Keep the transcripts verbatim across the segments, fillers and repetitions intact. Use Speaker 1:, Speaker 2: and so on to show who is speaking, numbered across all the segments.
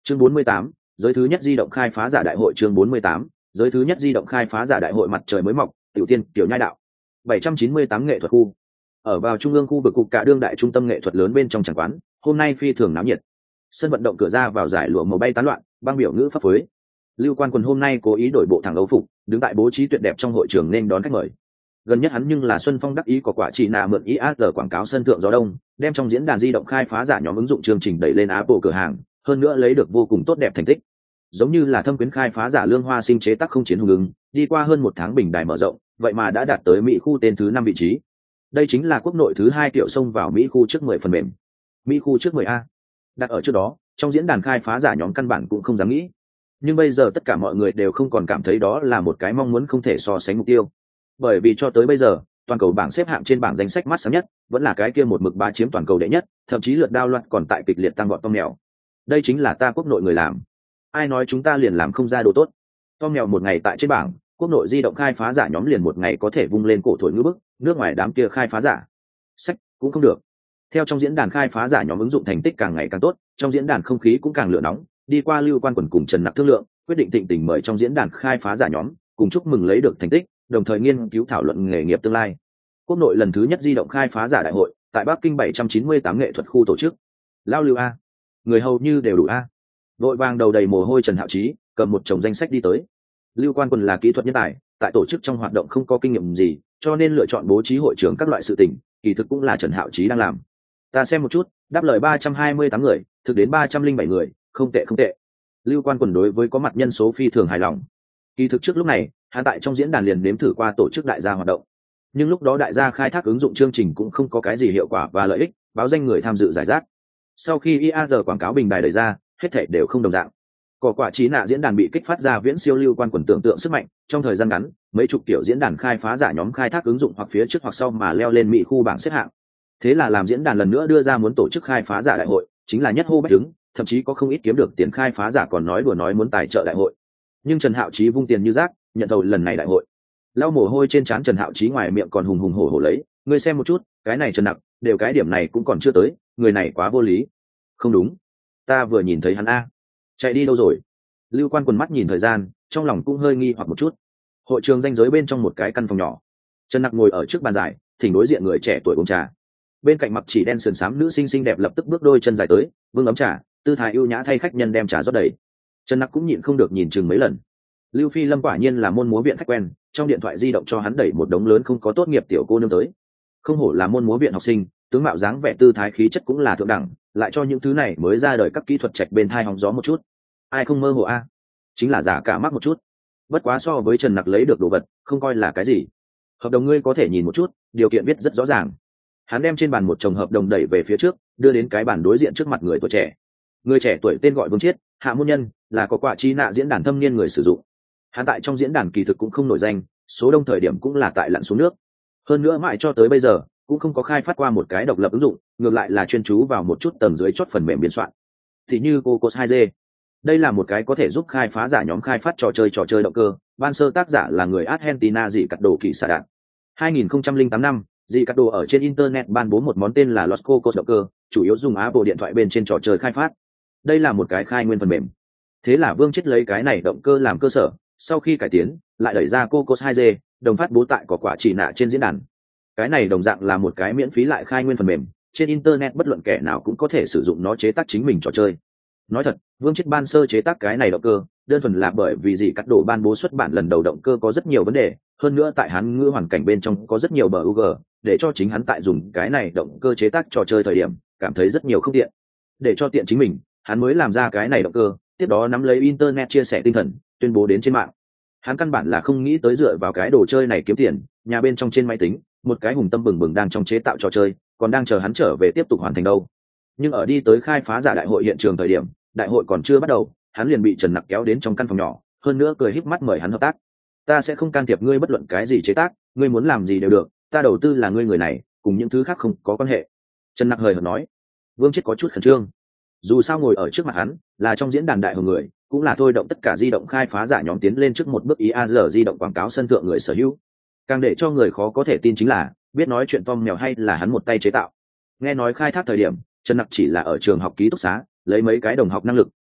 Speaker 1: chương bốn mươi tám, giới thứ nhất di động khai phá giả đại hội. Chương bốn mươi tám, giới thứ nhất di động khai phá giả đại hội. Mặt trời mới mọc, tiểu tiên tiểu nhai đạo bảy trăm chín mươi tám nghệ thuật khu. Ở vào trung ương khu vực cục cả đương đại trung tâm nghệ thuật lớn bên trong tràng quán, hôm nay phi thường náo nhiệt. Sân vận động cửa ra vào giải lụa màu bay tán loạn, băng biểu ngữ pháp phối. Lưu Quan Quần hôm nay cố ý đổi bộ thẳng âu phục, đứng tại bố trí tuyệt đẹp trong hội trường nên đón khách mời. Gần nhất hắn nhưng là Xuân Phong đắc ý có quả chỉ nạ mượn i a rờ quảng cáo sân thượng gió đông, đem trong diễn đàn di động khai phá giả nhóm ứng dụng chương trình đẩy lên Apple cửa hàng, hơn nữa lấy được vô cùng tốt đẹp thành tích. Giống như là thâm quyến khai phá giả Lương Hoa Sinh chế tác không chiến hùng ứng, đi qua hơn một tháng bình đài mở rộng, vậy mà đã đạt tới Mỹ khu tên thứ năm vị trí. Đây chính là quốc nội thứ hai tiểu sông vào Mỹ khu trước mười phần mềm. Mỹ khu trước mười a. Đặt ở trước đó, trong diễn đàn khai phá giả nhóm căn bản cũng không dám nghĩ. Nhưng bây giờ tất cả mọi người đều không còn cảm thấy đó là một cái mong muốn không thể so sánh mục tiêu. Bởi vì cho tới bây giờ, toàn cầu bảng xếp hạng trên bảng danh sách mắt sáng nhất, vẫn là cái kia một mực bá chiếm toàn cầu đệ nhất, thậm chí lượt đao loạt còn tại kịch liệt tăng vọt Tom mèo. Đây chính là ta quốc nội người làm. Ai nói chúng ta liền làm không ra đồ tốt. Tom mèo một ngày tại trên bảng, quốc nội di động khai phá giả nhóm liền một ngày có thể vung lên cổ thổi ngữ bức, nước ngoài đám kia khai phá giả. Sách cũng không được. Theo trong diễn đàn khai phá giả nhóm ứng dụng thành tích càng ngày càng tốt, trong diễn đàn không khí cũng càng lửa nóng, đi qua Lưu Quan Quần cùng Trần Nặc thương lượng, quyết định thịnh tình mời trong diễn đàn khai phá giả nhóm, cùng chúc mừng lấy được thành tích, đồng thời nghiên cứu thảo luận nghề nghiệp tương lai. Quốc nội lần thứ nhất di động khai phá giả đại hội, tại Bắc Kinh bảy trăm chín mươi tám nghệ thuật khu tổ chức. Lao Lưu a, người hầu như đều đủ a. Vội vàng đầu đầy mồ hôi Trần Hạo Chí, cầm một chồng danh sách đi tới. Lưu Quan Quần là kỹ thuật nhân tài, tại tổ chức trong hoạt động không có kinh nghiệm gì, cho nên lựa chọn bố trí hội trưởng các loại sự tình, kỳ thực cũng là Trần Hạo Chí đang làm. Ta xem một chút, đáp lời ba trăm hai mươi tám người, thực đến ba trăm linh bảy người, không tệ không tệ. Lưu Quan Quần đối với có mặt nhân số phi thường hài lòng. Kỳ thực trước lúc này, hắn tại trong diễn đàn liền nếm thử qua tổ chức đại gia hoạt động, nhưng lúc đó đại gia khai thác ứng dụng chương trình cũng không có cái gì hiệu quả và lợi ích, báo danh người tham dự giải rác. Sau khi i a rờ quảng cáo bình đài đẩy ra, hết thảy đều không đồng dạng. Cỏ quả trí nạ diễn đàn bị kích phát ra viễn siêu Lưu Quan Quần tưởng tượng sức mạnh, trong thời gian ngắn, mấy chục tiểu diễn đàn khai phá giả nhóm khai thác ứng dụng hoặc phía trước hoặc sau mà leo lên Mỹ khu bảng xếp hạng. Thế là làm diễn đàn lần nữa đưa ra muốn tổ chức khai phá giả đại hội, chính là nhất hô bách đứng, thậm chí có không ít kiếm được tiền khai phá giả còn nói đùa nói muốn tài trợ đại hội. Nhưng Trần Hạo Chí vung tiền như rác, nhận thầu lần này đại hội. Lau mồ hôi trên trán Trần Hạo Chí ngoài miệng còn hùng hùng hổ hổ lấy, ngươi xem một chút, cái này Trần Nặc, đều cái điểm này cũng còn chưa tới, người này quá vô lý. Không đúng, ta vừa nhìn thấy hắn a, chạy đi đâu rồi? Lưu Quan Quần mắt nhìn thời gian, trong lòng cũng hơi nghi hoặc một chút. Hội trường danh giới bên trong một cái căn phòng nhỏ, Trần Nặc ngồi ở trước bàn giải, thỉnh đối diện người trẻ tuổi uống trà. Bên cạnh mặc chỉ đen sườn xám nữ sinh xinh đẹp lập tức bước đôi chân dài tới, vương ấm trà, tư thái ưu nhã thay khách nhân đem trà rót đầy. Trần Nặc cũng nhịn không được nhìn chừng mấy lần. Lưu Phi Lâm quả nhiên là môn múa viện khách quen, trong điện thoại di động cho hắn đẩy một đống lớn không có tốt nghiệp tiểu cô nương tới. Không hổ là môn múa viện học sinh, tướng mạo dáng vẻ tư thái khí chất cũng là thượng đẳng, lại cho những thứ này mới ra đời các kỹ thuật trạch bên thai hóng gió một chút. Ai không mơ hồ a? Chính là giả cả mắc một chút. Bất quá so với Trần Nặc lấy được đồ vật, không coi là cái gì. Hợp đồng ngươi có thể nhìn một chút, điều kiện viết rất rõ ràng. Hắn đem trên bàn một chồng hợp đồng đẩy về phía trước, đưa đến cái bàn đối diện trước mặt người tuổi trẻ. Người trẻ tuổi tên gọi Vương Chiết, hạ môn nhân, là có quả chi nạ diễn đàn thâm niên người sử dụng. Hắn tại trong diễn đàn kỳ thực cũng không nổi danh, số đông thời điểm cũng là tại lặn xuống nước. Hơn nữa mãi cho tới bây giờ cũng không có khai phát qua một cái độc lập ứng dụng, ngược lại là chuyên chú vào một chút tầng dưới chốt phần mềm biên soạn. Thì như Cocos hai G, đây là một cái có thể giúp khai phá giả nhóm khai phát trò chơi trò chơi động cơ. Ban sơ tác giả là người Argentina dị cắt đồ kỳ xạ đạn. hai nghìn không trăm lẻ tám năm, dị cắt đồ ở trên internet ban bố một món tên là Los Cocos động cơ, chủ yếu dùng Apple điện thoại bên trên trò chơi khai phát. Đây là một cái khai nguyên phần mềm. Thế là Vương Chiết lấy cái này động cơ làm cơ sở, sau khi cải tiến, lại đẩy ra Cocos hai G, đồng phát bố tại có quả chỉ nạ trên diễn đàn. Cái này đồng dạng là một cái miễn phí lại khai nguyên phần mềm, trên internet bất luận kẻ nào cũng có thể sử dụng nó chế tác chính mình trò chơi. Nói thật, Vương Chiết ban sơ chế tác cái này động cơ, đơn thuần là bởi vì gì cắt đổ ban bố xuất bản lần đầu động cơ có rất nhiều vấn đề, hơn nữa tại hắn ngữ hoàn cảnh bên trong có rất nhiều bug, để cho chính hắn tại dùng cái này động cơ chế tác trò chơi thời điểm, cảm thấy rất nhiều không tiện. Để cho tiện chính mình, hắn mới làm ra cái này động cơ, tiếp đó nắm lấy internet chia sẻ tinh thần, tuyên bố đến trên mạng. Hắn căn bản là không nghĩ tới dựa vào cái đồ chơi này kiếm tiền, nhà bên trong trên máy tính, một cái hùng tâm bừng bừng đang trong chế tạo trò chơi, còn đang chờ hắn trở về tiếp tục hoàn thành đâu. Nhưng ở đi tới khai phá giả đại hội hiện trường thời điểm, đại hội còn chưa bắt đầu, hắn liền bị Trần Nặc kéo đến trong căn phòng nhỏ, hơn nữa cười híp mắt mời hắn hợp tác. Ta sẽ không can thiệp ngươi bất luận cái gì chế tác, ngươi muốn làm gì đều được, ta đầu tư là ngươi người này, cùng những thứ khác không có quan hệ. Trần Nặc hời hợt nói. Vương Chiết có chút khẩn trương. Dù sao ngồi ở trước mặt hắn, là trong diễn đàn đại hội người, cũng là thôi động tất cả di động khai phá giả nhóm tiến lên trước một bước i a rờ di động quảng cáo sân thượng người sở hữu. Càng để cho người khó có thể tin chính là, biết nói chuyện Tom mèo hay là hắn một tay chế tạo. Nghe nói khai thác thời điểm, Trần Nặc chỉ là ở trường học ký túc xá, lấy mấy cái đồng học năng lực,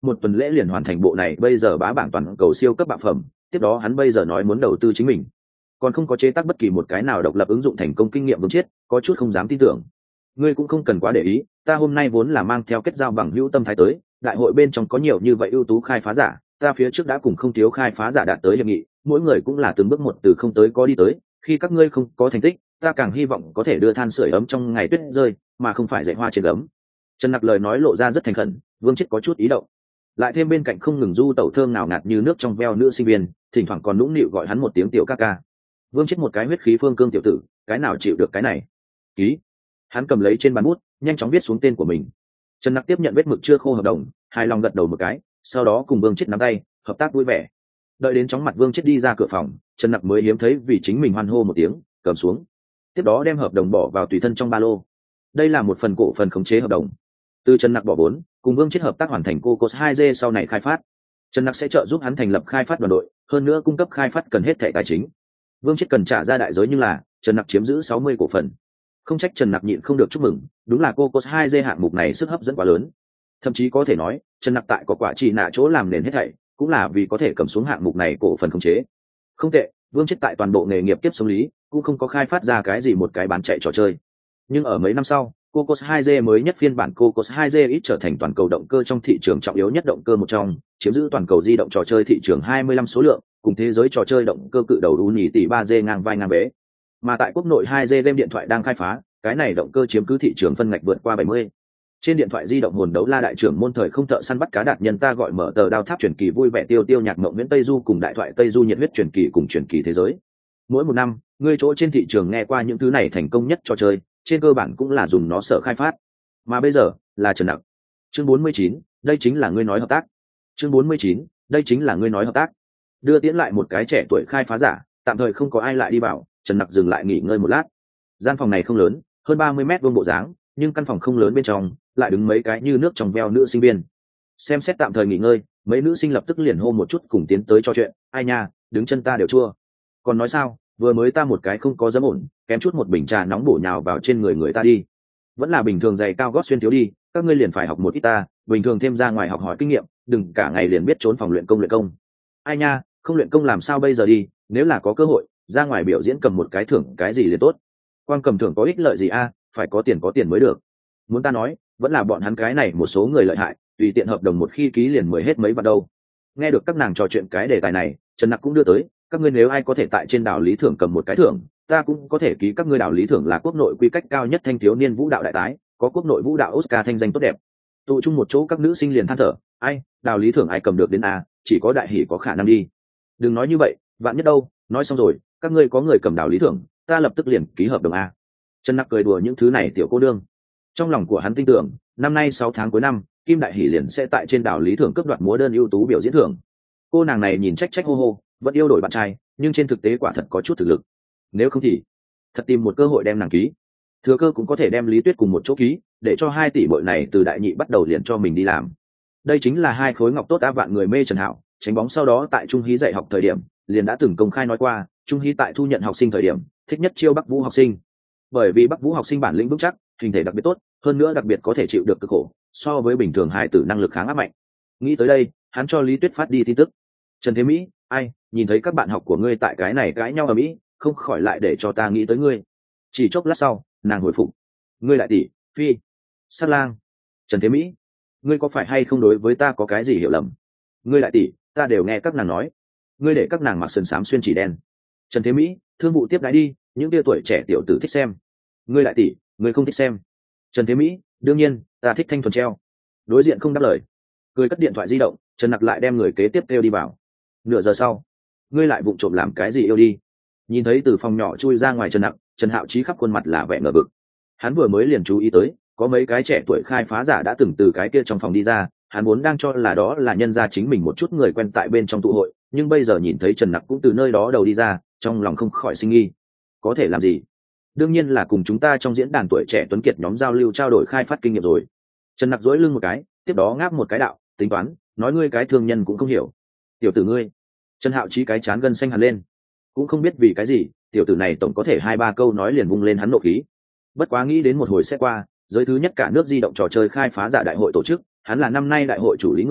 Speaker 1: một tuần lễ liền hoàn thành bộ này bây giờ bá bảng toàn cầu siêu cấp bạo phẩm. Tiếp đó hắn bây giờ nói muốn đầu tư chính mình, còn không có chế tác bất kỳ một cái nào độc lập ứng dụng thành công kinh nghiệm Vương Chiết có chút không dám tin tưởng. Ngươi cũng không cần quá để ý, ta hôm nay vốn là mang theo kết giao bằng hữu tâm thái tới, đại hội bên trong có nhiều như vậy ưu tú khai phá giả, ta phía trước đã cùng không thiếu khai phá giả đạt tới hiệp nghị, mỗi người cũng là từng bước một từ không tới có đi tới, khi các ngươi không có thành tích, ta càng hy vọng có thể đưa than sưởi ấm trong ngày tuyết rơi, mà không phải dạy hoa trên gấm. Trần Nặc lời nói lộ ra rất thành khẩn, Vương Chiết có chút ý động. Lại thêm bên cạnh không ngừng du tẩu thơm nào ngạt như nước trong veo nữ sinh viên, thỉnh thoảng còn nũng nịu gọi hắn một tiếng tiểu ca ca. Vương Chiết một cái huyết khí phương cương tiểu tử, cái nào chịu được cái này. Ký. Hắn cầm lấy trên bàn bút, nhanh chóng viết xuống tên của mình. Trần Nặc tiếp nhận vết mực chưa khô hợp đồng, hài lòng gật đầu một cái, sau đó cùng Vương Chiết nắm tay, hợp tác vui vẻ. Đợi đến chóng mặt Vương Chiết đi ra cửa phòng, Trần Nặc mới hiếm thấy vì chính mình hoan hô một tiếng, cầm xuống. Tiếp đó đem hợp đồng bỏ vào tùy thân trong ba lô. Đây là một phần cổ phần khống chế hợp đồng. Từ Trần Nặc bỏ vốn, cùng Vương Chiết hợp tác hoàn thành Cocos hai G sau này khai phát. Trần Nặc sẽ trợ giúp hắn thành lập khai phát đoàn đội, hơn nữa cung cấp khai phát cần hết thẻ tài chính. Vương Chiết cần trả ra đại giới nhưng là Trần Nặc chiếm giữ sáu mươi cổ phần. Không trách Trần Nặc nhịn không được chúc mừng, đúng là Cocos hai G hạng mục này sức hấp dẫn quá lớn. Thậm chí có thể nói, Trần Nặc tại có quả chỉ nạ chỗ làm nền hết thảy, cũng là vì có thể cầm xuống hạng mục này cổ phần khống chế. Không tệ, Vương Chiết tại toàn bộ nghề nghiệp tiếp sống lý, cũng không có khai phát ra cái gì một cái bán chạy trò chơi. Nhưng ở mấy năm sau, Cocos hai G mới nhất phiên bản Cocos hai G ít trở thành toàn cầu động cơ trong thị trường trọng yếu nhất động cơ một trong, chiếm giữ toàn cầu di động trò chơi thị trường hai mươi lăm số lượng, cùng thế giới trò chơi động cơ cự đầu Uni tỷ ba G ngang vai ngang bế. Mà tại quốc nội hai G game điện thoại đang khai phá, cái này động cơ chiếm cứ thị trường phân ngạch vượt qua bảy mươi. Trên điện thoại di động hồn đấu la đại trưởng môn thời không thợ săn bắt cá đạt nhân ta gọi mở tờ đao tháp truyền kỳ vui vẻ tiêu tiêu nhạc mộng nguyễn Tây Du cùng đại thoại Tây Du nhiệt huyết truyền kỳ cùng truyền kỳ thế giới. Mỗi một năm, người chỗ trên thị trường nghe qua những thứ này thành công nhất trò chơi, trên cơ bản cũng là dùng nó sở khai phát. Mà bây giờ, là Trần Nặc. Chương bốn mươi chín, đây chính là ngươi nói hợp tác. Chương bốn mươi chín, đây chính là ngươi nói hợp tác. Đưa tiễn lại một cái trẻ tuổi khai phá giả, tạm thời không có ai lại đi vào, Trần Nặc dừng lại nghỉ ngơi một lát. Gian phòng này không lớn, hơn ba mươi mét vuông bộ dáng, nhưng căn phòng không lớn bên trong, lại đứng mấy cái như nước trong veo nữ sinh viên. Xem xét tạm thời nghỉ ngơi, mấy nữ sinh lập tức liền hô một chút cùng tiến tới trò chuyện, ai nha, đứng chân ta đều chua. Còn nói sao, vừa mới ta một cái không có dám ổn, kém chút một bình trà nóng bổ nhào vào trên người người ta đi. Vẫn là bình thường giày cao gót xuyên thiếu đi, các ngươi liền phải học một ít ta, bình thường thêm ra ngoài học hỏi kinh nghiệm, đừng cả ngày liền biết trốn phòng luyện công luyện công. Ai nha, không luyện công làm sao bây giờ đi, nếu là có cơ hội, ra ngoài biểu diễn cầm một cái thưởng cái gì liền tốt. Quan cầm thưởng có ích lợi gì a, phải có tiền có tiền mới được. Muốn ta nói, vẫn là bọn hắn cái này một số người lợi hại, tùy tiện hợp đồng một khi ký liền mười hết mấy vạn đâu. Nghe được các nàng trò chuyện cái đề tài này, Trần Nặc cũng đưa tới, các ngươi nếu ai có thể tại trên đảo lý thưởng cầm một cái thưởng, ta cũng có thể ký các ngươi đảo lý thưởng là quốc nội quy cách cao nhất thanh thiếu niên vũ đạo đại tái, có quốc nội vũ đạo Oscar thanh danh tốt đẹp. Tụ chung một chỗ các nữ sinh liền than thở, ai, đảo lý thưởng ai cầm được đến a, chỉ có đại hỷ có khả năng đi. Đừng nói như vậy, vạn nhất đâu, nói xong rồi, các ngươi có người cầm đảo lý thưởng, ta lập tức liền ký hợp đồng a. Trần Nặc cười đùa những thứ này tiểu cô đương. Trong lòng của hắn tin tưởng, năm nay sáu tháng cuối năm, Kim Đại Hỷ liền sẽ tại trên đảo lý thưởng cướp đoạt múa đơn ưu tú biểu diễn thưởng. Cô nàng này nhìn trách trách hô hô, vẫn yêu đổi bạn trai, nhưng trên thực tế quả thật có chút thực lực. Nếu không thì thật tìm một cơ hội đem nàng ký. Thừa cơ cũng có thể đem Lý Tuyết cùng một chỗ ký, để cho hai tỷ bội này từ đại nhị bắt đầu liền cho mình đi làm. Đây chính là hai khối ngọc tốt áp vạn người mê Trần Hạo, tránh bóng sau đó tại Trung Hí dạy học thời điểm, liền đã từng công khai nói qua, Trung Hí tại thu nhận học sinh thời điểm, thích nhất chiêu Bắc Vũ học sinh. Bởi vì Bắc Vũ học sinh bản lĩnh vững chắc, hình thể đặc biệt tốt, hơn nữa đặc biệt có thể chịu được cực khổ, so với bình thường hài tử năng lực kháng áp mạnh. Nghĩ tới đây, hắn cho Lý Tuyết phát đi tin tức. Trần Thế Mỹ, ai, nhìn thấy các bạn học của ngươi tại cái này cãi nhau ở Mỹ, không khỏi lại để cho ta nghĩ tới ngươi. Chỉ chốc lát sau, nàng hồi phục. Ngươi lại tỷ, phi, sát lang. Trần Thế Mỹ, ngươi có phải hay không đối với ta có cái gì hiểu lầm? Ngươi lại tỷ, ta đều nghe các nàng nói. Ngươi để các nàng mặc sườn xám xuyên chỉ đen. Trần Thế Mỹ, thương vụ tiếp đái đi, những tia tuổi trẻ tiểu tử thích xem. Ngươi lại tỷ, ngươi không thích xem. Trần Thế Mỹ, đương nhiên, ta thích thanh thuần treo. Đối diện không đáp lời, cười cất điện thoại di động, Trần Nặc lại đem người kế tiếp kêu đi vào. Nửa giờ sau, ngươi lại vụng trộm làm cái gì yêu đi? Nhìn thấy từ phòng nhỏ chui ra ngoài Trần Nặc, Trần Hạo Chí khắp khuôn mặt là vẻ ngờ vực. Hắn vừa mới liền chú ý tới, có mấy cái trẻ tuổi khai phá giả đã từng từ cái kia trong phòng đi ra, hắn muốn đang cho là đó là nhân gia chính mình một chút người quen tại bên trong tụ hội, nhưng bây giờ nhìn thấy Trần Nặc cũng từ nơi đó đầu đi ra, trong lòng không khỏi sinh nghi. Có thể làm gì? Đương nhiên là cùng chúng ta trong diễn đàn tuổi trẻ tuấn kiệt nhóm giao lưu trao đổi khai phát kinh nghiệm rồi. Trần Nặc duỗi lưng một cái, tiếp đó ngáp một cái đạo, tính toán, nói ngươi cái thương nhân cũng không hiểu. Tiểu tử ngươi. Trần Hạo Chí cái chán gân xanh hẳn lên, cũng không biết vì cái gì, tiểu tử này tổng có thể hai ba câu nói liền vung lên hắn nộ khí. Bất quá nghĩ đến một hồi sẽ qua, giới thứ nhất cả nước di động trò chơi khai phá giả đại hội tổ chức, hắn là năm nay đại hội chủ lý người,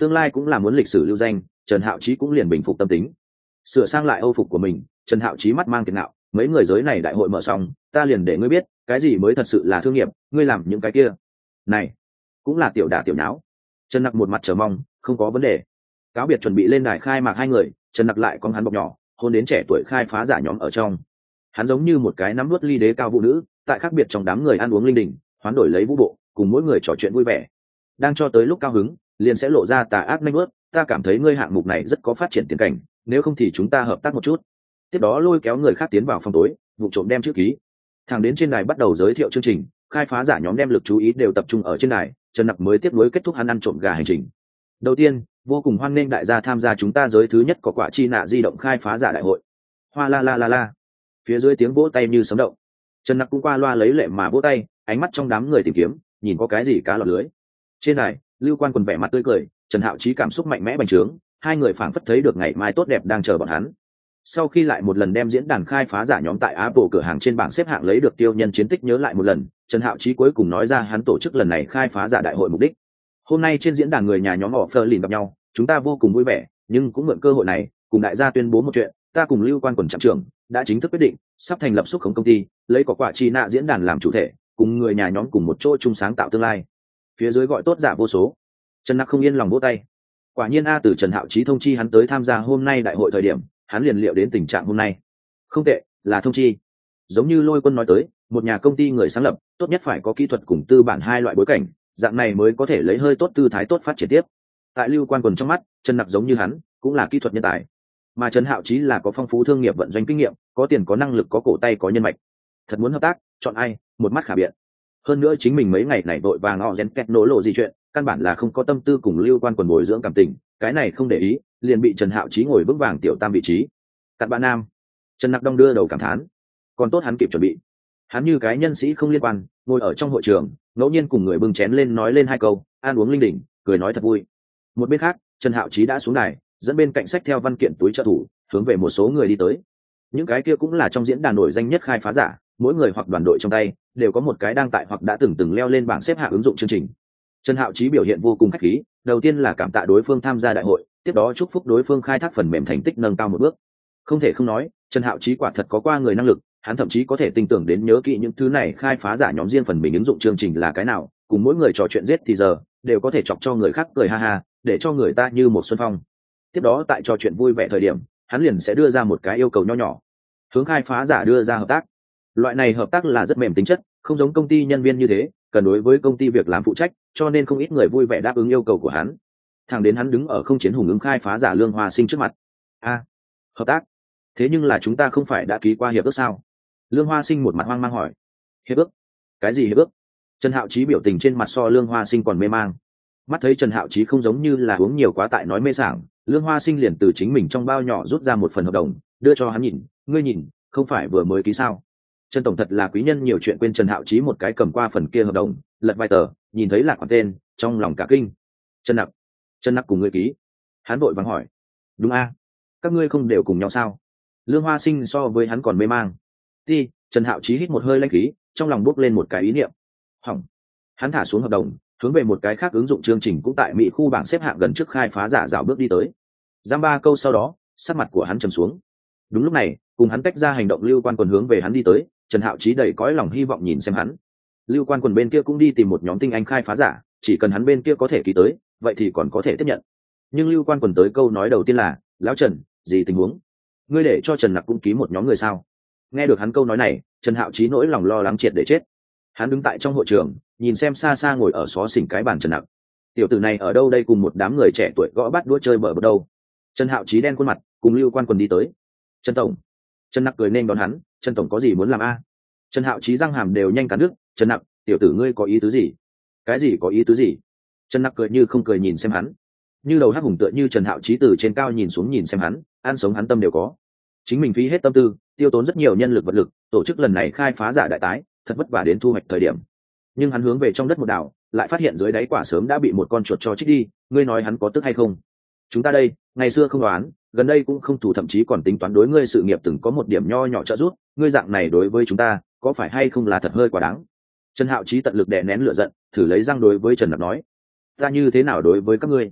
Speaker 1: tương lai cũng là muốn lịch sử lưu danh, Trần Hạo Chí cũng liền bình phục tâm tính, sửa sang lại âu phục của mình. Trần Hạo Chí mắt mang kiệt ngạo, mấy người giới này đại hội mở xong, ta liền để ngươi biết cái gì mới thật sự là thương nghiệp, ngươi làm những cái kia này cũng là tiểu đả tiểu nháo. Trần Nặc một mặt chờ mong, không có vấn đề. Cáo biệt chuẩn bị lên đài khai mạc hai người, Trần Nặc lại con hắn bọc nhỏ hôn đến trẻ tuổi khai phá giả nhóm ở trong. Hắn giống như một cái nắm nuốt ly đế cao vũ nữ, tại khác biệt trong đám người ăn uống linh đình, hoán đổi lấy vũ bộ, cùng mỗi người trò chuyện vui vẻ. Đang cho tới lúc cao hứng, liền sẽ lộ ra tà ác nanh bớt, ta cảm thấy ngươi hạng mục này rất có phát triển tiền cảnh, nếu không thì chúng ta hợp tác một chút. Tiếp đó lôi kéo người khác tiến vào phòng tối, vụ trộm đem chữ ký. Thằng đến trên đài bắt đầu giới thiệu chương trình, khai phá giả nhóm đem lực chú ý đều tập trung ở trên đài, Trần Nặc mới tiếp nối kết thúc hắn ăn trộm gà hành trình. Đầu tiên, vô cùng hoan nghênh đại gia tham gia chúng ta giới thứ nhất có quả chi nạ di động khai phá giả đại hội. Hoa la la la la. Phía dưới tiếng vỗ tay như sấm động. Trần Nặc cũng qua loa lấy lệ mà vỗ tay, ánh mắt trong đám người tìm kiếm, nhìn có cái gì cá lọt lưới. Trên đài, Lưu Quan Quần vẻ mặt tươi cười, Trần Hạo Chí cảm xúc mạnh mẽ bành trướng, hai người phảng phất thấy được ngày mai tốt đẹp đang chờ bọn hắn. Sau khi lại một lần đem diễn đàn khai phá giả nhóm tại Apple cửa hàng trên bảng xếp hạng lấy được tiêu nhân chiến tích nhớ lại một lần, Trần Hạo Chí cuối cùng nói ra hắn tổ chức lần này khai phá giả đại hội mục đích. Hôm nay trên diễn đàn người nhà nhóm họ Fleur lìn gặp nhau, chúng ta vô cùng vui vẻ, nhưng cũng mượn cơ hội này, cùng đại gia tuyên bố một chuyện, ta cùng Lưu Quan Quần trạm trưởng đã chính thức quyết định, sắp thành lập xúc khống công ty, lấy có quả chi nạ diễn đàn làm chủ thể, cùng người nhà nhóm cùng một chỗ chung sáng tạo tương lai. Phía dưới gọi tốt giả vô số. Trần Nặc không yên lòng vỗ tay. Quả nhiên a, từ Trần Hạo Chí thông chi hắn tới tham gia hôm nay đại hội thời điểm, hắn liền liệu đến tình trạng hôm nay. Không tệ, là thông chi. Giống như Lôi Quân nói tới, một nhà công ty người sáng lập, tốt nhất phải có kỹ thuật cùng tư bản hai loại bối cảnh, dạng này mới có thể lấy hơi tốt tư thái tốt phát triển tiếp. Tại Lưu Quan Quần trong mắt, Trần Nặc giống như hắn, cũng là kỹ thuật nhân tài, mà Trần Hạo Chí là có phong phú thương nghiệp vận doanh kinh nghiệm, có tiền có năng lực có cổ tay có nhân mạch. Thật muốn hợp tác, chọn ai, một mắt khả biện. Hơn nữa chính mình mấy ngày này vội vàng họ gen kết nối lộ gì chuyện, căn bản là không có tâm tư cùng Lưu Quan Quần bồi dưỡng cảm tình, cái này không để ý, liền bị Trần Hạo Chí ngồi vững vàng tiểu tam vị trí. Cặn bạn nam. Trần Nặc đong đưa đầu cảm thán, còn tốt hắn kịp chuẩn bị. Hắn như cái nhân sĩ không liên quan, ngồi ở trong hội trường, ngẫu nhiên cùng người bưng chén lên nói lên hai câu, ăn uống linh đình, cười nói thật vui. Một bên khác, Trần Hạo Chí đã xuống đài, dẫn bên cạnh sách theo văn kiện túi trợ thủ, hướng về một số người đi tới. Những cái kia cũng là trong diễn đàn nổi danh nhất khai phá giả, mỗi người hoặc đoàn đội trong tay đều có một cái đang tại hoặc đã từng từng leo lên bảng xếp hạng ứng dụng chương trình. Trần Hạo Chí biểu hiện vô cùng khách khí, đầu tiên là cảm tạ đối phương tham gia đại hội, tiếp đó chúc phúc đối phương khai thác phần mềm thành tích nâng cao một bước. Không thể không nói, Trần Hạo Chí quả thật có qua người năng lực, hắn thậm chí có thể tin tưởng đến nhớ kỹ những thứ này khai phá giả nhóm riêng phần mình ứng dụng chương trình là cái nào, cùng mỗi người trò chuyện giết thì giờ đều có thể chọc cho người khác cười ha ha, để cho người ta như một xuân phong. Tiếp đó tại trò chuyện vui vẻ thời điểm, hắn liền sẽ đưa ra một cái yêu cầu nho nhỏ, hướng khai phá giả đưa ra hợp tác. Loại này hợp tác là rất mềm tính chất, không giống công ty nhân viên như thế, cần đối với công ty việc làm phụ trách, cho nên không ít người vui vẻ đáp ứng yêu cầu của hắn. Thẳng đến hắn đứng ở không chiến hùng ứng khai phá giả Lương Hoa Sinh trước mặt. A, hợp tác? Thế nhưng là chúng ta không phải đã ký qua hiệp ước sao? Lương Hoa Sinh một mặt hoang mang hỏi. Hiệp ước? Cái gì hiệp ước? Trần Hạo Chí biểu tình trên mặt so Lương Hoa Sinh còn mê mang. Mắt thấy Trần Hạo Chí không giống như là uống nhiều quá tại nói mê sảng, Lương Hoa Sinh liền từ chính mình trong bao nhỏ rút ra một phần hợp đồng, đưa cho hắn nhìn, ngươi nhìn, không phải vừa mới ký sao? Trần tổng thật là quý nhân nhiều chuyện, quên Trần Hạo Chí một cái cầm qua phần kia hợp đồng, lật vài tờ, nhìn thấy là khoản tên, trong lòng cả kinh. Trần Nặc, Trần Nặc cùng ngươi ký? Hắn vội vàng hỏi. Đúng a, các ngươi không đều cùng nhau sao? Lương Hoa Sinh so với hắn còn mê mang. Ti, Trần Hạo Chí hít một hơi lãnh khí, trong lòng bốc lên một cái ý niệm. Hỏng. Hắn thả xuống hợp đồng, hướng về một cái khác ứng dụng chương trình cũng tại Mỹ khu bảng xếp hạng gần trước khai phá giả dạo bước đi tới. Giam ba câu sau đó, sắc mặt của hắn trầm xuống. Đúng lúc này, cùng hắn tách ra hành động Lưu Quan Quần hướng về hắn đi tới, Trần Hạo Chí đầy cõi lòng hy vọng nhìn xem hắn. Lưu Quan Quần bên kia cũng đi tìm một nhóm tinh anh khai phá giả, chỉ cần hắn bên kia có thể ký tới, vậy thì còn có thể tiếp nhận. Nhưng Lưu Quan Quần tới câu nói đầu tiên là, lão Trần, gì tình huống? Ngươi để cho Trần Nặc cũng ký một nhóm người sao? Nghe được hắn câu nói này, Trần Hạo Chí nỗi lòng lo lắng triệt để chết. Hắn đứng tại trong hội trường, nhìn xem xa xa ngồi ở xó xỉnh cái bàn Trần Nặc. Tiểu tử này ở đâu đây, cùng một đám người trẻ tuổi gõ bắt đũa chơi bờ bờ đâu? Trần Hạo Chí đen khuôn mặt, cùng Lưu Quan Quần đi tới. Trần tổng. Trần Nặc cười nên đón hắn, Trần tổng có gì muốn làm a? Trần Hạo Chí răng hàm đều nhanh cắn nước. Trần Nặc, tiểu tử ngươi có ý tứ gì? Cái gì có ý tứ gì? Trần Nặc cười như không cười nhìn xem hắn, như đầu hắc hùng tựa như Trần Hạo Chí từ trên cao nhìn xuống nhìn xem hắn, ăn sống hắn tâm đều có. Chính mình phí hết tâm tư, tiêu tốn rất nhiều nhân lực vật lực, tổ chức lần này khai phá giả đại tái, thật vất vả đến thu hoạch thời điểm. Nhưng hắn hướng về trong đất một đảo, lại phát hiện dưới đáy quả sớm đã bị một con chuột cho trích đi, ngươi nói hắn có tức hay không? Chúng ta đây, ngày xưa không đoán, gần đây cũng không thủ, thậm chí còn tính toán đối ngươi sự nghiệp từng có một điểm nho nhỏ trợ giúp, ngươi dạng này đối với chúng ta, có phải hay không là thật hơi quá đáng? Trần Hạo Chí tận lực đè nén lửa giận, thử lấy răng đối với Trần Nặc nói, ta như thế nào đối với các ngươi?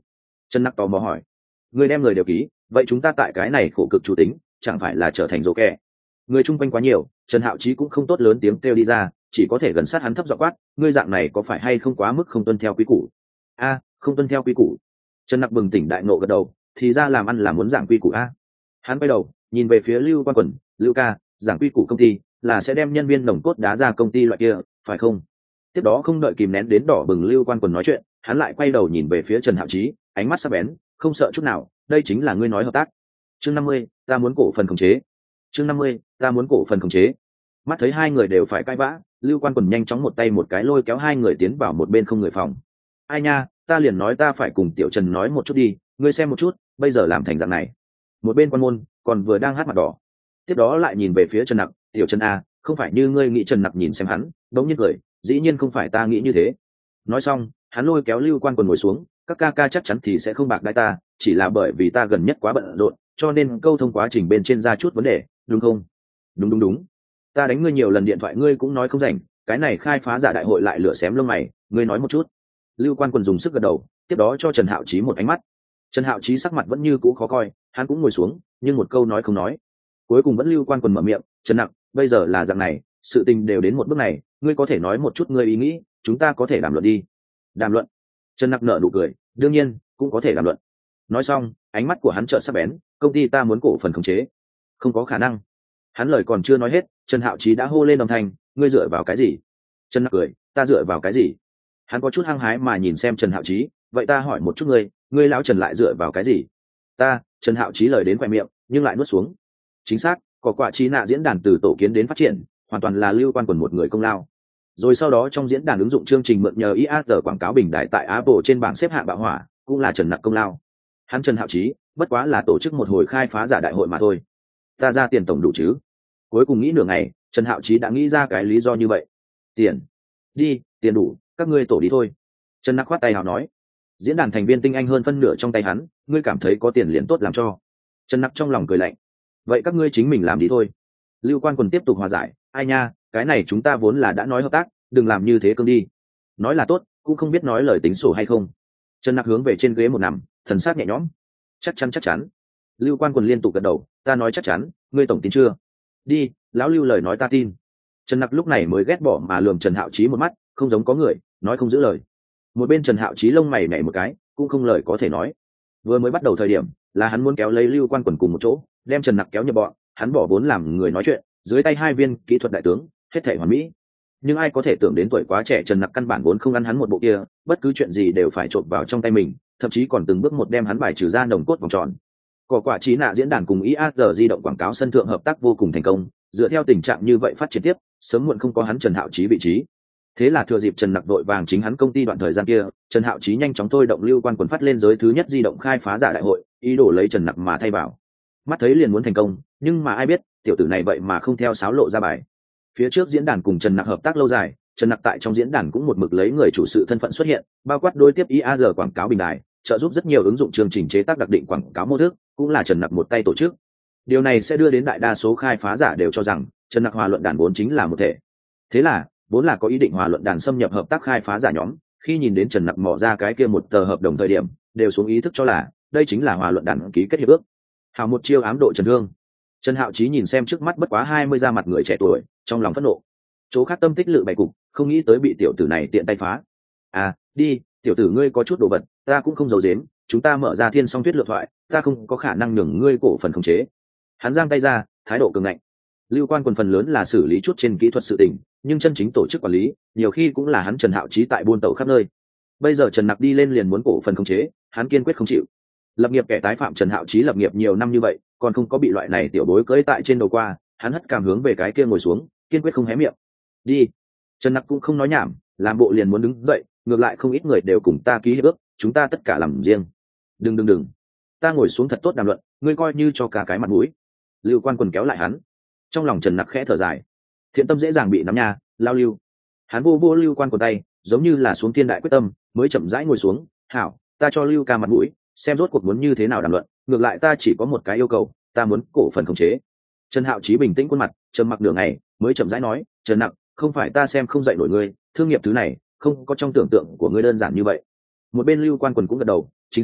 Speaker 1: Trần Nặc tò mò hỏi. Người đem người đều ký, vậy chúng ta tại cái này khổ cực chủ tính chẳng phải là trở thành rổ kẹ? Người chung quanh quá nhiều, Trần Hạo Chí cũng không tốt lớn tiếng kêu đi ra, chỉ có thể gần sát hắn thấp giọng quát, ngươi dạng này có phải hay không quá mức không tuân theo quy củ? A, không tuân theo quy củ. Trần Nặc bừng tỉnh đại ngộ gật đầu, thì ra làm ăn là muốn giảng quy củ a. Hắn quay đầu nhìn về phía Lưu Quan Quần, Lưu ca, giảng quy củ công ty là sẽ đem nhân viên nồng cốt đá ra công ty loại kia, phải không? Tiếp đó không đợi kìm nén đến đỏ bừng Lưu Quan Quần nói chuyện, hắn lại quay đầu nhìn về phía Trần Hạo Chí, ánh mắt sắc bén, không sợ chút nào, đây chính là ngươi nói hợp tác. Chương năm mươi, ta muốn cổ phần khống chế. Chương năm mươi, ta muốn cổ phần khống chế. Mắt thấy hai người đều phải cãi vã, Lưu Quan Quần nhanh chóng một tay một cái lôi kéo hai người tiến vào một bên không người phòng. Ai nha, ta liền nói ta phải cùng Tiểu Trần nói một chút đi, ngươi xem một chút, bây giờ làm thành dạng này. Một bên quan môn còn vừa đang hát mặt đỏ. Tiếp đó lại nhìn về phía Trần Nặc, Tiểu Trần a, không phải như ngươi nghĩ. Trần Nặc nhìn xem hắn, đống nhiên cười, dĩ nhiên không phải ta nghĩ như thế. Nói xong, hắn lôi kéo Lưu Quan Quần ngồi xuống, các ca ca chắc chắn thì sẽ không bạc đãi ta, chỉ là bởi vì ta gần nhất quá bận rộn, cho nên câu thông quá trình bên trên ra chút vấn đề, đúng không? Đúng đúng đúng. Ta đánh ngươi nhiều lần điện thoại ngươi cũng nói không rảnh, cái này khai phá giả đại hội lại lửa xém lông mày, ngươi nói một chút. Lưu Quan Quần dùng sức gật đầu, tiếp đó cho Trần Hạo Chí một ánh mắt. Trần Hạo Chí sắc mặt vẫn như cũ khó coi, hắn cũng ngồi xuống, nhưng một câu nói không nói. Cuối cùng vẫn Lưu Quan Quần mở miệng, Trần Nặc, bây giờ là dạng này, sự tình đều đến một bước này, ngươi có thể nói một chút ngươi ý nghĩ, chúng ta có thể đàm luận đi. Đàm luận? Trần Nặc nở nụ cười, đương nhiên cũng có thể đàm luận. Nói xong, ánh mắt của hắn trợn sắc bén, công ty ta muốn cổ phần khống chế. Không có khả năng. Hắn lời còn chưa nói hết, Trần Hạo Chí đã hô lên đồng thanh, ngươi dựa vào cái gì? Trần Nặc cười, ta dựa vào cái gì? Hắn có chút hăng hái mà nhìn xem Trần Hạo Chí, vậy ta hỏi một chút ngươi, ngươi lão Trần lại dựa vào cái gì? Ta, Trần Hạo Chí lời đến quẹt miệng, nhưng lại nuốt xuống. Chính xác, có quả trí nạ diễn đàn từ tổ kiến đến phát triển, hoàn toàn là Lưu Quan Quần một người công lao. Rồi sau đó trong diễn đàn ứng dụng chương trình mượn nhờ i a rờ quảng cáo bình đại tại Apple trên bảng xếp hạng bạo hỏa, cũng là Trần Nặc công lao. Hắn Trần Hạo Chí, bất quá là tổ chức một hồi khai phá giả đại hội mà thôi. Ta ra tiền tổng đủ chứ? Cuối cùng nghĩ nửa ngày, Trần Hạo Chí đã nghĩ ra cái lý do như vậy. Tiền? Đi, tiền đủ, các ngươi tổ đi thôi. Trần Nặc khoát tay hào nói. Diễn đàn thành viên tinh anh hơn phân nửa trong tay hắn, ngươi cảm thấy có tiền liền tốt làm cho. Trần Nặc trong lòng cười lạnh. Vậy các ngươi chính mình làm đi thôi. Lưu Quan Quần tiếp tục hòa giải, ai nha, cái này chúng ta vốn là đã nói hợp tác, đừng làm như thế cương đi. Nói là tốt, cũng không biết nói lời tính sổ hay không. Trần Nặc hướng về trên ghế một nằm, thần sắc nhẹ nhõm. Chắc chắn chắc chắn. Lưu Quan Quần liên tục gật đầu, ta nói chắc chắn, ngươi tổng tin chưa? Đi, lão Lưu lời nói ta tin. Trần Nặc lúc này mới ghét bỏ mà lườm Trần Hạo Chí một mắt, không giống có người nói không giữ lời. Một bên Trần Hạo Chí lông mày nhảy một cái, cũng không lời có thể nói. Vừa mới bắt đầu thời điểm, là hắn muốn kéo lấy Lưu Quan Quần cùng một chỗ, đem Trần Nặc kéo nhập bọn, hắn bỏ vốn làm người nói chuyện, dưới tay hai viên kỹ thuật đại tướng, hết thảy hoàn mỹ. Nhưng ai có thể tưởng đến tuổi quá trẻ Trần Nặc căn bản vốn không ăn hắn một bộ kia, bất cứ chuyện gì đều phải trộn vào trong tay mình, thậm chí còn từng bước một đem hắn bài trừ ra nồng cốt vòng tròn. Cỏ quả trí nạ diễn đàn cùng i a rờ di động quảng cáo sân thượng hợp tác vô cùng thành công, dựa theo tình trạng như vậy phát triển tiếp, sớm muộn không có hắn Trần Hạo Chí vị trí. Thế là thừa dịp Trần Nặc đội vàng chính hắn công ty đoạn thời gian kia, Trần Hạo Chí nhanh chóng thôi động Lưu Quan Quần phát lên giới thứ nhất di động khai phá giả đại hội, ý đồ lấy Trần Nặc mà thay vào. Mắt thấy liền muốn thành công, nhưng mà ai biết, tiểu tử này vậy mà không theo sáo lộ ra bài. Phía trước diễn đàn cùng Trần Nặc hợp tác lâu dài, Trần Nặc tại trong diễn đàn cũng một mực lấy người chủ sự thân phận xuất hiện, bao quát đối tiếp i a rờ quảng cáo bình đài, trợ giúp rất nhiều ứng dụng chương trình chế tác đặc định quảng cáo mô thức, cũng là Trần Nặc một tay tổ chức. Điều này sẽ đưa đến đại đa số khai phá giả đều cho rằng Trần Nặc hòa luận đàn vốn chính là một thể. Thế là, vốn là có ý định hòa luận đàn xâm nhập hợp tác khai phá giả nhóm, khi nhìn đến Trần Nặc mò ra cái kia một tờ hợp đồng thời điểm, đều xuống ý thức cho là đây chính là hòa luận đàn ký kết hiệp ước. Hào một chiêu ám độ Trần Hương. Trần Hạo Chí nhìn xem trước mắt bất quá hai mươi da mặt người trẻ tuổi, trong lòng phẫn nộ. Chỗ khác tâm tích lự bày cục, không nghĩ tới bị tiểu tử này tiện tay phá. À, đi, tiểu tử ngươi có chút đồ vật, ta cũng không giấu giếm, chúng ta mở ra thiên song thuyết lựa thoại, ta không có khả năng nhường ngươi cổ phần khống chế. Hắn giang tay ra, thái độ cường ngạnh. Lưu Quan Quần phần lớn là xử lý chút trên kỹ thuật sự tình, nhưng chân chính tổ chức quản lý, nhiều khi cũng là hắn Trần Hạo Chí tại buôn tẩu khắp nơi. Bây giờ Trần Nặc đi lên liền muốn cổ phần khống chế, hắn kiên quyết không chịu. Lập nghiệp kẻ tái phạm Trần Hạo Chí lập nghiệp nhiều năm như vậy, còn không có bị loại này tiểu bối cưỡi tại trên đầu qua, hắn hất cảm hướng về cái kia ngồi xuống, kiên quyết không hé miệng. Đi. Trần Nặc cũng không nói nhảm, làm bộ liền muốn đứng dậy, ngược lại không ít người đều cùng ta ký hiệp ước, chúng ta tất cả làm riêng. Đừng đừng đừng, ta ngồi xuống thật tốt đàm luận, ngươi coi như cho cả cái mặt mũi. Lưu Quan Quần kéo lại hắn. Trong lòng Trần Nặc khẽ thở dài, thiện tâm dễ dàng bị nắm nha, lao lưu. Hắn vô vô Lưu Quan Quần tay, giống như là xuống thiên đại quyết tâm, mới chậm rãi ngồi xuống. Hảo, ta cho Lưu ca mặt mũi, xem rốt cuộc muốn như thế nào đàm luận, ngược lại ta chỉ có một cái yêu cầu, ta muốn cổ phần khống chế. Trần Hạo Chí bình tĩnh khuôn mặt, trầm mặc nửa ngày, mới chậm rãi nói, Trần Nặc, không phải ta xem không dạy nổi ngươi, thương nghiệp thứ này không có trong tưởng tượng của ngươi đơn giản như vậy. Một bên Lưu Quan Quần cũng gật đầu, chính xác,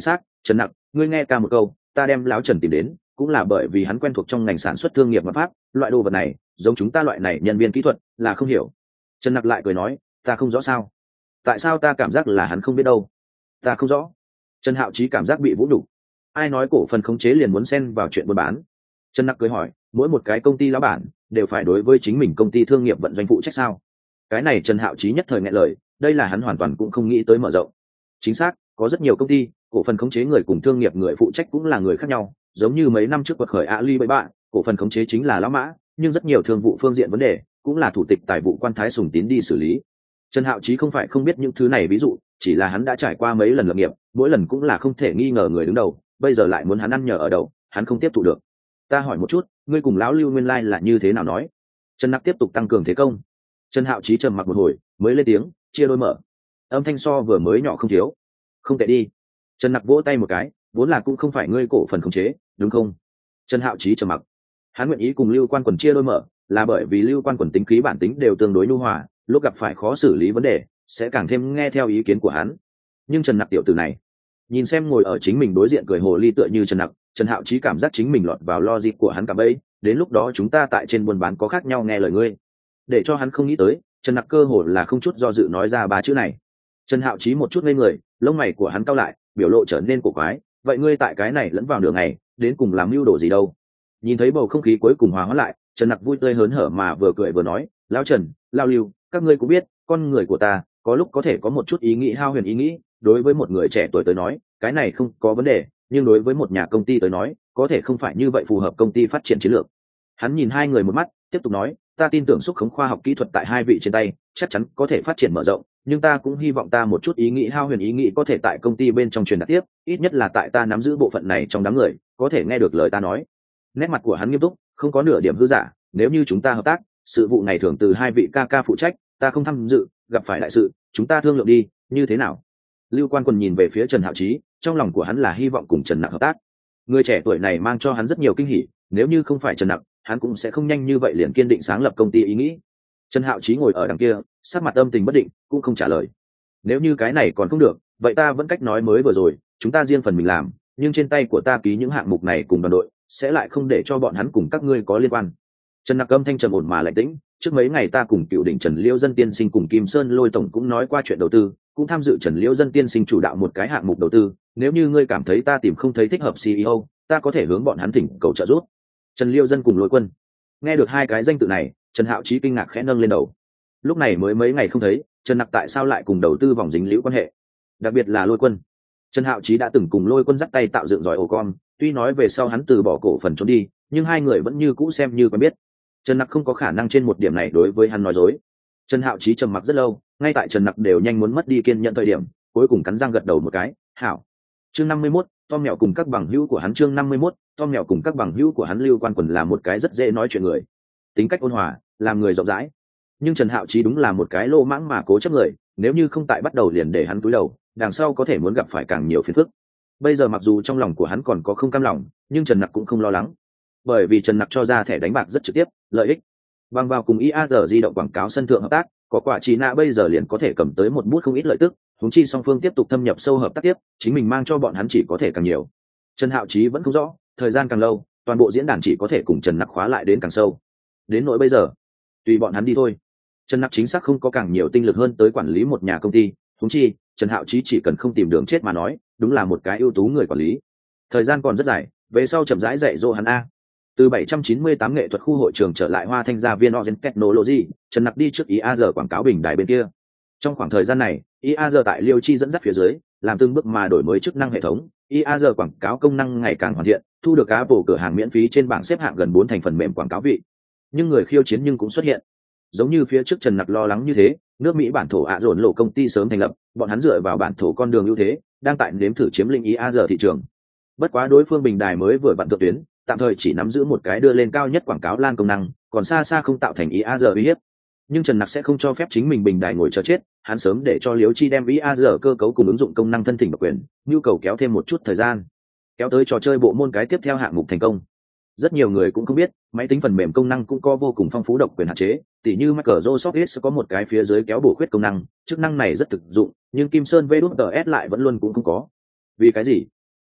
Speaker 1: Trần Nặc, ngươi nghe ca một câu, ta đem lão Trần tìm đến cũng là bởi vì hắn quen thuộc trong ngành sản xuất thương nghiệp và pháp, loại đồ vật này giống chúng ta loại này nhân viên kỹ thuật là không hiểu. Trần Nặc lại cười nói, ta không rõ sao? Tại sao ta cảm giác là hắn không biết đâu? Ta không rõ. Trần Hạo Chí cảm giác bị vũ nhục. Ai nói cổ phần khống chế liền muốn xen vào chuyện buôn bán? Trần Nặc cười hỏi, mỗi một cái công ty lão bản đều phải đối với chính mình công ty thương nghiệp vận doanh phụ trách sao? Cái này Trần Hạo Chí nhất thời nghẹn lời, đây là hắn hoàn toàn cũng không nghĩ tới mở rộng. Chính xác, có rất nhiều công ty cổ phần khống chế người cùng thương nghiệp người phụ trách cũng là người khác nhau, giống như mấy năm trước quật khởi Alibaba, cổ phần khống chế chính là lão mã, nhưng rất nhiều thương vụ phương diện vấn đề cũng là thủ tịch tài vụ quan Thái Sùng Tín đi xử lý. Trần Hạo Chí không phải không biết những thứ này ví dụ, chỉ là hắn đã trải qua mấy lần lập nghiệp, mỗi lần cũng là không thể nghi ngờ người đứng đầu, bây giờ lại muốn hắn ăn nhờ ở đậu, hắn không tiếp thụ được. Ta hỏi một chút, ngươi cùng lão Lưu nguyên lai like là như thế nào nói? Trần Nặc tiếp tục tăng cường thế công. Trần Hạo Chí trầm mặc một hồi, mới lên tiếng, chia đôi mở. Âm thanh so vừa mới nhỏ không thiếu. Không tệ đi. Trần Nặc vỗ tay một cái, vốn là cũng không phải ngươi cổ phần khống chế, đúng không? Trần Hạo Chí trầm mặc. Hắn nguyện ý cùng Lưu Quan Quần chia đôi mở, là bởi vì Lưu Quan Quần tính khí bản tính đều tương đối nhu hòa, lúc gặp phải khó xử lý vấn đề, sẽ càng thêm nghe theo ý kiến của hắn. Nhưng Trần Nặc tiểu tử này, nhìn xem ngồi ở chính mình đối diện cười hồ ly tựa như Trần Nặc, Trần Hạo Chí cảm giác chính mình lọt vào logic của hắn cả bấy, đến lúc đó chúng ta tại trên buôn bán có khác nhau nghe lời ngươi. Để cho hắn không nghĩ tới, Trần Nặc cơ hồ là không chút do dự nói ra ba chữ này. Trần Hạo Chí một chút ngây người, lông mày của hắn cau lại, biểu lộ trở nên cổ quái, vậy ngươi tại cái này lẫn vào nửa ngày, đến cùng làm mưu đồ gì đâu? Nhìn thấy bầu không khí cuối cùng hòa hóa lại, Trần Nặc vui tươi hớn hở mà vừa cười vừa nói, lão Trần, lão Lưu, các ngươi cũng biết, con người của ta có lúc có thể có một chút ý nghĩ hao huyền ý nghĩ, đối với một người trẻ tuổi tới nói, cái này không có vấn đề, nhưng đối với một nhà công ty tới nói, có thể không phải như vậy phù hợp công ty phát triển chiến lược. Hắn nhìn hai người một mắt, tiếp tục nói, ta tin tưởng xúc khống khoa học kỹ thuật tại hai vị trên tay, chắc chắn có thể phát triển mở rộng, nhưng ta cũng hy vọng ta một chút ý nghĩ hao huyền ý nghĩ có thể tại công ty bên trong truyền đạt tiếp, ít nhất là tại ta nắm giữ bộ phận này trong đám người, có thể nghe được lời ta nói. Nét mặt của hắn nghiêm túc, không có nửa điểm hư giả, nếu như chúng ta hợp tác, sự vụ này thường từ hai vị ca ca phụ trách, ta không tham dự, gặp phải đại sự, chúng ta thương lượng đi, như thế nào? Lưu Quan Quần nhìn về phía Trần Hạo Chí, trong lòng của hắn là hy vọng cùng Trần Nặc hợp tác. Người trẻ tuổi này mang cho hắn rất nhiều kinh hỉ, nếu như không phải Trần Nặc, hắn cũng sẽ không nhanh như vậy liền kiên định sáng lập công ty ý nghĩ. Trần Hạo Chí ngồi ở đằng kia, sắc mặt âm tình bất định, cũng không trả lời. Nếu như cái này còn không được, vậy ta vẫn cách nói mới vừa rồi, chúng ta riêng phần mình làm, nhưng trên tay của ta ký những hạng mục này cùng đoàn đội, sẽ lại không để cho bọn hắn cùng các ngươi có liên quan. Trần Nặc âm thanh trầm ổn mà lạnh tĩnh, trước mấy ngày ta cùng cựu đỉnh Trần Liễu Dân tiên sinh cùng Kim Sơn Lôi tổng cũng nói qua chuyện đầu tư, cũng tham dự Trần Liễu Dân tiên sinh chủ đạo một cái hạng mục đầu tư, nếu như ngươi cảm thấy ta tìm không thấy thích hợp xê e ô, ta có thể hướng bọn hắn thỉnh cầu trợ giúp. Trần Liễu Dân cùng Lôi Quân. Nghe được hai cái danh tự này, Trần Hạo Chí kinh ngạc khẽ nâng lên đầu. Lúc này mới mấy ngày không thấy, Trần Nặc tại sao lại cùng đầu tư vòng dính liễu quan hệ, đặc biệt là Lôi Quân. Trần Hạo Chí đã từng cùng Lôi Quân dắt tay tạo dựng giỏi ổ con, tuy nói về sau hắn từ bỏ cổ phần trốn đi, nhưng hai người vẫn như cũ xem như quen biết. Trần Nặc không có khả năng trên một điểm này đối với hắn nói dối. Trần Hạo Chí trầm mặc rất lâu, ngay tại Trần Nặc đều nhanh muốn mất đi kiên nhẫn thời điểm, cuối cùng cắn răng gật đầu một cái, "Hảo." Chương năm mươi mốt, Tom Mèo cùng các bằng hữu của hắn chương năm mươi mốt, Tom Mèo cùng các bằng hữu của hắn Lưu Quan Quần là một cái rất dễ nói chuyện người, tính cách ôn hòa, làm người rộng rãi. Nhưng Trần Hạo Chí đúng là một cái lô mãng mà cố chấp người, nếu như không tại bắt đầu liền để hắn cúi đầu, đằng sau có thể muốn gặp phải càng nhiều phiền phức. Bây giờ mặc dù trong lòng của hắn còn có không cam lòng, nhưng Trần Nặc cũng không lo lắng, bởi vì Trần Nặc cho ra thẻ đánh bạc rất trực tiếp, lợi ích. Bằng vào cùng i a rờ di động quảng cáo sân thượng hợp tác, có quả chỉ nạ bây giờ liền có thể cầm tới một bút không ít lợi tức, huống chi song phương tiếp tục thâm nhập sâu hợp tác tiếp, chính mình mang cho bọn hắn chỉ có thể càng nhiều. Trần Hạo Chí vẫn không rõ, thời gian càng lâu, toàn bộ diễn đàn chỉ có thể cùng Trần Nặc khóa lại đến càng sâu. Đến nỗi bây giờ, tùy bọn hắn đi thôi. Trần Nặc chính xác không có càng nhiều tinh lực hơn tới quản lý một nhà công ty, huống chi, Trần Hạo Chí chỉ cần không tìm đường chết mà nói, đúng là một cái ưu tú người quản lý. Thời gian còn rất dài, về sau chậm rãi dạy dỗ hắn a. Từ bảy trăm chín mươi tám nghệ thuật khu hội trường trở lại Hoa Thanh gia viên Orange Technology, Trần Nặc đi trước i a rờ quảng cáo bình đài bên kia. Trong khoảng thời gian này, i a rờ tại Liêu Chi dẫn dắt phía dưới, làm từng bước mà đổi mới chức năng hệ thống, i a rờ quảng cáo công năng ngày càng hoàn thiện, thu được Apple cửa hàng miễn phí trên bảng xếp hạng gần bốn thành phần mềm quảng cáo vị. Nhưng người khiêu chiến nhưng cũng xuất hiện. Giống như phía trước Trần Nặc lo lắng như thế, nước Mỹ bản thổ ạ dồn lộ công ty sớm thành lập, bọn hắn dựa vào bản thổ con đường ưu thế, đang tại nếm thử chiếm lĩnh i a rờ thị trường. Bất quá đối phương bình đài mới vừa vặn thượng tuyến, tạm thời chỉ nắm giữ một cái đưa lên cao nhất quảng cáo lan công năng, còn xa xa không tạo thành i a rờ uy hiếp. Nhưng Trần Nặc sẽ không cho phép chính mình bình đài ngồi chờ chết, hắn sớm để cho Liễu Chi đem i a rờ cơ cấu cùng ứng dụng công năng thân thỉnh độc quyền, nhu cầu kéo thêm một chút thời gian, kéo tới trò chơi bộ môn cái tiếp theo hạng mục thành công. Rất nhiều người cũng không biết, máy tính phần mềm công năng cũng có vô cùng phong phú độc quyền hạn chế, tỉ như Microsoft Edge có một cái phía dưới kéo bổ khuyết công năng, chức năng này rất thực dụng, nhưng Kim Sơn vê đê ét lại vẫn luôn cũng không có. Vì cái gì?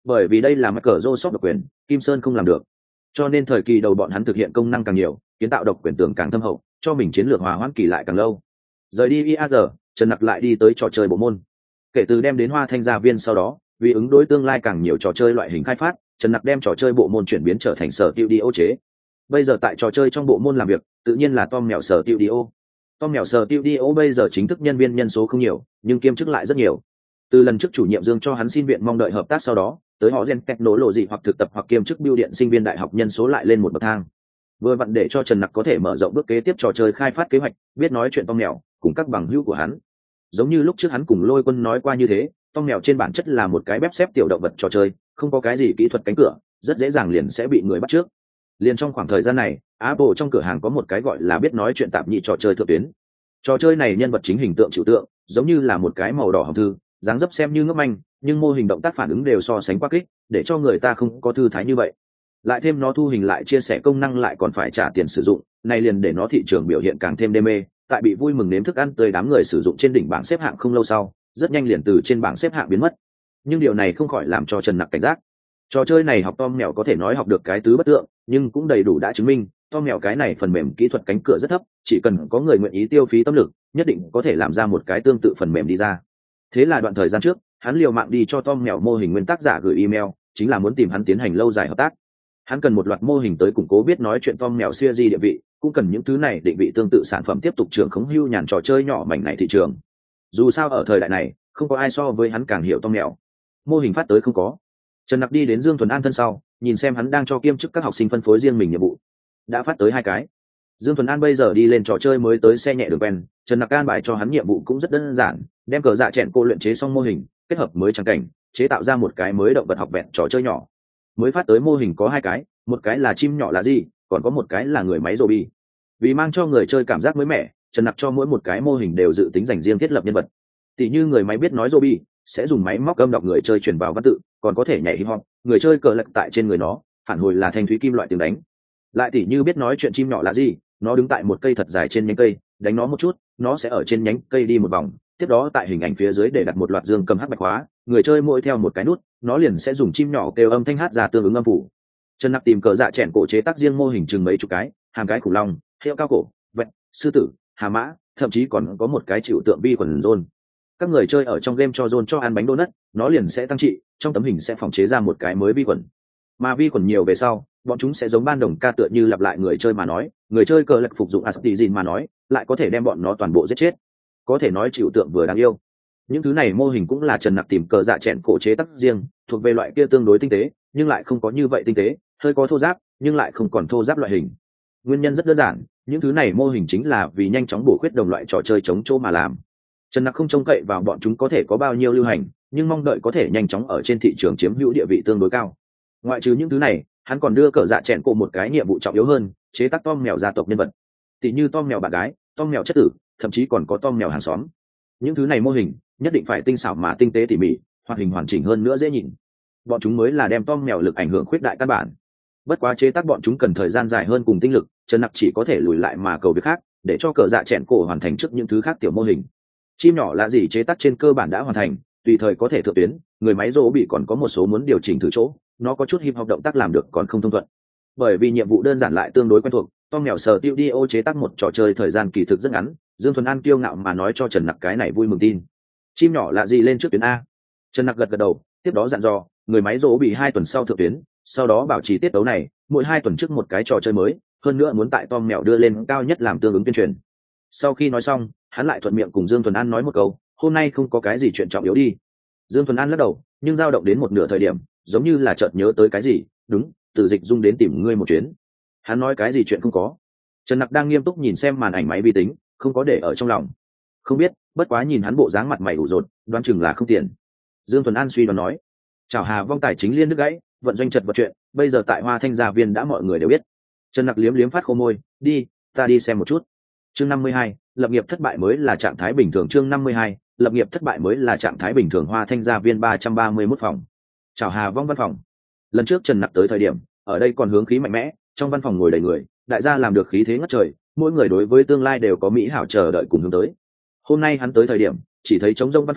Speaker 1: Bởi vì đây là Microsoft độc quyền, Kim Sơn không làm được. Cho nên thời kỳ đầu bọn hắn thực hiện công năng càng nhiều, kiến tạo độc quyền tường càng thâm hậu, cho mình chiến lược hòa hoãn kỳ lại càng lâu. Rời đi i a giê, Trần Nặc lại đi tới trò chơi bộ môn. Kể từ đem đến Hoa Thanh Gia Viên sau đó, vì ứng đối tương lai càng nhiều trò chơi loại hình khai phát, Trần Nặc đem trò chơi bộ môn chuyển biến trở thành sở tiêu đi ô chế. Bây giờ tại trò chơi trong bộ môn làm việc, tự nhiên là Tom mèo sở tiêu đi ô. Tom mèo sở tiêu đi ô bây giờ chính thức nhân viên nhân số không nhiều, nhưng kiêm chức lại rất nhiều. Từ lần trước chủ nhiệm Dương cho hắn xin viện mong đợi hợp tác sau đó, tới họ gen technology hoặc thực tập hoặc kiêm chức bưu điện sinh viên đại học nhân số lại lên một bậc thang. Vừa vặn để cho Trần Nặc có thể mở rộng bước kế tiếp trò chơi khai phát kế hoạch, biết nói chuyện Tom mèo cùng các bằng hữu của hắn. Giống như lúc trước hắn cùng Lôi Quân nói qua như thế, Tom mèo trên bản chất là một cái bếp xếp tiểu động vật trò chơi, không có cái gì kỹ thuật cánh cửa, rất dễ dàng liền sẽ bị người bắt trước. Liền trong khoảng thời gian này, Apple trong cửa hàng có một cái gọi là biết nói chuyện tạp nhị trò chơi thượng tuyến. Trò chơi này nhân vật chính hình tượng chịu tượng, giống như là một cái màu đỏ hồng thư, dáng dấp xem như ngốc manh, nhưng mô hình động tác phản ứng đều so sánh quá kích, để cho người ta không có thư thái như vậy. Lại thêm nó thu hình lại chia sẻ công năng lại còn phải trả tiền sử dụng, này liền để nó thị trường biểu hiện càng thêm đê mê, tại bị vui mừng nếm thức ăn tươi đám người sử dụng trên đỉnh bảng xếp hạng không lâu sau, rất nhanh liền từ trên bảng xếp hạng biến mất. Nhưng điều này không khỏi làm cho Trần Nặc cảnh giác. Trò chơi này học Tom mèo có thể nói học được cái tứ bất tượng, nhưng cũng đầy đủ đã chứng minh, Tom mèo cái này phần mềm kỹ thuật cánh cửa rất thấp, chỉ cần có người nguyện ý tiêu phí tâm lực, nhất định có thể làm ra một cái tương tự phần mềm đi ra. Thế là đoạn thời gian trước, hắn liều mạng đi cho Tom mèo mô hình nguyên tác giả gửi email, chính là muốn tìm hắn tiến hành lâu dài hợp tác. Hắn cần một loạt mô hình tới củng cố biết nói chuyện Tom mèo series địa vị, cũng cần những thứ này định vị tương tự sản phẩm tiếp tục trưởng khống hưu nhàn trò chơi nhỏ mảnh này thị trường. Dù sao ở thời đại này, không có ai so với hắn càng hiểu Tom mèo. Mô hình phát tới không có. Trần Nặc đi đến Dương Thuần An thân sau, nhìn xem hắn đang cho kiêm chức các học sinh phân phối riêng mình nhiệm vụ. Đã phát tới hai cái. Dương Thuần An bây giờ đi lên trò chơi mới tới xe nhẹ đường quen, Trần Nặc an bài cho hắn nhiệm vụ cũng rất đơn giản, đem cờ dạ chèn cô luyện chế xong mô hình, kết hợp mới trang cảnh, chế tạo ra một cái mới động vật học vẹn trò chơi nhỏ. Mới phát tới mô hình có hai cái, một cái là chim nhỏ là gì, còn có một cái là người máy zombie. Vì mang cho người chơi cảm giác mới mẻ, Trần Nặc cho mỗi một cái mô hình đều dự tính dành riêng thiết lập nhân vật. Tỷ như người máy biết nói zombie sẽ dùng máy móc âm đọc người chơi truyền vào văn tự, còn có thể nhảy hip hop, người chơi cờ lật tại trên người nó, phản hồi là thanh thúy kim loại tiếng đánh. Lại tỷ như biết nói chuyện chim nhỏ là gì, nó đứng tại một cây thật dài trên nhánh cây, đánh nó một chút, nó sẽ ở trên nhánh cây đi một vòng, tiếp đó tại hình ảnh phía dưới để đặt một loạt dương cầm hắc bạch hóa, người chơi mỗi theo một cái nút, nó liền sẽ dùng chim nhỏ kêu âm thanh hát ra tương ứng âm phủ. Trần Nặc tìm cờ dạ chèn cổ chế tác riêng mô hình chừng mấy chục cái, hàng cái khủng long, heo cao cổ, vẹn, sư tử, hà mã, thậm chí còn có một cái chịu tượng vi khuẩn Zone. Các người chơi ở trong game cho Zone cho ăn bánh donut, nó liền sẽ tăng trị, trong tấm hình sẽ phòng chế ra một cái mới vi khuẩn. Mà vi khuẩn nhiều về sau, bọn chúng sẽ giống ban đồng ca tựa như lặp lại người chơi mà nói, người chơi cờ lật phục dụng Astigin mà nói, lại có thể đem bọn nó toàn bộ giết chết. Có thể nói chịu tượng vừa đáng yêu. Những thứ này mô hình cũng là Trần Nặc tìm cờ dạ chèn cổ chế tác riêng, thuộc về loại kia tương đối tinh tế, nhưng lại không có như vậy tinh tế, hơi có thô ráp, nhưng lại không còn thô ráp loại hình. Nguyên nhân rất đơn giản, những thứ này mô hình chính là vì nhanh chóng bổ khuyết đồng loại trò chơi chống chỗ mà làm. Trần Nặc không trông cậy vào bọn chúng có thể có bao nhiêu lưu hành, nhưng mong đợi có thể nhanh chóng ở trên thị trường chiếm hữu địa vị tương đối cao. Ngoại trừ những thứ này, hắn còn đưa cờ dạ chèn cổ một cái nhiệm vụ trọng yếu hơn, chế tác Tom mèo gia tộc nhân vật. Tỷ như Tom mèo bạn gái, Tom mèo chất tử, thậm chí còn có Tom mèo hàng xóm. Những thứ này mô hình nhất định phải tinh xảo mà tinh tế tỉ mỉ, hoạt hình hoàn chỉnh hơn nữa dễ nhìn. Bọn chúng mới là đem Tom mèo lực ảnh hưởng khuyết đại căn bản. Bất quá chế tác bọn chúng cần thời gian dài hơn cùng tinh lực, Trần Nặc chỉ có thể lùi lại mà cầu việc khác, để cho cờ dạ chèn cổ hoàn thành trước những thứ khác tiểu mô hình. Chim nhỏ là gì chế tác trên cơ bản đã hoàn thành, tùy thời có thể thượng tuyến, người máy rô bị còn có một số muốn điều chỉnh thử chỗ, nó có chút hip hop động tác làm được còn không thông thuận. Bởi vì nhiệm vụ đơn giản lại tương đối quen thuộc, Tom mèo sờ tiêu đi ô chế tác một trò chơi thời gian kỳ thực rất ngắn, Dương Thuần An kiêu ngạo mà nói cho Trần Nặc cái này vui mừng tin. Chim nhỏ là gì lên trước tuyến a. Trần Nặc gật gật đầu, tiếp đó dặn dò, người máy rô bị hai tuần sau thượng tuyến, sau đó bảo trì tiết đấu này, mỗi hai tuần trước một cái trò chơi mới, hơn nữa muốn tại Tom mèo đưa lên cao nhất làm tương ứng tuyên truyền. Sau khi nói xong, hắn lại thuận miệng cùng Dương Thuần An nói một câu, hôm nay không có cái gì chuyện trọng yếu đi. Dương Thuần An lắc đầu, nhưng dao động đến một nửa thời điểm, giống như là chợt nhớ tới cái gì, đúng, Từ Dịch Dung đến tìm ngươi một chuyến. Hắn nói cái gì chuyện không có. Trần Nặc đang nghiêm túc nhìn xem màn ảnh máy vi tính, không có để ở trong lòng. Không biết, bất quá nhìn hắn bộ dáng mặt mày ủ rột, đoán chừng là không tiền. Dương Thuần An suy đoán nói, chào Hà Vong tài chính liên đứt gãy, vận doanh chật vật chuyện, bây giờ tại Hoa Thanh Gia Viên đã mọi người đều biết. Trần Nặc liếm liếm phát khô môi, đi, ta đi xem một chút. Chương năm mươi hai, lập nghiệp thất bại mới là trạng thái bình thường. Chương năm mươi hai, lập nghiệp thất bại mới là trạng thái bình thường. Hoa Thanh Gia Viên ba trăm ba mươi mốt phòng. Chào Hà Vong văn phòng. Lần trước Trần Nặc tới thời điểm, ở đây còn hướng khí mạnh mẽ, trong văn phòng ngồi đầy người, đại gia làm được khí thế ngất trời, mỗi người đối với tương lai đều có mỹ hảo chờ đợi cùng hướng tới. Hôm nay hắn tới thời điểm, chỉ thấy trống rông văn phòng,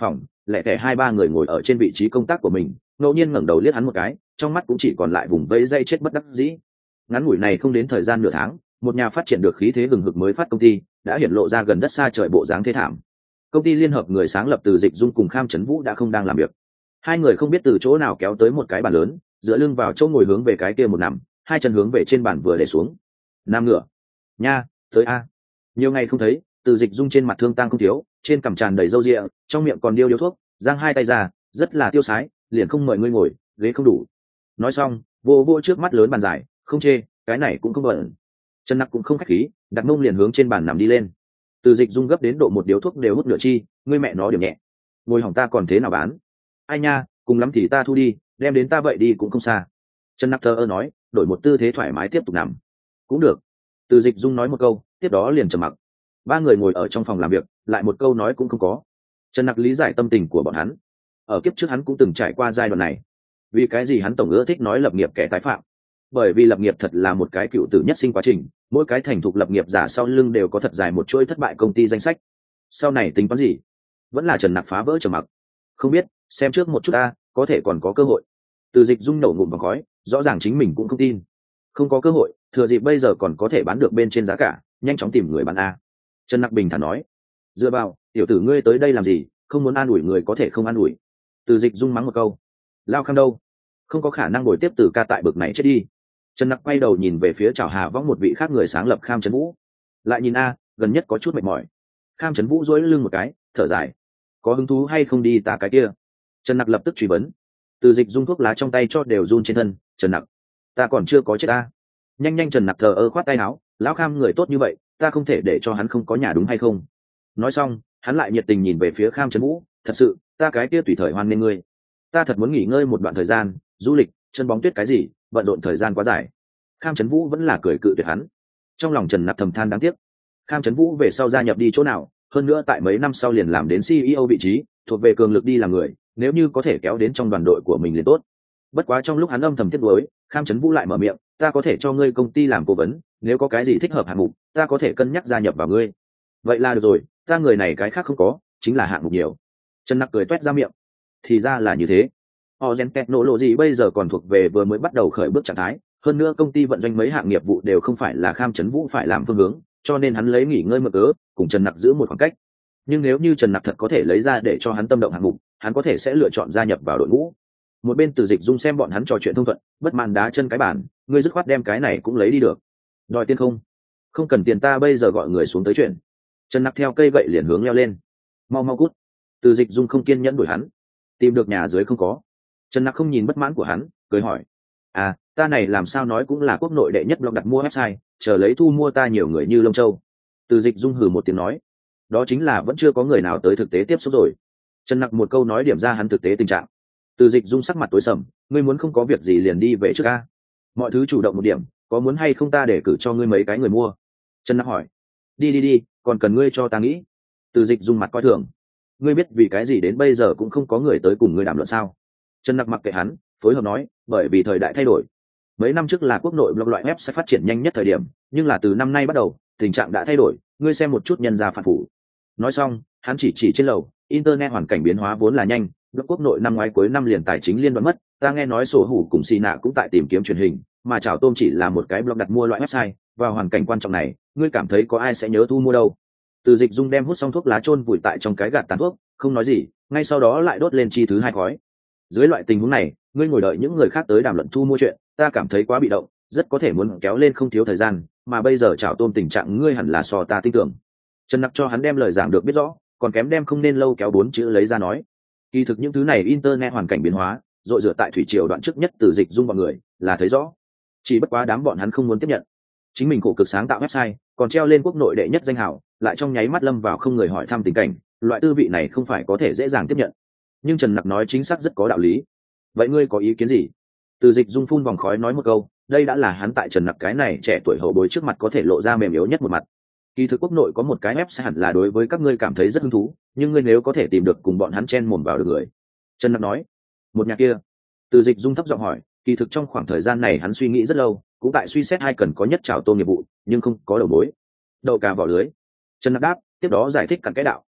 Speaker 1: lẻ tẻ hai ba người ngồi ở trên vị trí công tác của mình, ngẫu nhiên ngẩng đầu liếc hắn một cái, trong mắt cũng chỉ còn lại vùng vẫy dây chết bất đắc dĩ. Ngắn ngủi này không đến thời gian nửa tháng, một nhà phát triển được khí thế hừng hực mới phát công ty đã hiển lộ ra gần đất xa trời bộ dáng thế thảm. Công ty liên hợp người sáng lập Từ Dịch Dung cùng Kham Chấn Vũ đã không đang làm việc. Hai người không biết từ chỗ nào kéo tới một cái bàn lớn, dựa lưng vào chỗ ngồi hướng về cái kia một nằm, hai chân hướng về trên bàn vừa để xuống. Nam ngựa, nha, tới a. Nhiều ngày không thấy, Từ Dịch Dung trên mặt thương tang không thiếu, trên cằm tràn đầy râu ria, trong miệng còn điêu điếu thuốc, giang hai tay ra, rất là tiêu sái, liền không mời ngươi ngồi, ghế không đủ. Nói xong, vô vô trước mắt lớn bàn dài, không chê, cái này cũng không bận. Trần Nặc cũng không khách khí, đặt mông liền hướng trên bàn nằm đi lên. Từ Dịch Dung gấp đến độ một điếu thuốc đều hút nửa chi, ngươi mẹ nó điểm nhẹ, ngồi hỏng ta còn thế nào bán? Ai nha, cùng lắm thì ta thu đi, đem đến ta vậy đi cũng không xa. Trần Nặc thờ ơ nói, đổi một tư thế thoải mái tiếp tục nằm. Cũng được. Từ Dịch Dung nói một câu, tiếp đó liền trầm mặc. Ba người ngồi ở trong phòng làm việc, lại một câu nói cũng không có. Trần Nặc lý giải tâm tình của bọn hắn. Ở kiếp trước hắn cũng từng trải qua giai đoạn này. Vì cái gì hắn tổng ưa thích nói lập nghiệp kẻ tái phạm? Bởi vì lập nghiệp thật là một cái cựu tử nhất sinh quá trình, mỗi cái thành thục lập nghiệp giả sau lưng đều có thật dài một chuỗi thất bại công ty danh sách. Sau này tính toán gì? Vẫn là Trần Nặc phá vỡ trầm mặc. Không biết, xem trước một chút ta, có thể còn có cơ hội. Từ Dịch Dung nổ ngụm vào khói, rõ ràng chính mình cũng không tin. Không có cơ hội, thừa dịp bây giờ còn có thể bán được bên trên giá cả, nhanh chóng tìm người bán a. Trần Nặc bình thản nói. Dựa vào, tiểu tử ngươi tới đây làm gì, không muốn an ủi người có thể không an ủi. Từ Dịch Dung mắng một câu. Lao Kham đâu? Không có khả năng bồi tiếp Từ ca tại bực này chết đi. Trần Nặc quay đầu nhìn về phía Trảo Hà Võng một vị khác người sáng lập Kham Chấn Vũ. Lại nhìn a, gần nhất có chút mệt mỏi. Kham Chấn Vũ duỗi lưng một cái, thở dài. Có hứng thú hay không đi ta cái kia? Trần Nặc lập tức truy vấn. Từ Dịch Dung thuốc lá trong tay cho đều run trên thân. Trần Nặc, ta còn chưa có chết ta. Nhanh nhanh Trần Nặc thờ ơ khoát tay áo, lão Kham người tốt như vậy, ta không thể để cho hắn không có nhà đúng hay không? Nói xong, hắn lại nhiệt tình nhìn về phía Kham Chấn Vũ, thật sự, ta cái kia tùy thời hoan nghênh ngươi. Ta thật muốn nghỉ ngơi một đoạn thời gian, du lịch, chân bóng tuyết cái gì, bận rộn thời gian quá dài. Kham Chấn Vũ vẫn là cười cự tuyệt hắn. Trong lòng Trần Nặc thầm than đáng tiếc. Kham Chấn Vũ về sau gia nhập đi chỗ nào, hơn nữa tại mấy năm sau liền làm đến xê e ô vị trí, thuộc về cường lực đi làm người, nếu như có thể kéo đến trong đoàn đội của mình liền tốt. Bất quá trong lúc hắn âm thầm tiếc nuối, Kham Chấn Vũ lại mở miệng, ta có thể cho ngươi công ty làm cố vấn, nếu có cái gì thích hợp hạng mục, ta có thể cân nhắc gia nhập vào ngươi. Vậy là được rồi, ta người này cái khác không có, chính là hạng mục nhiều. Trần Nặc cười toét ra miệng. Thì ra là như thế. Ozen Technology bây giờ còn thuộc về vừa mới bắt đầu khởi bước trạng thái, hơn nữa công ty vận doanh mấy hạng nghiệp vụ đều không phải là Kham Chấn Vũ phải làm phương hướng, cho nên hắn lấy nghỉ ngơi mượn cớ, cùng Trần Nặc giữ một khoảng cách. Nhưng nếu như Trần Nặc thật có thể lấy ra để cho hắn tâm động hạng mục, hắn có thể sẽ lựa chọn gia nhập vào đội ngũ. Một bên Từ Dịch Dung xem bọn hắn trò chuyện thông thuận, bất mãn đá chân cái bàn, ngươi dứt khoát đem cái này cũng lấy đi được. Đòi tiền không? Không cần tiền, ta bây giờ gọi người xuống tới chuyện. Trần Nặc theo cây gậy liền hướng leo lên. Mau mau cút. Từ Dịch Dung không kiên nhẫn đuổi hắn. Tìm được nhà dưới không có. Trần Nặc không nhìn bất mãn của hắn, cười hỏi. À, ta này làm sao nói cũng là quốc nội đệ nhất blog đặt mua website, chờ lấy thu mua ta nhiều người như lông châu. Từ Dịch Dung hừ một tiếng nói. Đó chính là vẫn chưa có người nào tới thực tế tiếp xúc rồi. Trần Nặc một câu nói điểm ra hắn thực tế tình trạng. Từ Dịch Dung sắc mặt tối sầm, ngươi muốn không có việc gì liền đi về trước a. Mọi thứ chủ động một điểm, có muốn hay không ta để cử cho ngươi mấy cái người mua? Trần Nặc hỏi. Đi đi đi, còn cần ngươi cho ta nghĩ. Từ Dịch Dung mặt coi thường. Ngươi biết vì cái gì đến bây giờ cũng không có người tới cùng ngươi đàm luận sao? Trần Nặc mặc kệ hắn, phối hợp nói, bởi vì thời đại thay đổi. Mấy năm trước là quốc nội blog loại web sẽ phát triển nhanh nhất thời điểm, nhưng là từ năm nay bắt đầu, tình trạng đã thay đổi, ngươi xem một chút nhân gia phản phủ. Nói xong, hắn chỉ chỉ trên lầu, internet hoàn cảnh biến hóa vốn là nhanh, blog quốc nội năm ngoái cuối năm liền tài chính liên đoạn mất, ta nghe nói sổ hủ cùng xì nạ cũng tại tìm kiếm truyền hình, mà Trảo Tôm chỉ là một cái blog đặt mua loại website, vào hoàn cảnh quan trọng này, ngươi cảm thấy có ai sẽ nhớ thu mua đâu? Từ Dịch Dung đem hút xong thuốc lá chôn vùi tại trong cái gạt tàn thuốc, không nói gì, ngay sau đó lại đốt lên chi thứ hai khói. Dưới loại tình huống này, ngươi ngồi đợi những người khác tới đàm luận thu mua chuyện, ta cảm thấy quá bị động, rất có thể muốn kéo lên không thiếu thời gian, mà bây giờ Trảo Tôm tình trạng ngươi hẳn là so ta tin tưởng. Trần Nặc cho hắn đem lời giảng được biết rõ, còn kém đem không nên lâu kéo bốn chữ lấy ra nói. Kỳ thực những thứ này internet hoàn cảnh biến hóa, rồi dựa tại thủy triều đoạn trước nhất Từ Dịch Dung bọn người, là thấy rõ. Chỉ bất quá đám bọn hắn không muốn tiếp nhận. Chính mình khổ cực sáng tạo website, còn treo lên quốc nội đệ nhất danh hào, lại trong nháy mắt lâm vào không người hỏi thăm tình cảnh, loại tư vị này không phải có thể dễ dàng tiếp nhận. Nhưng Trần Nặc nói chính xác rất có đạo lý. Vậy ngươi có ý kiến gì? Từ Dịch Dung phun vòng khói nói một câu, đây đã là hắn tại Trần Nặc cái này trẻ tuổi hậu bối trước mặt có thể lộ ra mềm yếu nhất một mặt. Kỳ thực quốc nội có một cái website hẳn là đối với các ngươi cảm thấy rất hứng thú, nhưng ngươi nếu có thể tìm được cùng bọn hắn chen mồm vào được người. Trần Nặc nói. Một nhà kia. Từ Dịch Dung thấp giọng hỏi, kỳ thực trong khoảng thời gian này hắn suy nghĩ rất lâu, cũng tại suy xét hai cần có nhất Trảo Tôm nghiệp vụ, nhưng không có đầu mối. Đầu cà vào lưới. Trần Nặc đáp, tiếp đó giải thích cặn cái đạo,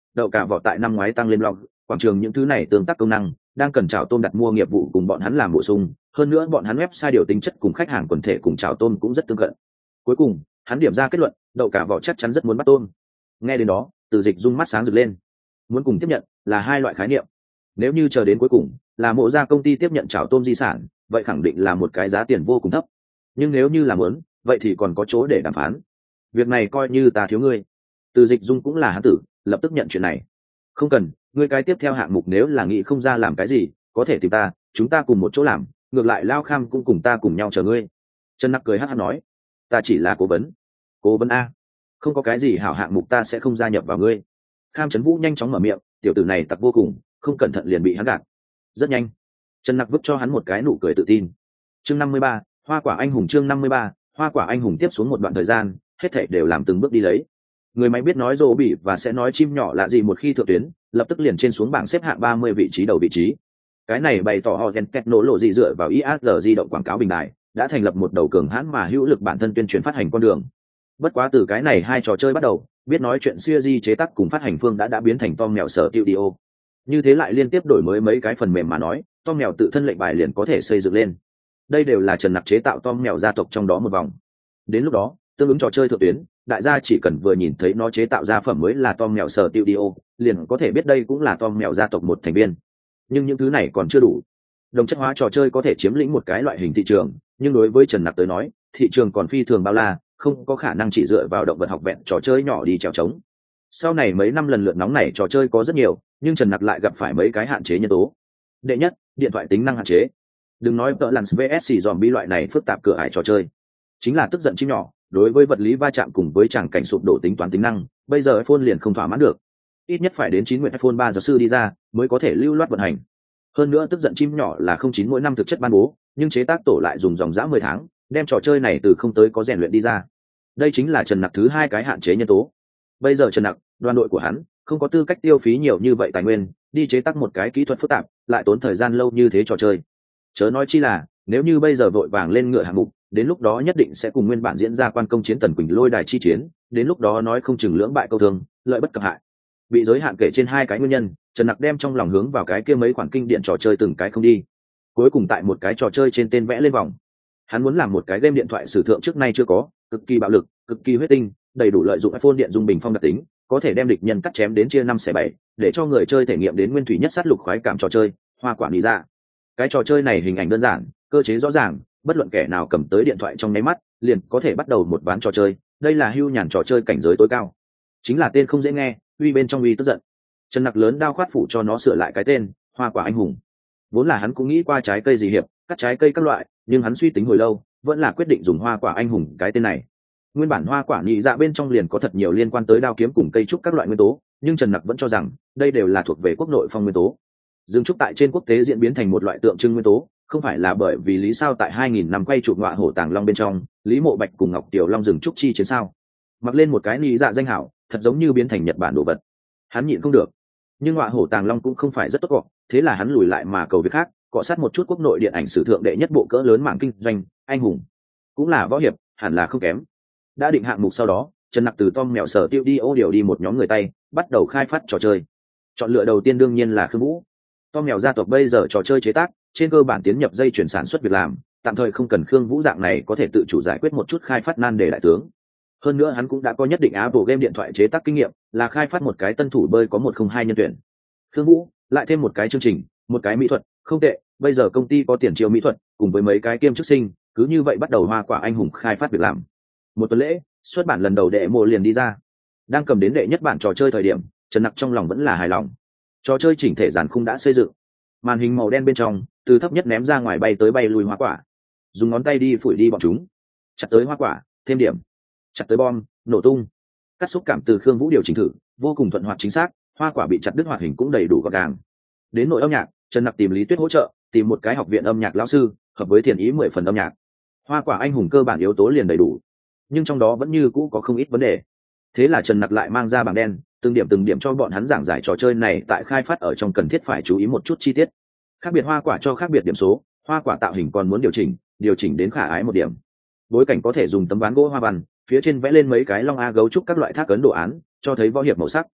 Speaker 1: đậu cả vỏ tại năm ngoái tăng lên blog quảng trường, những thứ này tương tác công năng đang cần chảo tôm đặt mua nghiệp vụ cùng bọn hắn làm bổ sung. Hơn nữa bọn hắn website điều tính chất cùng khách hàng quần thể cùng chảo tôm cũng rất tương cận. Cuối cùng hắn điểm ra kết luận, đậu cả vỏ chắc chắn rất muốn bắt tôm. Nghe đến đó, Từ Dịch Dung mắt sáng rực lên. Muốn cùng tiếp nhận là hai loại khái niệm. Nếu như chờ đến cuối cùng là mộ gia công ty tiếp nhận chảo tôm di sản, vậy khẳng định là một cái giá tiền vô cùng thấp. Nhưng nếu như là muốn, vậy thì còn có chỗ để đàm phán. Việc này coi như ta thiếu ngươi. Từ Dịch Dung cũng là hán tử, lập tức nhận chuyện này. Không cần, ngươi cái tiếp theo hạng mục nếu là nghĩ không ra làm cái gì, có thể tìm ta, chúng ta cùng một chỗ làm, ngược lại Lao Kham cũng cùng ta cùng nhau chờ ngươi. Trần Nặc cười hắc hắc nói, ta chỉ là cố vấn. Cố vấn a? Không có cái gì hảo hạng mục ta sẽ không gia nhập vào ngươi. Kham Trấn Vũ nhanh chóng mở miệng, tiểu tử này tặc vô cùng, không cẩn thận liền bị hắn gạt. Rất nhanh, Trần Nặc vứt cho hắn một cái nụ cười tự tin. Chương năm mươi ba, Hoa quả anh hùng. Chương năm mươi ba, Hoa quả anh hùng. Tiếp xuống một đoạn thời gian, hết thảy đều làm từng bước đi lấy. Người máy biết nói rô bỉ và sẽ nói chim nhỏ là gì một khi thượng tuyến, lập tức liền trên xuống bảng xếp hạng ba mươi vị trí đầu vị trí. Cái này bày tỏ họ gen kết nỗ lộ gì dựa vào i ét rờ di động quảng cáo bình đại, đã thành lập một đầu cường hãn mà hữu lực bản thân tuyên truyền phát hành con đường. Bất quá từ cái này hai trò chơi bắt đầu, biết nói chuyện series chế tác cùng phát hành phương đã đã biến thành Tom mèo sở studio. Như thế lại liên tiếp đổi mới mấy cái phần mềm mà nói, Tom mèo tự thân lệnh bài liền có thể xây dựng lên. Đây đều là Trần Nặc chế tạo Tom mèo gia tộc trong đó một vòng. Đến lúc đó, tương ứng trò chơi thượng tuyến, đại gia chỉ cần vừa nhìn thấy nó chế tạo ra phẩm mới là Tom mèo sở studio, liền có thể biết đây cũng là Tom mèo gia tộc một thành viên. Nhưng những thứ này còn chưa đủ. Đồng chất hóa trò chơi có thể chiếm lĩnh một cái loại hình thị trường, nhưng đối với Trần Nặc tới nói, thị trường còn phi thường bao la, không có khả năng chỉ dựa vào động vật học vẹn trò chơi nhỏ đi trèo trống. Sau này mấy năm lần lượt nóng này trò chơi có rất nhiều, nhưng Trần Nặc lại gặp phải mấy cái hạn chế nhân tố. Đệ nhất, điện thoại tính năng hạn chế. Đừng nói tợ lặn vê ét zombie loại này phức tạp cửa ải trò chơi, chính là tức giận chim nhỏ, đối với vật lý va chạm cùng với tràng cảnh sụp đổ tính toán tính năng, bây giờ iPhone liền không thỏa mãn được. Ít nhất phải đến chín nguyện iPhone ba giờ sư đi ra mới có thể lưu loát vận hành. Hơn nữa tức giận chim nhỏ là không chín mỗi năm thực chất ban bố, nhưng chế tác tổ lại dùng dòng dã mười tháng, đem trò chơi này từ không tới có rèn luyện đi ra. Đây chính là Trần Nặc thứ hai cái hạn chế nhân tố. Bây giờ Trần Nặc, đoàn đội của hắn không có tư cách tiêu phí nhiều như vậy tài nguyên đi chế tác một cái kỹ thuật phức tạp lại tốn thời gian lâu như thế trò chơi. Chớ nói chi là nếu như bây giờ vội vàng lên ngựa hạng mục, đến lúc đó nhất định sẽ cùng nguyên bản diễn ra quan công chiến Tần Quỳnh lôi đài chi chiến, đến lúc đó nói không chừng lưỡng bại câu thương, lợi bất cập hại. Bị giới hạn kể trên hai cái nguyên nhân, Trần Nặc đem trong lòng hướng vào cái kia mấy khoản kinh điển trò chơi từng cái không đi. Cuối cùng tại một cái trò chơi trên tên vẽ lên vòng. Hắn muốn làm một cái game điện thoại sử thượng trước nay chưa có, cực kỳ bạo lực, cực kỳ huyết tinh, đầy đủ lợi dụng iPhone điện dung bình phong đặc tính, có thể đem địch nhân cắt chém đến chia năm xẻ bảy, để cho người chơi thể nghiệm đến nguyên thủy nhất sát lục khoái cảm trò chơi, Hoa quả lý ra. Cái trò chơi này hình ảnh đơn giản, cơ chế rõ ràng, bất luận kẻ nào cầm tới điện thoại trong nháy mắt, liền có thể bắt đầu một ván trò chơi, đây là hưu nhàn trò chơi cảnh giới tối cao. Chính là tên không dễ nghe, uy bên trong uy tức giận. Trần Nặc lớn đao khoát phủ cho nó sửa lại cái tên, Hoa quả anh hùng. Vốn là hắn cũng nghĩ qua trái cây gì hiệp, cắt trái cây các loại, nhưng hắn suy tính hồi lâu, vẫn là quyết định dùng Hoa quả anh hùng cái tên này. Nguyên bản Hoa quả nhị dạ bên trong liền có thật nhiều liên quan tới đao kiếm cùng cây trúc các loại nguyên tố, nhưng Trần Nặc vẫn cho rằng đây đều là thuộc về quốc nội phong nguyên tố. Dương trúc tại trên quốc tế diễn biến thành một loại tượng trưng nguyên tố, không phải là bởi vì lý sao tại hai nghìn năm quay chụp ngọa hổ tàng long bên trong, Lý Mộ Bạch cùng Ngọc Tiểu Long rừng trúc chi chiến sao? Mặc lên một cái nhị dạ danh hảo, thật giống như biến thành Nhật Bản đồ vật. Hắn nhịn không được. Nhưng ngọa hổ tàng long cũng không phải rất tốt cọ, thế là hắn lùi lại mà cầu việc khác, cọ sát một chút quốc nội điện ảnh sử thượng đệ nhất bộ cỡ lớn mảng kinh doanh, anh hùng. Cũng là võ hiệp, hẳn là không kém. Đã định hạng mục sau đó, Trần Nặc từ Tom mèo sở tiêu đi ô điều đi một nhóm người tay, bắt đầu khai phát trò chơi. Chọn lựa đầu tiên đương nhiên là Khương Vũ. Tom mèo gia tộc bây giờ trò chơi chế tác, trên cơ bản tiến nhập dây chuyển sản xuất việc làm, tạm thời không cần Khương Vũ dạng này có thể tự chủ giải quyết một chút khai phát nan đề đại tướng. Hơn nữa hắn cũng đã có nhất định Apple game điện thoại chế tác kinh nghiệm, là khai phát một cái tân thủ bơi có một không hai nhân tuyển. Khương Vũ lại thêm một cái chương trình, một cái mỹ thuật, không tệ, bây giờ công ty có tiền chiêu mỹ thuật, cùng với mấy cái kiêm chức sinh, cứ như vậy bắt đầu Hoa quả anh hùng khai phát việc làm. Một tuần lễ, xuất bản lần đầu đệ mộ liền đi ra. Đang cầm đến đệ nhất bản trò chơi thời điểm, Trần Nặc trong lòng vẫn là hài lòng. Trò chơi chỉnh thể giản khung đã xây dựng, màn hình màu đen bên trong, từ thấp nhất ném ra ngoài bay tới bay lùi hoa quả, dùng ngón tay đi phủi đi bọn chúng, chặt tới hoa quả, thêm điểm, chặt tới bom, nổ tung. Các xúc cảm từ Khương Vũ điều chỉnh thử, vô cùng thuận hoạt chính xác, hoa quả bị chặt đứt hoạt hình cũng đầy đủ gọn gàng. Đến nội âm nhạc, Trần Nặc tìm Lý Tuyết hỗ trợ, tìm một cái học viện âm nhạc lão sư, hợp với thiền ý mười phần âm nhạc. Hoa quả anh hùng cơ bản yếu tố liền đầy đủ, nhưng trong đó vẫn như cũ có không ít vấn đề. Thế là Trần Nặc lại mang ra bảng đen, từng điểm từng điểm cho bọn hắn giảng giải trò chơi này tại khai phát ở trong cần thiết phải chú ý một chút chi tiết. Khác biệt hoa quả cho khác biệt điểm số, hoa quả tạo hình còn muốn điều chỉnh, điều chỉnh đến khả ái một điểm. Bối cảnh có thể dùng tấm ván gỗ hoa văn, phía trên vẽ lên mấy cái long a gấu trúc các loại thác ấn đồ án, cho thấy võ hiệp màu sắc.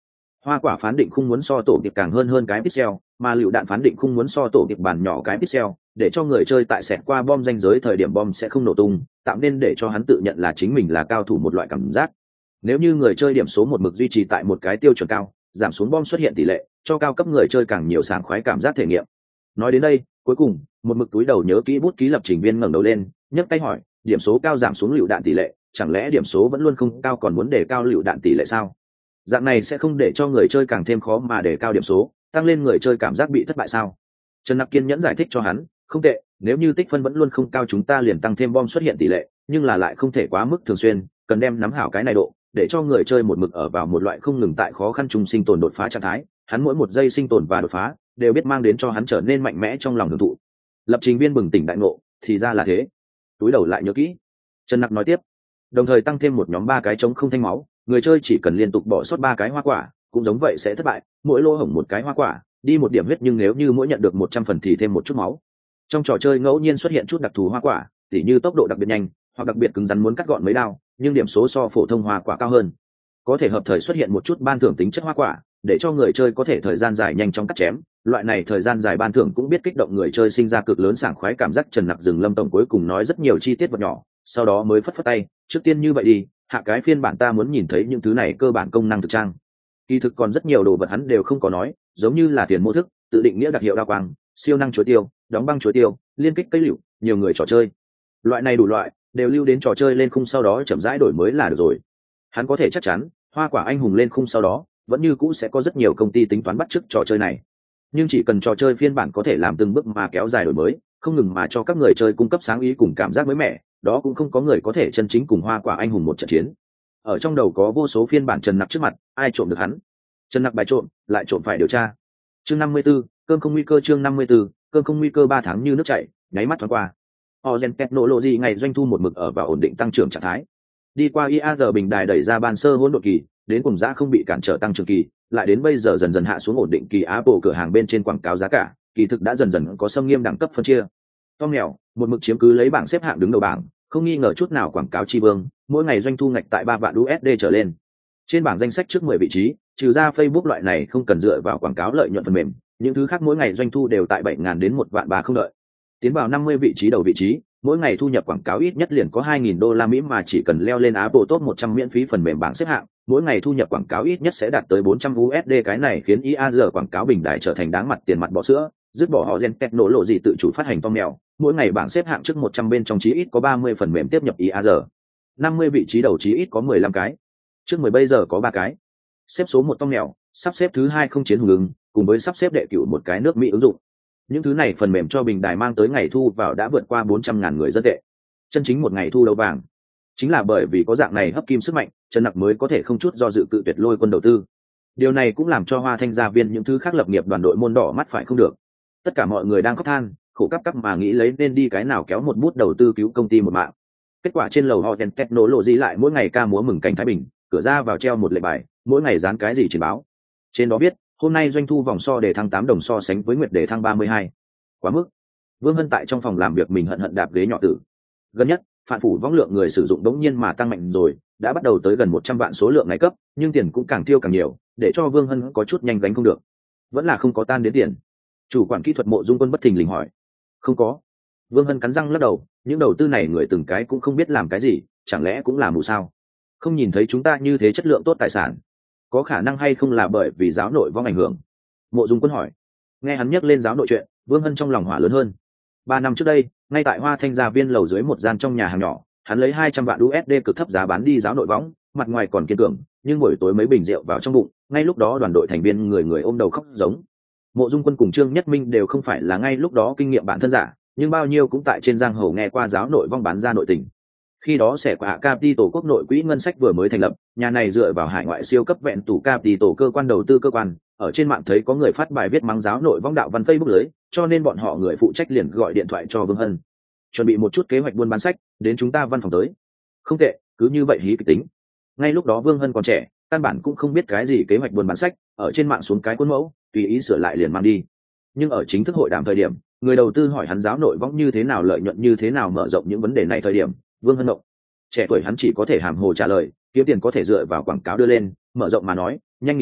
Speaker 1: Hoa quả phán định khung muốn so tổ tiệp càng hơn hơn cái pixel, mà lựu đạn phán định khung muốn so tổ tiệp bản nhỏ cái pixel, để cho người chơi tại xẹt qua bom ranh giới thời điểm bom sẽ không nổ tung, tạo nên để cho hắn tự nhận là chính mình là cao thủ một loại cảm giác. Nếu như người chơi điểm số một mực duy trì tại một cái tiêu chuẩn cao, giảm xuống bom xuất hiện tỷ lệ, cho cao cấp người chơi càng nhiều sảng khoái cảm giác thể nghiệm. Nói đến đây, cuối cùng, một mực túi đầu nhớ kỹ bút ký lập trình viên ngẩng đầu lên, nhấc tay hỏi, điểm số cao giảm xuống lựu đạn tỷ lệ, chẳng lẽ điểm số vẫn luôn không cao còn muốn để cao lựu đạn tỷ lệ sao? Dạng này sẽ không để cho người chơi càng thêm khó mà để cao điểm số, tăng lên người chơi cảm giác bị thất bại sao? Trần Nặc kiên nhẫn giải thích cho hắn, không tệ, nếu như tích phân vẫn luôn không cao chúng ta liền tăng thêm bom xuất hiện tỷ lệ, nhưng là lại không thể quá mức thường xuyên, cần đem nắm hảo cái này độ, để cho người chơi một mực ở vào một loại không ngừng tại khó khăn chung sinh tồn đột phá trạng thái, hắn mỗi một giây sinh tồn và đột phá đều biết mang đến cho hắn trở nên mạnh mẽ trong lòng hưởng thụ. Lập trình viên bừng tỉnh đại ngộ, thì ra là thế. Túi đầu lại nhớ kỹ. Trần Nặc nói tiếp, đồng thời tăng thêm một nhóm ba cái chống không thanh máu, người chơi chỉ cần liên tục bỏ sót ba cái hoa quả, cũng giống vậy sẽ thất bại, mỗi lỗ hổng một cái hoa quả, đi một điểm huyết, nhưng nếu như mỗi nhận được một trăm phần thì thêm một chút máu. Trong trò chơi ngẫu nhiên xuất hiện chút đặc thù hoa quả, tỉ như tốc độ đặc biệt nhanh, hoặc đặc biệt cứng rắn muốn cắt gọn mấy đao, nhưng điểm số so phổ thông hoa quả cao hơn. Có thể hợp thời xuất hiện một chút ban thưởng tính chất hoa quả, để cho người chơi có thể thời gian dài nhanh chóng cắt chém, loại này thời gian dài ban thưởng cũng biết kích động người chơi sinh ra cực lớn sảng khoái cảm giác. Trần Nặc dừng Lâm tổng cuối cùng nói rất nhiều chi tiết vật nhỏ, sau đó mới phất phất tay, trước tiên như vậy đi, hạ cái phiên bản ta muốn nhìn thấy những thứ này cơ bản công năng thực trang. Kỳ thực còn rất nhiều đồ vật hắn đều không có nói, giống như là tiền mô thức, tự định nghĩa đặc hiệu đa quang, siêu năng chuối tiêu, đóng băng chuối tiêu, liên kích cây liệu, nhiều người trò chơi. Loại này đủ loại đều lưu đến trò chơi lên khung sau đó chậm rãi đổi mới là được rồi. Hắn có thể chắc chắn, hoa quả anh hùng lên khung sau đó, vẫn như cũ sẽ có rất nhiều công ty tính toán bắt chước trò chơi này. Nhưng chỉ cần trò chơi phiên bản có thể làm từng bước mà kéo dài đổi mới, không ngừng mà cho các người chơi cung cấp sáng ý cùng cảm giác mới mẻ, đó cũng không có người có thể chân chính cùng hoa quả anh hùng một trận chiến. Ở trong đầu có vô số phiên bản Trần Nặc trước mặt, ai trộm được hắn? Trần Nặc bài trộm, lại trộm phải điều tra. Chương năm mươi 54, cơn không nguy cơ. Chương năm mươi 54, cơn không nguy cơ. Ba tháng như nước chảy, nháy mắt thoáng qua. Ozen Technology ngày doanh thu một mực ở vào ổn định tăng trưởng trạng thái. Đi qua i a rờ bình đài đẩy ra ban sơ hỗn độn kỳ, đến cùng giá không bị cản trở tăng trưởng kỳ, lại đến bây giờ dần dần hạ xuống ổn định kỳ. Apple cửa hàng bên trên quảng cáo giá cả, kỳ thực đã dần dần có xâm nghiêm đẳng cấp phân chia. Tom mèo, một mực chiếm cứ lấy bảng xếp hạng đứng đầu bảng, không nghi ngờ chút nào quảng cáo chi vương, mỗi ngày doanh thu ngạch tại ba vạn u ét đê trở lên. Trên bảng danh sách trước mười vị trí, trừ ra Facebook loại này không cần dựa vào quảng cáo lợi nhuận phần mềm, những thứ khác mỗi ngày doanh thu đều tại bảy nghìn đến một vạn ba không đợi. Tiến vào năm mươi vị trí đầu vị trí, mỗi ngày thu nhập quảng cáo ít nhất liền có hai nghìn đô la Mỹ, mà chỉ cần leo lên Apple Top một trăm miễn phí phần mềm bảng xếp hạng, mỗi ngày thu nhập quảng cáo ít nhất sẽ đạt tới bốn trăm u ét đê. Cái này khiến i a rờ quảng cáo bình đại trở thành đáng mặt tiền mặt bọ sữa, dứt bỏ họ Gen Technology tự chủ phát hành Tom mèo, mỗi ngày bảng xếp hạng trước một trăm bên trong chí ít có ba mươi phần mềm tiếp nhập i a rờ. năm mươi vị trí đầu chí ít có mười lăm cái. Trước mười bây giờ có ba cái. Xếp số một Tom mèo, sắp xếp thứ hai không chiến hùng ứng, cùng với sắp xếp đệ cửu một cái nước Mỹ ứng dụng. Những thứ này phần mềm cho bình đài mang tới ngày thu vào đã vượt qua bốn trăm ngàn người dân tệ. Chân chính một ngày thu đấu vàng. Chính là bởi vì có dạng này hấp kim sức mạnh, Trần Nặc mới có thể không chút do dự cự tuyệt lôi quân đầu tư. Điều này cũng làm cho Hoa Thanh gia viên những thứ khác lập nghiệp đoàn đội môn đỏ mắt phải không được. Tất cả mọi người đang khóc than, khổ cấp cấp mà nghĩ lấy nên đi cái nào kéo một bút đầu tư cứu công ty một mạng. Kết quả trên lầu họ Technology lại mỗi ngày ca múa mừng canh Thái Bình, cửa ra vào treo một lệnh bài, mỗi ngày dán cái gì trình báo. Trên đó viết, hôm nay doanh thu vòng so đề thăng tám đồng so sánh với nguyệt đề thăng ba mươi hai. Quá mức. Vương Hân tại trong phòng làm việc mình hận hận đạp ghế nhỏ tử. Gần nhất, phản phủ võng lượng người sử dụng đống nhiên mà tăng mạnh rồi, đã bắt đầu tới gần một trăm vạn số lượng ngày cấp, nhưng tiền cũng càng tiêu càng nhiều, để cho Vương Hân có chút nhanh gánh không được. Vẫn là không có tan đến tiền. Chủ quản kỹ thuật Mộ Dung Quân bất thình lình hỏi. Không có. Vương Hân cắn răng lắc đầu, những đầu tư này người từng cái cũng không biết làm cái gì, chẳng lẽ cũng là mù sao? Không nhìn thấy chúng ta như thế chất lượng tốt tài sản, có khả năng hay không là bởi vì giáo nội vong ảnh hưởng? Mộ Dung Quân hỏi. Nghe hắn nhắc lên giáo nội chuyện, Vương Hân trong lòng hỏa lớn hơn. Ba năm trước đây, ngay tại Hoa Thanh gia viên lầu dưới một gian trong nhà hàng nhỏ, hắn lấy hai trăm vạn u ét đê cực thấp giá bán đi giáo nội võng, mặt ngoài còn kiên cường, nhưng buổi tối mấy bình rượu vào trong bụng, ngay lúc đó đoàn đội thành viên người người ôm đầu khóc giống. Mộ Dung Quân cùng Trương Nhất Minh đều không phải là ngay lúc đó kinh nghiệm bản thân giả, nhưng bao nhiêu cũng tại trên giang hồ nghe qua giáo nội vong bán ra nội tình. Khi đó sẽ quả Capital quốc nội quỹ ngân sách vừa mới thành lập, nhà này dựa vào hải ngoại siêu cấp vẹn tủ Capital cơ quan đầu tư cơ quan, ở trên mạng thấy có người phát bài viết mắng giáo nội vong đạo văn Facebook lưới, cho nên bọn họ người phụ trách liền gọi điện thoại cho Vương Hân, chuẩn bị một chút kế hoạch buôn bán sách, đến chúng ta văn phòng tới. Không tệ, cứ như vậy hí kịch tính. Ngay lúc đó Vương Hân còn trẻ, căn bản cũng không biết cái gì kế hoạch buôn bán sách, ở trên mạng xuống cái cuốn mẫu, tùy ý sửa lại liền mang đi. Nhưng ở chính thức hội đàm thời điểm, người đầu tư hỏi hắn giáo nội võng như thế nào lợi nhuận như thế nào mở rộng những vấn đề này thời điểm, Vương Hân động. Trẻ tuổi hắn chỉ có thể hàm hồ trả lời, kiếm tiền có thể dựa vào quảng cáo đưa lên, mở rộng mà nói, nhanh nghỉ đông,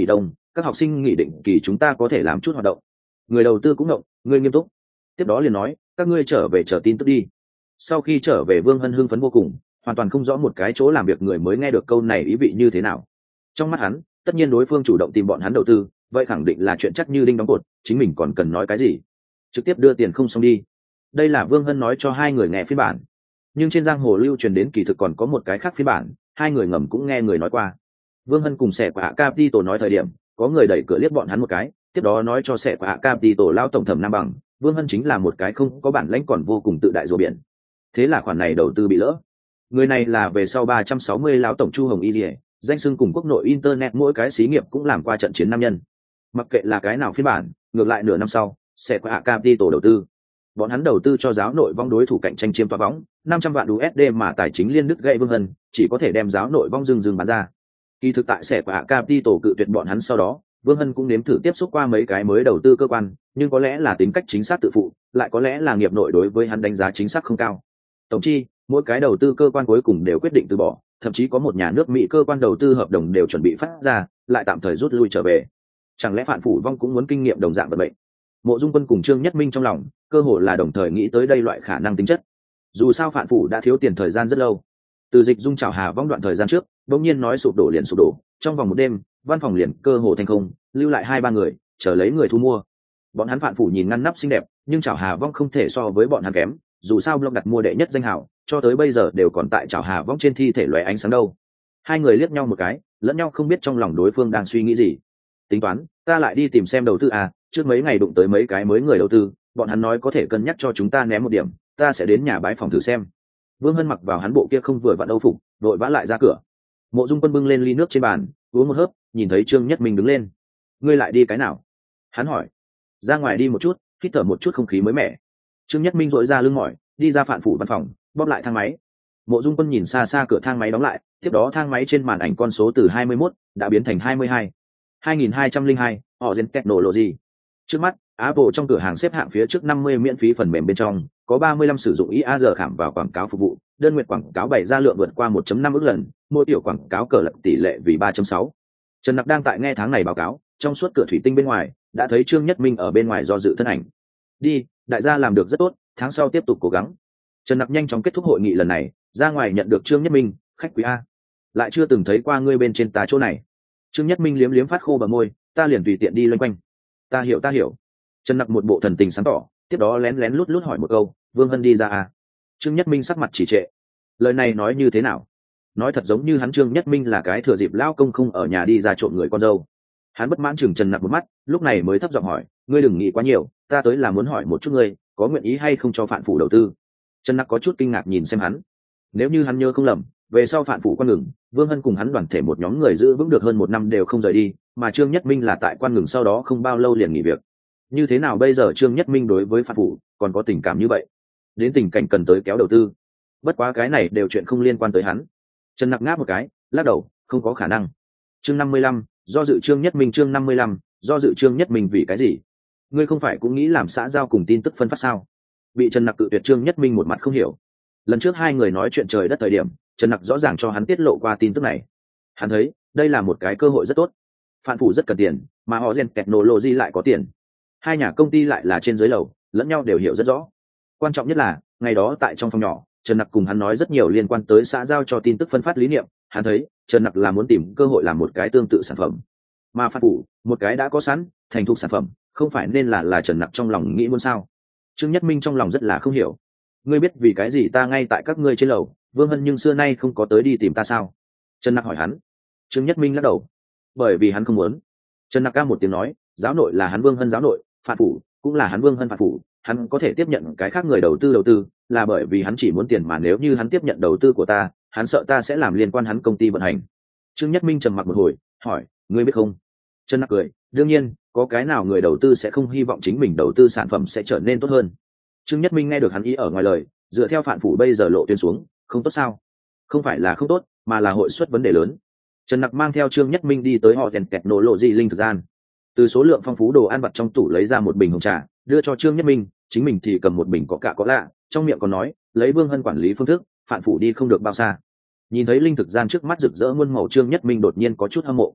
Speaker 1: các học sinh nghỉ định kỳ chúng ta có thể làm chút hoạt động. Người đầu tư cũng ngộng, ngươi nghiêm túc. Tiếp đó liền nói, các ngươi trở về chờ tin tức đi. Sau khi trở về, Vương Hân hưng phấn vô cùng, hoàn toàn không rõ một cái chỗ làm việc người mới nghe được câu này ý vị như thế nào. Trong mắt hắn, tất nhiên đối phương chủ động tìm bọn hắn đầu tư, vậy khẳng định là chuyện chắc như đinh đóng cột, chính mình còn cần nói cái gì, trực tiếp đưa tiền không xong đi. Đây là Vương Hân nói cho hai người nghe phiên bản, nhưng trên giang hồ lưu truyền đến kỳ thực còn có một cái khác phiên bản, hai người ngầm cũng nghe người nói qua. Vương Hân cùng Sẻ Quả Capital nói thời điểm, có người đẩy cửa liếc bọn hắn một cái, tiếp đó nói cho Sẻ Quả Capital lao tổng thẩm Nam Bằng, Vương Hân chính là một cái không có bản lãnh còn vô cùng tự đại rùa biển. Thế là khoản này đầu tư bị lỡ. Người này là về sau ba trăm sáu mươi lão tổng Chu Hồng Y Lệ, danh xưng cùng quốc nội internet mỗi cái xí nghiệp cũng làm qua trận chiến nam nhân. Mặc kệ là cái nào phiên bản, ngược lại nửa năm sau, Sẻ Quả Capital đầu tư. Bọn hắn đầu tư cho giáo nội vong đối thủ cạnh tranh chiếm toa võng năm trăm vạn đô la mà tài chính liên đứt gãy Vương Hân, chỉ có thể đem giáo nội vong dừng dừng bán ra. Kỳ thực tại Sẻ Quả Capital cự tuyệt bọn hắn sau đó, Vương Hân cũng nếm thử tiếp xúc qua mấy cái mới đầu tư cơ quan, nhưng có lẽ là tính cách chính xác tự phụ, lại có lẽ là nghiệp nội đối với hắn đánh giá chính xác không cao. Tổng chi, mỗi cái đầu tư cơ quan cuối cùng đều quyết định từ bỏ, thậm chí có một nhà nước Mỹ cơ quan đầu tư hợp đồng đều chuẩn bị phát ra, lại tạm thời rút lui trở về. Chẳng lẽ Phạm Phủ Vong cũng muốn kinh nghiệm đồng dạng vận mệnh? Mộ Dung Quân cùng Trương Nhất Minh trong lòng, cơ hồ là đồng thời nghĩ tới đây loại khả năng tính chất. Dù sao Phạm Phủ đã thiếu tiền thời gian rất lâu. Từ dịch dung chào Hà Vong đoạn thời gian trước, bỗng nhiên nói sụp đổ liền sụp đổ, trong vòng một đêm, văn phòng liền cơ hồ thành không, lưu lại hai ba người, chờ lấy người thu mua. Bọn hắn Phạm Phủ nhìn ngăn nắp xinh đẹp, nhưng chào Hà Vong không thể so với bọn hắn kém, dù sao blog đặt mua đệ nhất danh hào, cho tới bây giờ đều còn tại chào Hà Vong trên thi thể lóe ánh sáng đâu. Hai người liếc nhau một cái, lẫn nhau không biết trong lòng đối phương đang suy nghĩ gì. Tính toán, ta lại đi tìm xem đầu tư à, trước mấy ngày đụng tới mấy cái mới người đầu tư, bọn hắn nói có thể cân nhắc cho chúng ta ném một điểm, ta sẽ đến nhà bái phòng thử xem. Vương Hân mặc vào hắn bộ kia không vừa vặn âu phục, đội vã lại ra cửa. Mộ Dung Quân bưng lên ly nước trên bàn, uống một hớp, nhìn thấy Trương Nhất Minh đứng lên. Ngươi lại đi cái nào? Hắn hỏi. Ra ngoài đi một chút, hít thở một chút không khí mới mẻ. Trương Nhất Minh dội ra lưng mỏi, đi ra Phạn Phủ văn phòng, bóp lại thang máy. Mộ Dung Quân nhìn xa xa cửa thang máy đóng lại, tiếp đó thang máy trên màn ảnh con số từ hai mươi mốt đã biến thành hai mươi hai. hai nghìn hai trăm lẻ hai, họ Gen Technology. Trước mắt, Apple trong cửa hàng xếp hạng phía trước năm mươi miễn phí phần mềm bên trong, có ba mươi lăm sử dụng i a rờ khảm vào quảng cáo phục vụ, đơn nguyện quảng cáo bày ra lượng vượt qua một phẩy năm ức lần, mỗi tiểu quảng cáo cờ lật tỷ lệ vì ba phẩy sáu. Trần Nặc đang tại nghe tháng này báo cáo, trong suốt cửa thủy tinh bên ngoài, đã thấy Trương Nhất Minh ở bên ngoài do dự thân ảnh. Đi, đại gia làm được rất tốt, tháng sau tiếp tục cố gắng. Trần Nặc nhanh chóng kết thúc hội nghị lần này, ra ngoài nhận được Trương Nhất Minh, khách quý a. Lại chưa từng thấy qua ngươi bên trên tà chỗ này. Trương Nhất Minh liếm liếm phát khô bờ môi, ta liền tùy tiện đi loanh quanh. Ta hiểu ta hiểu. Trần Nặc một bộ thần tình sáng tỏ, tiếp đó lén lén lút lút hỏi một câu, Vương Hân đi ra à? Trương Nhất Minh sắc mặt chỉ trệ. Lời này nói như thế nào? Nói thật giống như hắn Trương Nhất Minh là cái thừa dịp lao công không ở nhà đi ra trộm người con dâu. Hắn bất mãn chừng Trần Nặc một mắt, lúc này mới thấp giọng hỏi, ngươi đừng nghĩ quá nhiều, ta tới là muốn hỏi một chút ngươi, có nguyện ý hay không cho Phạn Phủ đầu tư? Trần Nặc có chút kinh ngạc nhìn xem hắn. Nếu như hắn nhớ không lầm, về sau Phạn Phủ quan ngừng, Vương Hân cùng hắn đoàn thể một nhóm người giữ vững được hơn một năm đều không rời đi, mà Trương Nhất Minh là tại quan ngừng sau đó không bao lâu liền nghỉ việc. Như thế nào bây giờ Trương Nhất Minh đối với Phạn Phủ còn có tình cảm như vậy? Đến tình cảnh cần tới kéo đầu tư. Bất quá cái này đều chuyện không liên quan tới hắn. Trần Nặc ngáp một cái, lắc đầu, không có khả năng. Chương năm mươi lăm, do dự Trương Nhất Minh chương năm mươi lăm, do dự Trương Nhất Minh vì cái gì? Ngươi không phải cũng nghĩ làm xã giao cùng tin tức phân phát sao? Bị Trần Nặc cự tuyệt Trương Nhất Minh một mặt không hiểu. Lần trước hai người nói chuyện trời đất thời điểm, Trần Nặc rõ ràng cho hắn tiết lộ qua tin tức này. Hắn thấy, đây là một cái cơ hội rất tốt. Phạn Phủ rất cần tiền, mà họ Gen Technology lại có tiền. Hai nhà công ty lại là trên dưới lầu, lẫn nhau đều hiểu rất rõ. Quan trọng nhất là, ngày đó tại trong phòng nhỏ, Trần Nặc cùng hắn nói rất nhiều liên quan tới xã giao cho tin tức phân phát lý niệm, hắn thấy, Trần Nặc là muốn tìm cơ hội làm một cái tương tự sản phẩm. Mà Phạn Phủ, một cái đã có sẵn, thành thục sản phẩm, không phải nên là là Trần Nặc trong lòng nghĩ muốn sao? Trương Nhất Minh trong lòng rất là không hiểu. Ngươi biết vì cái gì ta ngay tại các ngươi trên lầu, Vương Hân nhưng xưa nay không có tới đi tìm ta sao? Trần Nặc hỏi hắn. Trương Nhất Minh lắc đầu. Bởi vì hắn không muốn. Trần Nặc ca một tiếng nói, giáo nội là hắn Vương Hân giáo nội, Phạn Phủ cũng là hắn Vương Hân Phạn Phủ, hắn có thể tiếp nhận cái khác người đầu tư đầu tư, là bởi vì hắn chỉ muốn tiền, mà nếu như hắn tiếp nhận đầu tư của ta, hắn sợ ta sẽ làm liên quan hắn công ty vận hành. Trương Nhất Minh trầm mặc một hồi, hỏi, ngươi biết không? Trần Nặc cười, đương nhiên, có cái nào người đầu tư sẽ không hy vọng chính mình đầu tư sản phẩm sẽ trở nên tốt hơn. Trương Nhất Minh nghe được hắn ý ở ngoài lời, dựa theo Phạn Phủ bây giờ lộ tuyến xuống, không tốt sao? Không phải là không tốt, mà là hội suất vấn đề lớn. Trần Nặc mang theo Trương Nhất Minh đi tới họ Gen Technology linh thực gian. Từ số lượng phong phú đồ ăn vặt trong tủ lấy ra một bình hồng trà, đưa cho Trương Nhất Minh, chính mình thì cầm một bình có cạ có lạ, trong miệng còn nói, lấy Vương Hân quản lý phương thức, Phạn Phủ đi không được bao xa. Nhìn thấy linh thực gian trước mắt rực rỡ muôn màu, Trương Nhất Minh đột nhiên có chút hâm mộ.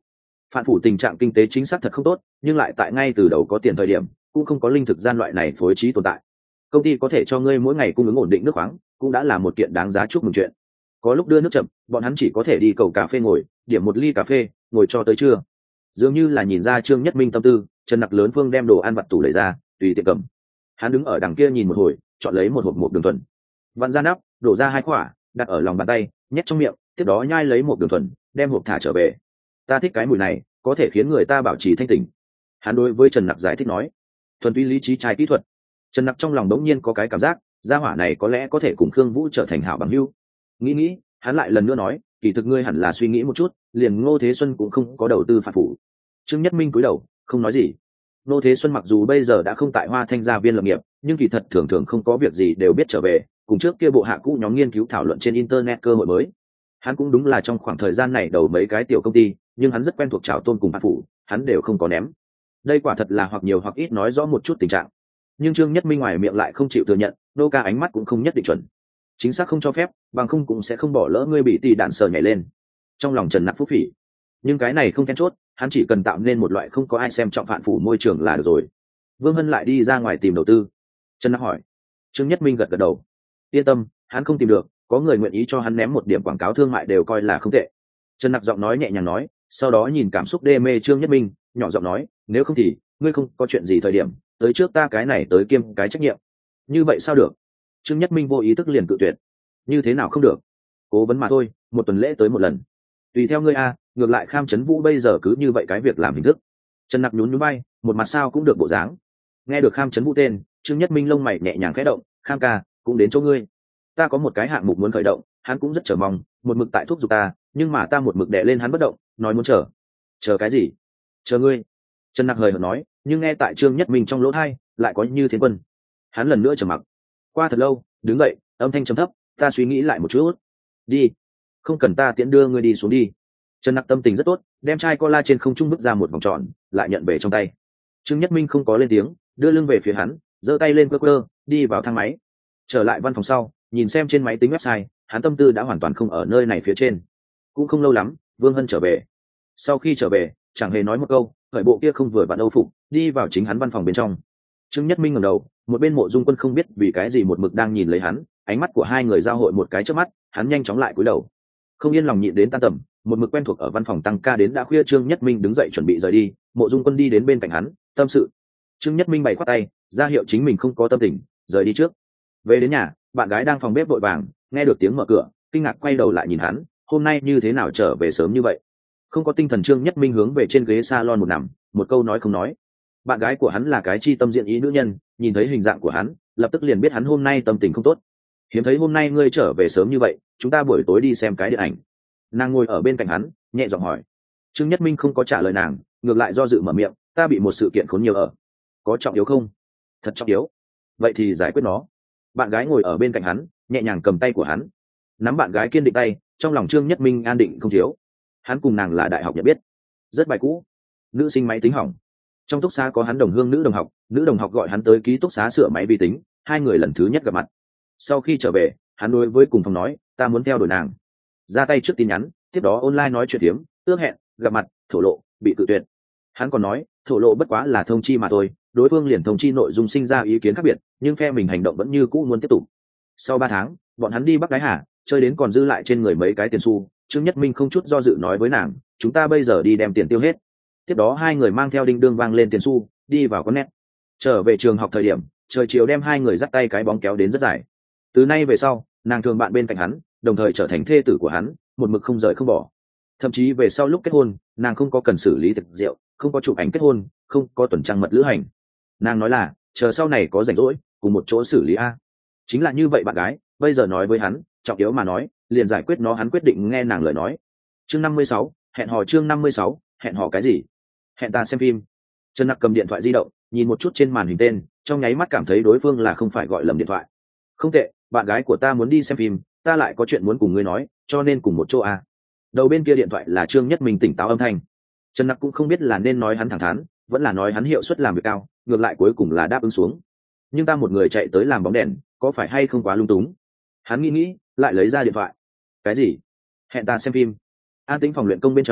Speaker 1: Phản phủ tình trạng kinh tế chính xác thật không tốt, nhưng lại tại ngay từ đầu có tiền thời điểm cũng không có linh thực gian loại này phối trí tồn tại. Công ty có thể cho ngươi mỗi ngày cung ứng ổn định nước khoáng cũng đã là một kiện đáng giá chúc mừng chuyện. Có lúc đưa nước chậm, bọn hắn chỉ có thể đi cầu cà phê ngồi, điểm một ly cà phê, ngồi cho tới trưa. Dường như là nhìn ra Trương Nhất Minh tâm tư, Trần Nặc lớn phương đem đồ ăn vặt tủ lấy ra, tùy tiện cầm. Hắn đứng ở đằng kia nhìn một hồi, chọn lấy một hộp một đường thuần, vặn ra nắp, đổ ra hai quả, đặt ở lòng bàn tay, nhét trong miệng, tiếp đó nhai lấy một đường thuần, đem hộp thả trở về. Ta thích cái mùi này, có thể khiến người ta bảo trì thanh tỉnh. Hắn đối với Trần Nặc giải thích nói, thuần túy lý trí trái kỹ thuật. Trần Nặc trong lòng đống nhiên có cái cảm giác, gia hỏa này có lẽ có thể cùng Khương Vũ trở thành hảo bằng hữu. Nghĩ nghĩ, hắn lại lần nữa nói, kỳ thực ngươi hẳn là suy nghĩ một chút, liền Ngô Thế Xuân cũng không có đầu tư phản phủ. Trương Nhất Minh cúi đầu, không nói gì. Ngô Thế Xuân mặc dù bây giờ đã không tại Hoa Thanh gia viên lập nghiệp, nhưng kỳ thật thường thường không có việc gì đều biết trở về, cùng trước kia bộ hạ cũ nhóm nghiên cứu thảo luận trên internet cơ hội mới. Hắn cũng đúng là trong khoảng thời gian này đầu mấy cái tiểu công ty, nhưng hắn rất quen thuộc trào tôn cùng phản phủ, hắn đều không có ném. Đây quả thật là hoặc nhiều hoặc ít nói rõ một chút tình trạng. Nhưng Trương Nhất Minh ngoài miệng lại không chịu thừa nhận, Nô ca ánh mắt cũng không nhất định chuẩn. Chính xác không cho phép, bằng không cũng sẽ không bỏ lỡ ngươi bị tỷ đạn sờ nhảy lên. Trong lòng Trần Nặc phúc phỉ, nhưng cái này không then chốt, hắn chỉ cần tạo nên một loại không có ai xem trọng phản phủ môi trường là được rồi. Vương Hân lại đi ra ngoài tìm đầu tư. Trần Nặc hỏi. Trương Nhất Minh gật gật đầu. Yên tâm, hắn không tìm được, có người nguyện ý cho hắn ném một điểm quảng cáo thương mại đều coi là không tệ. Trần Nặc giọng nói nhẹ nhàng nói, sau đó nhìn cảm xúc đê mê Trương Nhất Minh, nhỏ giọng nói, nếu không thì ngươi không có chuyện gì thời điểm tới trước ta cái này tới kiêm cái trách nhiệm. Như vậy sao được? Trương Nhất Minh vô ý thức liền cự tuyệt. Như thế nào không được? Cố vấn mà thôi, một tuần lễ tới một lần. Tùy theo ngươi a, ngược lại Kham Chấn Vũ bây giờ cứ như vậy cái việc làm hình thức. Trần Nặc nhún nhún bay, một mặt sao cũng được bộ dáng. Nghe được Kham Chấn Vũ tên, Trương Nhất Minh lông mày nhẹ nhàng khẽ động, Kham ca, cũng đến chỗ ngươi. Ta có một cái hạng mục muốn khởi động, hắn cũng rất chờ mong, một mực tại thúc giục ta, nhưng mà ta một mực đè lên hắn bất động, nói muốn chờ. Chờ cái gì? Chờ ngươi. Trần Nặc hời hợt nói, nhưng nghe tại Trương Nhất Minh trong lỗ tai lại có như thiên quân. Hắn lần nữa trầm mặc. Qua thật lâu, đứng dậy, âm thanh trầm thấp, ta suy nghĩ lại một chút. Đi. Không cần ta tiễn đưa ngươi đi xuống đi. Trần Nặc tâm tình rất tốt, đem chai cola trên không trung bước ra một vòng tròn, lại nhận về trong tay. Trương Nhất Minh không có lên tiếng, đưa lưng về phía hắn, giơ tay lên cơ cơ, đi vào thang máy. Trở lại văn phòng sau, nhìn xem trên máy tính website, hắn tâm tư đã hoàn toàn không ở nơi này phía trên. Cũng không lâu lắm, Vương Hân trở về. Sau khi trở về, chẳng hề nói một câu, khởi bộ kia không vừa bạn âu phục, đi vào chính hắn văn phòng bên trong. Trương Nhất Minh ngẩng đầu, một bên Mộ Dung Quân không biết vì cái gì một mực đang nhìn lấy hắn, ánh mắt của hai người giao hội một cái chớp mắt, hắn nhanh chóng lại cúi đầu. Không yên lòng nhịn đến tan tầm, một mực quen thuộc ở văn phòng tăng ca đến đã khuya Trương Nhất Minh đứng dậy chuẩn bị rời đi, Mộ Dung Quân đi đến bên cạnh hắn, tâm sự. Trương Nhất Minh bày khoát tay, ra hiệu chính mình không có tâm tình, rời đi trước. Về đến nhà, bạn gái đang phòng bếp vội vàng, nghe được tiếng mở cửa, kinh ngạc quay đầu lại nhìn hắn, hôm nay như thế nào trở về sớm như vậy? Không có tinh thần. Trương Nhất Minh hướng về trên ghế salon một nằm, một câu nói không nói. Bạn gái của hắn là cái chi tâm diện ý nữ nhân, nhìn thấy hình dạng của hắn, lập tức liền biết hắn hôm nay tâm tình không tốt. Hiếm thấy hôm nay ngươi trở về sớm như vậy, chúng ta buổi tối đi xem cái điện ảnh. Nàng ngồi ở bên cạnh hắn, nhẹ giọng hỏi. Trương Nhất Minh không có trả lời nàng, ngược lại do dự mở miệng, ta bị một sự kiện khốn nhiều ở. Có trọng yếu không? Thật trọng yếu. Vậy thì giải quyết nó. Bạn gái ngồi ở bên cạnh hắn, nhẹ nhàng cầm tay của hắn, nắm bạn gái kiên định tay, trong lòng Trương Nhất Minh an định không thiếu. Hắn cùng nàng là đại học nhận biết, rất bài cũ. Nữ sinh máy tính hỏng, trong túc xá có hắn đồng hương nữ đồng học, nữ đồng học gọi hắn tới ký túc xá sửa máy vi tính, hai người lần thứ nhất gặp mặt. Sau khi trở về, hắn đối với cùng phòng nói, ta muốn theo đuổi nàng. Ra tay trước tin nhắn, tiếp đó online nói chuyện tiếm, ước hẹn gặp mặt, thổ lộ, bị cự tuyệt. Hắn còn nói, thổ lộ bất quá là thông chi mà thôi, đối phương liền thông chi nội dung sinh ra ý kiến khác biệt, nhưng phe mình hành động vẫn như cũ muốn tiếp tục. Sau ba tháng, bọn hắn đi Bắc Cái Hà, chơi đến còn dư lại trên người mấy cái tiền xu. Trương Nhất Minh không chút do dự nói với nàng, chúng ta bây giờ đi đem tiền tiêu hết. Tiếp đó hai người mang theo đinh đương vang lên tiền xu, đi vào con nét. Trở về trường học thời điểm, trời chiều đem hai người dắt tay cái bóng kéo đến rất dài. Từ nay về sau, nàng thường bạn bên cạnh hắn, đồng thời trở thành thê tử của hắn, một mực không rời không bỏ. Thậm chí về sau lúc kết hôn, nàng không có cần xử lý thực rượu, không có chụp ảnh kết hôn, không có tuần trăng mật lữ hành. Nàng nói là, chờ sau này có rảnh rỗi, cùng một chỗ xử lý a. Chính là như vậy bạn gái, bây giờ nói với hắn, trọng yếu mà nói, liền giải quyết nó. Hắn quyết định nghe nàng lời nói. Chương năm mươi sáu, hẹn hò. Chương năm mươi sáu, hẹn hò cái gì? Hẹn ta xem phim. Trần Nặc cầm điện thoại di động, nhìn một chút trên màn hình tên, trong nháy mắt cảm thấy đối phương là không phải gọi lầm điện thoại. Không tệ, bạn gái của ta muốn đi xem phim, ta lại có chuyện muốn cùng ngươi nói, cho nên cùng một chỗ a. Đầu bên kia điện thoại là Trương Nhất Minh tỉnh táo âm thanh. Trần Nặc cũng không biết là nên nói hắn thẳng thắn, vẫn là nói hắn hiệu suất làm việc cao, ngược lại cuối cùng là đáp ứng xuống. Nhưng ta một người chạy tới làm bóng đèn, có phải hay không quá lung túng? Hắn nghĩ nghĩ, lại lấy ra điện thoại. Cái gì? Hẹn ta xem phim. An tĩnh phòng luyện công bên trong,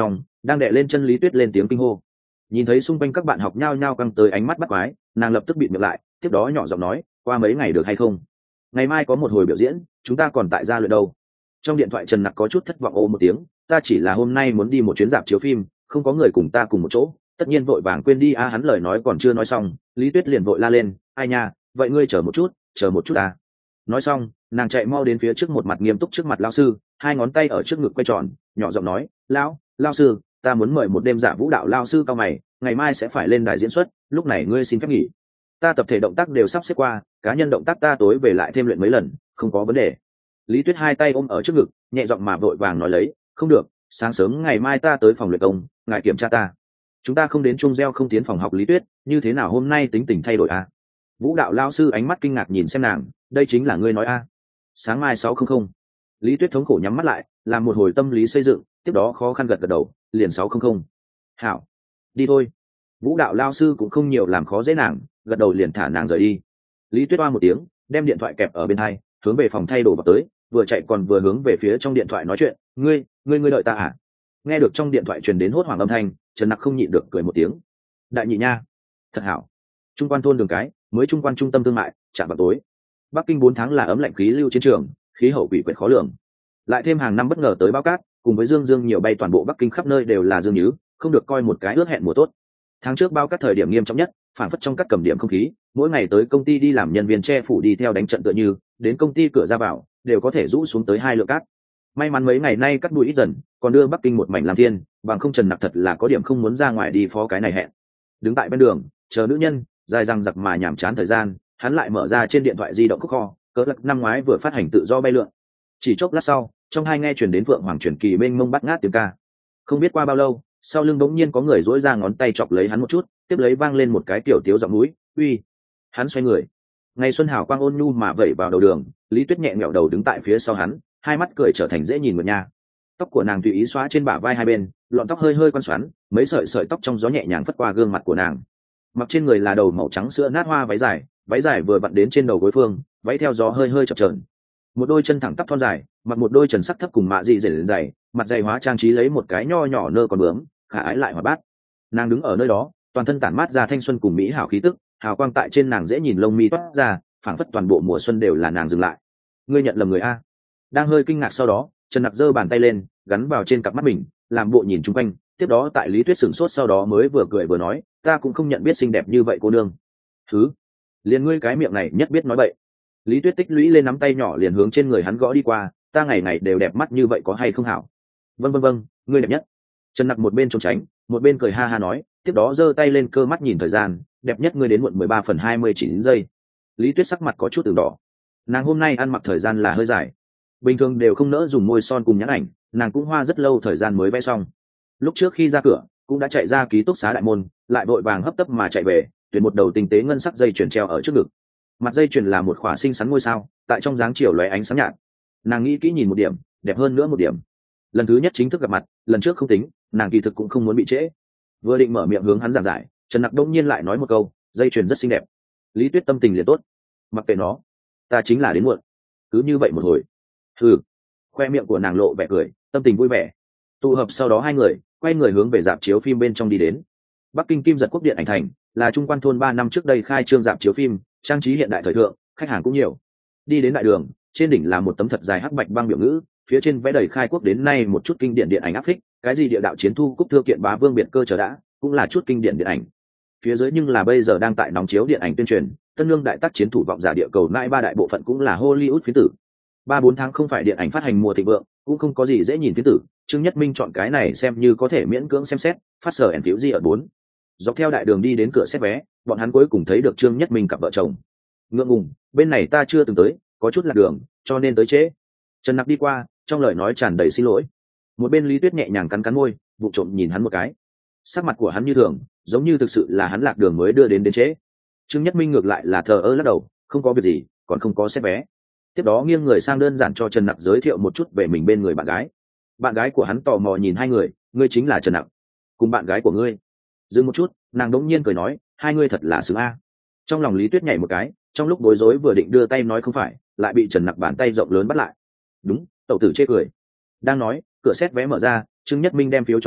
Speaker 1: đang đệ lên chân Lý Tuyết lên tiếng kinh hô. Nhìn thấy xung quanh các bạn học nhao nhao căng tới ánh mắt bắt quái, nàng lập tức bịt miệng lại, tiếp đó nhỏ giọng nói, qua mấy ngày được hay không? Ngày mai có một hồi biểu diễn, chúng ta còn tại gia luyện đâu. Trong điện thoại Trần Nặc có chút thất vọng ô một tiếng, ta chỉ là hôm nay muốn đi một chuyến rạp chiếu phim, không có người cùng ta cùng một chỗ, tất nhiên vội vàng quên đi a. Hắn lời nói còn chưa nói xong, Lý Tuyết liền vội la lên, ai nha, vậy ngươi chờ một chút, chờ một chút à. Nói xong, nàng chạy mau đến phía trước, một mặt nghiêm túc trước mặt lao sư, hai ngón tay ở trước ngực quay tròn, nhỏ giọng nói, lão lao sư, ta muốn mời một đêm giả vũ đạo lao sư cao mày, ngày mai sẽ phải lên đài diễn xuất, lúc này ngươi xin phép nghỉ. Ta tập thể động tác đều sắp xếp qua, cá nhân động tác ta tối về lại thêm luyện mấy lần, không có vấn đề. Lý Tuyết hai tay ôm ở trước ngực, nhẹ giọng mà vội vàng nói lấy, không được, sáng sớm ngày mai ta tới phòng luyện công, ngài kiểm tra ta. Chúng ta không đến chung gieo không tiến phòng học. Lý Tuyết, như thế nào hôm nay tính tình thay đổi à? Vũ đạo lao sư ánh mắt kinh ngạc nhìn xem nàng, đây chính là ngươi nói a? Sáng mai sáu không không. Lý Tuyết thống khổ nhắm mắt lại, làm một hồi tâm lý xây dựng, tiếp đó khó khăn gật gật đầu, liền sáu không không. Hảo, đi thôi. Vũ đạo lao sư cũng không nhiều làm khó dễ nàng, gật đầu liền thả nàng rời đi. Lý Tuyết oa một tiếng, đem điện thoại kẹp ở bên hai, hướng về phòng thay đồ vào tới, vừa chạy còn vừa hướng về phía trong điện thoại nói chuyện, ngươi ngươi ngươi đợi ta à? Nghe được trong điện thoại truyền đến hốt hoảng âm thanh, Trần Nặc không nhịn được cười một tiếng. Đại nhị nha, thật hảo. Trung quan thôn đường cái, mới trung quan trung tâm thương mại, chạm vào tối. Bắc Kinh bốn tháng là ấm lạnh khí lưu chiến trường, khí hậu quỷ quyệt khó lường. Lại thêm hàng năm bất ngờ tới bão cát, cùng với dương dương nhiều bay toàn bộ Bắc Kinh khắp nơi đều là dương nhứ, không được coi một cái ước hẹn mùa tốt. Tháng trước bão cát thời điểm nghiêm trọng nhất, phản phất trong các cầm điểm không khí, mỗi ngày tới công ty đi làm nhân viên che phủ đi theo đánh trận tựa như, đến công ty cửa ra vào đều có thể rũ xuống tới hai lượng cát. May mắn mấy ngày nay cắt bụi ít dần, còn đưa Bắc Kinh một mảnh làm thiên, bằng không Trần Nặc thật là có điểm không muốn ra ngoài đi phó cái này hẹn. Đứng tại bên đường, chờ nữ nhân, dài răng giặc mà nhàm chán thời gian, hắn lại mở ra trên điện thoại di động khúc kho, cỡ lật năm ngoái vừa phát hành tự do bay lượn. Chỉ chốc lát sau, trong hai nghe truyền đến Phượng Hoàng truyền kỳ mênh mông bắt ngát tiếng ca. Không biết qua bao lâu, sau lưng bỗng nhiên có người duỗi ra ngón tay chọc lấy hắn một chút, tiếp lấy vang lên một cái tiểu tiếu giọng núi, uy. Hắn xoay người, ngày xuân hào quang ôn nhu mà vẩy vào đầu đường, Lý Tuyết nhẹ nhõm đầu đứng tại phía sau hắn, hai mắt cười trở thành dễ nhìn một nha. Tóc của nàng tùy ý xóa trên bả vai hai bên, lọn tóc hơi hơi quăn xoắn, mấy sợi sợi tóc trong gió nhẹ nhàng phất qua gương mặt của nàng. Mặc trên người là đầu màu trắng sữa nát hoa váy dài, váy dài vừa vặn đến trên đầu gối phương, váy theo gió hơi hơi chập chờn. Một đôi chân thẳng tắp thon dài, mặc một đôi trần sắc thấp cùng mạ dị dày lên dày, mặt dày hóa trang trí lấy một cái nho nhỏ nơ còn bướm, khả ái lại hoạt bát. Nàng đứng ở nơi đó, toàn thân tản mát ra thanh xuân cùng mỹ hảo khí tức, hào quang tại trên nàng dễ nhìn lông mi toát ra, phảng phất toàn bộ mùa xuân đều là nàng dừng lại. Ngươi nhận lầm người a? Đang hơi kinh ngạc sau đó, Trần Nặc giơ bàn tay lên, gắn vào trên cặp mắt mình, làm bộ nhìn chung quanh, tiếp đó tại Lý Tuyết sửng sốt sau đó mới vừa cười vừa nói, ta cũng không nhận biết xinh đẹp như vậy cô nương. Thứ, liền ngươi cái miệng này nhất biết nói bậy. Lý Tuyết tích lũy lên nắm tay nhỏ liền hướng trên người hắn gõ đi qua, ta ngày ngày đều đẹp mắt như vậy có hay không hảo? Vâng vâng vâng, ngươi đẹp nhất. Trần Nặc một bên trốn tránh, một bên cười ha ha nói, tiếp đó giơ tay lên cơ mắt nhìn thời gian, đẹp nhất ngươi đến muộn mười ba phần hai mươi chín giây. Lý Tuyết sắc mặt có chút từng đỏ. Nàng hôm nay ăn mặc thời gian là hơi dài, bình thường đều không nỡ dùng môi son cùng nhãn ảnh, nàng cũng hoa rất lâu thời gian mới vẽ xong. Lúc trước khi ra cửa cũng đã chạy ra ký túc xá đại môn, lại vội vàng hấp tấp mà chạy về, tuyển một đầu tinh tế ngân sắc dây chuyền treo ở trước ngực. Mặt dây chuyền là một khỏa xinh xắn ngôi sao, tại trong dáng chiều lóe ánh sáng nhạt. Nàng nghĩ kỹ nhìn một điểm, đẹp hơn nữa một điểm. Lần thứ nhất chính thức gặp mặt, lần trước không tính, nàng kỳ thực cũng không muốn bị trễ. Vừa định mở miệng hướng hắn giảng giải, Trần Nặc đông nhiên lại nói một câu, dây chuyền rất xinh đẹp. Lý Tuyết tâm tình liền tốt, mặc kệ nó, ta chính là đến muộn. Cứ như vậy một hồi. Hừ. Khoe miệng của nàng lộ vẻ cười, tâm tình vui vẻ. Tụ hợp sau đó hai người quay người hướng về rạp chiếu phim bên trong đi đến. Bắc Kinh Kim Giật Quốc điện ảnh thành là trung quan thôn ba năm trước đây khai trương rạp chiếu phim, trang trí hiện đại thời thượng, khách hàng cũng nhiều. Đi đến đại đường, trên đỉnh là một tấm thật dài hắc bạch băng biểu ngữ, phía trên vẽ đầy khai quốc đến nay một chút kinh điển điện ảnh áp phích, cái gì địa đạo chiến thu cúc thưa kiện bá vương biệt cơ chờ đã, cũng là chút kinh điển điện ảnh. Phía dưới nhưng là bây giờ đang tại nóng chiếu điện ảnh tuyên truyền, tân lương đại tác chiến thủ vọng giả địa cầu nãi ba đại bộ phận cũng là Hollywood phiến tử. Ba bốn tháng không phải điện ảnh phát hành mùa thịnh vượng, cũng không có gì dễ nhìn phiến tử, Trương Nhất Minh chọn cái này xem như có thể miễn cưỡng xem xét, phát sở ẻn phiếu gì ở bốn. Dọc theo đại đường đi đến cửa xét vé, bọn hắn cuối cùng thấy được Trương Nhất Minh cặp vợ chồng. Ngượng ngùng, bên này ta chưa từng tới, có chút lạc đường, cho nên tới trễ. Trần Nặc đi qua, trong lời nói tràn đầy xin lỗi. Một bên Lý Tuyết nhẹ nhàng cắn cắn môi, vụ trộm nhìn hắn một cái. Sắc mặt của hắn như thường, giống như thực sự là hắn lạc đường mới đưa đến đến trễ. Trương Nhất Minh ngược lại là thờ ơ lắc đầu, không có việc gì, còn không có xét vé. Tiếp đó nghiêng người sang đơn giản cho Trần Nặc giới thiệu một chút về mình bên người bạn gái. Bạn gái của hắn tò mò nhìn hai người, ngươi chính là Trần Nặc, cùng bạn gái của ngươi. Dừng một chút, nàng đống nhiên cười nói, hai ngươi thật là xứng a. Trong lòng Lý Tuyết nhảy một cái, trong lúc bối rối vừa định đưa tay nói không phải, lại bị Trần Nặc bàn tay rộng lớn bắt lại. Đúng, tẩu tử chê cười. Đang nói, cửa xét vé mở ra, Trương Nhất Minh đem phiếu cho hắn,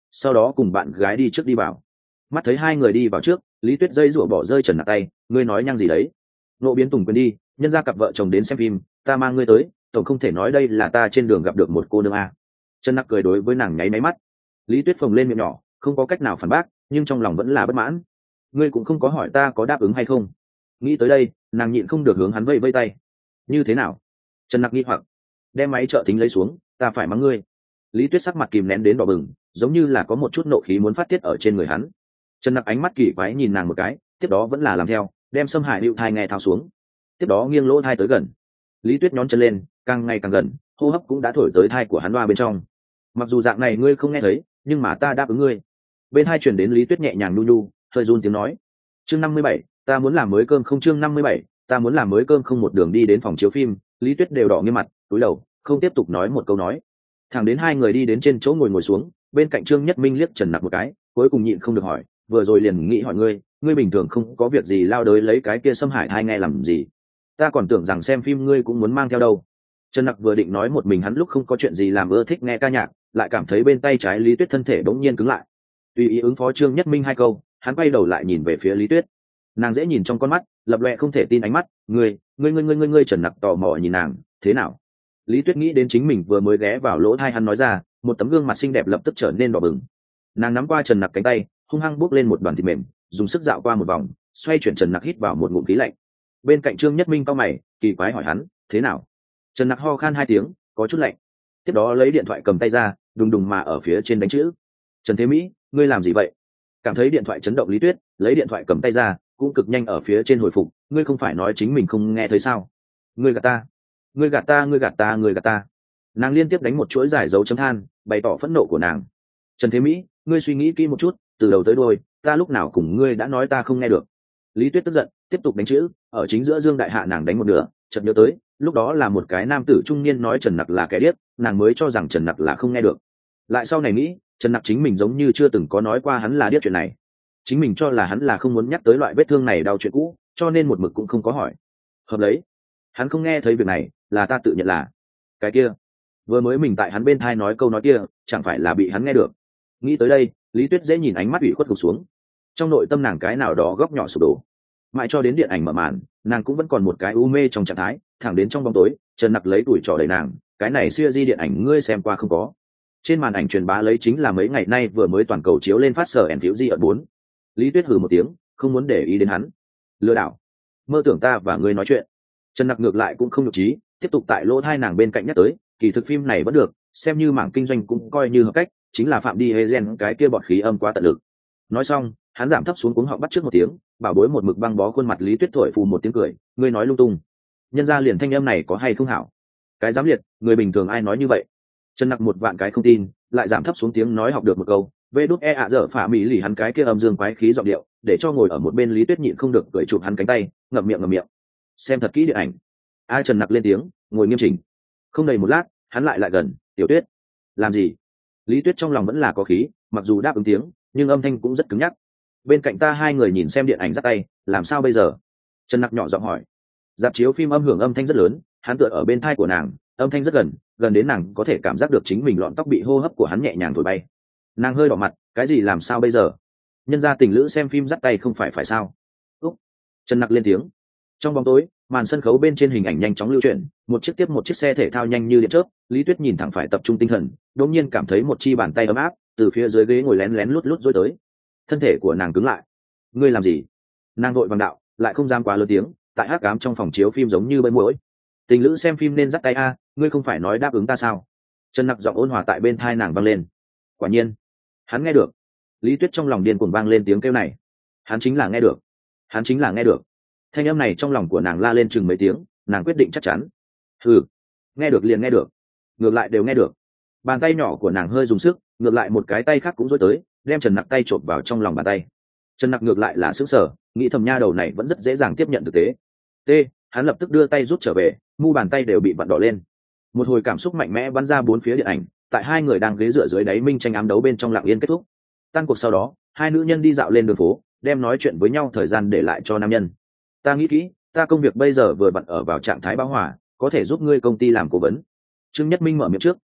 Speaker 1: sau đó cùng bạn gái đi trước đi vào. Mắt thấy hai người đi vào trước, Lý Tuyết dây rủa bỏ rơi Trần Nặc tay, ngươi nói nhăng gì đấy? Nộ biến tùng quên đi, nhân ra cặp vợ chồng đến xem phim, ta mang ngươi tới, tổng không thể nói đây là ta trên đường gặp được một cô nương a. Trần Nặc cười đối với nàng nháy máy mắt. Lý Tuyết phồng lên miệng nhỏ, không có cách nào phản bác, nhưng trong lòng vẫn là bất mãn. Ngươi cũng không có hỏi ta có đáp ứng hay không. Nghĩ tới đây, nàng nhịn không được hướng hắn vây vây tay. Như thế nào? Trần Nặc nghi hoặc, đem máy trợ thính lấy xuống, ta phải mắng ngươi. Lý Tuyết sắc mặt kìm nén đến đỏ bừng, giống như là có một chút nộ khí muốn phát tiết ở trên người hắn. Trần Nặc ánh mắt kỳ quái nhìn nàng một cái, tiếp đó vẫn là làm theo, đem xâm hại hữu thai nghe thao xuống, tiếp đó nghiêng lỗ thai tới gần. Lý Tuyết nhón chân lên, càng ngày càng gần, hô hấp cũng đã thổi tới thai của hắn loa bên trong. Mặc dù dạng này ngươi không nghe thấy, nhưng mà ta đáp ứng ngươi. Bên hai truyền đến Lý Tuyết nhẹ nhàng nu nu, hơi run tiếng nói. Chương năm mươi bảy, ta muốn làm mới cơm không. Chương năm mươi bảy, ta muốn làm mới cơm không. Một đường đi đến phòng chiếu phim, Lý Tuyết đều đỏ nghiêm mặt, cúi đầu, không tiếp tục nói một câu nói. Thẳng đến hai người đi đến trên chỗ ngồi ngồi xuống, bên cạnh Trương Nhất Minh liếc Trần Nặc một cái, cuối cùng nhịn không được hỏi, vừa rồi liền nghĩ hỏi ngươi, ngươi bình thường không có việc gì lao đới lấy cái kia xâm hại thai nghe làm gì? Ta còn tưởng rằng xem phim ngươi cũng muốn mang theo đâu. Trần Nặc vừa định nói một mình hắn lúc không có chuyện gì làm ưa thích nghe ca nhạc, lại cảm thấy bên tay trái Lý Tuyết thân thể bỗng nhiên cứng lại. Tùy ý ứng phó Trương Nhất Minh hai câu, hắn quay đầu lại nhìn về phía Lý Tuyết. Nàng dễ nhìn trong con mắt, lập loè không thể tin ánh mắt, ngươi, ngươi ngươi ngươi ngươi ngươi Trần Nặc tò mò nhìn nàng, thế nào? Lý Tuyết nghĩ đến chính mình vừa mới ghé vào lỗ tai hắn nói ra, một tấm gương mặt xinh đẹp lập tức trở nên đỏ bừng. Nàng nắm qua Trần Nặc cánh tay, hung hăng bước lên một đoàn thịt mềm, dùng sức dạo qua một vòng, xoay chuyển Trần Nặc hít vào một ngụm khí lạnh. Bên cạnh Trương Nhất Minh cau mày, kỳ quái hỏi hắn, thế nào? Trần Nặc ho khan hai tiếng, có chút lạnh. Tiếp đó lấy điện thoại cầm tay ra, đùng đùng mà ở phía trên đánh chữ. Trần Thế Mỹ, ngươi làm gì vậy? Cảm thấy điện thoại chấn động, Lý Tuyết lấy điện thoại cầm tay ra, cũng cực nhanh ở phía trên hồi phục, ngươi không phải nói chính mình không nghe thấy sao? Ngươi gạt ta, ngươi gạt ta, ngươi gạt ta, ngươi gạt ta. Nàng liên tiếp đánh một chuỗi giải dấu chấm than, bày tỏ phẫn nộ của nàng. Trần Thế Mỹ, ngươi suy nghĩ kỹ một chút, từ đầu tới đuôi, ta lúc nào cùng ngươi đã nói ta không nghe được? Lý Tuyết tức giận, tiếp tục đánh chữ, ở chính giữa Dương Đại Hạ nàng đánh một nửa, chợt nhớ tới, lúc đó là một cái nam tử trung niên nói Trần Nặc là kẻ điếc, nàng mới cho rằng Trần Nặc là không nghe được. Lại sau này nghĩ, Trần Nặc chính mình giống như chưa từng có nói qua hắn là điếc chuyện này. Chính mình cho là hắn là không muốn nhắc tới loại vết thương này đau chuyện cũ, cho nên một mực cũng không có hỏi. Hợp lấy, hắn không nghe thấy việc này, là ta tự nhận là cái kia. Vừa mới mình tại hắn bên thai nói câu nói kia, chẳng phải là bị hắn nghe được. Nghĩ tới đây, Lý Tuyết dễ nhìn ánh mắt ủy khuất gục xuống. Trong nội tâm nàng cái nào đó góc nhỏ sụp đổ. Mãi cho đến điện ảnh mở màn, nàng cũng vẫn còn một cái u mê trong trạng thái, thẳng đến trong bóng tối, Trần Nặc lấy tuổi trò đầy nàng, cái này xưa di điện ảnh ngươi xem qua không có? Trên màn ảnh truyền bá lấy chính là mấy ngày nay vừa mới toàn cầu chiếu lên phát sở ẻn phiếu di ở bốn. Lý Tuyết hừ một tiếng, không muốn để ý đến hắn. Lừa đảo, mơ tưởng ta và ngươi nói chuyện. Trần Nặc ngược lại cũng không nhục trí, tiếp tục tại lỗ thai nàng bên cạnh nhắc tới, kỳ thực phim này vẫn được, xem như mảng kinh doanh cũng coi như hợp cách, chính là phạm đi hê gen cái kia bọt khí âm quá tận lực. Nói xong, hắn giảm thấp xuống cuống họng bắt trước một tiếng, bảo bối một mực băng bó khuôn mặt Lý Tuyết thổi phù một tiếng cười, ngươi nói lung tung. Nhân ra liền thanh âm này có hay không hảo? Cái dám liệt, người bình thường ai nói như vậy? Trần Nặc một vạn cái không tin, lại giảm thấp xuống tiếng nói học được một câu, vê đút e ạ dở phả mỹ lì hắn cái kia âm dương quái khí giọng điệu, để cho ngồi ở một bên Lý Tuyết nhịn không được cười chụp hắn cánh tay, ngậm miệng ngậm miệng. Xem thật kỹ điện ảnh. Ai Trần Nặc lên tiếng, ngồi nghiêm chỉnh. Không đầy một lát, hắn lại lại gần, Tiểu Tuyết, làm gì? Lý Tuyết trong lòng vẫn là có khí, mặc dù đáp ứng tiếng, nhưng âm thanh cũng rất cứng nhắc. Bên cạnh ta hai người nhìn xem điện ảnh dắt tay, làm sao bây giờ? Trần Nặc nhỏ giọng hỏi. Dạp chiếu phim âm hưởng âm thanh rất lớn, hắn tựa ở bên thai của nàng, âm thanh rất gần, gần đến nàng có thể cảm giác được chính mình lọn tóc bị hô hấp của hắn nhẹ nhàng thổi bay. Nàng hơi đỏ mặt, cái gì làm sao bây giờ? Nhân gia tình lữ xem phim dắt tay không phải phải sao? Úc. Trần Nặc lên tiếng. Trong bóng tối, màn sân khấu bên trên hình ảnh nhanh chóng lưu chuyển, một chiếc tiếp một chiếc xe thể thao nhanh như điện chớp, Lý Tuyết nhìn thẳng phải tập trung tinh thần, đột nhiên cảm thấy một chi bàn tay ấm áp từ phía dưới ghế ngồi lén lén lút lút dối tới. Thân thể của nàng cứng lại. Ngươi làm gì? Nàng vội vàng đạo, lại không dám quá lớn tiếng, tại hắc ám trong phòng chiếu phim giống như bơi muỗi. Tình lữ xem phim nên dắt tay a, ngươi không phải nói đáp ứng ta sao? Trần Nặc giọng ôn hòa tại bên thai nàng vang lên. Quả nhiên, hắn nghe được. Lý Tuyết trong lòng điên cuồng vang lên tiếng kêu này. Hắn chính là nghe được, hắn chính là nghe được. Thanh âm này trong lòng của nàng la lên chừng mấy tiếng, nàng quyết định chắc chắn. Ừ, nghe được liền nghe được, ngược lại đều nghe được. Bàn tay nhỏ của nàng hơi dùng sức, ngược lại một cái tay khác cũng dối tới, đem Trần Nặc tay trộm vào trong lòng bàn tay. Trần Nặc ngược lại là sững sờ, nghĩ thầm nha đầu này vẫn rất dễ dàng tiếp nhận thực tế. T, hắn lập tức đưa tay rút trở về, mu bàn tay đều bị vặn đỏ lên. Một hồi cảm xúc mạnh mẽ bắn ra bốn phía điện ảnh, tại hai người đang ghế dựa dưới đáy minh tranh ám đấu bên trong lặng yên kết thúc. Tan cuộc sau đó, hai nữ nhân đi dạo lên đường phố, đem nói chuyện với nhau thời gian để lại cho nam nhân. Ta nghĩ kỹ, ta công việc bây giờ vừa bận ở vào trạng thái bão hòa, có thể giúp ngươi công ty làm cố vấn. Trương Nhất Minh mở miệng trước,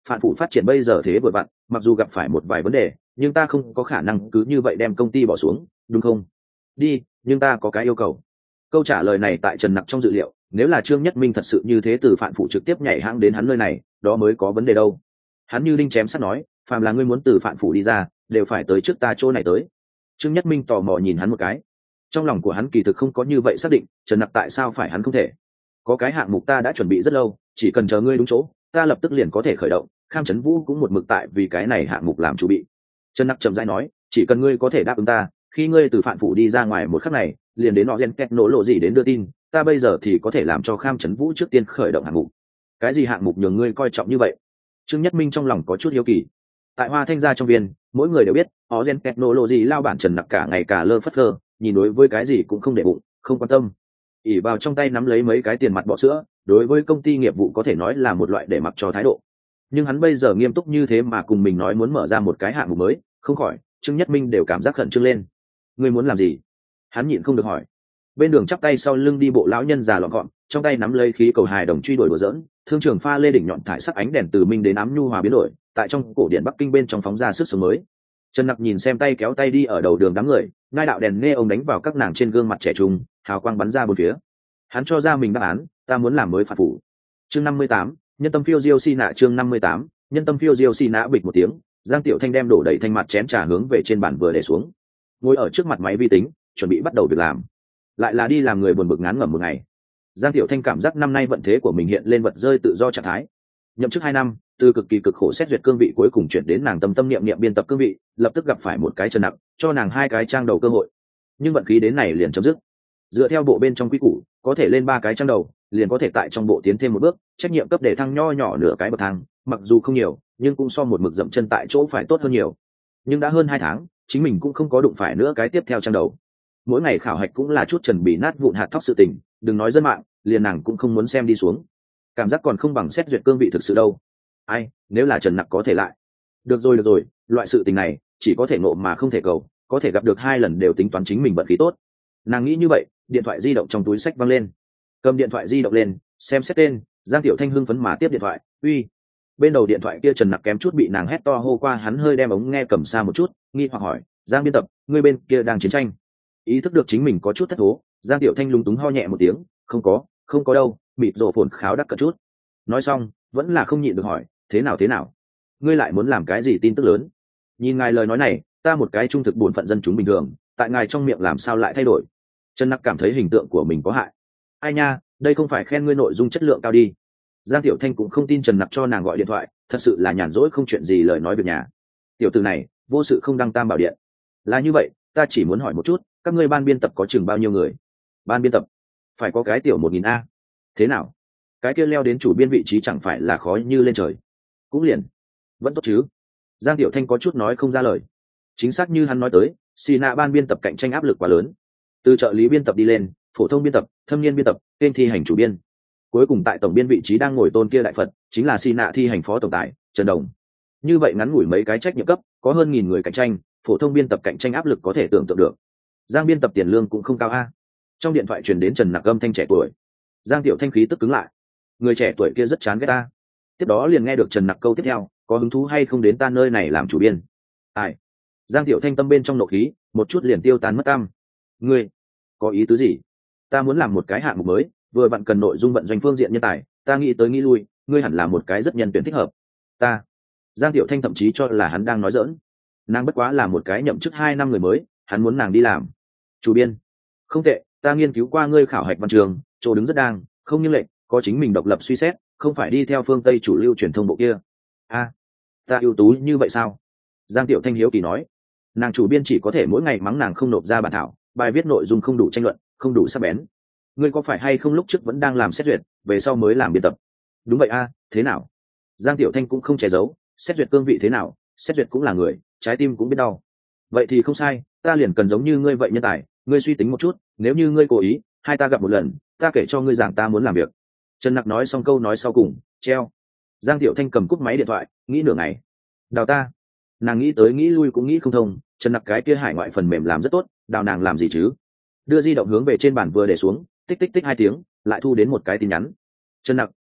Speaker 1: phản phủ phát triển bây giờ thế vừa vặn, mặc dù gặp phải một vài vấn đề nhưng ta không có khả năng cứ như vậy đem công ty bỏ xuống, đúng không? Đi, nhưng ta có cái yêu cầu. Câu trả lời này tại Trần Nặc trong dự liệu, nếu là Trương Nhất Minh thật sự như thế từ phản phủ trực tiếp nhảy hãng đến hắn nơi này, đó mới có vấn đề đâu. Hắn như đinh chém sắt nói, phàm là ngươi muốn từ phản phủ đi ra, đều phải tới trước ta chỗ này tới. Trương Nhất Minh tò mò nhìn hắn một cái. Trong lòng của hắn kỳ thực không có như vậy xác định, Trần Nặc tại sao phải hắn không thể. Có cái hạng mục ta đã chuẩn bị rất lâu, chỉ cần chờ ngươi đúng chỗ, ta lập tức liền có thể khởi động. Kham Chấn Vũ cũng một mực tại vì cái này hạng mục làm chủ bị. Trần Nặc chậm rãi nói, chỉ cần ngươi có thể đáp ứng ta, khi ngươi từ phản phủ đi ra ngoài một khắc này, liền đến họ gen kẹt nổ lộ gì đến đưa tin, ta bây giờ thì có thể làm cho Kham Chấn Vũ trước tiên khởi động hạng mục. Cái gì hạng mục nhường ngươi coi trọng như vậy? Trương Nhất Minh trong lòng có chút hiếu kỳ. Tại Hoa Thanh gia trong viên, mỗi người đều biết, họ gen kẹt nổ lộ gì lao bản Trần Nặc cả ngày cả lơ phất lơ, nhìn đối với cái gì cũng không để bụng, không quan tâm. ỉ vào trong tay nắm lấy mấy cái tiền mặt bọ sữa, đối với công ty nghiệp vụ có thể nói là một loại để mặc cho thái độ. Nhưng hắn bây giờ nghiêm túc như thế mà cùng mình nói muốn mở ra một cái hạng mục mới, không khỏi Trương Nhất Minh đều cảm giác khẩn trương lên. Ngươi muốn làm gì? Hắn nhịn không được hỏi. Bên đường chắp tay sau lưng đi bộ lão nhân già lọn gọn, trong tay nắm lấy khí cầu hài đồng truy đuổi đùa giỡn, thương trường pha lê đỉnh nhọn thải sắc ánh đèn từ minh đến ám nhu hòa biến đổi, tại trong cổ điển Bắc Kinh bên trong phóng ra sức sống mới. Trần Nặc nhìn xem tay kéo tay đi ở đầu đường đám người, ngai đạo đèn nghe ông đánh vào các nàng trên gương mặt trẻ trung, hào quang bắn ra bốn phía. Hắn cho ra mình đáp án, ta muốn làm mới phạt phủ. Chương năm mươi tám, nhân tâm phiêu diêu si nạ. Chương năm mươi tám, nhân tâm phiêu diêu si nạ. Bịch một tiếng, Giang Tiểu Thanh đem đổ đầy thanh mặt chén trà hướng về trên bàn vừa để xuống, ngồi ở trước mặt máy vi tính, chuẩn bị bắt đầu việc làm. Lại là đi làm người buồn bực ngán ngẩm một ngày. Giang Tiểu Thanh cảm giác năm nay vận thế của mình hiện lên vật rơi tự do trạng thái. Nhậm chức hai năm, từ cực kỳ cực khổ xét duyệt cương vị cuối cùng chuyển đến nàng tâm tâm niệm niệm biên tập cương vị, lập tức gặp phải một cái Trần Nặc, cho nàng hai cái trang đầu cơ hội. Nhưng vận khí đến này liền chấm dứt. Dựa theo bộ bên trong quy củ, có thể lên ba cái trang đầu, liền có thể tại trong bộ tiến thêm một bước, trách nhiệm cấp để thăng nho nhỏ nửa cái bậc thang, mặc dù không nhiều, nhưng cũng so một mực dậm chân tại chỗ phải tốt hơn nhiều. Nhưng đã hơn hai tháng, chính mình cũng không có đụng phải nữa cái tiếp theo trang đầu. Mỗi ngày khảo hạch cũng là chút trần bì nát vụn hạt thóc sự tình, đừng nói dân mạng, liền nàng cũng không muốn xem đi xuống. Cảm giác còn không bằng xét duyệt cương vị thực sự đâu. Ai, nếu là Trần Nặc có thể lại. Được rồi được rồi, loại sự tình này chỉ có thể ngộ mà không thể cầu, có thể gặp được hai lần đều tính toán chính mình vận khí tốt. Nàng nghĩ như vậy, điện thoại di động trong túi sách văng lên. Cầm điện thoại di động lên, xem xét tên, Giang Tiểu Thanh hưng phấn mà tiếp điện thoại, uy. Bên đầu điện thoại kia Trần Nặc kém chút bị nàng hét to hô qua, hắn hơi đem ống nghe cầm xa một chút, nghi hoặc hỏi, Giang biên tập, ngươi bên kia đang chiến tranh? Ý thức được chính mình có chút thất thố, Giang Tiểu Thanh lúng túng ho nhẹ một tiếng, không có, không có đâu, mịt rổ phồn kháo đắc cật chút. Nói xong, vẫn là không nhịn được hỏi, thế nào thế nào? Ngươi lại muốn làm cái gì tin tức lớn? Nhìn ngài lời nói này, ta một cái trung thực bổn phận dân chúng bình thường, tại ngài trong miệng làm sao lại thay đổi? Trần Nặc cảm thấy hình tượng của mình có hại. Ai nha, đây không phải khen ngươi nội dung chất lượng cao đi. Giang Tiểu Thanh cũng không tin Trần Nặc cho nàng gọi điện thoại, thật sự là nhàn rỗi không chuyện gì lời nói việc nhà. Tiểu tử này, vô sự không đăng tam bảo điện. Là như vậy, ta chỉ muốn hỏi một chút, các ngươi ban biên tập có chừng bao nhiêu người? Ban biên tập phải có cái tiểu một nghìn a. Thế nào? Cái kia leo đến chủ biên vị trí chẳng phải là khó như lên trời? Cũng liền, vẫn tốt chứ. Giang Tiểu Thanh có chút nói không ra lời. Chính xác như hắn nói tới, xì nạ ban biên tập cạnh tranh áp lực quá lớn. Từ trợ lý biên tập đi lên, phổ thông biên tập, thâm niên biên tập, kênh thi hành chủ biên. Cuối cùng tại tổng biên vị trí đang ngồi tôn kia đại Phật, chính là xì nạ thi hành phó tổng tài, Trần Đồng. Như vậy ngắn ngủi mấy cái trách nhiệm cấp, có hơn nghìn người cạnh tranh, phổ thông biên tập cạnh tranh áp lực có thể tưởng tượng được. Giang biên tập tiền lương cũng không cao a. Trong điện thoại truyền đến Trần Nặc âm thanh trẻ tuổi. Giang Tiểu Thanh khí tức cứng lại. Người trẻ tuổi kia rất chán ghét ta. Tiếp đó liền nghe được Trần Nặc câu tiếp theo, có hứng thú hay không đến ta nơi này làm chủ biên? Ai? Giang Tiểu Thanh tâm bên trong nộ khí, một chút liền tiêu tán mất tăm. Ngươi có ý tứ gì? Ta muốn làm một cái hạng mục mới, vừa vặn cần nội dung vận doanh phương diện nhân tài, ta nghĩ tới nghĩ lui, ngươi hẳn là một cái rất nhân tuyển thích hợp. Ta. Giang Tiểu Thanh thậm chí cho là hắn đang nói giỡn. Nàng bất quá là một cái nhậm chức hai năm người mới, hắn muốn nàng đi làm chủ biên. Không tệ, ta nghiên cứu qua ngươi khảo hạch văn trường, chỗ đứng rất đang, không như lệnh, có chính mình độc lập suy xét, không phải đi theo phương Tây chủ lưu truyền thông bộ kia. A, ta ưu tú như vậy sao? Giang Tiểu Thanh hiếu kỳ nói. Nàng chủ biên chỉ có thể mỗi ngày mắng nàng không nộp ra bản thảo, bài viết nội dung không đủ tranh luận, không đủ sắc bén. Ngươi có phải hay không lúc trước vẫn đang làm xét duyệt, về sau mới làm biên tập? Đúng vậy a, thế nào? Giang Tiểu Thanh cũng không che giấu, xét duyệt cương vị thế nào, xét duyệt cũng là người, trái tim cũng biết đau. Vậy thì không sai, ta liền cần giống như ngươi vậy nhân tài, ngươi suy tính một chút, nếu như ngươi cố ý, hai ta gặp một lần, ta kể cho ngươi giảng ta muốn làm việc. Trần Nặc nói xong câu nói sau cùng, treo. Giang Tiểu Thanh cầm cúp máy điện thoại, nghĩ nửa ngày. Đào ta? Nàng nghĩ tới nghĩ lui cũng nghĩ không thông, Trần Nặc cái kia hải ngoại phần mềm làm rất tốt, đào nàng làm gì chứ? Đưa di động hướng về trên bàn vừa để xuống, tích tích tích hai tiếng, lại thu đến một cái tin nhắn. Trần Nặc, đúng,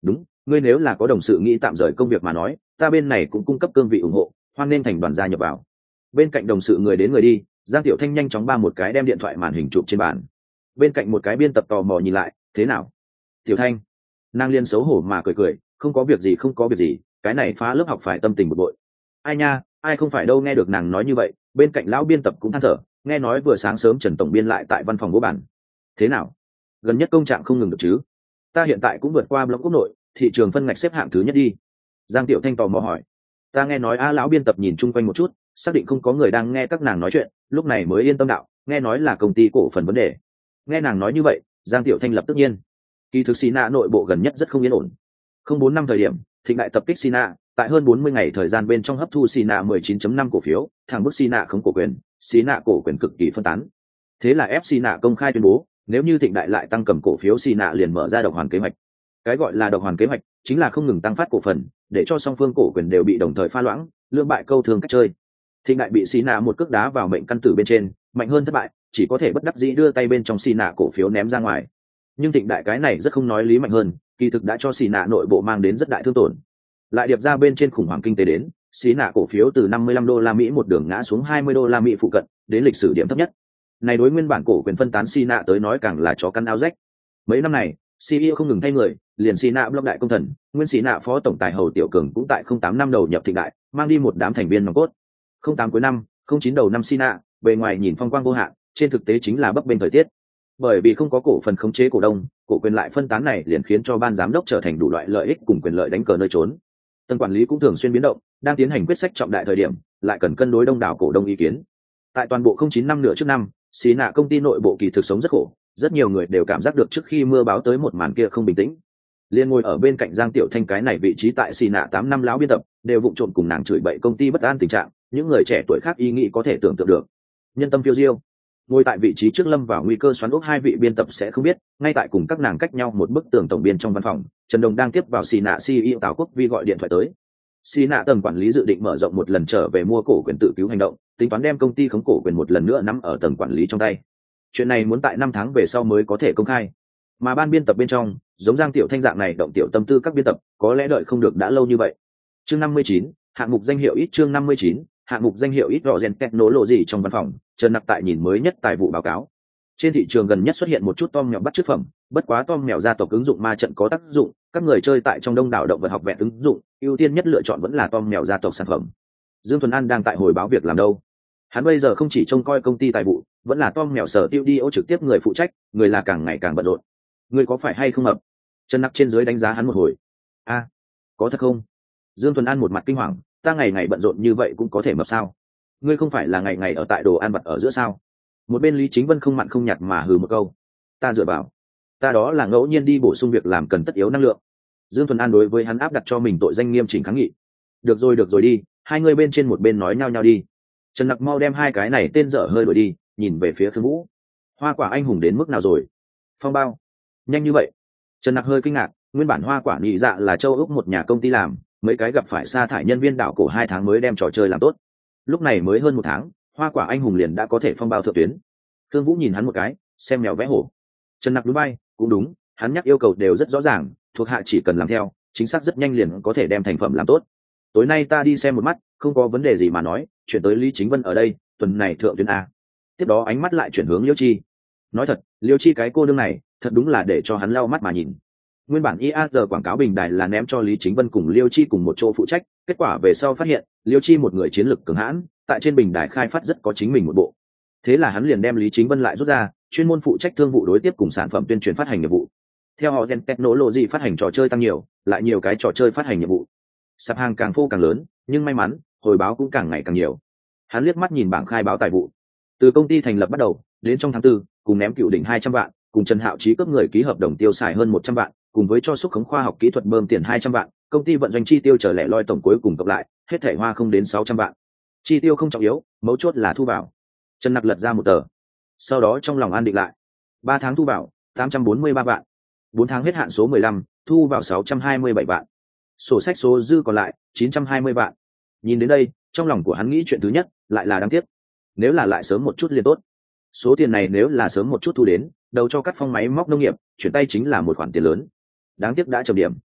Speaker 1: ngươi nếu là có đồng sự nghĩ tạm rời công việc mà nói, ta bên này cũng cung cấp cương vị ủng hộ, hoan nên thành đoàn gia nhập vào. Bên cạnh đồng sự người đến người đi, Giang Tiểu Thanh nhanh chóng ba một cái đem điện thoại màn hình chụp trên bàn. Bên cạnh một cái biên tập tò mò nhìn lại, thế nào? Tiểu Thanh, nàng liên xấu hổ mà cười cười, không có việc gì không có việc gì, cái này phá lớp học phải tâm tình bực bội. Ai nha, ai không phải đâu. Nghe được nàng nói như vậy, bên cạnh lão biên tập cũng than thở, nghe nói vừa sáng sớm Trần tổng biên lại tại văn phòng vô bản. Thế nào? Gần nhất công trạng không ngừng được chứ? Ta hiện tại cũng vượt qua blog quốc nội, thị trường phân ngạch xếp hạng thứ nhất đi. Giang Tiểu Thanh tò mò hỏi. Ta nghe nói a lão biên tập nhìn chung quanh một chút, xác định không có người đang nghe các nàng nói chuyện, lúc này mới yên tâm đạo, nghe nói là công ty cổ phần vấn đề. Nghe nàng nói như vậy, Giang Tiểu Thanh lập tức nhiên. Kỳ thực Sina nội bộ gần nhất rất không yên ổn. Không bốn năm thời điểm, Thịnh đại tập kích Sina, tại hơn bốn mươi ngày thời gian bên trong hấp thu Sina mười chín chấm năm cổ phiếu, thẳng bức Sina không cổ quyền, Sina cổ quyền cực kỳ phân tán. Thế là ép Sina công khai tuyên bố, nếu như Thịnh đại lại tăng cầm cổ phiếu Sina liền mở ra độc hoàn kế hoạch. Cái gọi là độc hoàn kế hoạch chính là không ngừng tăng phát cổ phần, để cho song phương cổ quyền đều bị đồng thời pha loãng, lương bại câu thường cách chơi. Thịnh đại bị Sina một cước đá vào mệnh căn tử bên trên, mạnh hơn thất bại, chỉ có thể bất đắc dĩ đưa tay bên trong Sina cổ phiếu ném ra ngoài. Nhưng Thịnh đại cái này rất không nói lý mạnh hơn, kỳ thực đã cho Sina nội bộ mang đến rất đại thương tổn. Lại điệp ra bên trên khủng hoảng kinh tế đến, Sina cổ phiếu từ năm mươi lăm đô la Mỹ một đường ngã xuống hai mươi đô la Mỹ phụ cận, đến lịch sử điểm thấp nhất. Này đối nguyên bản cổ quyền phân tán Sina tới nói càng là chó căn áo rách. Mấy năm này, xê e ô không ngừng thay người, liền Sina blog đại công thần, nguyên Sina phó tổng tài Hầu Tiểu Cường cũng tại không tám năm đầu nhập Thịnh đại, mang đi một đám thành viên nòng cốt. không tám cuối năm, không chín đầu năm Sina, bề ngoài nhìn phong quang vô hạn, trên thực tế chính là bấp bênh thời tiết. Bởi vì không có cổ phần khống chế cổ đông, cổ quyền lại phân tán này liền khiến cho ban giám đốc trở thành đủ loại lợi ích cùng quyền lợi đánh cờ nơi trốn. Tân quản lý cũng thường xuyên biến động, đang tiến hành quyết sách trọng đại thời điểm, lại cần cân đối đông đảo cổ đông ý kiến. Tại toàn bộ không chín năm nửa trước năm, Sina công ty nội bộ kỳ thực sống rất khổ, rất nhiều người đều cảm giác được trước khi mưa báo tới một màn kia không bình tĩnh. Liên ngồi ở bên cạnh Giang Tiểu Thanh cái này vị trí tại Sina tám năm lão biên tập, đều vụng trộm cùng nàng chửi bậy công ty bất an tình trạng, những người trẻ tuổi khác ý nghĩ có thể tưởng tượng được. Nhân tâm phiêu diêu, ngồi tại vị trí trước lâm vào nguy cơ xoắn ốc hai vị biên tập sẽ không biết, ngay tại cùng các nàng cách nhau một bức tường tổng biên trong văn phòng, Trần Đồng đang tiếp vào Sina xê e ô Tào Quốc Vi gọi điện thoại tới. Sina tầng quản lý dự định mở rộng một lần trở về mua cổ quyền tự cứu hành động, tính toán đem công ty khống cổ quyền một lần nữa nắm ở tầng quản lý trong tay. Chuyện này muốn tại năm tháng về sau mới có thể công khai. Mà ban biên tập bên trong, giống Giang Tiểu Thanh dạng này động tiểu tâm tư các biên tập, có lẽ đợi không được đã lâu như vậy. Chương năm mươi chín, hạng mục danh hiệu ít chương năm mươi chín, hạng mục danh hiệu ít rõ rèn technology trong văn phòng, Trần Nặc tại nhìn mới nhất tài vụ báo cáo. Trên thị trường gần nhất xuất hiện một chút tom mèo bắt chước phẩm, bất quá tom mèo gia tộc ứng dụng ma trận có tác dụng, các người chơi tại trong đông đảo động vật học vẹn ứng dụng, ưu tiên nhất lựa chọn vẫn là tom mèo gia tộc sản phẩm. Dương Thuần An đang tại hồi báo việc làm đâu. Hắn bây giờ không chỉ trông coi công ty tài vụ, vẫn là tom mèo sở tiêu đi ô trực tiếp người phụ trách, người là càng ngày càng bận rộn. Người có phải hay không hợp? Trần Nặc trên dưới đánh giá hắn một hồi. A, có thật không? Dương Thuần An một mặt kinh hoàng, ta ngày ngày bận rộn như vậy cũng có thể mập sao? Ngươi không phải là ngày ngày ở tại đồ ăn vặt ở giữa sao? Một bên Lý Chính Vân không mặn không nhạt mà hừ một câu. Ta dựa vào, ta đó là ngẫu nhiên đi bổ sung việc làm cần tất yếu năng lượng. Dương Thuần An đối với hắn áp đặt cho mình tội danh nghiêm chỉnh kháng nghị. Được rồi được rồi đi, hai người bên trên một bên nói nhau nhau đi. Trần Nặc mau đem hai cái này tên dở hơi đuổi đi, nhìn về phía Khương Vũ. Hoa quả anh hùng đến mức nào rồi? Phong bao nhanh như vậy? Trần Nặc hơi kinh ngạc, nguyên bản hoa quả nhị dạ là châu Úc một nhà công ty làm, mấy cái gặp phải sa thải nhân viên đảo cổ hai tháng mới đem trò chơi làm tốt. Lúc này mới hơn một tháng, hoa quả anh hùng liền đã có thể phong bao thượng tuyến. Khương Vũ nhìn hắn một cái, xem mèo vẽ hổ. Trần Nặc núi bay, cũng đúng, hắn nhắc yêu cầu đều rất rõ ràng, thuộc hạ chỉ cần làm theo, chính xác rất nhanh liền có thể đem thành phẩm làm tốt. Tối nay ta đi xem một mắt, không có vấn đề gì mà nói, chuyển tới Lý Chính Vân ở đây, tuần này thượng tuyến a. Tiếp đó ánh mắt lại chuyển hướng Liêu Chi. Nói thật, Liêu Chi cái cô nương này, thật đúng là để cho hắn lau mắt mà nhìn. Nguyên bản i a rờ quảng cáo bình đài là ném cho Lý Chính Vân cùng Liêu Chi cùng một chỗ phụ trách, kết quả về sau phát hiện, Liêu Chi một người chiến lược cường hãn, tại trên bình đài khai phát rất có chính mình một bộ. Thế là hắn liền đem Lý Chính Vân lại rút ra, chuyên môn phụ trách thương vụ đối tiếp cùng sản phẩm tuyên truyền phát hành nghiệp vụ. Theo họ Gen Technology phát hành trò chơi tăng nhiều, lại nhiều cái trò chơi phát hành nhiệm vụ. Sạp hàng càng phô càng lớn, nhưng may mắn, hồi báo cũng càng ngày càng nhiều. Hắn liếc mắt nhìn bảng khai báo tài vụ. Từ công ty thành lập bắt đầu, đến trong tháng tư, cùng ném cựu đỉnh hai trăm vạn, cùng Trần Hạo Chí cướp người ký hợp đồng tiêu xài hơn một trăm vạn, cùng với cho xúc khống khoa học kỹ thuật bơm tiền hai trăm vạn, công ty vận doanh chi tiêu trở lẻ loi tổng cuối cùng cộng lại, hết thảy hoa không đến sáu trăm vạn. Chi tiêu không trọng yếu, mấu chốt là thu vào. Trần Nặc lật ra một tờ. Sau đó trong lòng an định lại. ba tháng thu vào, tám trăm bốn mươi ba vạn. bốn tháng hết hạn số mười lăm, thu vào sáu trăm hai mươi bảy vạn. Sổ sách số dư còn lại, chín trăm hai mươi vạn. Nhìn đến đây, trong lòng của hắn nghĩ chuyện thứ nhất, lại là đáng tiếc. Nếu là lại sớm một chút liền tốt. Số tiền này nếu là sớm một chút thu đến, đầu cho các phong máy móc nông nghiệp, chuyển tay chính là một khoản tiền lớn. Đáng tiếc đã chậm điểm.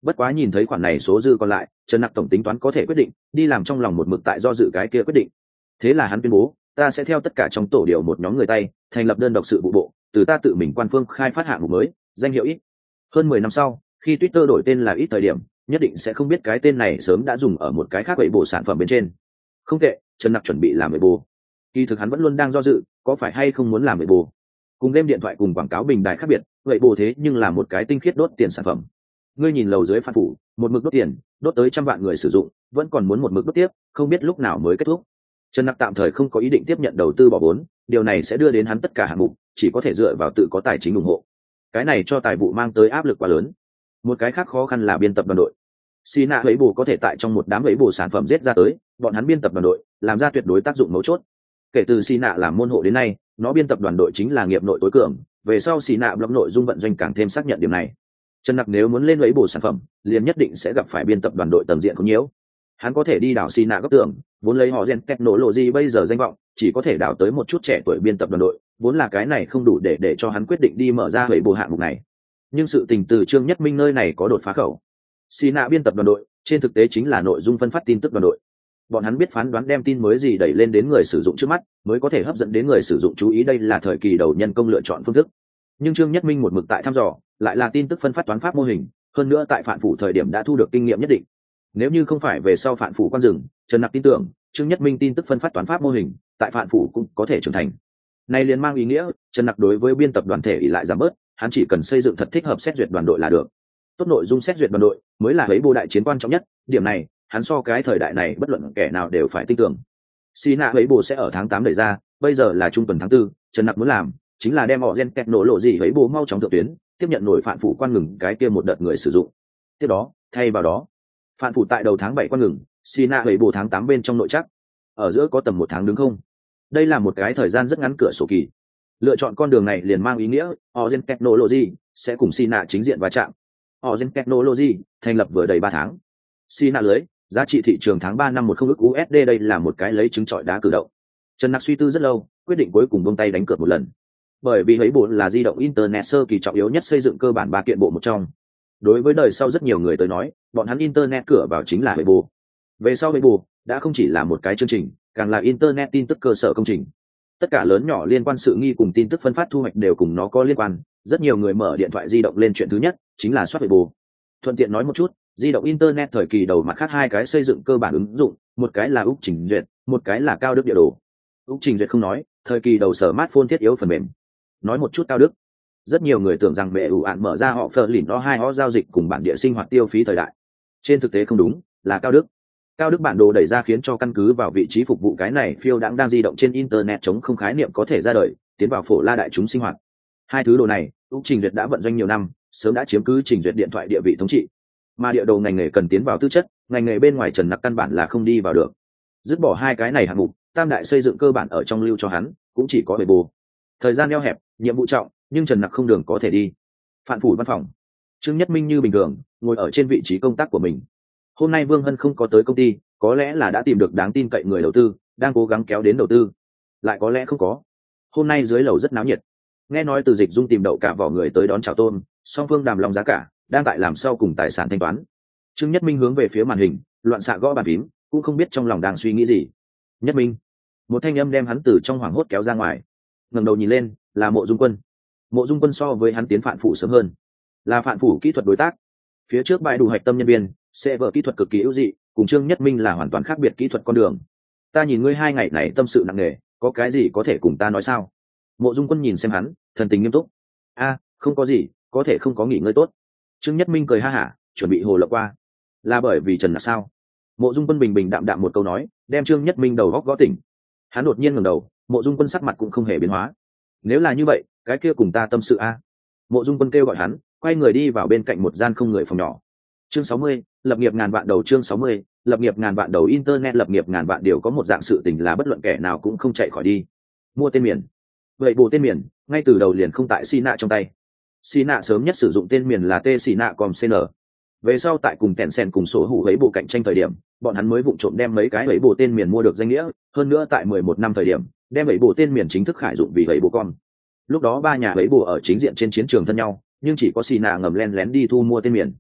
Speaker 1: Bất quá nhìn thấy khoản này số dư còn lại, Trần Nặc tổng tính toán có thể quyết định đi làm trong lòng một mực tại do dự cái kia quyết định. Thế là hắn tuyên bố, ta sẽ theo tất cả trong tổ điều một nhóm người tay, thành lập đơn độc sự vụ bộ, từ ta tự mình quan phương khai phát hạng mục mới, danh hiệu ít. Hơn mười năm sau, khi Twitter đổi tên là ít thời điểm, nhất định sẽ không biết cái tên này sớm đã dùng ở một cái khác bộ sản phẩm bên trên. Không tệ, Trần Nặc chuẩn bị làm bộ. Kỳ thực hắn vẫn luôn đang do dự, có phải hay không muốn làm bộ. Cùng game điện thoại cùng quảng cáo bình đài khác biệt, vậy bộ thế nhưng là một cái tinh khiết đốt tiền sản phẩm. Ngươi nhìn lầu dưới phản phủ, một mực đốt tiền, đốt tới trăm vạn người sử dụng, vẫn còn muốn một mực đốt tiếp, không biết lúc nào mới kết thúc. Trần Nặc tạm thời không có ý định tiếp nhận đầu tư bỏ vốn, điều này sẽ đưa đến hắn tất cả hạng mục chỉ có thể dựa vào tự có tài chính ủng hộ. Cái này cho tài vụ mang tới áp lực quá lớn. Một cái khác khó khăn là biên tập đoàn đội. Sina ấy bù có thể tại trong một đám ấy bù sản phẩm giết ra tới, bọn hắn biên tập đoàn đội làm ra tuyệt đối tác dụng mấu chốt. Kể từ Sina làm môn hộ đến nay, nó biên tập đoàn đội chính là nghiệp nội tối cường, về sau Sina blog nội dung vận doanh càng thêm xác nhận điểm này. Trần Nặc nếu muốn lên ấy bù sản phẩm, liền nhất định sẽ gặp phải biên tập đoàn đội tầng diện không nhiễu. Hắn có thể đi đảo Sina góc tưởng, vốn lấy họ gen technology bây giờ danh vọng, chỉ có thể đảo tới một chút trẻ tuổi biên tập đoàn đội, vốn là cái này không đủ để để cho hắn quyết định đi mở ra ấy bù hạng mục này. Nhưng sự tình từ Trương Nhất Minh nơi này có đột phá khẩu. Sina biên tập đoàn đội, trên thực tế chính là nội dung phân phát tin tức đoàn đội. Bọn hắn biết phán đoán đem tin mới gì đẩy lên đến người sử dụng trước mắt, mới có thể hấp dẫn đến người sử dụng chú ý, đây là thời kỳ đầu nhân công lựa chọn phương thức. Nhưng Trương Nhất Minh một mực tại thăm dò, lại là tin tức phân phát toán pháp mô hình, hơn nữa tại Phạn Phủ thời điểm đã thu được kinh nghiệm nhất định. Nếu như không phải về sau Phạn Phủ quan rừng, Trần Nặc tin tưởng, Trương Nhất Minh tin tức phân phát toán pháp mô hình, tại Phạn Phủ cũng có thể trưởng thành. Này liền mang ý nghĩa, Trần Nặc đối với biên tập đoàn thể ỷ lại giảm bớt, hắn chỉ cần xây dựng thật thích hợp xét duyệt đoàn đội là được. Tốt nội dung xét duyệt đoàn đội mới là ấy bù đại chiến quan trọng nhất, điểm này, hắn so cái thời đại này bất luận kẻ nào đều phải tin tưởng. Sina ấy bù sẽ ở tháng tám đẩy ra, bây giờ là trung tuần tháng tư, Trần Nặc muốn làm chính là đem họ gen kẹt nổ lộ gì ấy bù mau chóng thượng tuyến, tiếp nhận nổi Phạn Phủ quan ngừng cái kia một đợt người sử dụng. Tiếp đó, thay vào đó, Phạn Phủ tại đầu tháng bảy quan ngừng, Sina ấy bù tháng tám bên trong nội chắc. Ở giữa có tầm một tháng đứng không. Đây là một cái thời gian rất ngắn cửa sổ kỳ. Lựa chọn con đường này liền mang ý nghĩa Origin Technology sẽ cùng Sina chính diện va chạm. Origin Technology thành lập vừa đầy ba tháng. Sina lưới, giá trị thị trường tháng ba năm một không ức u ét đê, đây là một cái lấy trứng trọi đá cử động. Trần Nặc suy tư rất lâu, quyết định cuối cùng buông tay đánh cược một lần. Bởi vì ấy bộ là di động internet sơ kỳ trọng yếu nhất xây dựng cơ bản ba kiện bộ một trong. Đối với đời sau rất nhiều người tới nói, bọn hắn internet cửa vào chính là ấy bộ. Về sau ấy bộ đã không chỉ là một cái chương trình, càng là internet tin tức cơ sở công trình. Tất cả lớn nhỏ liên quan sự nghi cùng tin tức phân phát thu hoạch đều cùng nó có liên quan. Rất nhiều người mở điện thoại di động lên chuyện thứ nhất chính là soát Weibo. Thuận tiện nói một chút, di động internet thời kỳ đầu mặt khác hai cái xây dựng cơ bản ứng dụng, một cái là Úc Trình Duyệt, một cái là Cao Đức địa đồ. Úc Trình Duyệt không nói, thời kỳ đầu smartphone thiết yếu phần mềm. Nói một chút Cao Đức. Rất nhiều người tưởng rằng mẹ ủ ạn mở ra họ phờ lìn nó hai họ giao dịch cùng bản địa sinh hoạt tiêu phí thời đại. Trên thực tế không đúng, là Cao Đức. Cao Đức bản đồ đẩy ra khiến cho căn cứ vào vị trí phục vụ cái này phiêu đãng đang di động trên internet chống không khái niệm có thể ra đời, tiến vào phổ la đại chúng sinh hoạt. Hai thứ đồ này, Úc Trình Duyệt đã vận doanh nhiều năm, sớm đã chiếm cứ Trình Duyệt điện thoại địa vị thống trị. Mà địa đồ ngành nghề cần tiến vào tư chất, ngành nghề bên ngoài Trần Nặc căn bản là không đi vào được. Dứt bỏ hai cái này hạng mục, tam đại xây dựng cơ bản ở trong lưu cho hắn, cũng chỉ có Weibo. Thời gian eo hẹp, nhiệm vụ trọng, nhưng Trần Nặc không đường có thể đi. Phạn Phủ văn phòng. Trương Nhất Minh như bình thường, ngồi ở trên vị trí công tác của mình. Hôm nay Vương Hân không có tới công ty, có lẽ là đã tìm được đáng tin cậy người đầu tư, đang cố gắng kéo đến đầu tư. Lại có lẽ không có. Hôm nay dưới lầu rất náo nhiệt. Nghe nói Từ Dịch Dung tìm đậu cả vỏ người tới đón chào tôm, song phương đàm lòng giá cả, đang tại làm sau cùng tài sản thanh toán. Trương Nhất Minh hướng về phía màn hình, loạn xạ gõ bàn phím, cũng không biết trong lòng đang suy nghĩ gì. Nhất Minh. Một thanh âm đem hắn từ trong hoảng hốt kéo ra ngoài. Ngẩng đầu nhìn lên, là Mộ Dung Quân. Mộ Dung Quân so với hắn tiến Phạn Phủ sớm hơn, là Phạn Phủ kỹ thuật đối tác. Phía trước bãi đủ hạch tâm nhân viên, sẽ vợ kỹ thuật cực kỳ ưu dị, cùng Trương Nhất Minh là hoàn toàn khác biệt kỹ thuật con đường. Ta nhìn ngươi hai ngày này tâm sự nặng nề, có cái gì có thể cùng ta nói sao? Mộ Dung Quân nhìn xem hắn, thần tình nghiêm túc. A, không có gì, có thể không có nghỉ ngơi tốt. Trương Nhất Minh cười ha hả, chuẩn bị hồ lộng qua. Là bởi vì Trần Nặc sao? Mộ Dung Quân bình bình đạm đạm một câu nói, đem Trương Nhất Minh đầu góc gõ tỉnh. Hắn đột nhiên ngẩng đầu, Mộ Dung Quân sắc mặt cũng không hề biến hóa. Nếu là như vậy, cái kia cùng ta tâm sự a. Mộ Dung Quân kêu gọi hắn, quay người đi vào bên cạnh một gian không người phòng nhỏ. Chương sáu mươi, lập nghiệp ngàn vạn đầu. Chương sáu mươi, lập nghiệp ngàn vạn đầu. Internet lập nghiệp ngàn vạn điều có một dạng sự tình là bất luận kẻ nào cũng không chạy khỏi đi. Mua tên miền. Vậy bộ tên miền, ngay từ đầu liền không tại Sina trong tay. Sina sớm nhất sử dụng tên miền là T Sina chấm com cn. Về sau tại cùng Tencent cùng số hữu ấy bộ cạnh tranh thời điểm, bọn hắn mới vụng trộm đem mấy cái ấy bộ tên miền mua được danh nghĩa, hơn nữa tại mười một năm thời điểm, đem ấy bộ tên miền chính thức khải dụng vì ấy bộ com. Lúc đó ba nhà ấy bộ ở chính diện trên chiến trường thân nhau, nhưng chỉ có Sina ngầm len lén đi thu mua tên miền.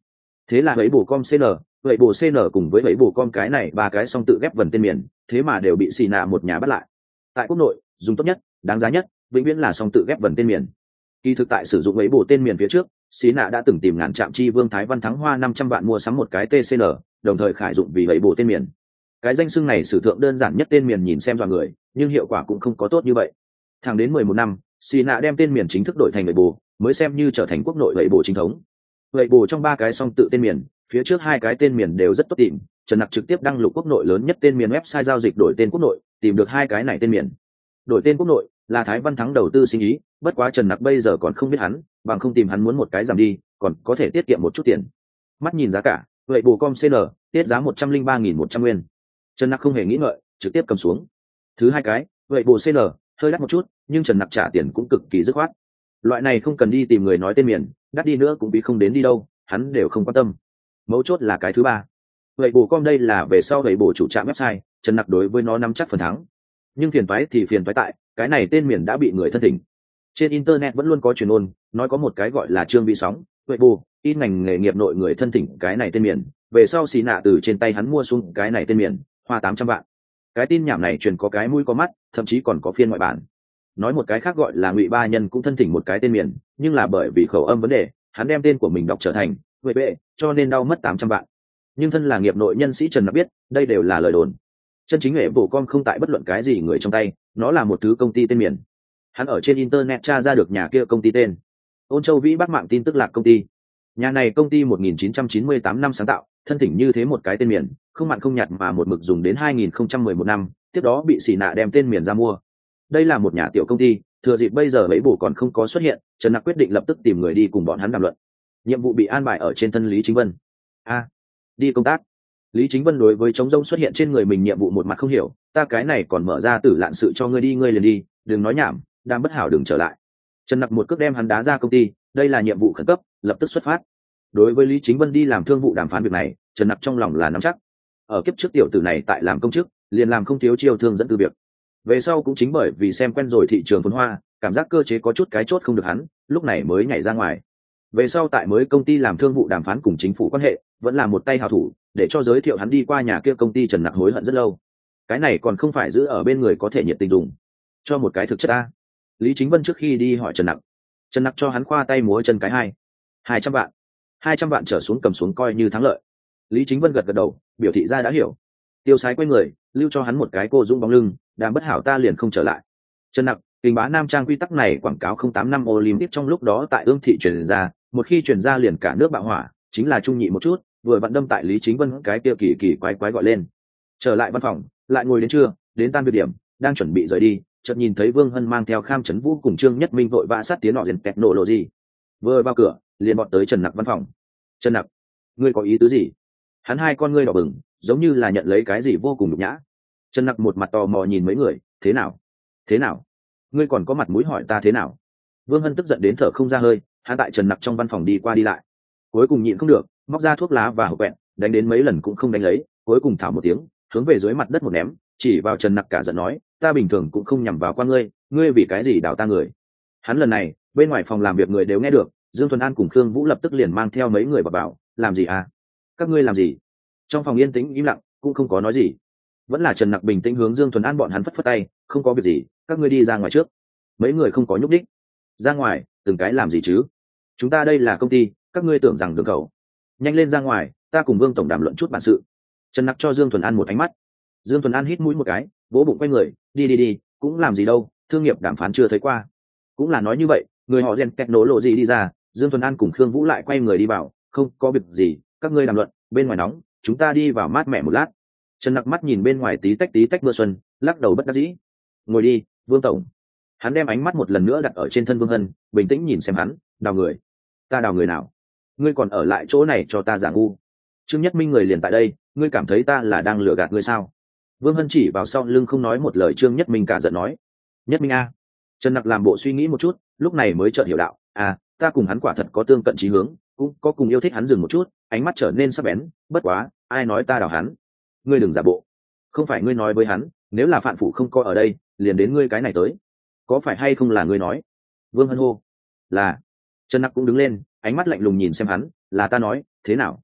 Speaker 1: Thế là ấy bù com cn, vậy bù cn cùng với vậy bù com cái này ba cái song tự ghép vần tên miền, thế mà đều bị xì nạ một nhà bắt lại. Tại quốc nội dùng tốt nhất, đáng giá nhất vĩnh viễn là song tự ghép vần tên miền. Kỳ thực tại sử dụng ấy bù tên miền phía trước, xí nạ đã từng tìm ngàn trạm chi vương Thái Văn Thắng hoa năm trăm vạn mua sắm một cái tê xê en, đồng thời khải dụng vì ấy bù tên miền. Cái danh xưng này sử thượng đơn giản nhất tên miền nhìn xem dọa người, nhưng hiệu quả cũng không có tốt như vậy. Thẳng đến mười một năm, xí nạ đem tên miền chính thức đổi thành ấy bù, mới xem như trở thành quốc nội ấy bù chính thống. Vậy bù trong ba cái song tự tên miền, phía trước hai cái tên miền đều rất tốt tìm, Trần Nặc trực tiếp đăng lục quốc nội lớn nhất tên miền website giao dịch đổi tên quốc nội, tìm được hai cái này tên miền. Đổi tên quốc nội là Thái Văn Thắng đầu tư sinh ý, bất quá Trần Nặc bây giờ còn không biết hắn, bằng không tìm hắn muốn một cái giảm đi, còn có thể tiết kiệm một chút tiền. Mắt nhìn giá cả, vậy bù com cn tiết giá một trăm linh ba nghìn một trăm nguyên. Trần Nặc không hề nghĩ ngợi, trực tiếp cầm xuống. Thứ hai cái, vậy bù cn hơi đắt một chút, nhưng Trần Nặc trả tiền cũng cực kỳ dứt khoát. Loại này không cần đi tìm người nói tên miền, đắt đi nữa cũng bị không đến đi đâu, hắn đều không quan tâm. Mấu chốt là cái thứ ba. Vậy bù com đây là về sau vậy bù chủ trạm website, Trần Nặc đối với nó nắm chắc phần thắng. Nhưng phiền toái thì phiền toái tại, cái này tên miền đã bị người thân thỉnh. Trên internet vẫn luôn có truyền ôn, nói có một cái gọi là Trương Vi Sóng, vậy bù, in ngành nghề nghiệp nội người thân thỉnh cái này tên miền, về sau xì nạ từ trên tay hắn mua xuống cái này tên miền, hoa tám trăm vạn. Cái tin nhảm này truyền có cái mũi có mắt, thậm chí còn có phiên ngoại bản. Nói một cái khác gọi là Ngụy Ba Nhân cũng thân thỉnh một cái tên miền, nhưng là bởi vì khẩu âm vấn đề, hắn đem tên của mình đọc trở thành vê bê, cho nên đau mất tám trăm vạn. Nhưng thân là nghiệp nội nhân sĩ Trần Nặc biết, đây đều là lời đồn. Chân chính hệ bổ com không tại bất luận cái gì người trong tay, nó là một thứ công ty tên miền. Hắn ở trên internet tra ra được nhà kia công ty tên Ôn Châu Vĩ Bắc Mạng Tin Tức Lạc công ty. Nhà này công ty một nghìn chín trăm chín mươi tám năm sáng tạo, thân thỉnh như thế một cái tên miền, không mặn không nhạt mà một mực dùng đến hai nghìn không trăm mười một năm, tiếp đó bị xì nạ đem tên miền ra mua. Đây là một nhà tiểu công ty, thừa dịp bây giờ ấy bổ còn không có xuất hiện, Trần Nặc quyết định lập tức tìm người đi cùng bọn hắn đàm luận. Nhiệm vụ bị an bài ở trên thân Lý Chính Vân. A, đi công tác. Lý Chính Vân đối với trống rông xuất hiện trên người mình nhiệm vụ một mặt không hiểu, ta cái này còn mở ra tử lạn sự cho ngươi đi, ngươi liền đi, đừng nói nhảm, đang bất hảo đừng trở lại. Trần Nặc một cước đem hắn đá ra công ty, đây là nhiệm vụ khẩn cấp, lập tức xuất phát. Đối với Lý Chính Vân đi làm thương vụ đàm phán việc này, Trần Nặc trong lòng là nắm chắc. Ở kiếp trước tiểu tử này tại làm công chức, liền làm không thiếu chiêu thương dẫn từ việc. Về sau cũng chính bởi vì xem quen rồi thị trường phồn hoa, cảm giác cơ chế có chút cái chốt không được hắn, lúc này mới nhảy ra ngoài. Về sau tại mới công ty làm thương vụ đàm phán cùng chính phủ quan hệ, vẫn là một tay hào thủ, để cho giới thiệu hắn đi qua nhà kia công ty. Trần Nặc hối hận rất lâu. Cái này còn không phải giữ ở bên người có thể nhiệt tình dùng, cho một cái thực chất a. Lý Chính Vân trước khi đi hỏi Trần Nặc, Trần Nặc cho hắn khoa tay múa chân cái hai hai trăm vạn, hai trăm vạn trở xuống cầm xuống coi như thắng lợi. Lý Chính Vân gật gật đầu, biểu thị ra đã hiểu. Tiêu sái quay người, lưu cho hắn một cái cô dũng bóng lưng, đang bất hảo ta liền không trở lại. Trần Nặc, Kình Bá Nam Trang quy tắc này quảng cáo không tám năm Olympic trong lúc đó tại ương thị truyền ra, một khi truyền ra liền cả nước bạo hỏa, chính là trung nhị một chút, vừa vặn đâm tại Lý Chính Vân cái kia kỳ kỳ quái quái gọi lên. Trở lại văn phòng, lại ngồi đến trưa, đến tan việc điểm, đang chuẩn bị rời đi, chợt nhìn thấy Vương Hân mang theo Kham Chấn Vũ cùng Trương Nhất Minh vội vã sát tiến họ rèn kẹt nổ lộ gì. Vừa vào cửa, liền bọn tới Trần Nặc văn phòng. Trần Nặc, ngươi có ý tứ gì? Hắn hai con ngươi đỏ bừng, giống như là nhận lấy cái gì vô cùng nhục nhã. Trần Nặc một mặt tò mò nhìn mấy người, thế nào? Thế nào? Ngươi còn có mặt mũi hỏi ta thế nào? Vương Hân tức giận đến thở không ra hơi, hắn tại Trần Nặc trong văn phòng đi qua đi lại, cuối cùng nhịn không được, móc ra thuốc lá và hộp quẹt, đánh đến mấy lần cũng không đánh lấy, cuối cùng thảo một tiếng, hướng về dưới mặt đất một ném, chỉ vào Trần Nặc cả giận nói, ta bình thường cũng không nhằm vào qua ngươi, ngươi vì cái gì đào ta người? Hắn lần này, bên ngoài phòng làm việc người đều nghe được, Dương Thuần An cùng Khương Vũ lập tức liền mang theo mấy người vào bảo, làm gì à? Các ngươi làm gì? Trong phòng yên tĩnh im lặng, cũng không có nói gì. Vẫn là Trần Nặc bình tĩnh hướng Dương Thuần An bọn hắn phất phất tay, không có việc gì, các ngươi đi ra ngoài trước. Mấy người không có nhúc đích. Ra ngoài, từng cái làm gì chứ? Chúng ta đây là công ty, các ngươi tưởng rằng đường cầu. Nhanh lên ra ngoài, ta cùng Vương tổng đàm luận chút bản sự. Trần Nặc cho Dương Thuần An một ánh mắt. Dương Thuần An hít mũi một cái, vỗ bụng quay người, đi đi đi, cũng làm gì đâu, thương nghiệp đàm phán chưa thấy qua. Cũng là nói như vậy, người họ rèn kẹt nổ lộ gì đi ra, Dương Thuần An cùng Khương Vũ lại quay người đi vào, không có việc gì, các ngươi đàm luận, bên ngoài nóng, chúng ta đi vào mát mẻ một lát. Trần Nặc mắt nhìn bên ngoài tí tách tí tách mưa xuân, lắc đầu bất đắc dĩ. Ngồi đi, Vương tổng. Hắn đem ánh mắt một lần nữa đặt ở trên thân Vương Hân, bình tĩnh nhìn xem hắn, đào người. Ta đào người nào? Ngươi còn ở lại chỗ này cho ta giả ngu. Trương Nhất Minh người liền tại đây, ngươi cảm thấy ta là đang lừa gạt ngươi sao? Vương Hân chỉ vào sau lưng không nói một lời Trương Nhất Minh cả giận nói. Nhất Minh a. Trần Nặc làm bộ suy nghĩ một chút, lúc này mới chợt hiểu đạo, à, ta cùng hắn quả thật có tương cận chí hướng, cũng có cùng yêu thích hắn dừng một chút, ánh mắt trở nên sắc bén, bất quá, ai nói ta đào hắn? Ngươi đừng giả bộ. Không phải ngươi nói với hắn, nếu là Phạm Phụ không có ở đây, liền đến ngươi cái này tới. Có phải hay không là ngươi nói? Vương Hân hô. Là. Trần Nặc cũng đứng lên, ánh mắt lạnh lùng nhìn xem hắn, là ta nói, thế nào?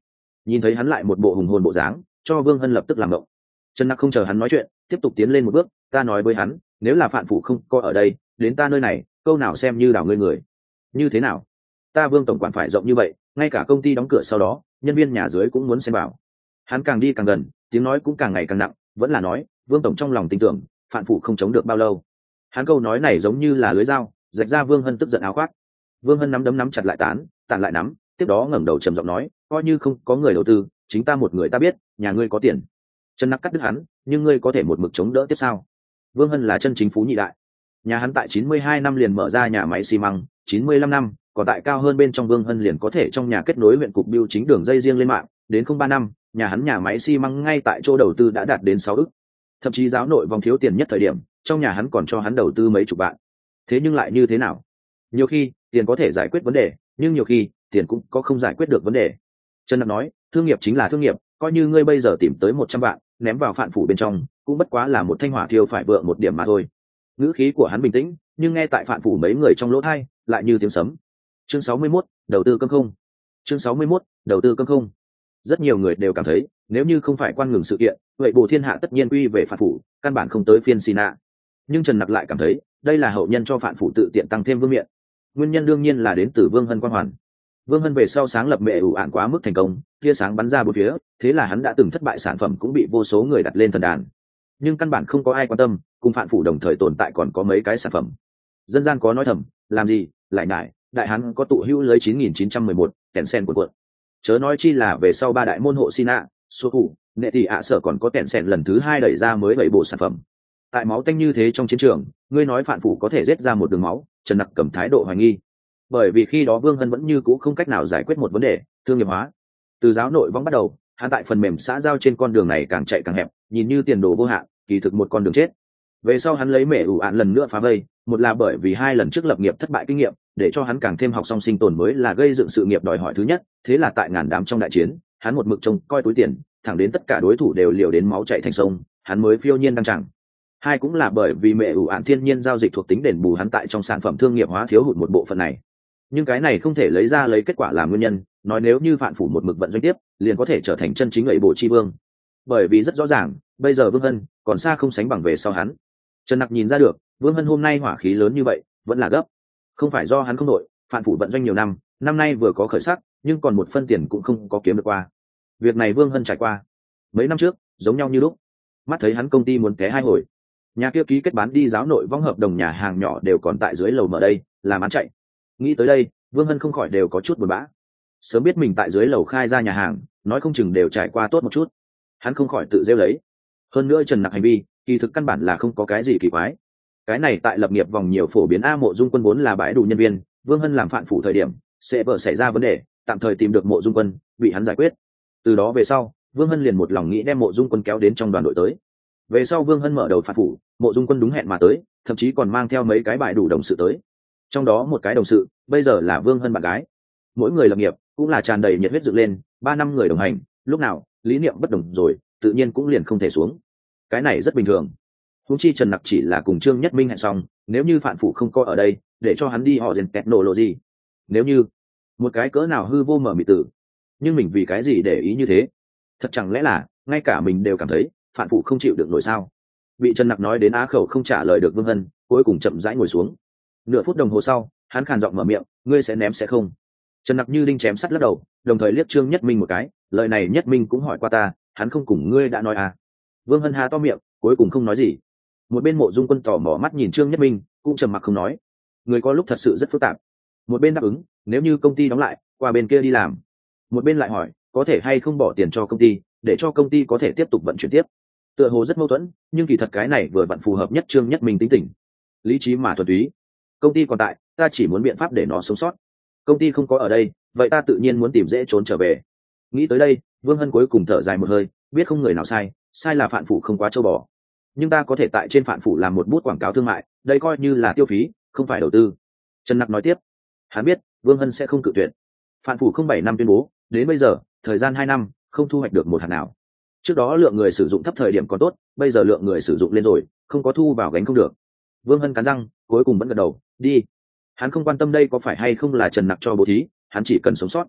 Speaker 1: Nhìn thấy hắn lại một bộ hùng hồn bộ dáng, cho Vương Hân lập tức làm động. Trần Nặc không chờ hắn nói chuyện, tiếp tục tiến lên một bước. Ta nói với hắn, nếu là Phạm Phủ không có ở đây, đến ta nơi này, câu nào xem như đảo ngươi người. Như thế nào? Ta Vương tổng quản phải rộng như vậy, ngay cả công ty đóng cửa sau đó, nhân viên nhà dưới cũng muốn xem vào. Hắn càng đi càng gần, tiếng nói cũng càng ngày càng nặng, vẫn là nói, Vương tổng trong lòng tin tưởng, Phạm Phủ không chống được bao lâu. Hắn câu nói này giống như là lưới dao, rạch ra Vương Hân tức giận áo khoác. Vương Hân nắm đấm nắm chặt lại tán, tàn lại nắm, tiếp đó ngẩng đầu trầm giọng nói, coi như không có người đầu tư, chính ta một người ta biết, nhà ngươi có tiền. Trần Nặc cắt đứt hắn, nhưng ngươi có thể một mực chống đỡ tiếp sao? Vương Hân là chân chính phú nhị đại. Nhà hắn tại chín mươi hai năm liền mở ra nhà máy xi măng, chín mươi lăm năm, còn tại cao hơn bên trong Vương Hân liền có thể trong nhà kết nối huyện cục bưu chính đường dây riêng lên mạng, đến không ba năm, nhà hắn nhà máy xi măng ngay tại chỗ đầu tư đã đạt đến sáu ức. Thậm chí giáo nội vòng thiếu tiền nhất thời điểm, trong nhà hắn còn cho hắn đầu tư mấy chục vạn. Thế nhưng lại như thế nào? Nhiều khi, tiền có thể giải quyết vấn đề, nhưng nhiều khi, tiền cũng có không giải quyết được vấn đề. Trần Nặc nói, thương nghiệp chính là thương nghiệp, coi như ngươi bây giờ tìm tới một trăm vạn, ném vào Phạm Phủ bên trong, cũng bất quá là một thanh hỏa thiêu phải vượng một điểm mà thôi. Ngữ khí của hắn bình tĩnh, nhưng nghe tại Phạm Phủ mấy người trong lỗ tai, lại như tiếng sấm. Chương sáu mươi mốt, đầu tư cơm không. Chương sáu mươi mốt, đầu tư cơm không. Rất nhiều người đều cảm thấy, nếu như không phải quan ngừng sự kiện, vậy Bồ Thiên Hạ tất nhiên quy về Phạm Phủ, căn bản không tới phiên Sina. Nhưng Trần Nặc lại cảm thấy, đây là hậu nhân cho Phạm Phủ tự tiện tăng thêm vương miện. Nguyên nhân đương nhiên là đến từ Vương Hân quang hoàn. Vương Hân về sau sáng lập mẹ ủ ạn quá mức thành công, tia sáng bắn ra bốn phía, thế là hắn đã từng thất bại sản phẩm cũng bị vô số người đặt lên thần đàn. Nhưng căn bản không có ai quan tâm, cùng Phạm Phủ đồng thời tồn tại còn có mấy cái sản phẩm. Dân gian có nói thầm, làm gì, lại ngại, đại hắn có tụ hữu lưới chín nghìn chín trăm mười một, kèn sen của quận. Chớ nói chi là về sau ba đại môn hộ Sina, số thủ, nệ thì ạ sở còn có kèn sen lần thứ hai đẩy ra mới bảy bộ sản phẩm. Tại máu tanh như thế trong chiến trường, ngươi nói Phạm Phủ có thể giết ra một đường máu, Trần Nặc cầm thái độ hoài nghi. Bởi vì khi đó Vương Hân vẫn như cũ không cách nào giải quyết một vấn đề, thương nghiệp hóa. Từ giáo nội vong bắt đầu, hắn tại phần mềm xã giao trên con đường này càng chạy càng hẹp, nhìn như tiền đồ vô hạn, kỳ thực một con đường chết. Về sau hắn lấy mẹ ủ ạn lần nữa phá vây, một là bởi vì hai lần trước lập nghiệp thất bại kinh nghiệm, để cho hắn càng thêm học song sinh tồn mới là gây dựng sự nghiệp đòi hỏi thứ nhất, thế là tại ngàn đám trong đại chiến, hắn một mực trông coi túi tiền, thẳng đến tất cả đối thủ đều liều đến máu chảy thành sông, hắn mới phiêu nhiên đăng chẳng. Hai cũng là bởi vì mẹ ủ ạn thiên nhiên giao dịch thuộc tính đền bù hắn tại trong sản phẩm thương nghiệp hóa thiếu hụt một bộ phận này. Nhưng cái này không thể lấy ra lấy kết quả làm nguyên nhân, nói nếu như Phạm Phủ một mực vận doanh tiếp, liền có thể trở thành chân chính ấy bộ chi vương. Bởi vì rất rõ ràng, bây giờ Vương Hân còn xa không sánh bằng về sau hắn. Trần Nặc nhìn ra được, Vương Hân hôm nay hỏa khí lớn như vậy, vẫn là gấp. Không phải do hắn không đội, Phạm Phủ vận doanh nhiều năm, năm nay vừa có khởi sắc, nhưng còn một phân tiền cũng không có kiếm được qua. Việc này Vương Hân trải qua mấy năm trước, giống nhau như lúc. Mắt thấy hắn công ty muốn té hai hồi, nhà kia ký kết bán đi giáo nội vong hợp đồng nhà hàng nhỏ đều còn tại dưới lầu mở đây, làm ăn chạy. Nghĩ tới đây, Vương Hân không khỏi đều có chút buồn bã. Sớm biết mình tại dưới lầu khai ra nhà hàng, nói không chừng đều trải qua tốt một chút. Hắn không khỏi tự rêu lấy. Hơn nữa Trần Nặc hành vi, kỳ thực căn bản là không có cái gì kỳ quái. Cái này tại lập nghiệp vòng nhiều phổ biến A Mộ Dung Quân vốn là bãi đủ nhân viên, Vương Hân làm Phạm Phủ thời điểm, sẽ vợ xảy ra vấn đề, tạm thời tìm được Mộ Dung Quân, bị hắn giải quyết. Từ đó về sau, Vương Hân liền một lòng nghĩ đem Mộ Dung Quân kéo đến trong đoàn đội tới. Về sau Vương Hân mở đầu Phạm Phủ, Mộ Dung Quân đúng hẹn mà tới, thậm chí còn mang theo mấy cái bãi đủ đồng sự tới. Trong đó một cái đồng sự bây giờ là Vương Hân bạn gái. Mỗi người lập nghiệp cũng là tràn đầy nhiệt huyết dựng lên, ba năm người đồng hành, lúc nào lý niệm bất đồng rồi, tự nhiên cũng liền không thể xuống. Cái này rất bình thường. Huống chi Trần Nặc chỉ là cùng Trương Nhất Minh hẹn xong, nếu như Phạm Phủ không có ở đây, để cho hắn đi họ Gen Technology. Nếu như một cái cỡ nào hư vô mở mịt tử, nhưng mình vì cái gì để ý như thế? Thật chẳng lẽ là ngay cả mình đều cảm thấy Phạm Phủ không chịu được nổi sao? Bị Trần Nặc nói đến á khẩu không trả lời được Vương Hân, cuối cùng chậm rãi ngồi xuống. Nửa phút đồng hồ sau, hắn khàn giọng mở miệng, ngươi sẽ ném sẽ không? Trần Nặc như đinh chém sắt lắc đầu, đồng thời liếc Trương Nhất Minh một cái, lời này Nhất Minh cũng hỏi qua ta, hắn không cùng ngươi đã nói à? Vương Hân há to miệng, cuối cùng không nói gì. Một bên Mộ Dung Quân tò mò mắt nhìn Trương Nhất Minh, cũng trầm mặc không nói. Người có lúc thật sự rất phức tạp. Một bên đáp ứng, nếu như công ty đóng lại, qua bên kia đi làm. Một bên lại hỏi, có thể hay không bỏ tiền cho công ty, để cho công ty có thể tiếp tục vận chuyển tiếp. Tựa hồ rất mâu thuẫn, nhưng kỳ thật cái này vừa vặn phù hợp nhất Trương Nhất Minh tính tình. Lý trí mà thuần túy. Công ty còn tại, ta chỉ muốn biện pháp để nó sống sót. Công ty không có ở đây, vậy ta tự nhiên muốn tìm dễ trốn trở về. Nghĩ tới đây, Vương Hân cuối cùng thở dài một hơi, biết không người nào sai, sai là Phạm Phủ không quá châu bò. Nhưng ta có thể tại trên Phạm Phủ làm một bút quảng cáo thương mại, đây coi như là tiêu phí, không phải đầu tư. Trần Nặc nói tiếp. Hắn biết, Vương Hân sẽ không cự tuyệt. Phạm Phủ không bảy năm tuyên bố, đến bây giờ, thời gian hai năm, không thu hoạch được một hạt nào. Trước đó lượng người sử dụng thấp thời điểm còn tốt, bây giờ lượng người sử dụng lên rồi, không có thu vào gánh không được. Vương Hân cắn răng, cuối cùng vẫn gật đầu, đi. Hắn không quan tâm đây có phải hay không là Trần Nặc cho bố thí, hắn chỉ cần sống sót.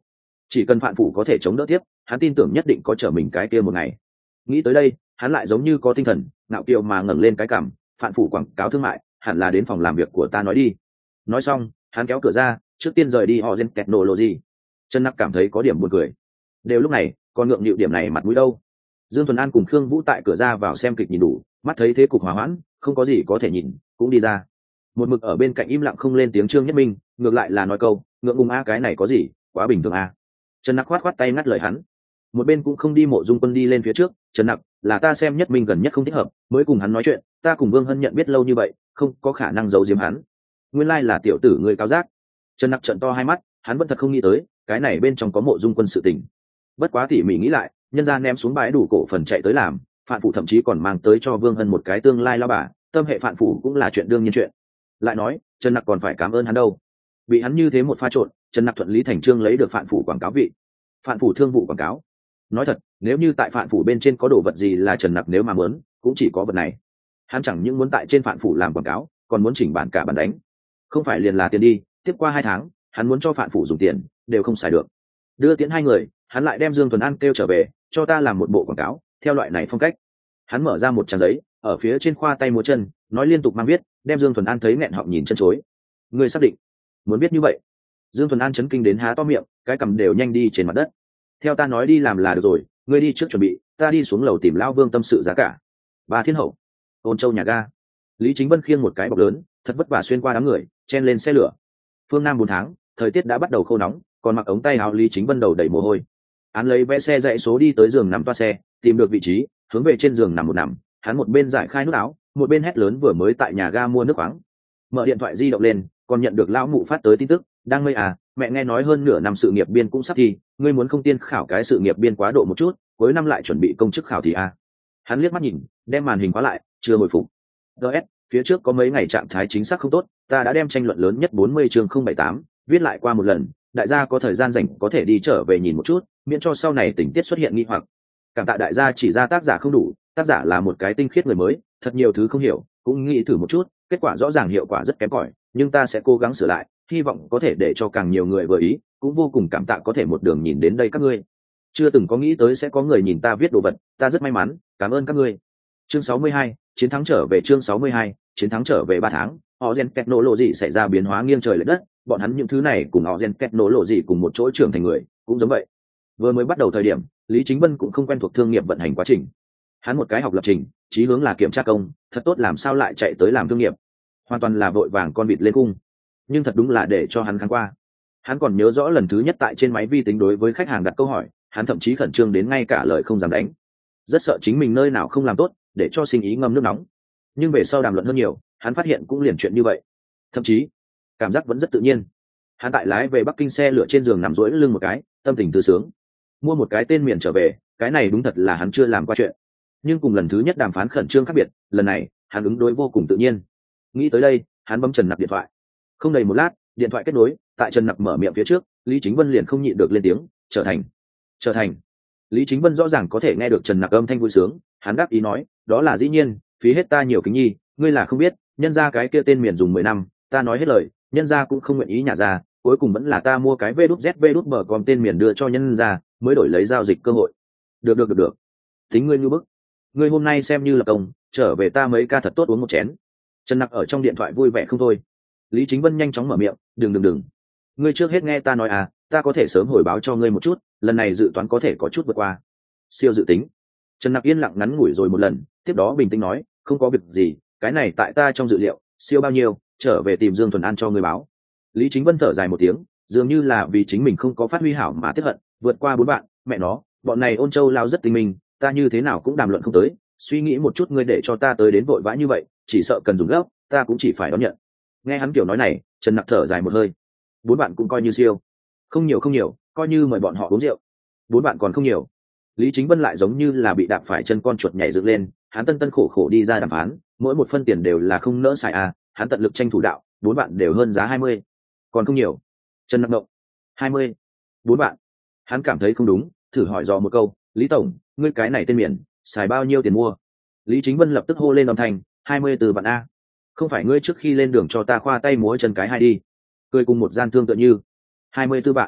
Speaker 1: chỉ cần Phạn Phủ có thể chống đỡ tiếp, hắn tin tưởng nhất định có trở mình cái kia một ngày. Nghĩ tới đây, hắn lại giống như có tinh thần, ngạo kiều mà ngẩng lên cái cằm. Phạn Phủ quảng cáo thương mại, hẳn là đến phòng làm việc của ta nói đi. Nói xong, hắn kéo cửa ra, trước tiên rời đi họ Gen Technology. Trần Nặc cảm thấy có điểm buồn cười. Đều lúc này, còn ngượng nghịu điểm này mặt mũi đâu? Dương Thuần An cùng Khương Vũ tại cửa ra vào xem kịch nhìn đủ, mắt thấy thế cục hòa hoãn, không có gì có thể nhìn, cũng đi ra. Một mực ở bên cạnh im lặng không lên tiếng Trương Nhất Minh, ngược lại là nói câu, ngượng ngùng a, cái này có gì, quá bình thường a. Trần Nặc khoát khoát tay ngắt lời hắn. Một bên cũng không đi Mộ Dung Quân đi lên phía trước, Trần Nặc, là ta xem Nhất Minh gần nhất không thích hợp, mới cùng hắn nói chuyện, ta cùng Vương Hân nhận biết lâu như vậy, không có khả năng giấu giếm hắn. Nguyên lai là tiểu tử người cao giác. Trần Nặc trợn to hai mắt, hắn vẫn thật không nghĩ tới, cái này bên trong có Mộ Dung Quân sự tình. Bất quá tỉ mỉ nghĩ lại, nhân gia ném xuống bãi đủ cổ phần chạy tới làm, Phạn Phủ thậm chí còn mang tới cho Vương Hân một cái tương lai lao bà, tâm hệ Phạn Phủ cũng là chuyện đương nhiên chuyện. Lại nói, Trần Nặc còn phải cảm ơn hắn đâu. Bị hắn như thế một pha trộn, Trần Nặc thuận lý thành trương lấy được Phạn Phủ quảng cáo vị. Phạn Phủ thương vụ quảng cáo. Nói thật, nếu như tại Phạn Phủ bên trên có đồ vật gì là Trần Nặc nếu mà muốn, cũng chỉ có vật này. Hắn chẳng những muốn tại trên Phạn Phủ làm quảng cáo, còn muốn chỉnh bản cả bản đánh. Không phải liền là tiền đi, tiếp qua hai tháng, hắn muốn cho Phạn Phủ dùng tiền, đều không xài được. Đưa tiễn hai người, hắn lại đem Dương Thuần An kêu trở về, cho ta làm một bộ quảng cáo, theo loại này phong cách. Hắn mở ra một trang giấy, ở phía trên khoa tay múa chân, nói liên tục mang viết, đem Dương Thuần An thấy nghẹn họng nhìn chân chối. Ngươi xác định muốn biết như vậy? Dương Thuần An chấn kinh đến há to miệng, cái cằm đều nhanh đi trên mặt đất. Theo ta nói đi làm là được rồi, ngươi đi trước chuẩn bị, ta đi xuống lầu tìm lão Vương tâm sự giá cả. Bà Thiên Hậu, Ôn Châu nhà ga. Lý Chính Vân khiêng một cái bọc lớn, thật vất vả xuyên qua đám người, chen lên xe lửa. Phương Nam bốn tháng, thời tiết đã bắt đầu khô nóng, còn mặc ống tay áo Lý Chính Vân đầu đầy mồ hôi. Hắn lấy vé xe dãy số đi tới giường nằm toa xe, tìm được vị trí, hướng về trên giường nằm một nằm, hắn một bên giải khai nút áo, một bên hét lớn vừa mới tại nhà ga mua nước khoáng. Mở điện thoại di động lên, còn nhận được lão mụ phát tới tin tức, đang mây à, mẹ nghe nói hơn nửa năm sự nghiệp biên cũng sắp thi, ngươi muốn không tiên khảo cái sự nghiệp biên quá độ một chút, cuối năm lại chuẩn bị công chức khảo thì à. Hắn liếc mắt nhìn, đem màn hình khóa lại, chưa hồi phục. gs phía trước có mấy ngày trạng thái chính xác không tốt, ta đã đem tranh luận lớn nhất bốn mươi chương không bảy tám viết lại qua một lần, đại gia có thời gian rảnh có thể đi trở về nhìn một chút, miễn cho sau này tình tiết xuất hiện nghi hoặc. Cảm tạ đại gia chỉ ra tác giả không đủ, tác giả là một cái tinh khiết người mới, thật nhiều thứ không hiểu, cũng nghĩ thử một chút, kết quả rõ ràng hiệu quả rất kém cỏi, nhưng ta sẽ cố gắng sửa lại, hy vọng có thể để cho càng nhiều người vừa ý, cũng vô cùng cảm tạ có thể một đường nhìn đến đây các ngươi. Chưa từng có nghĩ tới sẽ có người nhìn ta viết đồ vật, ta rất may mắn, cảm ơn các ngươi. Chương sáu mươi hai, chiến thắng trở về chương sáu mươi hai, chiến thắng trở về ba tháng, họ Gen Technology xảy ra biến hóa nghiêng trời lệch đất, bọn hắn những thứ này cùng họ Gen Technology cùng một chỗ trưởng thành người, cũng giống vậy. Vừa mới bắt đầu thời điểm, Lý Chính Vân cũng không quen thuộc thương nghiệp vận hành quá trình. Hắn một cái học lập trình, chí hướng là kiểm tra công, thật tốt làm sao lại chạy tới làm thương nghiệp, hoàn toàn là vội vàng con vịt lên cung. Nhưng thật đúng là để cho hắn kháng qua. Hắn còn nhớ rõ lần thứ nhất tại trên máy vi tính đối với khách hàng đặt câu hỏi, hắn thậm chí khẩn trương đến ngay cả lời không dám đánh, rất sợ chính mình nơi nào không làm tốt, để cho sinh ý ngâm nước nóng. Nhưng về sau đàm luận hơn nhiều, hắn phát hiện cũng liền chuyện như vậy, thậm chí cảm giác vẫn rất tự nhiên. Hắn tại lái về Bắc Kinh xe lửa trên giường nằm duỗi lưng một cái, tâm tình thư sướng. Mua một cái tên miền trở về, cái này đúng thật là hắn chưa làm qua chuyện. Nhưng cùng lần thứ nhất đàm phán khẩn trương khác biệt, lần này hắn ứng đối vô cùng tự nhiên. Nghĩ tới đây, hắn bấm Trần Nặc điện thoại. Không đầy một lát, điện thoại kết nối, tại Trần Nặc mở miệng phía trước, Lý Chính Vân liền không nhịn được lên tiếng, trở thành trở thành Lý Chính Vân rõ ràng có thể nghe được Trần Nặc âm thanh vui sướng, hắn đáp ý nói, đó là dĩ nhiên, phí hết ta nhiều kính nhi, ngươi là không biết, nhân ra cái kia tên miền dùng mười năm, ta nói hết lời, nhân ra cũng không nguyện ý nhả ra, cuối cùng vẫn là ta mua cái vê đút zét vê đút bờ com tên miền đưa cho nhân ra, mới đổi lấy giao dịch cơ hội. Được được được được. Tính ngươi như bức. Ngươi hôm nay xem như là công, trở về ta mấy ca thật tốt uống một chén. Trần Nặc ở trong điện thoại vui vẻ không thôi. Lý Chính Vân nhanh chóng mở miệng, đừng đừng đừng. Ngươi trước hết nghe ta nói à, ta có thể sớm hồi báo cho ngươi một chút, lần này dự toán có thể có chút vượt qua. Siêu dự tính. Trần Nặc yên lặng ngắn ngủi rồi một lần, tiếp đó bình tĩnh nói, không có việc gì, cái này tại ta trong dự liệu, siêu bao nhiêu, trở về tìm Dương Thuần An cho ngươi báo. Lý Chính Vân thở dài một tiếng, dường như là vì chính mình không có phát huy hảo mà tiếc hận, vượt qua bốn bạn, mẹ nó, bọn này Ôn Châu lao rất tinh minh, ta như thế nào cũng đàm luận không tới, suy nghĩ một chút ngươi để cho ta tới đến vội vã như vậy, chỉ sợ cần dùng gấp, ta cũng chỉ phải đón nhận. Nghe hắn kiểu nói này, Trần Nặc thở dài một hơi. Bốn bạn cũng coi như siêu. Không nhiều không nhiều, coi như mời bọn họ uống rượu. Bốn bạn còn không nhiều. Lý Chính Vân lại giống như là bị đạp phải chân con chuột nhảy dựng lên, hắn tân tân khổ khổ đi ra đàm phán, mỗi một phân tiền đều là không nỡ xài à, hắn tận lực tranh thủ đạo, bốn bạn đều hơn giá hai mươi. Còn không nhiều. Trần Nặc động. hai mươi. Bốn bạn. Hắn cảm thấy không đúng, thử hỏi dò một câu, Lý tổng, ngươi cái này tên miền, xài bao nhiêu tiền mua? Lý Chính Vân lập tức hô lên âm thanh, hai mươi từ vạn a. Không phải ngươi trước khi lên đường cho ta khoa tay múa chân cái hai đi. Cười cùng một gian thương tựa như. hai mươi tư vạn.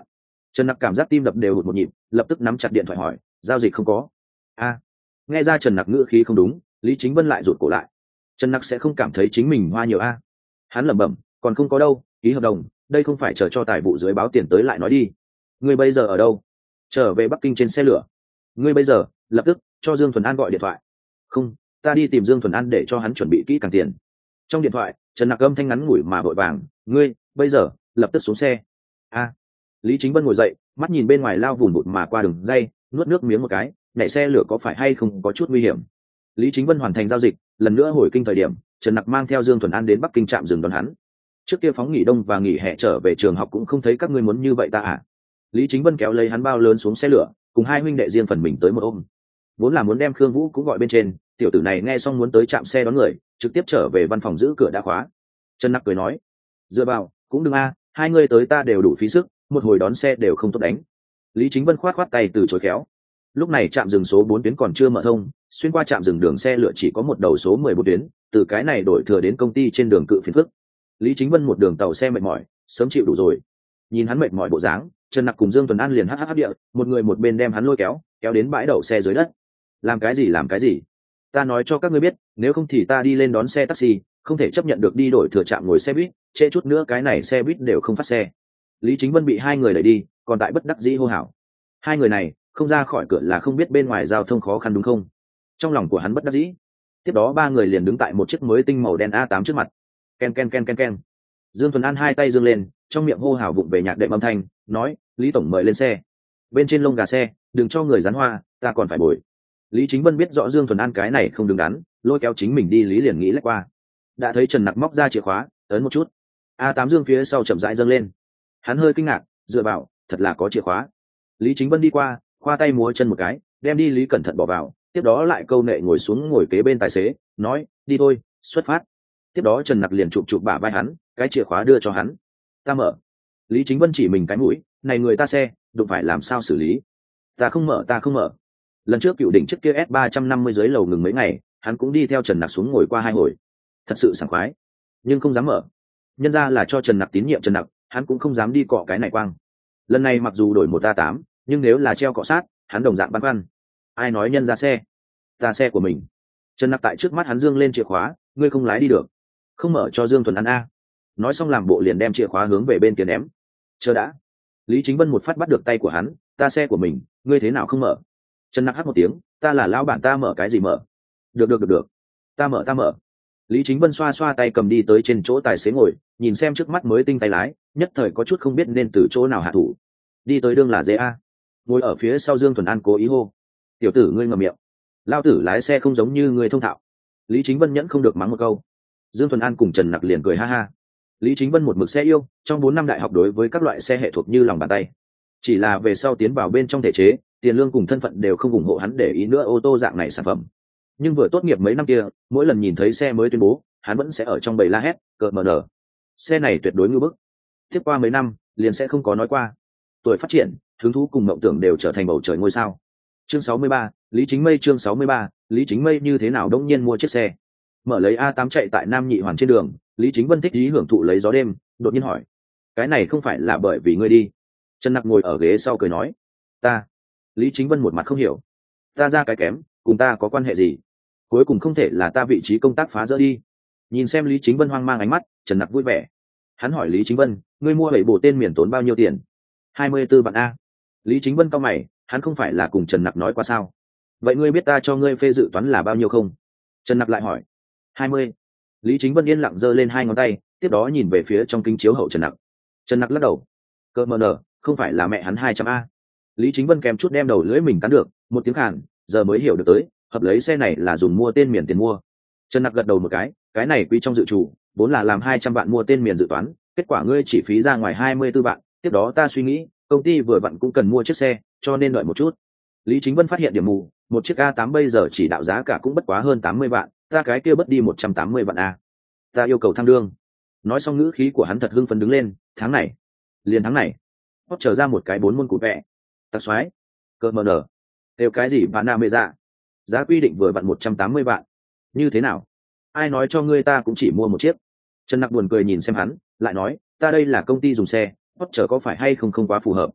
Speaker 1: Trần Nặc cảm giác tim đập đều hụt một nhịp, lập tức nắm chặt điện thoại hỏi, giao dịch không có. A. Nghe ra Trần Nặc ngữ khí không đúng, Lý Chính Vân lại rụt cổ lại. Trần Nặc sẽ không cảm thấy chính mình hoa nhiều a? Hắn lẩm bẩm, còn không có đâu, ký hợp đồng, đây không phải chờ cho tài vụ dưới báo tiền tới lại nói đi. Ngươi bây giờ ở đâu? Trở về Bắc Kinh trên xe lửa. Ngươi bây giờ, lập tức cho Dương Thuần An gọi điện thoại. Không, ta đi tìm Dương Thuần An để cho hắn chuẩn bị kỹ càng tiền. Trong điện thoại, Trần Nặc âm thanh ngắn ngủi mà vội vàng, ngươi bây giờ lập tức xuống xe. A. Lý Chính Vân ngồi dậy, mắt nhìn bên ngoài lao vùn vụt mà qua đường dây, nuốt nước miếng một cái, nhảy xe lửa có phải hay không có chút nguy hiểm. Lý Chính Vân hoàn thành giao dịch, lần nữa hồi kinh thời điểm, Trần Nặc mang theo Dương Thuần An đến Bắc Kinh trạm dừng đón hắn. Trước kia phóng nghỉ đông và nghỉ hè trở về trường học cũng không thấy các ngươi muốn như vậy ta à? Lý Chính Vân kéo lấy hắn bao lớn xuống xe lửa, cùng hai huynh đệ riêng phần mình tới một ôm. Vốn là muốn đem Khương Vũ cũng gọi bên trên, tiểu tử này nghe xong muốn tới trạm xe đón người, trực tiếp trở về văn phòng giữ cửa đã khóa. Trần Nặc cười nói, dựa vào, cũng đừng a, hai người tới ta đều đủ phí sức, một hồi đón xe đều không tốt đánh. Lý Chính Vân khoát khoát tay từ chối khéo. Lúc này trạm dừng số bốn tuyến còn chưa mở thông, xuyên qua trạm dừng đường xe lửa chỉ có một đầu số mười bốn tuyến, từ cái này đổi thừa đến công ty trên đường cự phiền phức. Lý Chính Vân một đường tàu xe mệt mỏi, sớm chịu đủ rồi. Nhìn hắn mệt mỏi bộ dáng, Trần Nặc cùng Dương Tuấn An liền hắc hắc địa, một người một bên đem hắn lôi kéo, kéo đến bãi đậu xe dưới đất. Làm cái gì làm cái gì? Ta nói cho các ngươi biết, nếu không thì ta đi lên đón xe taxi, không thể chấp nhận được đi đổi thừa trạm ngồi xe buýt, trễ chút nữa cái này xe buýt đều không phát xe. Lý Chính Vân bị hai người đẩy đi, còn tại bất đắc dĩ hô hào. Hai người này, không ra khỏi cửa là không biết bên ngoài giao thông khó khăn đúng không? Trong lòng của hắn bất đắc dĩ. Tiếp đó ba người liền đứng tại một chiếc mới tinh màu đen a tám trước mặt. Ken ken ken ken ken. Dương Tuấn An hai tay giương lên, trong miệng hô hào vụng về nhạc đệm âm thanh, nói, Lý tổng mời lên xe. Bên trên lông gà xe, đừng cho người dán hoa, ta còn phải bồi. Lý Chính Vân biết rõ Dương Thuần An cái này không đứng đắn, lôi kéo chính mình đi Lý liền nghĩ lách qua. Đã thấy Trần Nặc móc ra chìa khóa, ấn một chút. a tám Dương phía sau chậm rãi dâng lên. Hắn hơi kinh ngạc, dựa vào, thật là có chìa khóa. Lý Chính Vân đi qua, khoa tay múa chân một cái, đem đi Lý cẩn thận bỏ vào, tiếp đó lại câu nệ ngồi xuống ngồi kế bên tài xế, nói, đi thôi, xuất phát. Tiếp đó Trần Nặc liền chụp chụp bả vai hắn, cái chìa khóa đưa cho hắn. Ta mở. Lý Chính Vân chỉ mình cái mũi, này người ta xe, đụng phải làm sao xử lý? Ta không mở, ta không mở. Lần trước cựu đỉnh trước kia S ba trăm năm mươi dưới lầu ngừng mấy ngày, hắn cũng đi theo Trần Nặc xuống ngồi qua hai hồi. Thật sự sảng khoái, nhưng không dám mở. Nhân ra là cho Trần Nặc tín nhiệm Trần Nặc, hắn cũng không dám đi cọ cái này quang. Lần này mặc dù đổi một a tám, nhưng nếu là treo cọ sát, hắn đồng dạng băn khoăn. Ai nói nhân ra xe? Ta xe của mình. Trần Nặc tại trước mắt hắn dương lên chìa khóa, ngươi không lái đi được. Không mở cho Dương Thuần An a. Nói xong làm bộ liền đem chìa khóa hướng về bên kia ném. Chờ đã. Lý Chính Vân một phát bắt được tay của hắn, ta xe của mình, ngươi thế nào không mở? Trần Nặc hắt một tiếng, ta là lão bản, ta mở cái gì mở? Được được được được, ta mở ta mở. Lý Chính Vân xoa xoa tay cầm đi tới trên chỗ tài xế ngồi, nhìn xem trước mắt mới tinh tay lái, nhất thời có chút không biết nên từ chỗ nào hạ thủ. Đi tới đương là dễ a. Ngồi ở phía sau Dương Thuần An cố ý hô, tiểu tử ngươi ngậm miệng, lao tử lái xe không giống như ngươi thông thạo. Lý Chính Vân nhẫn không được mắng một câu. Dương Thuần An cùng Trần Nặc liền cười ha ha. Lý Chính Vân một mực xe yêu, trong bốn năm đại học đối với các loại xe hệ thuộc như lòng bàn tay. Chỉ là về sau tiến vào bên trong thể chế, tiền lương cùng thân phận đều không ủng hộ hắn để ý nữa ô tô dạng này sản phẩm. Nhưng vừa tốt nghiệp mấy năm kia, mỗi lần nhìn thấy xe mới tuyên bố, hắn vẫn sẽ ở trong bầy la hét, cợt mờ nở. Xe này tuyệt đối ngư bức. Tiếp qua mấy năm, liền sẽ không có nói qua. Tuổi phát triển, hứng thú cùng mộng tưởng đều trở thành bầu trời ngôi sao. Chương sáu mươi ba, Lý Chính Mây chương sáu mươi ba, Lý Chính Mây như thế nào đông nhiên mua chiếc xe. Mở lấy a tám chạy tại Nam Nhị Hoàn trên đường, Lý Chính Vân thích ý hưởng thụ lấy gió đêm, đột nhiên hỏi, cái này không phải là bởi vì ngươi đi? Trần Nặc ngồi ở ghế sau cười nói, ta. Lý Chính Vân một mặt không hiểu, ta ra cái kém, cùng ta có quan hệ gì? Cuối cùng không thể là ta vị trí công tác phá rỡ đi. Nhìn xem Lý Chính Vân hoang mang ánh mắt, Trần Nặc vui vẻ. Hắn hỏi Lý Chính Vân, ngươi mua bảy bộ tên miền tốn bao nhiêu tiền? hai mươi tư vạn a. Lý Chính Vân cau mày, hắn không phải là cùng Trần Nặc nói qua sao? Vậy ngươi biết ta cho ngươi phê dự toán là bao nhiêu không? Trần Nặc lại hỏi. hai mươi. Lý Chính Vân yên lặng giơ lên hai ngón tay, tiếp đó nhìn về phía trong kính chiếu hậu Trần Nặc. Trần Nặc lắc đầu, cơ mờ nở, không phải là mẹ hắn hai trăm a. Lý Chính Vân kèm chút đem đầu lưỡi mình cắn được, một tiếng khàn, giờ mới hiểu được tới, hợp lấy xe này là dùng mua tên miền tiền mua. Trần Nặc gật đầu một cái, cái này quy trong dự trù, vốn là làm hai trăm vạn mua tên miền dự toán, kết quả ngươi chỉ phí ra ngoài hai mươi tư vạn, tiếp đó ta suy nghĩ, công ty vừa vặn cũng cần mua chiếc xe, cho nên đợi một chút. Lý Chính Vân phát hiện điểm mù, một chiếc a tám bây giờ chỉ đạo giá cả cũng bất quá hơn tám mươi vạn, ta cái kia bất đi một trăm tám mươi vạn a. Ta yêu cầu thăng lương. Nói xong ngữ khí của hắn thật hưng phấn đứng lên, tháng này, liền tháng này, hót trở ra một cái bốn môn cụt vẹ. Tặc xoái, cơ mờ nở, đều cái gì bạn nào mê dạ? Giá quy định vừa vặn một trăm tám mươi vạn. Như thế nào? Ai nói cho ngươi ta cũng chỉ mua một chiếc? Trần Nặc buồn cười nhìn xem hắn, lại nói, ta đây là công ty dùng xe, hót trở có phải hay không không quá phù hợp.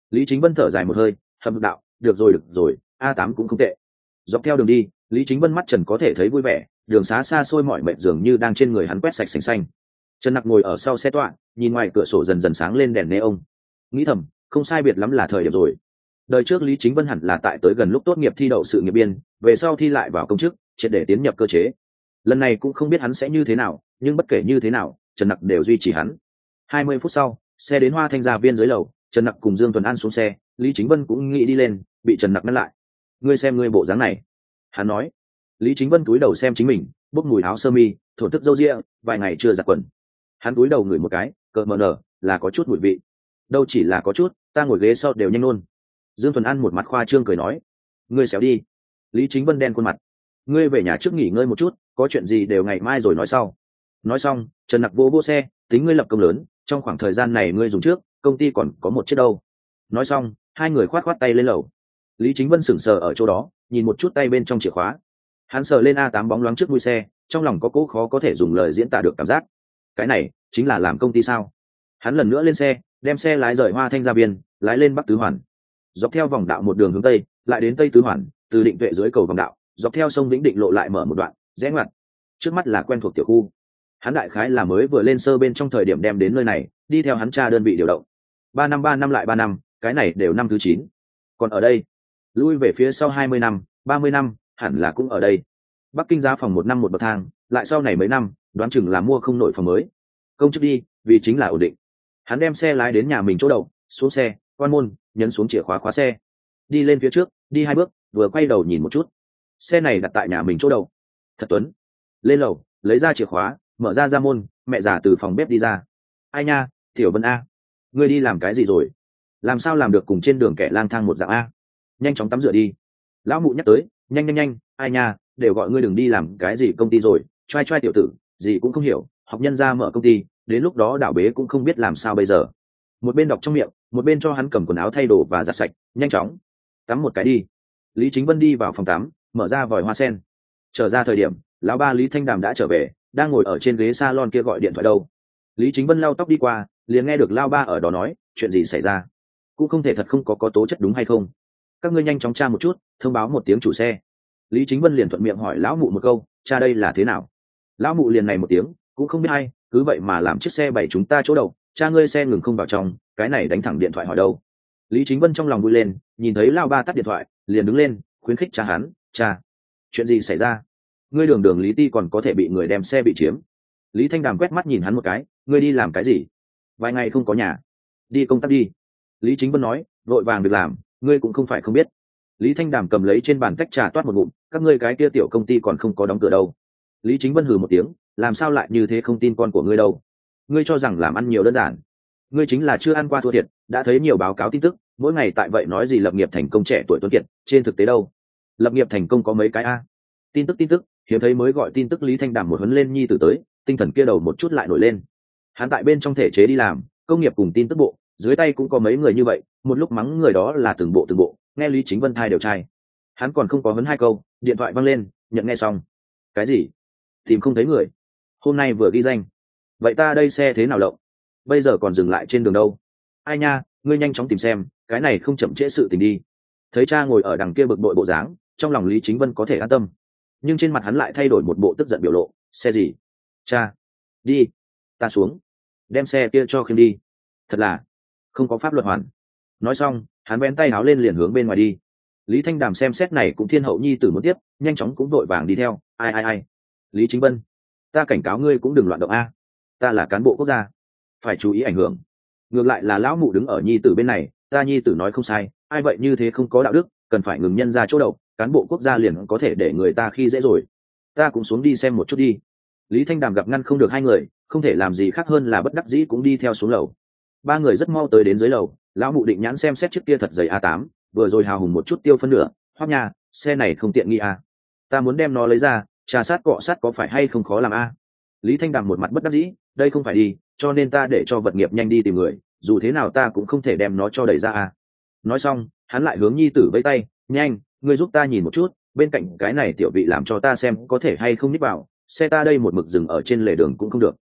Speaker 1: Lý Chính Vân thở dài một hơi, hầm đạo, được rồi được rồi, a tám cũng không tệ. Dọc theo đường đi, Lý Chính Vân mắt trần có thể thấy vui vẻ, đường xá xa xôi mọi mệnh dường như đang trên người hắn quét sạch sành xanh. Trần Nặc ngồi ở sau xe tọa, nhìn ngoài cửa sổ dần dần sáng lên đèn neon, nghĩ thầm, không sai biệt lắm là thời điểm rồi. Đời trước Lý Chính Vân hẳn là tại tới gần lúc tốt nghiệp thi đậu sự nghiệp biên, về sau thi lại vào công chức, triệt để tiến nhập cơ chế. Lần này cũng không biết hắn sẽ như thế nào, nhưng bất kể như thế nào, Trần Nặc đều duy trì hắn. Hai mươi phút sau, xe đến Hoa Thanh Gia Viên dưới lầu, Trần Nặc cùng Dương Tuấn An xuống xe, Lý Chính Vân cũng nghĩ đi lên, bị Trần Nặc ngăn lại. Ngươi xem ngươi bộ dáng này, hắn nói. Lý Chính Vân cúi đầu xem chính mình, bốc mùi áo sơ mi, thổn thức râu ria, vài ngày chưa giặt quần. Hắn cúi đầu ngửi một cái, cợt mờ nở, là có chút mùi vị. Đâu chỉ là có chút, ta ngồi ghế sau đều nhanh nôn. Dương Tuấn An một mặt khoa trương cười nói, ngươi xéo đi. Lý Chính Vân đen khuôn mặt, ngươi về nhà trước nghỉ ngơi một chút, có chuyện gì đều ngày mai rồi nói sau. Nói xong, Trần Nặc vô vô xe, tính ngươi lập công lớn, trong khoảng thời gian này ngươi dùng trước, công ty còn có một chiếc đâu. Nói xong, hai người khoát khoát tay lên lầu. Lý Chính Vân sững sờ ở chỗ đó, nhìn một chút tay bên trong chìa khóa. Hắn sờ lên a tám bóng loáng trước mũi xe, trong lòng có cố khó có thể dùng lời diễn tả được cảm giác. Cái này chính là làm công ty sao? Hắn lần nữa lên xe, đem xe lái rời Hoa Thanh Gia Viên, lái lên Bắc Tứ Hoàn. Dọc theo vòng đạo một đường hướng tây, lại đến Tây Tứ Hoàn, từ Định Tuệ dưới cầu vòng đạo, dọc theo sông Vĩnh Định lộ lại mở một đoạn, rẽ ngoặt. Trước mắt là quen thuộc tiểu khu. Hắn đại khái là mới vừa lên sơ bên trong thời điểm đem đến nơi này, đi theo hắn cha đơn vị điều động. Ba năm ba năm lại ba năm, cái này đều năm thứ chín. Còn ở đây, lui về phía sau hai mươi năm, ba mươi năm, hẳn là cũng ở đây. Bắc Kinh giá phòng một năm một bậc thang, lại sau này mấy năm, đoán chừng là mua không nổi phòng mới. Công chức đi, vì chính là ổn định. Hắn đem xe lái đến nhà mình chỗ đậu, xuống xe, quan môn, nhấn xuống chìa khóa khóa xe. Đi lên phía trước, đi hai bước, vừa quay đầu nhìn một chút. Xe này đặt tại nhà mình chỗ đậu. Thật tuấn. Lên lầu, lấy ra chìa khóa, mở ra ra môn, mẹ già từ phòng bếp đi ra. Ai nha, Tiểu Vân a, ngươi đi làm cái gì rồi? Làm sao làm được cùng trên đường kẻ lang thang một dạng a? Nhanh chóng tắm rửa đi. Lão mụ nhắc tới, nhanh nhanh nhanh, ai nha, đều gọi ngươi đừng đi làm cái gì công ty rồi, trai trai tiểu tử, gì cũng không hiểu, học nhân ra mở công ty, đến lúc đó đảo bế cũng không biết làm sao bây giờ. Một bên đọc trong miệng, một bên cho hắn cầm quần áo thay đồ và giặt sạch, nhanh chóng tắm một cái đi. Lý Chính Vân đi vào phòng tắm, mở ra vòi hoa sen. Trở ra thời điểm, lão ba Lý Thanh Đàm đã trở về, đang ngồi ở trên ghế salon kia gọi điện thoại đâu. Lý Chính Vân lau tóc đi qua, liền nghe được lão ba ở đó nói, chuyện gì xảy ra? Cũng không thể thật không có có tố chất đúng hay không? Các ngươi nhanh chóng tra một chút, thông báo một tiếng chủ xe. Lý Chính Vân liền thuận miệng hỏi lão mụ một câu, cha đây là thế nào? Lão mụ liền này một tiếng, cũng không biết ai, cứ vậy mà làm chiếc xe bảy chúng ta chỗ đầu, cha ngươi xe ngừng không vào trong, cái này đánh thẳng điện thoại hỏi đâu. Lý Chính Vân trong lòng vui lên, nhìn thấy lão ba tắt điện thoại, liền đứng lên, khuyến khích cha hắn, cha, chuyện gì xảy ra? Ngươi đường đường Lý Ti còn có thể bị người đem xe bị chiếm. Lý Thanh Đàm quét mắt nhìn hắn một cái, ngươi đi làm cái gì? Vài ngày không có nhà, đi công tác đi. Lý Chính Vân nói, vội vàng việc làm, ngươi cũng không phải không biết. Lý Thanh Đàm cầm lấy trên bàn tách trà toát một ngụm, các ngươi cái kia tiểu công ty còn không có đóng cửa đâu. Lý Chính Vân hừ một tiếng, làm sao lại như thế không tin con của ngươi đâu? Ngươi cho rằng làm ăn nhiều đơn giản? Ngươi chính là chưa ăn qua thua thiệt, đã thấy nhiều báo cáo tin tức, mỗi ngày tại vậy nói gì lập nghiệp thành công trẻ tuổi tuấn kiệt, trên thực tế đâu? Lập nghiệp thành công có mấy cái a? Tin tức tin tức, hiếm thấy mới gọi tin tức. Lý Thanh Đàm một huấn lên nhi tử tới, tinh thần kia đầu một chút lại nổi lên. Hắn tại bên trong thể chế đi làm, công nghiệp cùng tin tức bộ, dưới tay cũng có mấy người như vậy, một lúc mắng người đó là từng bộ từng bộ, nghe Lý Chính Vân thai đều trai. Hắn còn không có huấn hai câu, điện thoại văng lên, nhận nghe xong. Cái gì? Tìm không thấy người? Hôm nay vừa ghi danh. Vậy ta đây xe thế nào lộng? Bây giờ còn dừng lại trên đường đâu? Ai nha, ngươi nhanh chóng tìm xem, cái này không chậm trễ sự tình đi. Thấy cha ngồi ở đằng kia bực bội bộ dáng, trong lòng Lý Chính Vân có thể an tâm, nhưng trên mặt hắn lại thay đổi một bộ tức giận biểu lộ. Xe gì? Cha, đi, ta xuống, đem xe kia cho khiêm đi. Thật là không có pháp luật hoàn. Nói xong, hắn vén tay áo lên liền hướng bên ngoài đi. Lý Thanh Đàm xem xét này cũng thiên hậu nhi tử một tiếp, nhanh chóng cũng vội vàng đi theo. Ai ai ai, Lý Chính Vân, ta cảnh cáo ngươi cũng đừng loạn động a, ta là cán bộ quốc gia, phải chú ý ảnh hưởng. Ngược lại là lão mụ đứng ở nhi tử bên này, ta nhi tử nói không sai, ai vậy như thế không có đạo đức, cần phải ngừng nhân ra chỗ đậu, cán bộ quốc gia liền có thể để người ta khi dễ rồi. Ta cũng xuống đi xem một chút đi. Lý Thanh Đàm gặp ngăn không được hai người, không thể làm gì khác hơn là bất đắc dĩ cũng đi theo xuống lầu. Ba người rất mau tới đến dưới lầu, lão mụ định nhãn xem xét chiếc kia thật dày a tám, vừa rồi hào hùng một chút tiêu phân nửa, hoắc nha, xe này không tiện nghi à? Ta muốn đem nó lấy ra, trà sát cọ sát có phải hay không khó làm a? Lý Thanh Đàm một mặt bất đắc dĩ, đây không phải đi, cho nên ta để cho vật nghiệp nhanh đi tìm người, dù thế nào ta cũng không thể đem nó cho đẩy ra a. Nói xong, hắn lại hướng nhi tử vẫy tay, nhanh, ngươi giúp ta nhìn một chút, bên cạnh cái này tiểu vị làm cho ta xem có thể hay không nít vào, xe ta đây một mực dừng ở trên lề đường cũng không được.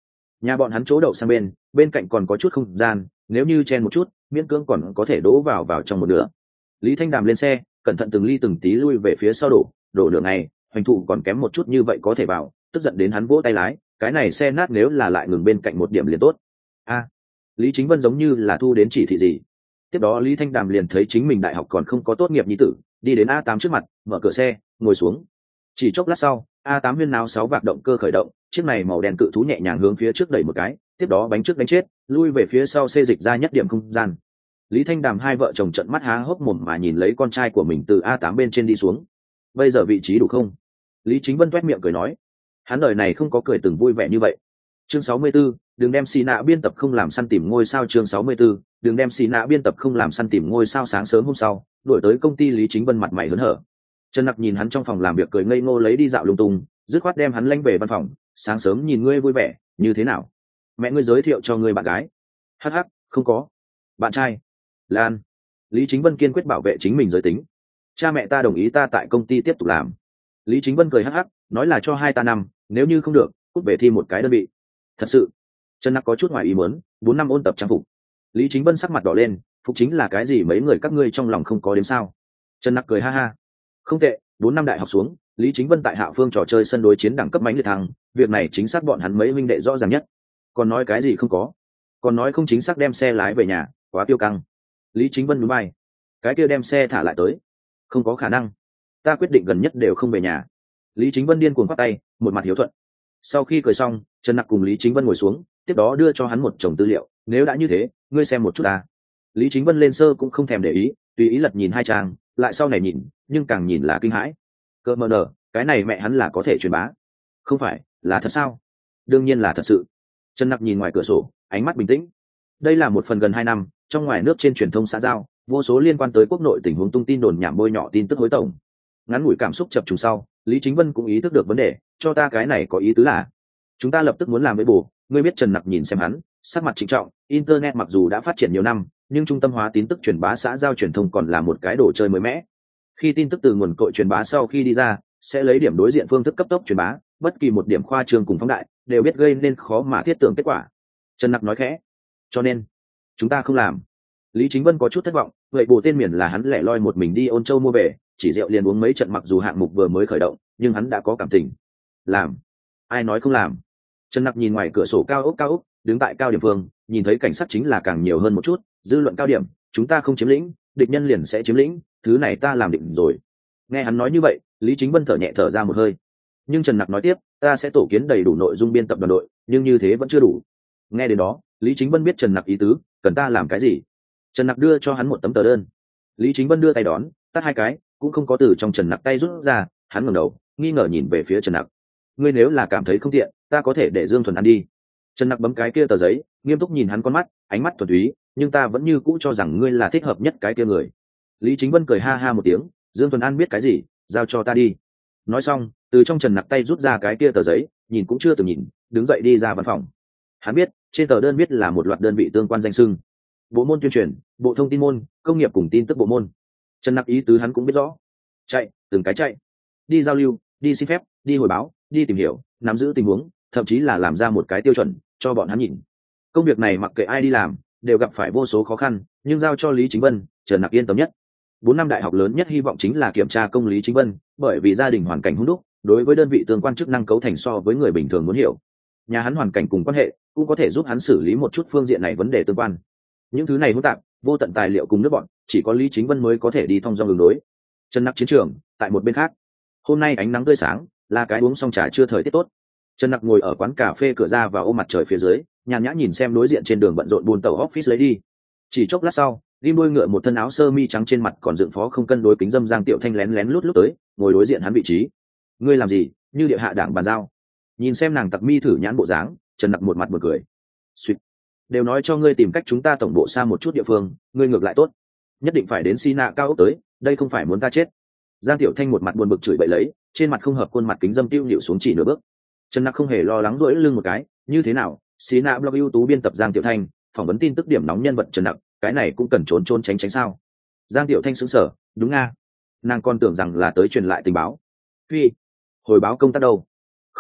Speaker 1: Nhà bọn hắn chỗ đậu sang bên, bên cạnh còn có chút không gian, nếu như chen một chút, miễn cưỡng còn có thể đỗ vào vào trong một nửa. Lý Thanh Đàm lên xe, cẩn thận từng ly từng tí lui về phía sau đổ, đổ đường này, Hoành Thụ còn kém một chút như vậy có thể vào, tức giận đến hắn vỗ tay lái, cái này xe nát nếu là lại ngừng bên cạnh một điểm liền tốt. A, Lý Chính Vân giống như là thu đến chỉ thị gì. Tiếp đó Lý Thanh Đàm liền thấy chính mình đại học còn không có tốt nghiệp nhi tử, đi đến a tám trước mặt, mở cửa xe, ngồi xuống. Chỉ chốc lát sau, a tám huyên náo sáu vạc động cơ khởi động, chiếc này màu đen cự thú nhẹ nhàng hướng phía trước đẩy một cái, tiếp đó bánh trước đánh chết, lui về phía sau xê dịch ra nhất điểm không gian. Lý Thanh Đàm hai vợ chồng trợn mắt há hốc mồm mà nhìn lấy con trai của mình từ a tám bên trên đi xuống. Bây giờ vị trí đủ không? Lý Chính Vân toét miệng cười nói. Hắn đời này không có cười từng vui vẻ như vậy. Chương sáu mươi 64, đừng đem xì nạ biên tập không làm săn tìm ngôi sao. Chương sáu mươi 64, đừng đem xì nạ biên tập không làm săn tìm ngôi sao. Sáng sớm hôm sau, đuổi tới công ty Lý Chính Vân mặt mày hớn hở. Trần Nặc nhìn hắn trong phòng làm việc cười ngây ngô lấy đi dạo lung tung, dứt khoát đem hắn lanh về văn phòng. Sáng sớm nhìn ngươi vui vẻ, như thế nào? Mẹ ngươi giới thiệu cho ngươi bạn gái? Hắc hắc, không có. Bạn trai? Lan. Lý Chính Vân kiên quyết bảo vệ chính mình giới tính. Cha mẹ ta đồng ý ta tại công ty tiếp tục làm. Lý Chính Vân cười hắc hắc, nói là cho hai ta năm, nếu như không được, cút về thi một cái đơn vị. Thật sự? Trần Nặc có chút ngoài ý muốn, bốn năm ôn tập trang phục. Lý Chính Vân sắc mặt đỏ lên, phục chính là cái gì mấy người các ngươi trong lòng không có đến sao? Trần Nặc cười ha ha. Không tệ, bốn năm đại học xuống, Lý Chính Vân tại Hạo Phương trò chơi sân đối chiến đẳng cấp mãnh liệt thăng, việc này chính xác bọn hắn mấy huynh đệ rõ ràng nhất. Còn nói cái gì không có? Còn nói không chính xác đem xe lái về nhà, quá tiêu căng. Lý Chính Vân nhún vai. Cái kia đem xe thả lại tới. Không có khả năng. Ta quyết định gần nhất đều không về nhà. Lý Chính Vân điên cuồng quát tay, một mặt hiếu thuận. Sau khi cười xong, Trần Nặc cùng Lý Chính Vân ngồi xuống, tiếp đó đưa cho hắn một chồng tư liệu. Nếu đã như thế, ngươi xem một chút ta. Lý Chính Vân lên sơ cũng không thèm để ý, tùy ý lật nhìn hai trang, lại sau này nhìn, nhưng càng nhìn là kinh hãi. Cơ mờ nở, cái này mẹ hắn là có thể truyền bá. Không phải, là thật sao? Đương nhiên là thật sự. Trần Nặc nhìn ngoài cửa sổ, ánh mắt bình tĩnh. Đây là một phần gần hai năm, trong ngoài nước trên truyền thông xã giao, vô số liên quan tới quốc nội tình huống tung tin đồn nhảm bôi nhọ tin tức hối tổng. Ngắn ngủi cảm xúc chập trùng sau, Lý Chính Vân cũng ý thức được vấn đề, cho ta cái này có ý tứ là, chúng ta lập tức muốn làm với bù. Ngươi biết Trần Nặc nhìn xem hắn, sắc mặt trịnh trọng, internet mặc dù đã phát triển nhiều năm, nhưng trung tâm hóa tin tức truyền bá xã giao truyền thông còn là một cái đồ chơi mới mẻ. Khi tin tức từ nguồn cội truyền bá sau khi đi ra, sẽ lấy điểm đối diện phương thức cấp tốc truyền bá, bất kỳ một điểm khoa trương cùng phóng đại, đều biết gây nên khó mà thiết tưởng kết quả. Trần Nặc nói khẽ. Cho nên, chúng ta không làm. Lý Chính Vân có chút thất vọng, vậy bù tên miền là hắn lẻ loi một mình đi Ôn Châu mua về, chỉ rượu liền uống mấy trận mặc dù hạng mục vừa mới khởi động, nhưng hắn đã có cảm tình. Làm? Ai nói không làm? Trần Nặc nhìn ngoài cửa sổ cao ốc cao ốc, đứng tại cao điểm phương, nhìn thấy cảnh sát chính là càng nhiều hơn một chút, dư luận cao điểm, chúng ta không chiếm lĩnh, địch nhân liền sẽ chiếm lĩnh, thứ này ta làm định rồi. Nghe hắn nói như vậy, Lý Chính Vân thở nhẹ thở ra một hơi. Nhưng Trần Nặc nói tiếp, ta sẽ tổ kiến đầy đủ nội dung biên tập đoàn đội, nhưng như thế vẫn chưa đủ. Nghe đến đó, Lý Chính Vân biết Trần Nặc ý tứ, cần ta làm cái gì? Trần Nặc đưa cho hắn một tấm tờ đơn. Lý Chính Vân đưa tay đón, tắt hai cái, cũng không có từ trong Trần Nặc tay rút ra, hắn ngẩng đầu, nghi ngờ nhìn về phía Trần Nặc. Ngươi nếu là cảm thấy không tiện, ta có thể để Dương Thuần ăn đi. Trần Nặc bấm cái kia tờ giấy, nghiêm túc nhìn hắn con mắt, ánh mắt thuần túy, nhưng ta vẫn như cũ cho rằng ngươi là thích hợp nhất cái kia người. Lý Chính Vân cười ha ha một tiếng, Dương Thuần An biết cái gì, giao cho ta đi. Nói xong, từ trong Trần Nặc tay rút ra cái kia tờ giấy, nhìn cũng chưa từng nhìn, đứng dậy đi ra văn phòng. Hắn biết, trên tờ đơn viết là một loạt đơn vị tương quan danh xưng. Bộ môn tuyên truyền, bộ thông tin môn, công nghiệp cùng tin tức bộ môn. Trần Nặc ý tứ hắn cũng biết rõ. Chạy, từng cái chạy. Đi giao lưu, đi xin phép, đi hồi báo, đi tìm hiểu, nắm giữ tình huống, thậm chí là làm ra một cái tiêu chuẩn cho bọn hắn nhìn. Công việc này mặc kệ ai đi làm, đều gặp phải vô số khó khăn, nhưng giao cho Lý Chính Vân, Trần Nặc yên tâm nhất. Bốn năm đại học lớn nhất hy vọng chính là kiểm tra công Lý Chính Vân, bởi vì gia đình hoàn cảnh hung đúc, đối với đơn vị tương quan chức năng cấu thành so với người bình thường muốn hiểu. Nhà hắn hoàn cảnh cùng quan hệ, cũng có thể giúp hắn xử lý một chút phương diện này vấn đề tương quan. Những thứ này hỗn tạp, vô tận tài liệu cùng nước bọn, chỉ có Lý Chính Vân mới có thể đi thông dong đường đối. Trần Nặc chiến trường, tại một bên khác. Hôm nay ánh nắng tươi sáng, là cái uống xong trà chưa thời tiết tốt. Trần Nặc ngồi ở quán cà phê cửa ra và ôm mặt trời phía dưới, nhàn nhã nhìn xem đối diện trên đường bận rộn buôn tàu office lấy đi. Chỉ chốc lát sau, Lim đuôi ngựa một thân áo sơ mi trắng trên mặt còn dựng phó không cân đối kính dâm Giang Tiểu Thanh lén lén lút lút tới, ngồi đối diện hắn vị trí. Ngươi làm gì? Như địa hạ đảng bàn giao. Nhìn xem nàng tặc mi thử nhãn bộ dáng, Trần Nặc một mặt một cười. Xuyệt. Đều nói cho ngươi tìm cách chúng ta tổng bộ xa một chút địa phương, ngươi ngược lại tốt. Nhất định phải đến Sina cao ốc tới, đây không phải muốn ta chết. Giang Tiểu Thanh một mặt buồn bực chửi bậy lấy, trên mặt không hợp khuôn mặt kính dâm tiêu nhịu xuống chỉ nửa bước. Trần Nặc không hề lo lắng duỗi lưng một cái, như thế nào? Sina blog ưu tú biên tập Giang Tiểu Thanh, phỏng vấn tin tức điểm nóng nhân vật Trần Nặc, cái này cũng cần trốn trốn tránh tránh sao? Giang Tiểu Thanh sững sờ, đúng nga. Nàng còn tưởng rằng là tới truyền lại tình báo. Phi, hồi báo công tác đâu? Không tệ,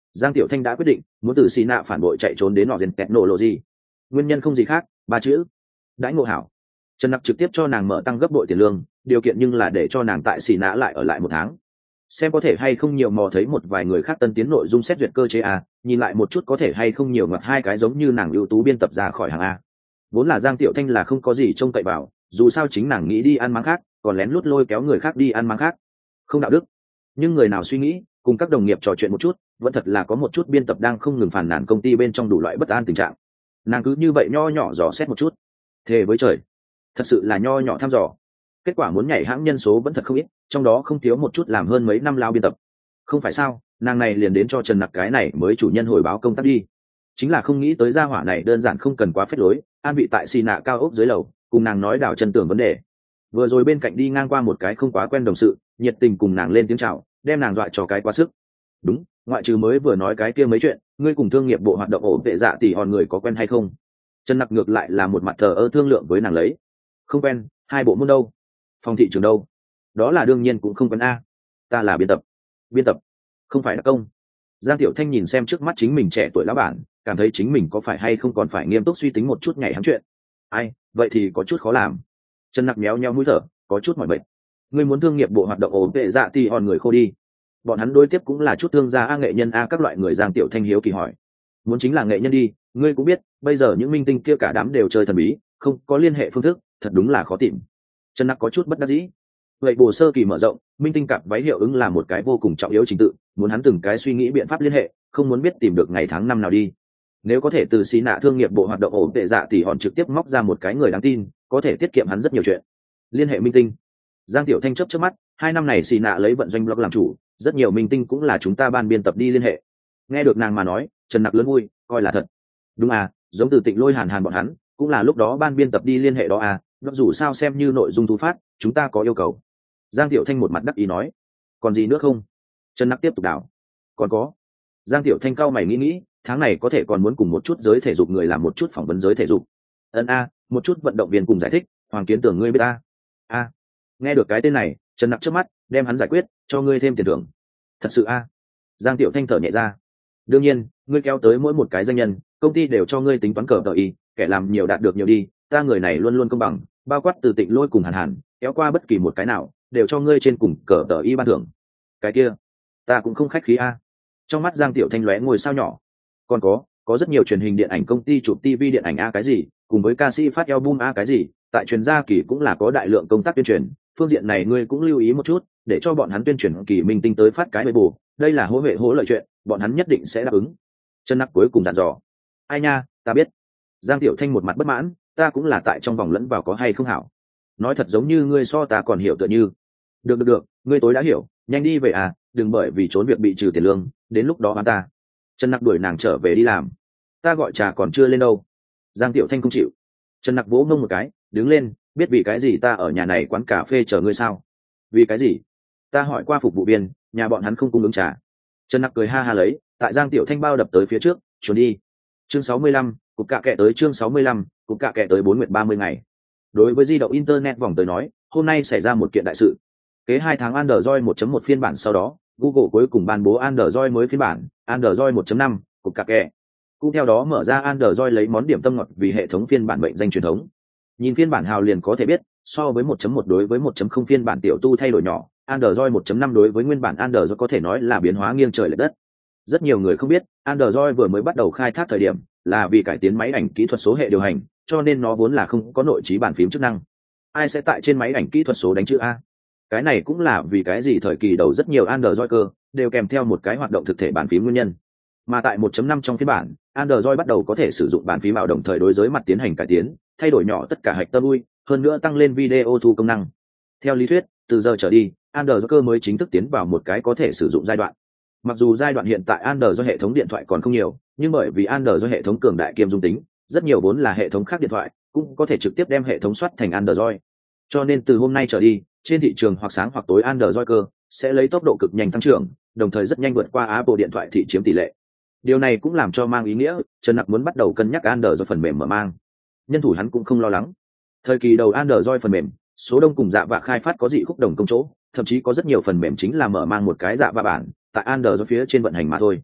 Speaker 1: Giang Tiểu Thanh đã quyết định muốn từ xì nạ phản bội chạy trốn đến nọ gen technology. Nguyên nhân không gì khác, ba chữ: đãi ngộ hảo. Trần Nặc trực tiếp cho nàng mở tăng gấp bội tiền lương, điều kiện nhưng là để cho nàng tại xì nạ lại ở lại một tháng, xem có thể hay không nhiều mò thấy một vài người khác tân tiến nội dung xét duyệt cơ chế a, nhìn lại một chút có thể hay không nhiều ngoặt hai cái giống như nàng ưu tú biên tập ra khỏi hàng a. Vốn là Giang Tiểu Thanh là không có gì trông cậy vào, dù sao chính nàng nghĩ đi ăn máng khác, còn lén lút lôi kéo người khác đi ăn máng khác, không đạo đức. Nhưng người nào suy nghĩ, cùng các đồng nghiệp trò chuyện một chút, vẫn thật là có một chút biên tập đang không ngừng phàn nàn công ty bên trong đủ loại bất an tình trạng. Nàng cứ như vậy nho nhỏ dò xét một chút, thề với trời, thật sự là nho nhỏ thăm dò. Kết quả muốn nhảy hãng nhân số vẫn thật không ít, trong đó không thiếu một chút làm hơn mấy năm lao biên tập. Không phải sao, nàng này liền đến cho Trần Nặc cái này mới chủ nhân hồi báo công tác đi. Chính là không nghĩ tới gia hỏa này đơn giản không cần quá phép lối, an vị tại xì nạ cao ốc dưới lầu, cùng nàng nói đảo chân tưởng vấn đề. Vừa rồi bên cạnh đi ngang qua một cái không quá quen đồng sự, nhiệt tình cùng nàng lên tiếng chào, đem nàng dọa cho cái quá sức. Đúng, ngoại trừ mới vừa nói cái kia mấy chuyện, ngươi cùng thương nghiệp bộ hoạt động ổn tệ dạ tỷ hòn người có quen hay không? Trần Nặc ngược lại là một mặt thờ ơ thương lượng với nàng lấy. Không quen, hai bộ môn đâu? Phòng thị trường đâu? Đó là đương nhiên cũng không quen a. Ta là biên tập. Biên tập? Không phải đặc công. Giang Tiểu Thanh nhìn xem trước mắt chính mình trẻ tuổi lão bản, cảm thấy chính mình có phải hay không còn phải nghiêm túc suy tính một chút ngày hám chuyện. Ai, vậy thì có chút khó làm. Trần Nặc méo nheo mũi thở, có chút mỏi mệt. Ngươi muốn thương nghiệp bộ hoạt động ổn tệ dạ thì hòn người khô đi. Bọn hắn đối tiếp cũng là chút thương gia a, nghệ nhân a, các loại người. Giang Tiểu Thanh hiếu kỳ hỏi. Muốn chính là nghệ nhân đi, ngươi cũng biết, bây giờ những minh tinh kia cả đám đều chơi thần bí, không có liên hệ phương thức, thật đúng là khó tìm. Trần Nặc có chút bất đắc dĩ. Vậy bổ sơ kỳ mở rộng, minh tinh cặp váy hiệu ứng là một cái vô cùng trọng yếu trình tự, muốn hắn từng cái suy nghĩ biện pháp liên hệ, không muốn biết tìm được ngày tháng năm nào đi. Nếu có thể từ xí nạ thương nghiệp bộ hoạt động ổn tệ dạ thì hòn trực tiếp móc ra một cái người đáng tin, có thể tiết kiệm hắn rất nhiều chuyện. Liên hệ minh tinh. Giang Tiểu Thanh chớp chớp mắt, hai năm này xí nạ lấy vận doanh blog làm chủ, rất nhiều minh tinh cũng là chúng ta ban biên tập đi liên hệ. Nghe được nàng mà nói, Trần Nặc lớn vui, coi là thật. Đúng à, giống từ Tịnh Lôi Hàn Hàn bọn hắn, cũng là lúc đó ban biên tập đi liên hệ đó à, nó dù sao xem như nội dung thu phát, chúng ta có yêu cầu. Giang Tiểu Thanh một mặt đắc ý nói. Còn gì nữa không? Trần Nặc tiếp tục đảo. Còn có. Giang Tiểu Thanh cau mày nghĩ nghĩ, tháng này có thể còn muốn cùng một chút giới thể dục người làm một chút phỏng vấn giới thể dục. Ân a, một chút vận động viên cùng giải thích, Hoàng Kiến Tưởng ngươi biết ta. A. Nghe được cái tên này, Trần Nặc trước mắt, đem hắn giải quyết, cho ngươi thêm tiền thưởng. Thật sự a. Giang Tiểu Thanh thở nhẹ ra. Đương nhiên, ngươi kéo tới mỗi một cái danh nhân, công ty đều cho ngươi tính toán cờ tờ y, kẻ làm nhiều đạt được nhiều đi, ta người này luôn luôn công bằng, bao quát từ Tịnh Lôi cùng Hàn Hàn, kéo qua bất kỳ một cái nào, đều cho ngươi trên cùng cờ tờ y ban thưởng. Cái kia, ta cũng không khách khí a. Trong mắt Giang Tiểu Thanh lóe ngôi sao nhỏ. Còn có, có rất nhiều truyền hình điện ảnh công ty chụp ti vi điện ảnh a cái gì, cùng với ca sĩ phát album a cái gì, tại truyền gia kỳ cũng là có đại lượng công tác tuyên truyền, phương diện này ngươi cũng lưu ý một chút, để cho bọn hắn tuyên truyền kỳ minh tinh tới phát cái bề bù, đây là hỗ vệ hỗ lợi chuyện, bọn hắn nhất định sẽ đáp ứng. Trần Nặc cuối cùng dặn dò. Ai nha, ta biết. Giang Tiểu Thanh một mặt bất mãn, ta cũng là tại trong vòng lẫn vào có hay không hảo. Nói thật giống như ngươi so ta còn hiểu tựa như. Được được được, ngươi tối đã hiểu, nhanh đi về à, đừng bởi vì trốn việc bị trừ tiền lương, đến lúc đó hắn ta. Trần Nặc đuổi nàng trở về đi làm. Ta gọi trà còn chưa lên đâu. Giang Tiểu Thanh không chịu. Trần Nặc vỗ ngông một cái, đứng lên, biết vì cái gì ta ở nhà này quán cà phê chờ ngươi sao? Vì cái gì? Ta hỏi qua phục vụ viên, nhà bọn hắn không cung ứng trà. Trần Nặc cười ha ha lấy, tại Giang Tiểu Thanh bao đập tới phía trước, trốn đi. Chương sáu mươi lăm, cục cạ kệ tới chương sáu mươi lăm, cục cạ kệ tới bốn nguyệt ba mươi ngày. Đối với di động internet vòng tới nói, hôm nay xảy ra một kiện đại sự. Kế hai tháng Android một chấm một phiên bản sau đó, Google cuối cùng ban bố Android mới phiên bản, Android một chấm năm, cục cạ kệ. Cũng theo đó mở ra Android lấy món điểm tâm ngọt vì hệ thống phiên bản mệnh danh truyền thống. Nhìn phiên bản hào liền có thể biết, so với một chấm một đối với một chấm không phiên bản tiểu tu thay đổi nhỏ, Android một chấm năm đối với nguyên bản Android có thể nói là biến hóa nghiêng trời lệch đất. Rất nhiều người không biết, Android vừa mới bắt đầu khai thác thời điểm, là vì cải tiến máy ảnh kỹ thuật số hệ điều hành, cho nên nó vốn là không có nội trí bàn phím chức năng. Ai sẽ tại trên máy ảnh kỹ thuật số đánh chữ A? Cái này cũng là vì cái gì thời kỳ đầu rất nhiều Android cơ đều kèm theo một cái hoạt động thực thể bàn phím nguyên nhân. Mà tại một chấm năm trong phiên bản, Android bắt đầu có thể sử dụng bàn phím ảo đồng thời đối giới mặt tiến hành cải tiến, thay đổi nhỏ tất cả hạch tâm ui, hơn nữa tăng lên video thu công năng. Theo lý thuyết, từ giờ trở đi, Android cơ mới chính thức tiến vào một cái có thể sử dụng giai đoạn. Mặc dù giai đoạn hiện tại Android hệ thống điện thoại còn không nhiều, nhưng bởi vì Android hệ thống cường đại kiêm dung tính, rất nhiều vốn là hệ thống khác điện thoại cũng có thể trực tiếp đem hệ thống soát thành Android. Cho nên từ hôm nay trở đi, trên thị trường hoặc sáng hoặc tối Android cơ sẽ lấy tốc độ cực nhanh tăng trưởng, đồng thời rất nhanh vượt qua Apple điện thoại thị chiếm tỷ lệ. Điều này cũng làm cho mang ý nghĩa, Trần Nặc muốn bắt đầu cân nhắc Android phần mềm mở mang. Nhân thủ hắn cũng không lo lắng. Thời kỳ đầu Android phần mềm, số đông cùng dạ vạ khai phát có dị khúc đồng công chỗ, thậm chí có rất nhiều phần mềm chính là mở mang một cái dạ vạ bản, tại Android phía trên vận hành mà thôi.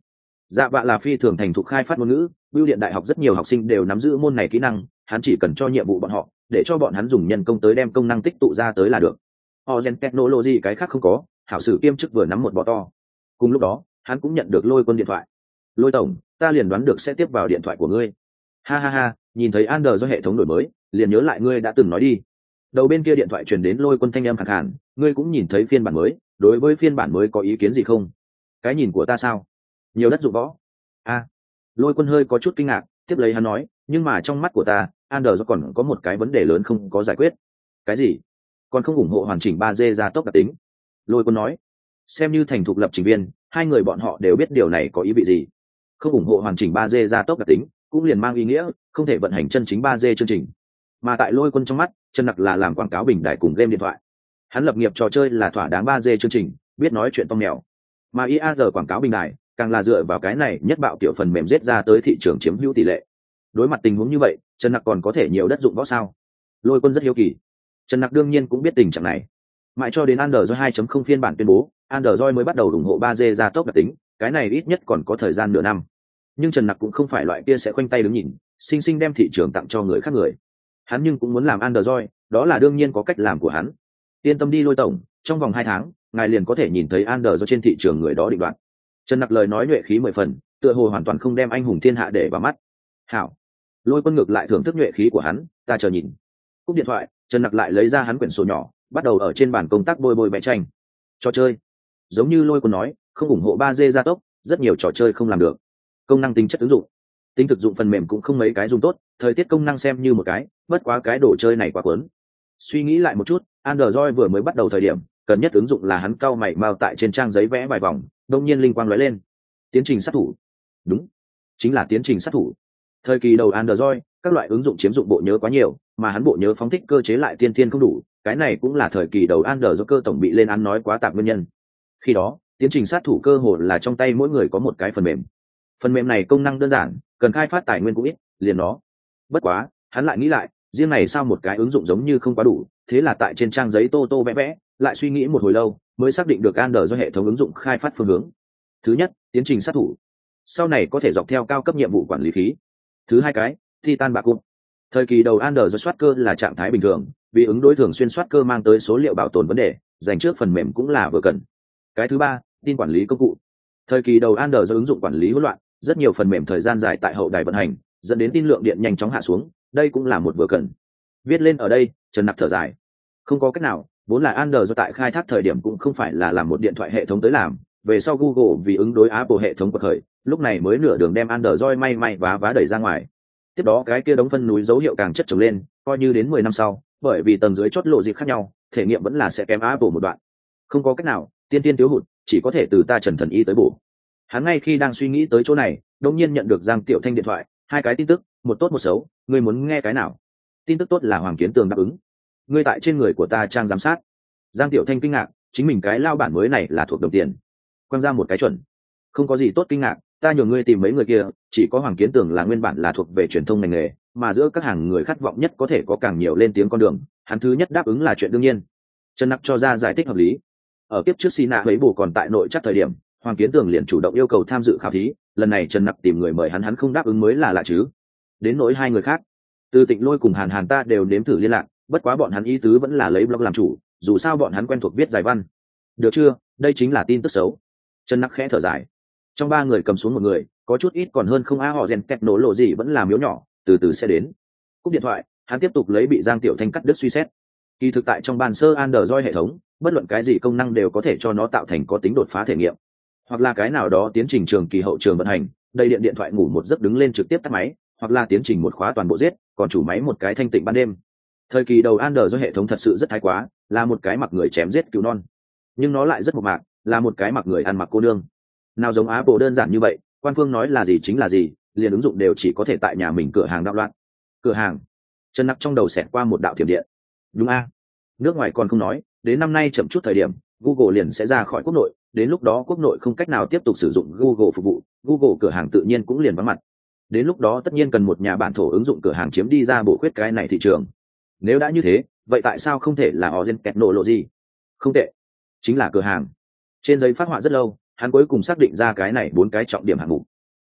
Speaker 1: Dạ vạ là phi thường thành thục khai phát ngôn ngữ, Bưu điện đại học rất nhiều học sinh đều nắm giữ môn này kỹ năng, hắn chỉ cần cho nhiệm vụ bọn họ, để cho bọn hắn dùng nhân công tới đem công năng tích tụ ra tới là được. Ogen Technology cái khác không có, hảo sử kiêm chức vừa nắm một bọ to. Cùng lúc đó, hắn cũng nhận được Lôi Quân điện thoại. Lôi tổng, ta liền đoán được sẽ tiếp vào điện thoại của ngươi. Ha ha ha, nhìn thấy Ander do hệ thống đổi mới, liền nhớ lại ngươi đã từng nói đi. Đầu bên kia điện thoại truyền đến Lôi Quân thanh âm khàn khàn, ngươi cũng nhìn thấy phiên bản mới, đối với phiên bản mới có ý kiến gì không? Cái nhìn của ta sao? Nhiều đất dụng võ. A. Lôi Quân hơi có chút kinh ngạc, tiếp lấy hắn nói, nhưng mà trong mắt của ta, Ander do còn có một cái vấn đề lớn không có giải quyết. Cái gì? Còn không ủng hộ hoàn chỉnh ba D gia tốc đặc tính. Lôi Quân nói, xem như thành thục lập trình viên, hai người bọn họ đều biết điều này có ý vị gì. Không ủng hộ hoàn chỉnh ba D gia tốc đặc tính, cũng liền mang ý nghĩa không thể vận hành chân chính ba D chương trình. Mà tại Lôi Quân trong mắt, Trần Nặc là làm quảng cáo bình đại cùng game điện thoại. Hắn lập nghiệp trò chơi là thỏa đáng ba D chương trình, biết nói chuyện tông mèo. Mà i a rờ quảng cáo bình đại, càng là dựa vào cái này nhất bạo tiểu phần mềm giết ra tới thị trường chiếm hữu tỷ lệ. Đối mặt tình huống như vậy, Trần Nặc còn có thể nhiều đất dụng võ sao? Lôi Quân rất hiếu kỳ. Trần Nặc đương nhiên cũng biết tình trạng này. Mãi cho đến Android hai chấm không phiên bản tuyên bố, Android mới bắt đầu ủng hộ ba D gia tốc đặc tính, cái này ít nhất còn có thời gian nửa năm. Nhưng Trần Nặc cũng không phải loại kia sẽ khoanh tay đứng nhìn, sinh sinh đem thị trường tặng cho người khác người. Hắn nhưng cũng muốn làm Android, đó là đương nhiên có cách làm của hắn. Yên tâm đi Lôi tổng, trong vòng hai tháng, ngài liền có thể nhìn thấy Android trên thị trường người đó định đoạt. Trần Nặc lời nói nhuệ khí mười phần, tựa hồ hoàn toàn không đem anh hùng thiên hạ để vào mắt. Hảo. Lôi Quân ngược lại thưởng thức nhuệ khí của hắn, ta chờ nhìn. Cúp điện thoại, Trần Nặc lại lấy ra hắn quyển sổ nhỏ, bắt đầu ở trên bàn công tác bôi bôi vẽ tranh. Trò chơi, giống như Lôi Quân nói, không ủng hộ ba D gia tốc, rất nhiều trò chơi không làm được. Công năng tính chất ứng dụng, tính thực dụng phần mềm cũng không mấy cái dùng tốt, thời tiết công năng xem như một cái, bất quá cái đồ chơi này quá cuốn. Suy nghĩ lại một chút, Android vừa mới bắt đầu thời điểm, cần nhất ứng dụng là hắn cau mày mao tại trên trang giấy vẽ vài vòng, đột nhiên linh quang lóe lên. Tiến trình sát thủ. Đúng, chính là tiến trình sát thủ. Thời kỳ đầu Android, các loại ứng dụng chiếm dụng bộ nhớ quá nhiều, mà hắn bộ nhớ phóng thích cơ chế lại tiên thiên không đủ, cái này cũng là thời kỳ đầu Android do cơ tổng bị lên án nói quá tạp nguyên nhân. Khi đó, tiến trình sát thủ cơ hồ là trong tay mỗi người có một cái phần mềm. Phần mềm này công năng đơn giản, cần khai phát tài nguyên cũng ít, liền nó. Bất quá, hắn lại nghĩ lại, riêng này sao một cái ứng dụng giống như không quá đủ, thế là tại trên trang giấy tô tô vẽ vẽ, lại suy nghĩ một hồi lâu, mới xác định được Android do hệ thống ứng dụng khai phát phương hướng. Thứ nhất, tiến trình sát thủ. Sau này có thể dọc theo cao cấp nhiệm vụ quản lý khí. Thứ hai cái, Titan bạc cung. Thời kỳ đầu Android do soát cơ là trạng thái bình thường, vì ứng đối thường xuyên soát cơ mang tới số liệu bảo tồn vấn đề, dành trước phần mềm cũng là vừa cần. Cái thứ ba, tin quản lý công cụ. Thời kỳ đầu Android do ứng dụng quản lý hỗn loạn, rất nhiều phần mềm thời gian dài tại hậu đài vận hành, dẫn đến tin lượng điện nhanh chóng hạ xuống, đây cũng là một vừa cần. Viết lên ở đây, Trần Nặc thở dài. Không có cách nào, vốn là Android do tại khai thác thời điểm cũng không phải là làm một điện thoại hệ thống tới làm, về sau Google vì ứng đối Apple hệ thống quật khởi, lúc này mới nửa đường đem Android may may vá vá đẩy ra ngoài. Tiếp đó cái kia đống phân núi dấu hiệu càng chất chồng lên, coi như đến mười năm sau, bởi vì tầng dưới chốt lộ dịp khác nhau, thể nghiệm vẫn là sẽ kém Apple một đoạn. Không có cách nào, tiên tiên thiếu hụt, chỉ có thể từ ta Trần Thần Y tới bổ. Hắn ngay khi đang suy nghĩ tới chỗ này, đột nhiên nhận được Giang Tiểu Thanh điện thoại, hai cái tin tức, một tốt một xấu, ngươi muốn nghe cái nào? Tin tức tốt là Hoàng Kiến Tường đáp ứng. Ngươi tại trên người của ta trang giám sát. Giang Tiểu Thanh kinh ngạc, chính mình cái lao bản mới này là thuộc đồng tiền. Quăng ra một cái chuẩn. Không có gì tốt kinh ngạc, ta nhờ ngươi tìm mấy người kia, chỉ có Hoàng Kiến Tường là nguyên bản là thuộc về truyền thông ngành nghề, mà giữa các hàng người khát vọng nhất có thể có càng nhiều lên tiếng con đường, hắn thứ nhất đáp ứng là chuyện đương nhiên. Trần Nặc cho ra giải thích hợp lý. Ở kiếp trước Sina ấy bổ còn tại nội chắc thời điểm, Hoàng Kiến Tường liền chủ động yêu cầu tham dự khảo thí, lần này Trần Nặc tìm người mời hắn hắn không đáp ứng mới là lạ chứ. Đến nỗi hai người khác, Từ Tịnh Lôi cùng Hàn Hàn ta đều nếm thử liên lạc, bất quá bọn hắn ý tứ vẫn là lấy blog làm chủ, dù sao bọn hắn quen thuộc viết giải văn. Được chưa, đây chính là tin tức xấu. Trần Nặc khẽ thở dài. Trong ba người cầm xuống một người, có chút ít còn hơn không á họ rèn kẹt nổ lộ gì vẫn làm miếu nhỏ, từ từ sẽ đến. Cúp điện thoại, hắn tiếp tục lấy bị Giang Tiểu Thanh cắt đứt suy xét. Kỳ thực tại trong bàn sơ Android hệ thống, bất luận cái gì công năng đều có thể cho nó tạo thành có tính đột phá thể nghiệm, hoặc là cái nào đó tiến trình trường kỳ hậu trường vận hành, đầy điện điện thoại ngủ một giấc đứng lên trực tiếp tắt máy, hoặc là tiến trình một khóa toàn bộ giết, còn chủ máy một cái thanh tịnh ban đêm. Thời kỳ đầu Android do hệ thống thật sự rất thái quá, là một cái mặc người chém giết cứu non, nhưng nó lại rất mộc mạc, là một cái mặc người ăn mặc cô nương. Nào giống Apple đơn giản như vậy, quan phương nói là gì chính là gì, liền ứng dụng đều chỉ có thể tại nhà mình cửa hàng đạo loạn. Cửa hàng. Trần Nặc trong đầu xẹt qua một đạo thiểm điện. Đúng a, nước ngoài còn không nói, đến năm nay chậm chút thời điểm, Google liền sẽ ra khỏi quốc nội, đến lúc đó quốc nội không cách nào tiếp tục sử dụng Google phục vụ, Google cửa hàng tự nhiên cũng liền vắng mặt. Đến lúc đó tất nhiên cần một nhà bản thổ ứng dụng cửa hàng chiếm đi ra bổ khuyết cái này thị trường. Nếu đã như thế, vậy tại sao không thể là Origin Technology? Không tệ, chính là cửa hàng. Trên giấy phát họa rất lâu, hắn cuối cùng xác định ra cái này bốn cái trọng điểm hạng mục.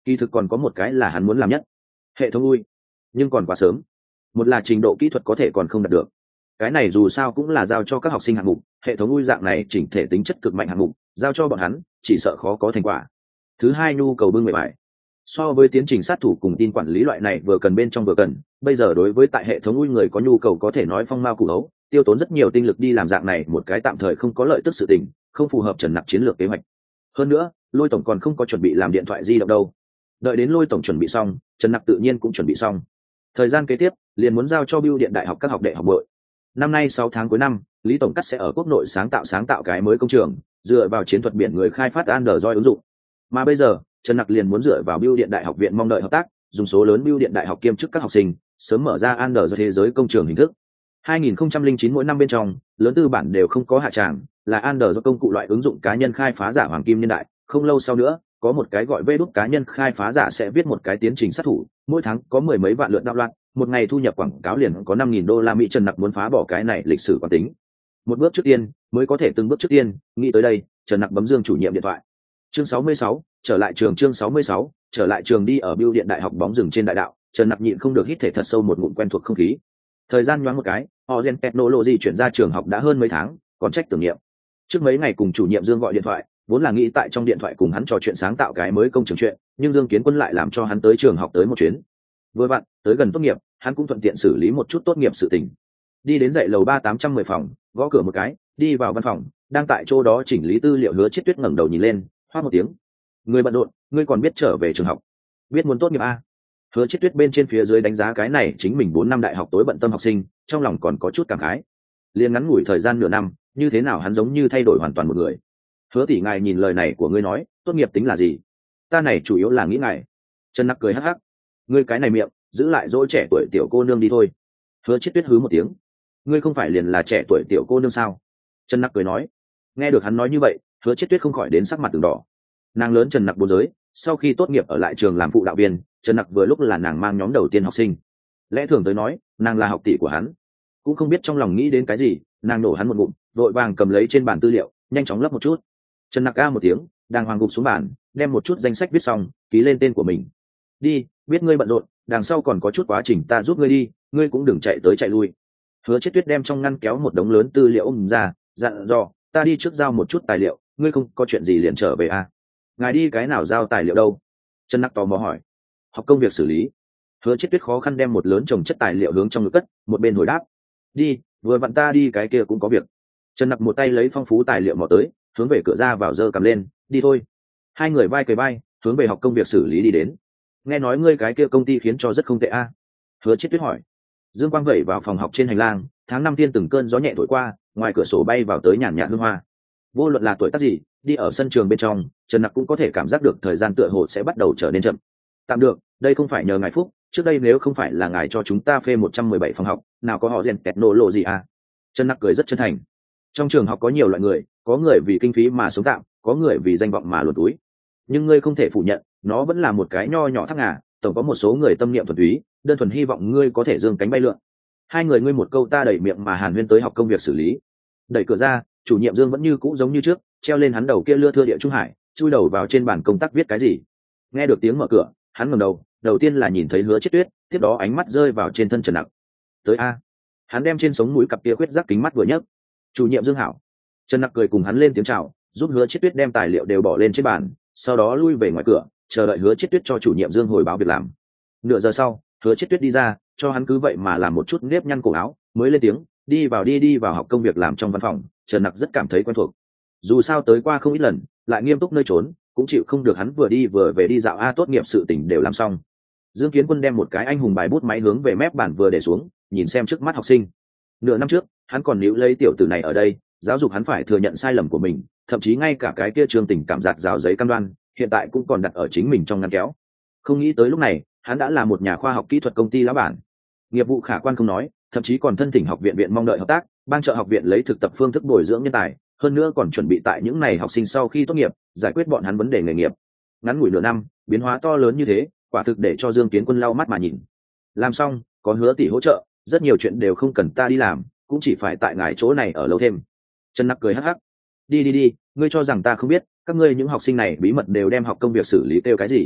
Speaker 1: kỳ thực còn có một cái là hắn muốn làm nhất, hệ thống ui, nhưng còn quá sớm. Một là trình độ kỹ thuật có thể còn không đạt được, cái này dù sao cũng là giao cho các học sinh hạng mục, hệ thống ui dạng này chỉnh thể tính chất cực mạnh hạng mục giao cho bọn hắn chỉ sợ khó có thành quả. Thứ hai, nhu cầu bưng bề bài, so với tiến trình sát thủ cùng tin quản lý loại này vừa cần bên trong vừa cần, bây giờ đối với tại hệ thống ui người có nhu cầu có thể nói phong mao củ hấu, tiêu tốn rất nhiều tinh lực đi làm dạng này một cái tạm thời không có lợi tức sự tình, không phù hợp Trần Nặc chiến lược kế hoạch. Hơn nữa Lôi tổng còn không có chuẩn bị làm điện thoại di động đâu, đợi đến Lôi tổng chuẩn bị xong, Trần Nặc tự nhiên cũng chuẩn bị xong. Thời gian kế tiếp liền muốn giao cho Bưu điện đại học các học đệ học bội. Năm nay sáu tháng cuối năm, Lý tổng cắt sẽ ở quốc nội sáng tạo sáng tạo cái mới công trường, dựa vào chiến thuật biển người khai phát Android ứng dụng. Mà bây giờ Trần Nặc liền muốn dựa vào Bưu điện đại học viện mong đợi hợp tác, dùng số lớn Bưu điện đại học kiêm chức các học sinh sớm mở ra Android thế giới công trường hình thức. hai nghìn không trăm lẻ chín mỗi năm bên trong, lớn tư bản đều không có hạ tràng, là Android công cụ loại ứng dụng cá nhân khai phá giả hoàng kim niên đại. Không lâu sau nữa, có một cái gọi vê đút cá nhân khai phá giả sẽ viết một cái tiến trình sát thủ, mỗi tháng có mười mấy vạn lượt đạo loạn, một ngày thu nhập quảng cáo liền có năm nghìn đô la Mỹ. Trần Nặc muốn phá bỏ cái này lịch sử quán tính, một bước trước tiên mới có thể từng bước trước tiên. Nghĩ tới đây, Trần Nặc bấm Dương chủ nhiệm điện thoại. Chương sáu mươi sáu, trở lại trường. Chương sáu mươi sáu, trở lại trường. Đi ở Bưu điện đại học bóng rừng trên đại đạo, Trần Nặc nhịn không được hít thể thật sâu một ngụm quen thuộc không khí. Thời gian nhoáng một cái, Ozen Technology chuyển ra trường học đã hơn mấy tháng, còn trách tưởng nhiệm. Trước mấy ngày cùng chủ nhiệm Dương gọi điện thoại, vốn là nghĩ tại trong điện thoại cùng hắn trò chuyện sáng tạo cái mới công trường chuyện, nhưng Dương Kiến Quân lại làm cho hắn tới trường học tới một chuyến. Vừa vặn tới gần tốt nghiệp, hắn cũng thuận tiện xử lý một chút tốt nghiệp sự tình. Đi đến dãy lầu ba tám trăm mười phòng, gõ cửa một cái, đi vào văn phòng, đang tại chỗ đó chỉnh lý tư liệu Hứa Chiết Tuyết ngẩng đầu nhìn lên, hoát một tiếng. Người bận rộn, ngươi còn biết trở về trường học, biết muốn tốt nghiệp a? Hứa Chiết Tuyết bên trên phía dưới đánh giá cái này chính mình bốn năm đại học tối bận tâm học sinh, trong lòng còn có chút cảm khái. Liên ngắn ngủi thời gian nửa năm, như thế nào hắn giống như thay đổi hoàn toàn một người. Hứa tỷ ngài nhìn lời này của ngươi nói, tốt nghiệp tính là gì? Ta này chủ yếu là nghĩ ngài. Trần Nặc cười hắc hắc. Ngươi cái này miệng, giữ lại dỗ trẻ tuổi tiểu cô nương đi thôi. Hứa Chiết Tuyết hứ một tiếng. Ngươi không phải liền là trẻ tuổi tiểu cô nương sao? Trần Nặc cười nói. Nghe được hắn nói như vậy, Hứa Chiết Tuyết không khỏi đến sắc mặt từng đỏ. Nàng lớn Trần Nặc bốn giới, sau khi tốt nghiệp ở lại trường làm phụ đạo viên, Trần Nặc vừa lúc là nàng mang nhóm đầu tiên học sinh. Lẽ thường tới nói, nàng là học tỷ của hắn. Cũng không biết trong lòng nghĩ đến cái gì, nàng nổ hắn một ngụm, vội vàng cầm lấy trên bàn tư liệu, nhanh chóng lấp một chút. Trần Nặc a một tiếng, đàng hoàng gục xuống bàn, đem một chút danh sách viết xong, ký lên tên của mình. Đi, biết ngươi bận rộn, đằng sau còn có chút quá trình ta giúp ngươi đi, ngươi cũng đừng chạy tới chạy lui. Hứa Chiết Tuyết đem trong ngăn kéo một đống lớn tư liệu ôm ra, dặn dò, ta đi trước giao một chút tài liệu, ngươi không có chuyện gì liền trở về à? Ngài đi cái nào giao tài liệu đâu? Trần Nặc tò mò hỏi. Học công việc xử lý. Hứa Chiết Tuyết khó khăn đem một lớn chồng chất tài liệu hướng trong ngực cất, một bên hồi đáp. Đi, vừa vặn ta đi cái kia cũng có việc. Trần Nặc một tay lấy phong phú tài liệu mò tới, hướng về cửa ra vào giơ cầm lên, đi thôi. Hai người vai cười vai, hướng về học công việc xử lý đi đến. Nghe nói ngươi cái kia công ty khiến cho rất không tệ a? À? Hứa Chiết Tuyết hỏi. Dương quang vẩy vào phòng học trên hành lang, tháng năm tiên từng cơn gió nhẹ thổi qua, ngoài cửa sổ bay vào tới nhàn nhạt hương hoa. Vô luận là tuổi tác gì, đi ở sân trường bên trong, Trần Nặc cũng có thể cảm giác được thời gian tựa hồ sẽ bắt đầu trở nên chậm. Tạm được, đây không phải nhờ ngài phúc, trước đây nếu không phải là ngài cho chúng ta phê một trăm mười bảy phòng học, nào có họ rèn kẹt nổ lộ gì à? Trần Nặc cười rất chân thành. Trong trường học có nhiều loại người, có người vì kinh phí mà sống tạm, có người vì danh vọng mà luồn túi. Nhưng ngươi không thể phủ nhận, nó vẫn là một cái nho nhỏ thắc ngà, tổng có một số người tâm niệm thuần túy, đơn thuần hy vọng ngươi có thể dương cánh bay lượn. Hai người ngươi một câu ta đẩy miệng mà hàn huyên tới học công việc xử lý. Đẩy cửa ra, chủ nhiệm Dương vẫn như cũ giống như trước, treo lên hắn đầu kia lưa thưa địa trung hải, chui đầu vào trên bàn công tác viết cái gì. Nghe được tiếng mở cửa, hắn ngẩng đầu, đầu tiên là nhìn thấy Hứa Chiết Tuyết, tiếp đó ánh mắt rơi vào trên thân Trần Nặc. Tới a. Hắn đem trên sống mũi cặp kia khuyết giác kính mắt vừa nhấc. Chủ nhiệm Dương hảo. Trần Nặc cười cùng hắn lên tiếng chào, giúp Hứa Chiết Tuyết đem tài liệu đều bỏ lên trên bàn, sau đó lui về ngoài cửa, chờ đợi Hứa Chiết Tuyết cho chủ nhiệm Dương hồi báo việc làm. Nửa giờ sau, Hứa Chiết Tuyết đi ra, cho hắn cứ vậy mà làm một chút nếp nhăn cổ áo, mới lên tiếng, đi vào đi đi vào học công việc làm trong văn phòng. Trần Nặc rất cảm thấy quen thuộc. Dù sao tới qua không ít lần, lại nghiêm túc nơi trốn, cũng chịu không được hắn vừa đi vừa về đi dạo a. Tốt nghiệp sự tình đều làm xong. Dương Kiến Quân đem một cái anh hùng bài bút máy hướng về mép bàn vừa để xuống, nhìn xem trước mắt học sinh. Nửa năm trước, hắn còn níu lấy tiểu tử này ở đây, giáo dục hắn phải thừa nhận sai lầm của mình, thậm chí ngay cả cái kia trường tình cảm giạt rào giấy cam đoan, hiện tại cũng còn đặt ở chính mình trong ngăn kéo. Không nghĩ tới lúc này, hắn đã là một nhà khoa học kỹ thuật công ty lão bản. Nghiệp vụ khả quan không nói, thậm chí còn thân thỉnh học viện viện mong đợi hợp tác, ban trợ học viện lấy thực tập phương thức bồi dưỡng nhân tài, hơn nữa còn chuẩn bị tại những này học sinh sau khi tốt nghiệp, giải quyết bọn hắn vấn đề nghề nghiệp. Ngắn ngủi nửa năm, biến hóa to lớn như thế, quả thực để cho Dương Kiến Quân lau mắt mà nhìn. Làm xong, có Hứa tỷ hỗ trợ, rất nhiều chuyện đều không cần ta đi làm, cũng chỉ phải tại ngài chỗ này ở lâu thêm. Trần Nặc cười hắc hắc. Đi đi đi, ngươi cho rằng ta không biết, các ngươi những học sinh này bí mật đều đem học công việc xử lý kêu cái gì?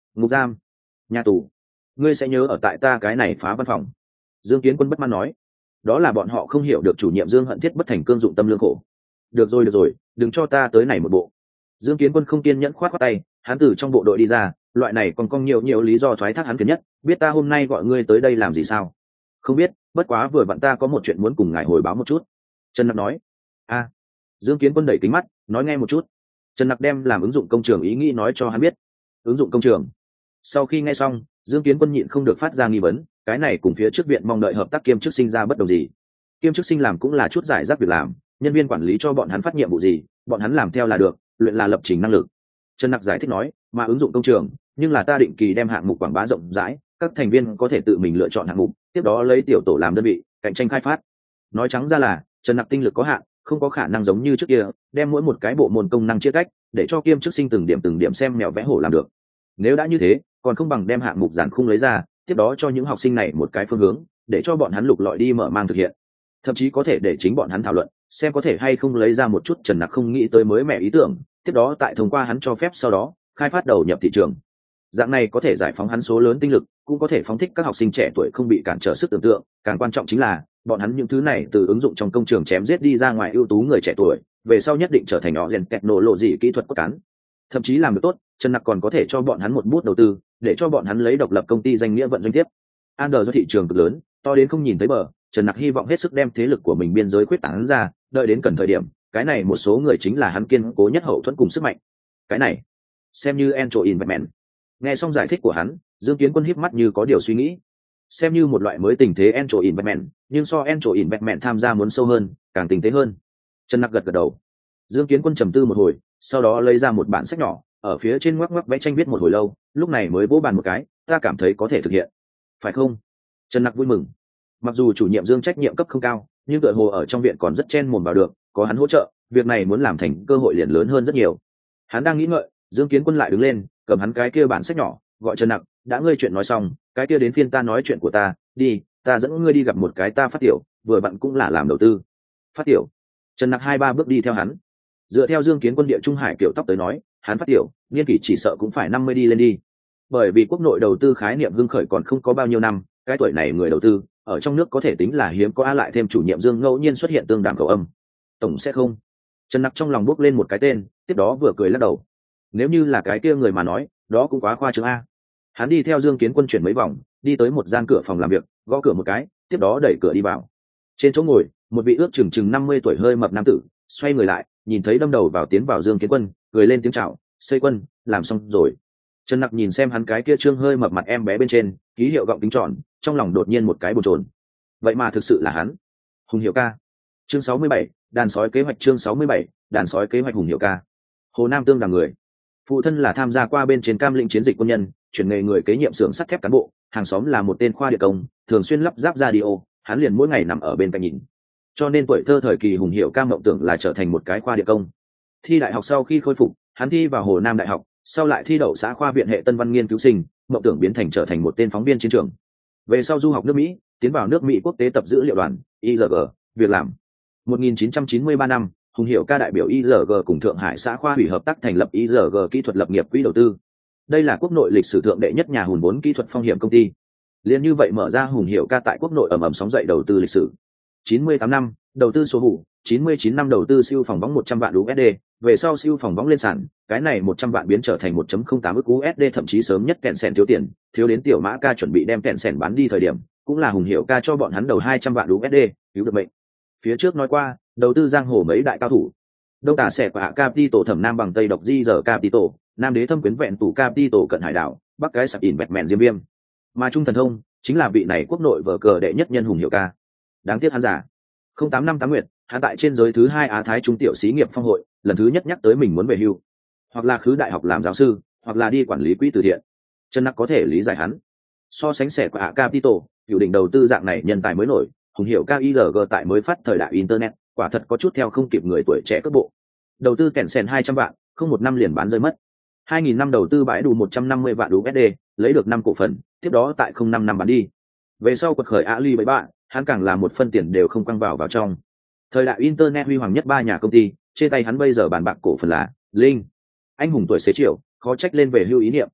Speaker 1: ngục giam, nhà tù, ngươi sẽ nhớ ở tại ta cái này phá văn phòng. Dương Kiến Quân bất mãn nói, đó là bọn họ không hiểu được chủ nhiệm Dương hận thiết bất thành cương dụng tâm lương khổ. Được rồi được rồi, đừng cho ta tới này một bộ. Dương Kiến Quân không kiên nhẫn khoát khoát tay, hắn từ trong bộ đội đi ra, loại này còn cong nhiều nhiều lý do thoái thác hắn phiền nhất. Biết ta hôm nay gọi ngươi tới đây làm gì sao? Không biết, bất quá vừa vặn ta có một chuyện muốn cùng ngài hồi báo một chút. Trần Nặc nói. A. Dương Kiến Quân đẩy kính mắt, nói nghe một chút. Trần Nặc đem làm ứng dụng công trường ý nghĩ nói cho hắn biết. Ứng dụng công trường. Sau khi nghe xong, Dương Kiến Quân nhịn không được phát ra nghi vấn, cái này cùng phía trước viện mong đợi hợp tác kiêm chức sinh ra bất đồng gì? Kiêm chức sinh làm cũng là chút giải rác việc làm, nhân viên quản lý cho bọn hắn phát nhiệm vụ gì, bọn hắn làm theo là được, luyện là lập trình năng lực. Trần Nặc giải thích nói, mà ứng dụng công trường, nhưng là ta định kỳ đem hạng mục quảng bá rộng rãi, các thành viên có thể tự mình lựa chọn hạng mục, tiếp đó lấy tiểu tổ làm đơn vị, cạnh tranh khai phát. Nói trắng ra là, Trần Nặc tinh lực có hạn, không có khả năng giống như trước kia, đem mỗi một cái bộ môn công năng chia cách, để cho kiêm chức sinh từng điểm từng điểm xem mèo vẽ hổ làm được. Nếu đã như thế, còn không bằng đem hạng mục giản khung lấy ra, tiếp đó cho những học sinh này một cái phương hướng, để cho bọn hắn lục lọi đi mở mang thực hiện. Thậm chí có thể để chính bọn hắn thảo luận, xem có thể hay không lấy ra một chút Trần Nặc không nghĩ tới mới mẻ ý tưởng, tiếp đó tại thông qua hắn cho phép sau đó khai phát đầu nhập thị trường. Dạng này có thể giải phóng hắn số lớn tinh lực, cũng có thể phóng thích các học sinh trẻ tuổi không bị cản trở sức tưởng tượng, càng quan trọng chính là bọn hắn những thứ này từ ứng dụng trong công trường chém giết đi ra ngoài ưu tú người trẻ tuổi, về sau nhất định trở thành họ rèn kẹt nổ lộ gì kỹ thuật cốt cán. Thậm chí làm được tốt, Trần Nặc còn có thể cho bọn hắn một bút đầu tư, để cho bọn hắn lấy độc lập công ty danh nghĩa vận doanh tiếp. Android do thị trường cực lớn, to đến không nhìn thấy bờ, Trần Nặc hy vọng hết sức đem thế lực của mình biên giới quyết tán ra, đợi đến cần thời điểm, cái này một số người chính là hắn kiên cố nhất hậu thuẫn cùng sức mạnh. Cái này, xem như Android Investment. Nghe xong giải thích của hắn, Dương Kiến Quân híp mắt như có điều suy nghĩ. Xem như một loại mới tình thế Android Investment, nhưng so Android Investment tham gia muốn sâu hơn, càng tình thế hơn. Trần Nặc gật gật đầu. Dương Kiến Quân trầm tư một hồi, sau đó lấy ra một bản sách nhỏ, ở phía trên ngoắc ngoắc vẽ tranh viết một hồi lâu, lúc này mới vỗ bàn một cái, ta cảm thấy có thể thực hiện. Phải không? Trần Nặc vui mừng. Mặc dù chủ nhiệm Dương trách nhiệm cấp không cao, nhưng tựa hồ ở trong viện còn rất chen mồm vào được, có hắn hỗ trợ, việc này muốn làm thành cơ hội liền lớn hơn rất nhiều. Hắn đang nghĩ ngợi, Dương Kiến Quân lại đứng lên, cầm hắn cái kia bản sách nhỏ, gọi Trần Nặc, đã ngươi chuyện nói xong, cái kia đến phiên ta nói chuyện của ta, đi, ta dẫn ngươi đi gặp một cái ta phát tiểu, vừa bạn cũng là làm đầu tư. Phát tiểu? Trần Nặc hai ba bước đi theo hắn. Dựa theo Dương Kiến Quân địa trung hải kiểu tóc tới nói, hắn phát tiểu, niên kỷ chỉ sợ cũng phải năm mươi đi lên đi. Bởi vì quốc nội đầu tư khái niệm hưng khởi còn không có bao nhiêu năm, cái tuổi này người đầu tư ở trong nước có thể tính là hiếm có, a lại thêm chủ nhiệm Dương ngẫu nhiên xuất hiện tương đàm cầu âm, tổng sẽ không. Trần Nặc trong lòng bước lên một cái tên, tiếp đó vừa cười lắc đầu. Nếu như là cái kia người mà nói, đó cũng quá khoa trương a. Hắn đi theo Dương Kiến Quân chuyển mấy vòng, đi tới một gian cửa phòng làm việc, gõ cửa một cái, tiếp đó đẩy cửa đi vào. Trên chỗ ngồi, một vị ước chừng chừng năm mươi tuổi hơi mập nam tử, xoay người lại, nhìn thấy đâm đầu vào tiến vào Dương Kiến Quân, cười lên tiếng chào, "Xây Quân, làm xong rồi." Trần Nặc nhìn xem hắn cái kia trương hơi mập mặt em bé bên trên, ký hiệu gọng kính tròn, trong lòng đột nhiên một cái bồn chồn. Vậy mà thực sự là hắn. Hùng Hiệu ca. Chương sáu mươi bảy, đàn sói kế hoạch. Chương sáu mươi bảy, đàn sói kế hoạch. Hùng Hiệu ca. Hồ Nam Tương đằng người. Phụ thân là tham gia qua bên trên Cam Lĩnh chiến dịch quân nhân, chuyển nghề người kế nhiệm xưởng sắt thép cán bộ, hàng xóm là một tên khoa địa công, thường xuyên lắp ráp radio, hắn liền mỗi ngày nằm ở bên cạnh nhìn. Cho nên tuổi thơ thời kỳ Hùng Hiệu ca mộng tưởng là trở thành một cái khoa địa công. Thi đại học sau khi khôi phục, hắn thi vào Hồ Nam Đại học, sau lại thi đậu xã khoa viện hệ Tân Văn nghiên cứu sinh, mộng tưởng biến thành trở thành một tên phóng viên chiến trường. Về sau du học nước Mỹ, tiến vào nước Mỹ quốc tế tập dữ liệu đoàn i giê giê, việc làm. một nghìn chín trăm chín mươi ba năm, Hùng Hiệu ca đại biểu i giê giê cùng Thượng Hải xã khoa hủy hợp tác thành lập i giê giê kỹ thuật lập nghiệp quỹ đầu tư. Đây là quốc nội lịch sử thượng đệ nhất nhà hùn vốn kỹ thuật phong hiểm công ty. Liên như vậy mở ra Hùng Hiệu ca tại quốc nội ầm ầm sóng dậy đầu tư lịch sử. chín mươi tám năm, đầu tư số hủ, chín mươi chín năm đầu tư siêu phòng bóng một trăm vạn u ét đê, về sau siêu phòng bóng lên sàn, cái này một trăm vạn biến trở thành một phẩy không tám ức u ét đê, thậm chí sớm nhất kẹn sèn thiếu tiền, thiếu đến tiểu Mã ca chuẩn bị đem kẹn sèn bán đi thời điểm, cũng là Hùng Hiệu ca cho bọn hắn đầu hai trăm vạn u ét đê, cứu được mệnh. Phía trước nói qua, đầu tư giang hồ mấy đại cao thủ. Đông Tả Xẻ của Hạ Capital, Thẩm Nam bằng Tây độc di giờ Capital, Nam Đế Thâm Quyến vẹn tủ Capital cận Hải đảo, Bắc cái sập ỉn bẹt mẹn Diêm Viêm. Mà Trung Thần Thông chính là vị này quốc nội vở cờ đệ nhất nhân Hùng Hiệu ca. Đáng tiếc hắn giả. không tám năm tám nguyệt, hắn tại trên giới thứ hai Á Thái Trung tiểu xí nghiệp phong hội, lần thứ nhất nhắc tới mình muốn về hưu, hoặc là khứ đại học làm giáo sư, hoặc là đi quản lý quỹ từ thiện. Trần Nặc có thể lý giải hắn. So sánh Xẻ của Hạ Capital, hiệu đỉnh đầu tư dạng này nhân tài mới nổi, Hùng Hiệu ca i giê giê tại mới phát thời đại internet, quả thật có chút theo không kịp người tuổi trẻ cước bộ. Đầu tư kẹn sèn hai trăm vạn, không một năm liền bán rơi mất. hai nghìn năm đầu tư bãi đủ một trăm năm mươi vạn u ét đê, lấy được năm cổ phần, tiếp đó tại không năm năm bán đi. Về sau quật khởi Ali bảy bạn, hắn càng là một phân tiền đều không quăng vào vào trong. Thời đại internet huy hoàng nhất ba nhà công ty, trên tay hắn bây giờ bàn bạc cổ phần là Linh. Anh hùng tuổi xế chiều, khó trách lên về hưu ý niệm.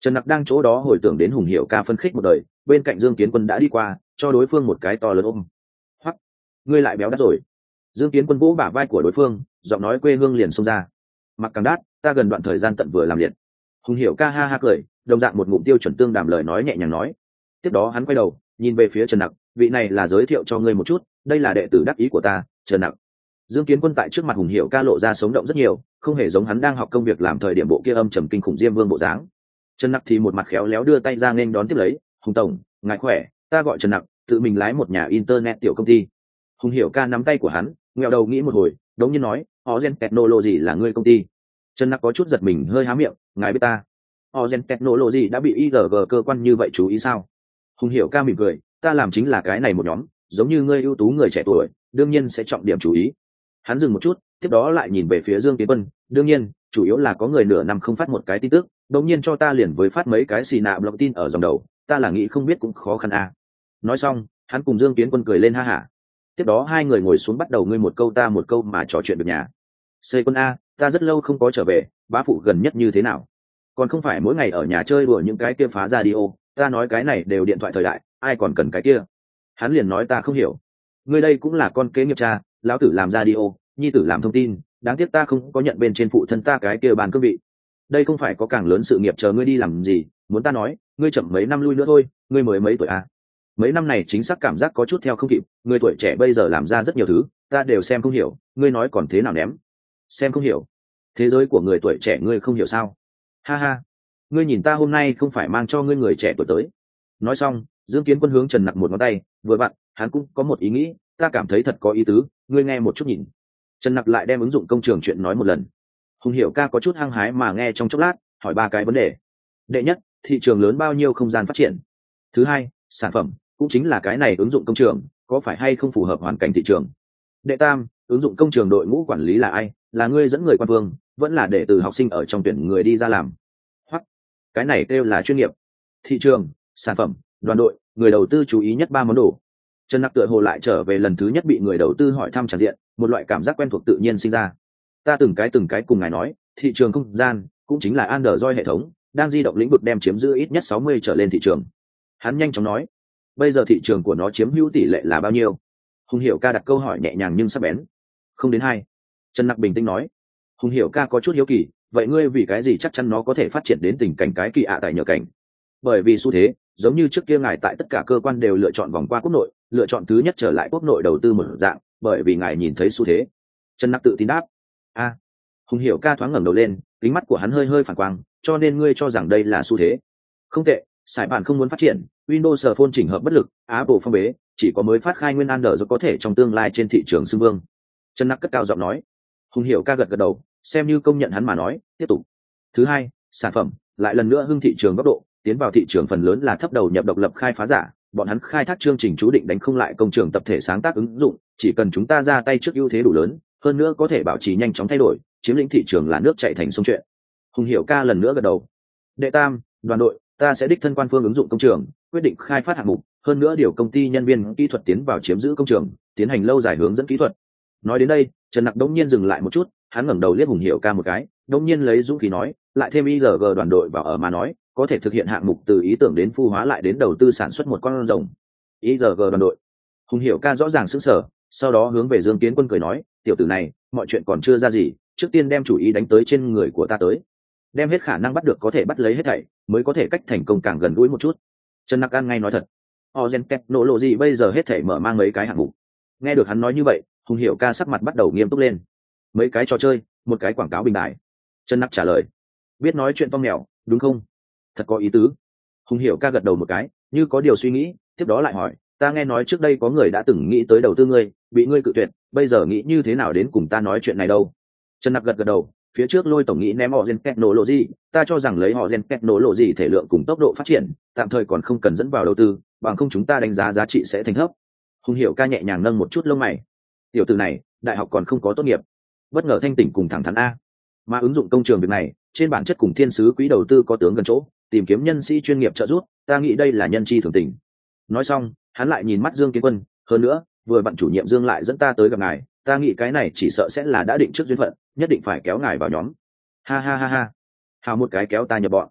Speaker 1: Trần Nặc đang chỗ đó hồi tưởng đến Hùng Hiểu ca phân khích một đời, bên cạnh Dương Kiến Quân đã đi qua, cho đối phương một cái to lớn ôm. Hoắc, ngươi lại béo đắt rồi. Dương Kiến Quân vỗ bả vai của đối phương, giọng nói quê hương liền xông ra. Mặc càng đắt, ta gần đoạn thời gian tận vừa làm liệt. Hùng Hiểu ca ha ha cười, đồng dạng một ngụm tiêu chuẩn tương đàm lời nói nhẹ nhàng nói. Tiếp đó hắn quay đầu, nhìn về phía Trần Nặc, vị này là giới thiệu cho ngươi một chút, đây là đệ tử đắc ý của ta, Trần Nặc. Dương Kiến Quân tại trước mặt Hùng Hiểu ca lộ ra sống động rất nhiều, không hề giống hắn đang học công việc làm thời điểm bộ kia âm trầm kinh khủng diêm vương bộ dáng. Trần Nặc thì một mặt khéo léo đưa tay ra nên đón tiếp lấy. Hùng tổng, ngài khỏe, ta gọi Trần Nặc, tự mình lái một nhà internet tiểu công ty. Hùng Hiểu ca nắm tay của hắn, nghẹo đầu nghĩ một hồi, đống nhiên nói, Ozen Technology là ngươi công ty. Trần Nặc có chút giật mình hơi há miệng, ngài biết ta? Ozen Technology đã bị i giê giê cơ quan như vậy chú ý sao? Hùng Hiểu ca mỉm cười, ta làm chính là cái này một nhóm, giống như ngươi ưu tú người trẻ tuổi, đương nhiên sẽ trọng điểm chú ý. Hắn dừng một chút, tiếp đó lại nhìn về phía Dương Tiến Quân, đương nhiên, chủ yếu là có người nửa năm không phát một cái tin tức, đột nhiên cho ta liền với phát mấy cái xì nạ blog tin ở dòng đầu, ta là nghĩ không biết cũng khó khăn à. Nói xong, hắn cùng Dương Tiến Quân cười lên ha hả. Tiếp đó hai người ngồi xuống bắt đầu ngươi một câu ta một câu mà trò chuyện được nhà. Xây Quân a, ta rất lâu không có trở về, bá phụ gần nhất như thế nào? Còn không phải mỗi ngày ở nhà chơi đùa những cái kia phá radio, ta nói cái này đều điện thoại thời đại, ai còn cần cái kia? Hắn liền nói ta không hiểu. Ngươi đây cũng là con kế nghiệp cha, lão tử làm radio, nhi tử làm thông tin, đáng tiếc ta không có nhận bên trên phụ thân ta cái kia bàn cương vị. Đây không phải có càng lớn sự nghiệp chờ ngươi đi làm gì, muốn ta nói, ngươi chậm mấy năm lui nữa thôi, ngươi mới mấy tuổi à? Mấy năm này chính xác cảm giác có chút theo không kịp, người tuổi trẻ bây giờ làm ra rất nhiều thứ, ta đều xem không hiểu, ngươi nói còn thế nào ném? Xem không hiểu? Thế giới của người tuổi trẻ ngươi không hiểu sao? Ha ha, ngươi nhìn ta hôm nay không phải mang cho ngươi người trẻ tuổi tới. Nói xong, Dương Kiến Quân hướng Trần Nặc một ngón tay, vừa vặn, hắn cũng có một ý nghĩ, ta cảm thấy thật có ý tứ, ngươi nghe một chút nhìn. Trần Nặc lại đem ứng dụng công trường chuyện nói một lần. Hùng Hiểu ca có chút hăng hái mà nghe trong chốc lát, hỏi ba cái vấn đề. Đệ nhất, thị trường lớn bao nhiêu không gian phát triển? Thứ hai, sản phẩm, cũng chính là cái này ứng dụng công trường, có phải hay không phù hợp hoàn cảnh thị trường? Đệ tam, ứng dụng công trường đội ngũ quản lý là ai? Là ngươi dẫn người quan vương, vẫn là để từ học sinh ở trong tuyển người đi ra làm? Hoặc, cái này kêu là chuyên nghiệp. Thị trường, sản phẩm, đoàn đội, người đầu tư chú ý nhất ba món đồ. Trần Nặc tựa hồ lại trở về lần thứ nhất bị người đầu tư hỏi thăm tràn diện, một loại cảm giác quen thuộc tự nhiên sinh ra. Ta từng cái từng cái cùng ngài nói, thị trường không gian cũng chính là Android hệ thống, đang di động lĩnh vực đem chiếm giữ ít nhất sáu mươi trở lên thị trường. Hắn nhanh chóng nói, bây giờ thị trường của nó chiếm hữu tỷ lệ là bao nhiêu? Hùng Hiểu ca đặt câu hỏi nhẹ nhàng nhưng sắc bén. Không đến hai. Trần Nặc bình tĩnh nói. Hùng Hiểu ca có chút hiếu kỳ, vậy ngươi vì cái gì chắc chắn nó có thể phát triển đến tình cảnh cái kỳ ạ tại nhờ cảnh? Bởi vì xu thế, giống như trước kia ngài tại tất cả cơ quan đều lựa chọn vòng qua quốc nội, lựa chọn thứ nhất trở lại quốc nội đầu tư một dạng, bởi vì ngài nhìn thấy xu thế. Trần Nặc tự tin đáp. A. À. Hùng Hiểu ca thoáng ngẩng đầu lên, kính mắt của hắn hơi hơi phản quang, cho nên ngươi cho rằng đây là xu thế? Không tệ, sải bản không muốn phát triển, Windows Phone chỉnh hợp bất lực, Apple phong bế, chỉ có mới phát khai nguyên Android có thể trong tương lai trên thị trường xưng vương. Trần Nặc cất cao giọng nói. Hùng Hiểu ca gật gật đầu, xem như công nhận hắn mà nói, tiếp tục. Thứ hai, sản phẩm, lại lần nữa hưng thị trường góc độ, tiến vào thị trường phần lớn là thấp đầu nhập độc lập khai phá giả, bọn hắn khai thác chương trình chú định đánh không lại công trường tập thể sáng tác ứng dụng, chỉ cần chúng ta ra tay trước ưu thế đủ lớn, hơn nữa có thể bảo trì nhanh chóng thay đổi, chiếm lĩnh thị trường là nước chảy thành sông chuyện. Hùng Hiểu ca lần nữa gật đầu. Đệ tam, đoàn đội, ta sẽ đích thân quan phương ứng dụng công trường, quyết định khai phát hạng mục, hơn nữa điều công ty nhân viên kỹ thuật tiến vào chiếm giữ công trường, tiến hành lâu dài hướng dẫn kỹ thuật. Nói đến đây, Trần Nặc đống nhiên dừng lại một chút, hắn ngẩng đầu liếc Hùng Hiểu ca một cái, đống nhiên lấy dũng khí nói, lại thêm i giê giê đoàn đội vào ở mà nói, có thể thực hiện hạng mục từ ý tưởng đến phu hóa lại đến đầu tư sản xuất một con rồng. i giê giê đoàn đội. Hùng Hiểu ca rõ ràng sững sờ, sau đó hướng về Dương Kiến Quân cười nói, tiểu tử này, mọi chuyện còn chưa ra gì, trước tiên đem chủ ý đánh tới trên người của ta tới, đem hết khả năng bắt được có thể bắt lấy hết thảy, mới có thể cách thành công càng gần gũi một chút. Trần Nặc An ngay nói thật, Ozen Technology bây giờ hết thảy mở mang mấy cái hạng mục. Nghe được hắn nói như vậy, Hùng Hiểu ca sắc mặt bắt đầu nghiêm túc lên. Mấy cái trò chơi, một cái quảng cáo bình đại. Trần Nặc trả lời, biết nói chuyện to mèo, đúng không? Thật có ý tứ. Hùng Hiểu ca gật đầu một cái, như có điều suy nghĩ, tiếp đó lại hỏi, ta nghe nói trước đây có người đã từng nghĩ tới đầu tư ngươi, bị ngươi cự tuyệt, bây giờ nghĩ như thế nào đến cùng ta nói chuyện này đâu? Trần Nặc gật gật đầu, phía trước Lôi tổng nghĩ ném họ Gen Technology, ta cho rằng lấy họ Gen Technology thể lượng cùng tốc độ phát triển, tạm thời còn không cần dẫn vào đầu tư, bằng không chúng ta đánh giá giá trị sẽ thành thấp. Hùng Hiểu ca nhẹ nhàng nâng một chút lông mày. Tiểu tử này, đại học còn không có tốt nghiệp, bất ngờ thanh tỉnh cùng thẳng thắn a. Mà ứng dụng công trường việc này, trên bản chất cùng thiên sứ quỹ đầu tư có tướng gần chỗ, tìm kiếm nhân sĩ chuyên nghiệp trợ giúp, ta nghĩ đây là nhân chi thường tình. Nói xong, hắn lại nhìn mắt Dương Kiến Quân, hơn nữa, vừa bạn chủ nhiệm Dương lại dẫn ta tới gặp ngài, ta nghĩ cái này chỉ sợ sẽ là đã định trước duyên phận, nhất định phải kéo ngài vào nhóm. Ha ha ha ha. Hào một cái kéo ta nhập bọn.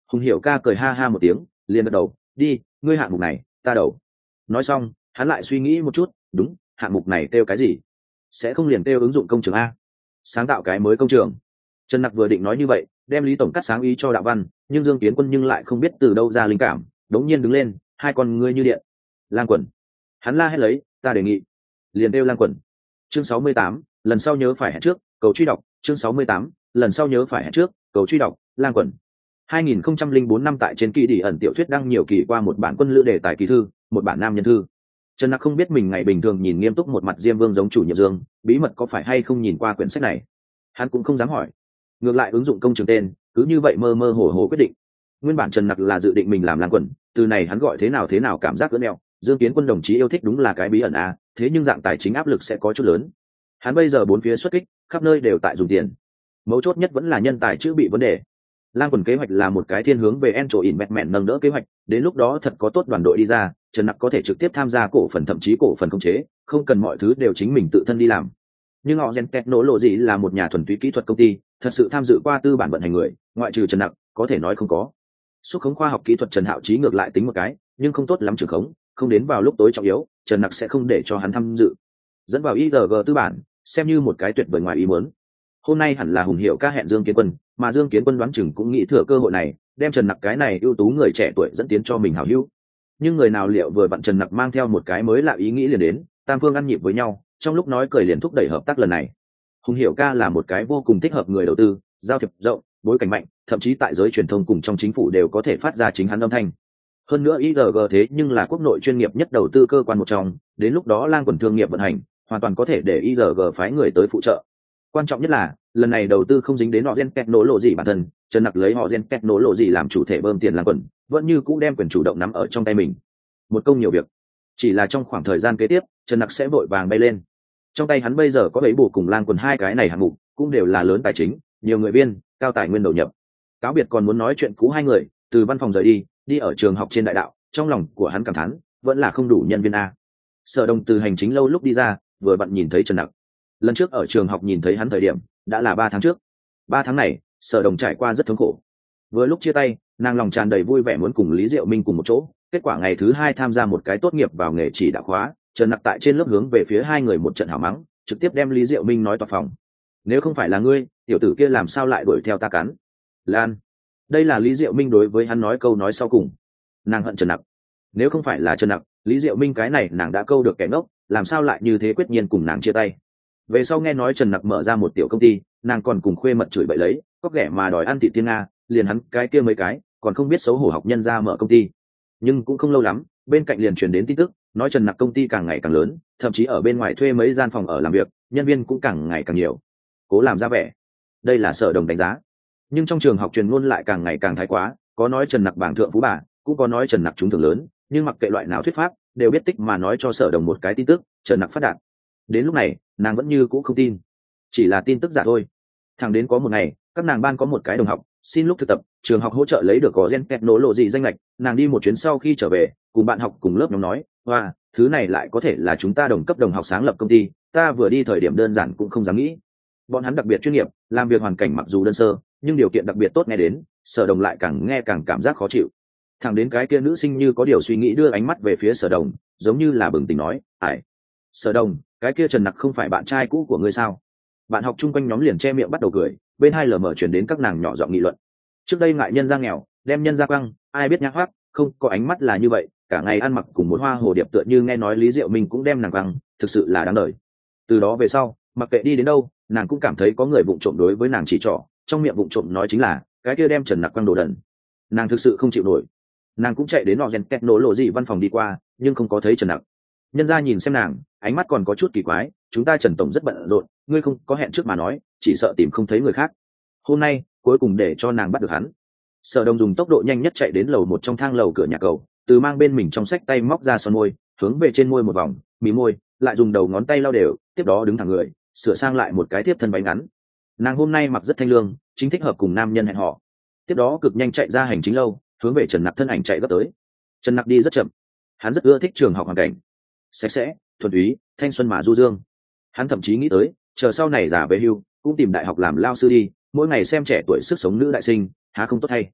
Speaker 1: Hùng Hiểu ca cười ha ha một tiếng, liền gật đầu, đi, ngươi hạng mục này ta đầu. Nói xong hắn lại suy nghĩ một chút, đúng, hạng mục này kêu cái gì? Sẽ không liền kêu ứng dụng công trường a, sáng tạo cái mới công trường. Trần Nặc vừa định nói như vậy, đem Lý tổng cắt sáng ý cho Đạo Văn, nhưng Dương Kiến Quân nhưng lại không biết từ đâu ra linh cảm, đống nhiên đứng lên, hai con ngươi như điện. Lang quần. Hắn la hét lấy, ta đề nghị. Liền kêu Lang quần. Chương sáu mươi tám, lần sau nhớ phải hẹn trước, cầu truy đọc. Chương sáu mươi tám, lần sau nhớ phải hẹn trước, cầu truy đọc. Lang quần. hai nghìn không trăm lẻ bốn năm tại trên kỳ đi ẩn tiểu thuyết đăng nhiều kỳ qua một bản quân lữ đề tài kỳ thư, một bản nam nhân thư. Trần Nặc không biết mình ngày bình thường nhìn nghiêm túc một mặt Diêm Vương giống chủ nhiệm Dương, bí mật có phải hay không nhìn qua quyển sách này. Hắn cũng không dám hỏi. Ngược lại ứng dụng công trường tên, cứ như vậy mơ mơ hồ hồ quyết định. Nguyên bản Trần Nặc là dự định mình làm Lang quần, từ này hắn gọi thế nào thế nào cảm giác ớn ẹo. Dương Kiến Quân đồng chí yêu thích đúng là cái bí ẩn à, thế nhưng dạng tài chính áp lực sẽ có chút lớn. Hắn bây giờ bốn phía xuất kích, khắp nơi đều tại dùng tiền. Mấu chốt nhất vẫn là nhân tài chữ bị vấn đề. Lang quần kế hoạch là một cái thiên hướng về Encho Investment nâng đỡ kế hoạch, đến lúc đó thật có tốt đoàn đội đi ra, Trần Nặc có thể trực tiếp tham gia cổ phần thậm chí cổ phần khống chế, không cần mọi thứ đều chính mình tự thân đi làm. Nhưng họ Gen Technology là một nhà thuần túy kỹ thuật công ty, thật sự tham dự qua tư bản vận hành người, ngoại trừ Trần Nặc, có thể nói không có. Xúc khống khoa học kỹ thuật Trần Hạo Chí ngược lại tính một cái, nhưng không tốt lắm trưởng khống, không đến vào lúc tối trọng yếu, Trần Nặc sẽ không để cho hắn tham dự. Dẫn vào i giê giê tư bản, xem như một cái tuyệt vời ngoài ý muốn. Hôm nay hẳn là Hùng Hiểu ca hẹn Dương Kiến Quân, mà Dương Kiến Quân đoán chừng cũng nghĩ thừa cơ hội này, đem Trần Nặc cái này ưu tú người trẻ tuổi dẫn tiến cho mình hảo hữu. Nhưng người nào liệu vừa vặn Trần Nặc mang theo một cái mới lạ ý nghĩ liền đến, tam phương ăn nhịp với nhau, trong lúc nói cười liền thúc đẩy hợp tác lần này. Hùng Hiểu ca là một cái vô cùng thích hợp người đầu tư, giao thiệp rộng, bối cảnh mạnh, thậm chí tại giới truyền thông cùng trong chính phủ đều có thể phát ra chính hắn âm thanh. Hơn nữa i giê giê thế nhưng là quốc nội chuyên nghiệp nhất đầu tư cơ quan một trong, đến lúc đó Lang quần thương nghiệp vận hành, hoàn toàn có thể để i giê giê phái người tới phụ trợ. Quan trọng nhất là lần này đầu tư không dính đến họ Gen Technology bản thân, Trần Nặc lấy họ Gen Technology làm chủ thể bơm tiền Lang quần, vẫn như cũ đem quyền chủ động nắm ở trong tay mình. Một công nhiều việc. Chỉ là trong khoảng thời gian kế tiếp, Trần Nặc sẽ vội vàng bay lên. Trong tay hắn bây giờ có bấy bù cùng Lang quần hai cái này hạng mục, cũng đều là lớn tài chính, nhiều người viên, cao tài nguyên đầu nhập. Cáo biệt còn muốn nói chuyện cũ hai người, từ văn phòng rời đi, đi ở trường học trên đại đạo, trong lòng của hắn cảm thán, vẫn là không đủ nhân viên a. Sở Đồng từ hành chính lâu lúc đi ra, vừa vặn nhìn thấy Trần Nặc. Lần trước ở trường học nhìn thấy hắn thời điểm, đã là ba tháng trước. Ba tháng này, Sở Đồng trải qua rất thống khổ. Vừa lúc chia tay, nàng lòng tràn đầy vui vẻ muốn cùng Lý Diệu Minh cùng một chỗ. Kết quả ngày thứ hai tham gia một cái tốt nghiệp vào nghề chỉ đạo khóa, Trần Nặc tại trên lớp hướng về phía hai người một trận hảo mắng, trực tiếp đem Lý Diệu Minh nói toạc phòng. Nếu không phải là ngươi, tiểu tử kia làm sao lại đuổi theo ta cắn? Lan. Đây là Lý Diệu Minh đối với hắn nói câu nói sau cùng. Nàng hận Trần Nặc. Nếu không phải là Trần Nặc, Lý Diệu Minh cái này nàng đã câu được kẻ ngốc, làm sao lại như thế quyết nhiên cùng nàng chia tay. Về sau nghe nói Trần Nặc mở ra một tiểu công ty, nàng còn cùng khuê mật chửi bậy lấy, có ghẻ mà đòi ăn thịt thiên nga, liền hắn cái kia mấy cái, còn không biết xấu hổ học nhân ra mở công ty. Nhưng cũng không lâu lắm, bên cạnh liền truyền đến tin tức, nói Trần Nặc công ty càng ngày càng lớn, thậm chí ở bên ngoài thuê mấy gian phòng ở làm việc, nhân viên cũng càng ngày càng nhiều. Cố làm ra vẻ. Đây là Sở Đồng đánh giá. Nhưng trong trường học truyền ngôn lại càng ngày càng thái quá, có nói Trần Nặc bảng thượng phú bà, cũng có nói Trần Nặc trúng thưởng lớn, nhưng mặc kệ loại nào thuyết pháp, đều biết tích mà nói cho Sở Đồng một cái tin tức, Trần Nặc phát đạt. Đến lúc này, nàng vẫn như cũ không tin, chỉ là tin tức giả thôi. Thẳng đến có một ngày, các nàng ban có một cái đồng học xin lúc thực tập, trường học hỗ trợ lấy được có Gen Technology danh lệch, nàng đi một chuyến sau khi trở về, cùng bạn học cùng lớp nhóm nói, hoa, thứ này lại có thể là chúng ta đồng cấp đồng học sáng lập công ty, ta vừa đi thời điểm đơn giản cũng không dám nghĩ. Bọn hắn đặc biệt chuyên nghiệp, làm việc hoàn cảnh mặc dù đơn sơ, nhưng điều kiện đặc biệt tốt nghe đến, Sở Đồng lại càng nghe càng cảm giác khó chịu. Thẳng đến cái kia nữ sinh như có điều suy nghĩ đưa ánh mắt về phía Sở Đồng, giống như là bừng tỉnh nói, ải, Sở Đồng, cái kia Trần Nặc không phải bạn trai cũ của ngươi sao? Bạn học chung quanh nhóm liền che miệng bắt đầu cười, bên hai lờ mờ chuyển đến các nàng nhỏ giọng nghị luận. Trước đây ngại nhân ra nghèo, đem nhân ra quăng, ai biết nhã hoác, không có ánh mắt là như vậy, cả ngày ăn mặc cùng một hoa hồ điệp tựa như nghe nói Lý Diệu Minh cũng đem nàng quăng, thực sự là đáng đời. Từ đó về sau, mặc kệ đi đến đâu, nàng cũng cảm thấy có người vụng trộm đối với nàng chỉ trỏ, trong miệng vụng trộm nói chính là cái kia đem Trần Nặc quăng đồ đần. Nàng thực sự không chịu nổi, nàng cũng chạy đến nọ Gen Technology văn phòng đi qua, nhưng không có thấy Trần Nặc. Nhân ra nhìn xem nàng, ánh mắt còn có chút kỳ quái, chúng ta Trần tổng rất bận rộn, ngươi không có hẹn trước mà nói, chỉ sợ tìm không thấy người khác. Hôm nay cuối cùng để cho nàng bắt được hắn. Sở Đồng dùng tốc độ nhanh nhất chạy đến lầu một trong thang lầu cửa nhà cầu, từ mang bên mình trong sách tay móc ra son môi, hướng về trên môi một vòng, mí môi, lại dùng đầu ngón tay lau đều, tiếp đó đứng thẳng người, sửa sang lại một cái tiếp thân váy ngắn. Nàng hôm nay mặc rất thanh lương, chính thích hợp cùng nam nhân hẹn hò. Tiếp đó cực nhanh chạy ra hành chính lâu, hướng về Trần Nặc thân ảnh chạy gấp tới. Trần Nặc đi rất chậm, hắn rất ưa thích trường học hoàn cảnh, sạch sẽ, thuần túy, thanh xuân mà du dương. Hắn thậm chí nghĩ tới, chờ sau này già về hưu, cũng tìm đại học làm lao sư đi, mỗi ngày xem trẻ tuổi sức sống nữ đại sinh, há không tốt hay.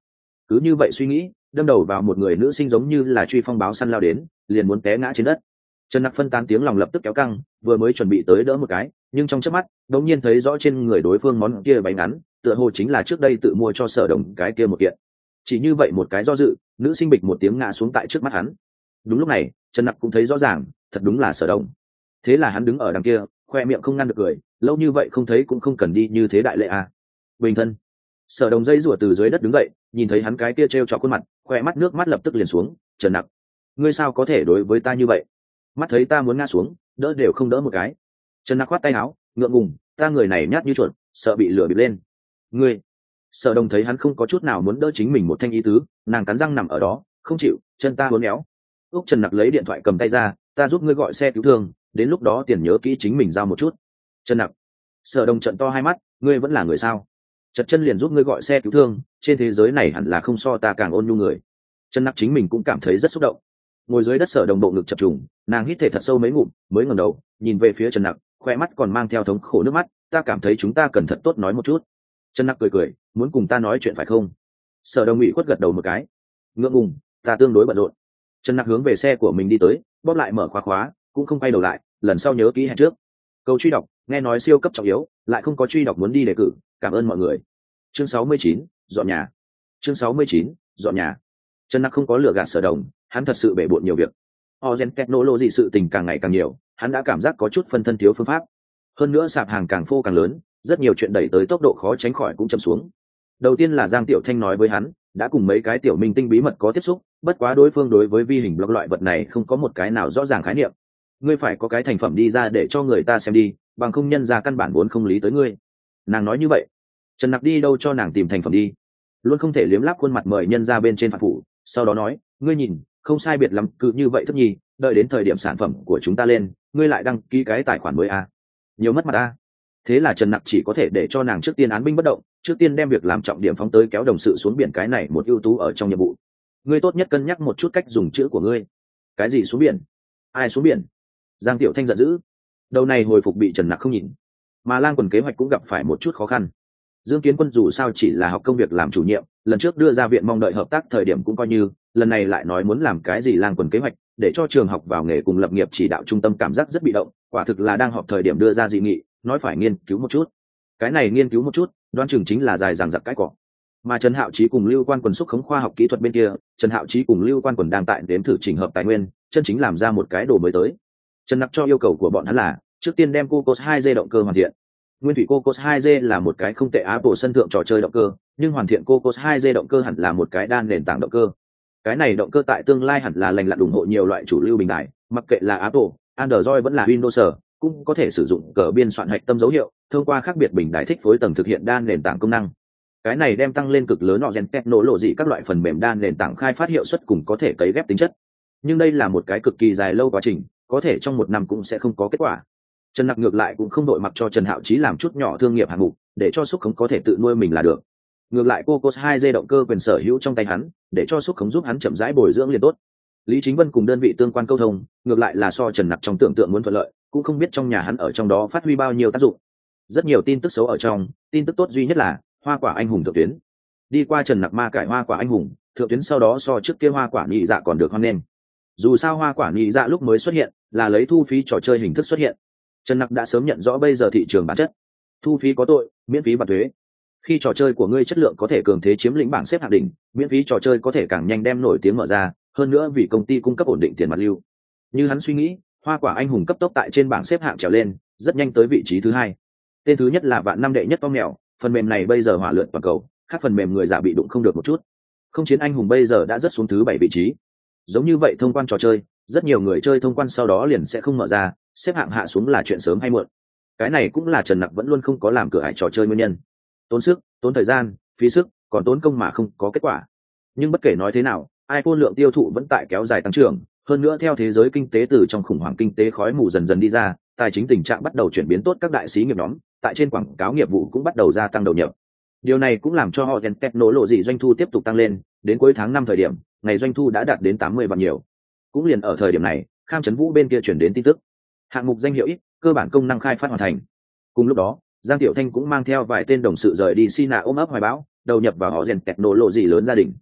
Speaker 1: cứ như vậy suy nghĩ, đâm đầu vào một người nữ sinh giống như là truy phong báo săn lao đến, liền muốn té ngã trên đất. Trần Nặc phân tán tiếng lòng lập tức kéo căng, vừa mới chuẩn bị tới đỡ một cái, nhưng trong chớp mắt đột nhiên thấy rõ trên người đối phương món kia bánh ngắn, tựa hồ chính là trước đây tự mua cho Sở Đồng cái kia một kiện. Chỉ như vậy một cái do dự, nữ sinh bịch một tiếng ngã xuống tại trước mắt hắn. Đúng lúc này, Trần Nặc cũng thấy rõ ràng, thật đúng là Sở Đồng. Thế là hắn đứng ở đằng kia, khoe miệng không ngăn được cười, lâu như vậy không thấy cũng không cần đi như thế đại lệ à. Bình thân. Sở Đồng dây rủa từ dưới đất đứng dậy, nhìn thấy hắn cái kia trêu chọc khuôn mặt, khoe mắt nước mắt lập tức liền xuống. Trần Nặc, ngươi sao có thể đối với ta như vậy? Mắt thấy ta muốn ngã xuống, đỡ đều không đỡ một cái. Trần Nặc khoát tay áo, ngượng ngùng, ta người này nhát như chuột, sợ bị lửa bịp lên. Ngươi. Sở Đồng thấy hắn không có chút nào muốn đỡ chính mình một thanh ý tứ, nàng cắn răng nằm ở đó, không chịu, chân ta uốn éo. Úc Trần Nặc lấy điện thoại cầm tay ra, ta giúp ngươi gọi xe cứu thương, đến lúc đó tiền nhớ kỹ chính mình giao một chút. Trần Nặc. Sở Đồng trợn to hai mắt, ngươi vẫn là người sao? Chật chân liền giúp ngươi gọi xe cứu thương, trên thế giới này hẳn là không so ta càng ôn nhu người. Trần Nặc chính mình cũng cảm thấy rất xúc động. Ngồi dưới đất Sở Đồng bộ ngực chập trùng, nàng hít thể thật sâu mấy ngụm, mới ngẩng đầu, nhìn về phía Trần Nặc, khoe mắt còn mang theo thống khổ nước mắt, ta cảm thấy chúng ta cần thật tốt nói một chút. Trần Nặc cười cười, muốn cùng ta nói chuyện phải không? Sở Đồng ủy khuất gật đầu một cái, ngượng ngùng, ta tương đối bận rộn. Trần Nặc hướng về xe của mình đi tới, bóp lại mở khóa khóa, cũng không quay đầu lại, lần sau nhớ kỹ hẹn trước. Câu truy đọc, nghe nói siêu cấp trọng yếu, lại không có truy đọc muốn đi đề cử, cảm ơn mọi người. Chương sáu mươi chín, dọn nhà. Chương sáu mươi chín, dọn nhà. Trần Nặc không có lừa gạt Sở Đồng, hắn thật sự bể bộn nhiều việc. Ozen Technology sự tình càng ngày càng nhiều, hắn đã cảm giác có chút phân thân thiếu phương pháp. Hơn nữa sạp hàng càng phô càng lớn, rất nhiều chuyện đẩy tới tốc độ khó tránh khỏi cũng chậm xuống. Đầu tiên là Giang Tiểu Thanh nói với hắn, đã cùng mấy cái tiểu minh tinh bí mật có tiếp xúc, bất quá đối phương đối với vi hình blog loại vật này không có một cái nào rõ ràng khái niệm. Ngươi phải có cái thành phẩm đi ra để cho người ta xem đi, bằng không nhân ra căn bản vốn không lý tới ngươi. Nàng nói như vậy, Trần Nặc đi đâu cho nàng tìm thành phẩm đi, luôn không thể liếm láp khuôn mặt mời nhân ra bên trên phạt phủ, sau đó nói, ngươi nhìn, không sai biệt lắm, cứ như vậy thất nhi, đợi đến thời điểm sản phẩm của chúng ta lên, ngươi lại đăng ký cái tài khoản mới a, nhiều mất mặt a. Thế là Trần Nặc chỉ có thể để cho nàng trước tiên án binh bất động, trước tiên đem việc làm trọng điểm phóng tới kéo đồng sự xuống biển, cái này một ưu tú ở trong nhiệm vụ. Ngươi tốt nhất cân nhắc một chút cách dùng chữ của ngươi. Cái gì xuống biển? Ai xuống biển? Giang Tiểu Thanh giận dữ. Đầu này hồi phục bị Trần Nặc không nhìn, mà Lang Quần kế hoạch cũng gặp phải một chút khó khăn. Dương Kiến Quân dù sao chỉ là học công việc làm chủ nhiệm, lần trước đưa ra viện mong đợi hợp tác thời điểm cũng coi như, lần này lại nói muốn làm cái gì Lang Quần kế hoạch, để cho trường học vào nghề cùng lập nghiệp chỉ đạo trung tâm cảm giác rất bị động, quả thực là đang họp thời điểm đưa ra dị nghị, nói phải nghiên cứu một chút. Cái này nghiên cứu một chút, đoán chừng chính là dài dằng dặc cái cỏ. Mà Trần Hạo Chí cùng Lưu Quan Quần xúc khống khoa học kỹ thuật bên kia, Trần Hạo Chí cùng Lưu Quan Quần đang tại đếm thử chỉnh hợp tài nguyên, chân chính làm ra một cái đồ mới tới. Trần Nặc cho yêu cầu của bọn hắn là, trước tiên đem Cocos hai D động cơ hoàn thiện. Nguyên thủy Cocos hai D là một cái không tệ Apple sân thượng trò chơi động cơ, nhưng hoàn thiện Cocos hai D động cơ hẳn là một cái đa nền tảng động cơ. Cái này động cơ tại tương lai hẳn là lành lặn ủng hộ nhiều loại chủ lưu bình đại, mặc kệ là Apple, Android vẫn là Windows, cũng có thể sử dụng cờ biên soạn hạch tâm dấu hiệu, thông qua khác biệt bình đại thích phối tầng thực hiện đa nền tảng công năng. Cái này đem tăng lên cực lớn Ozen Technology các loại phần mềm đa nền tảng khai phát hiệu suất cùng có thể cấy ghép tính chất. Nhưng đây là một cái cực kỳ dài lâu quá trình, có thể trong một năm cũng sẽ không có kết quả. Trần Nặc ngược lại cũng không đội mặc cho Trần Hạo Chí làm chút nhỏ thương nghiệp hạng mục, để cho xúc khống có thể tự nuôi mình là được. Ngược lại Cocos hai D động cơ quyền sở hữu trong tay hắn, để cho xúc khống giúp hắn chậm rãi bồi dưỡng liền tốt. Lý Chính Vân cùng đơn vị tương quan câu thông, ngược lại là so Trần Nặc trong tưởng tượng muốn thuận lợi, cũng không biết trong nhà hắn ở trong đó phát huy bao nhiêu tác dụng. Rất nhiều tin tức xấu ở trong, tin tức tốt duy nhất là hoa quả anh hùng thượng tuyến. Đi qua Trần Nặc ma cải hoa quả anh hùng, thượng tuyến sau đó so trước kia hoa quả nhị dạ còn được hoan nghênh. Dù sao hoa quả nhị dạ lúc mới xuất hiện, là lấy thu phí trò chơi hình thức xuất hiện. Trần Nặc đã sớm nhận rõ bây giờ thị trường bản chất, thu phí có tội, miễn phí và thuế. Khi trò chơi của ngươi chất lượng có thể cường thế chiếm lĩnh bảng xếp hạng đỉnh, miễn phí trò chơi có thể càng nhanh đem nổi tiếng mở ra, hơn nữa vì công ty cung cấp ổn định tiền mặt lưu. Như hắn suy nghĩ, hoa quả anh hùng cấp tốc tại trên bảng xếp hạng trèo lên, rất nhanh tới vị trí thứ hai. Tên thứ nhất là vạn năm đệ nhất Tom mèo, phần mềm này bây giờ hỏa lượn toàn cầu, khác phần mềm người giả bị đụng không được một chút. Không chiến anh hùng bây giờ đã rớt xuống thứ bảy vị trí. Giống như vậy thông quan trò chơi, rất nhiều người chơi thông quan sau đó liền sẽ không mở ra, xếp hạng hạ xuống là chuyện sớm hay muộn. Cái này cũng là Trần Nặc vẫn luôn không có làm cửa ải trò chơi nguyên nhân. Tốn sức, tốn thời gian, phí sức, còn tốn công mà không có kết quả. Nhưng bất kể nói thế nào, iPhone lượng tiêu thụ vẫn tại kéo dài tăng trưởng, hơn nữa theo thế giới kinh tế từ trong khủng hoảng kinh tế khói mù dần dần đi ra, tài chính tình trạng bắt đầu chuyển biến tốt, các đại xí nghiệp nhóm tại trên quảng cáo nghiệp vụ cũng bắt đầu gia tăng đầu nhập. Điều này cũng làm cho họ Gen Technology doanh thu tiếp tục tăng lên, đến cuối tháng năm thời điểm, ngày doanh thu đã đạt đến tám mươi vạn nhiều. Cũng liền ở thời điểm này, Kham Trấn Vũ bên kia chuyển đến tin tức, hạng mục danh hiệu ít, cơ bản công năng khai phát hoàn thành. Cùng lúc đó, Giang Tiểu Thanh cũng mang theo vài tên đồng sự rời đi Sina ôm ấp hoài bão, đầu nhập vào họ Gen Technology lớn gia đình.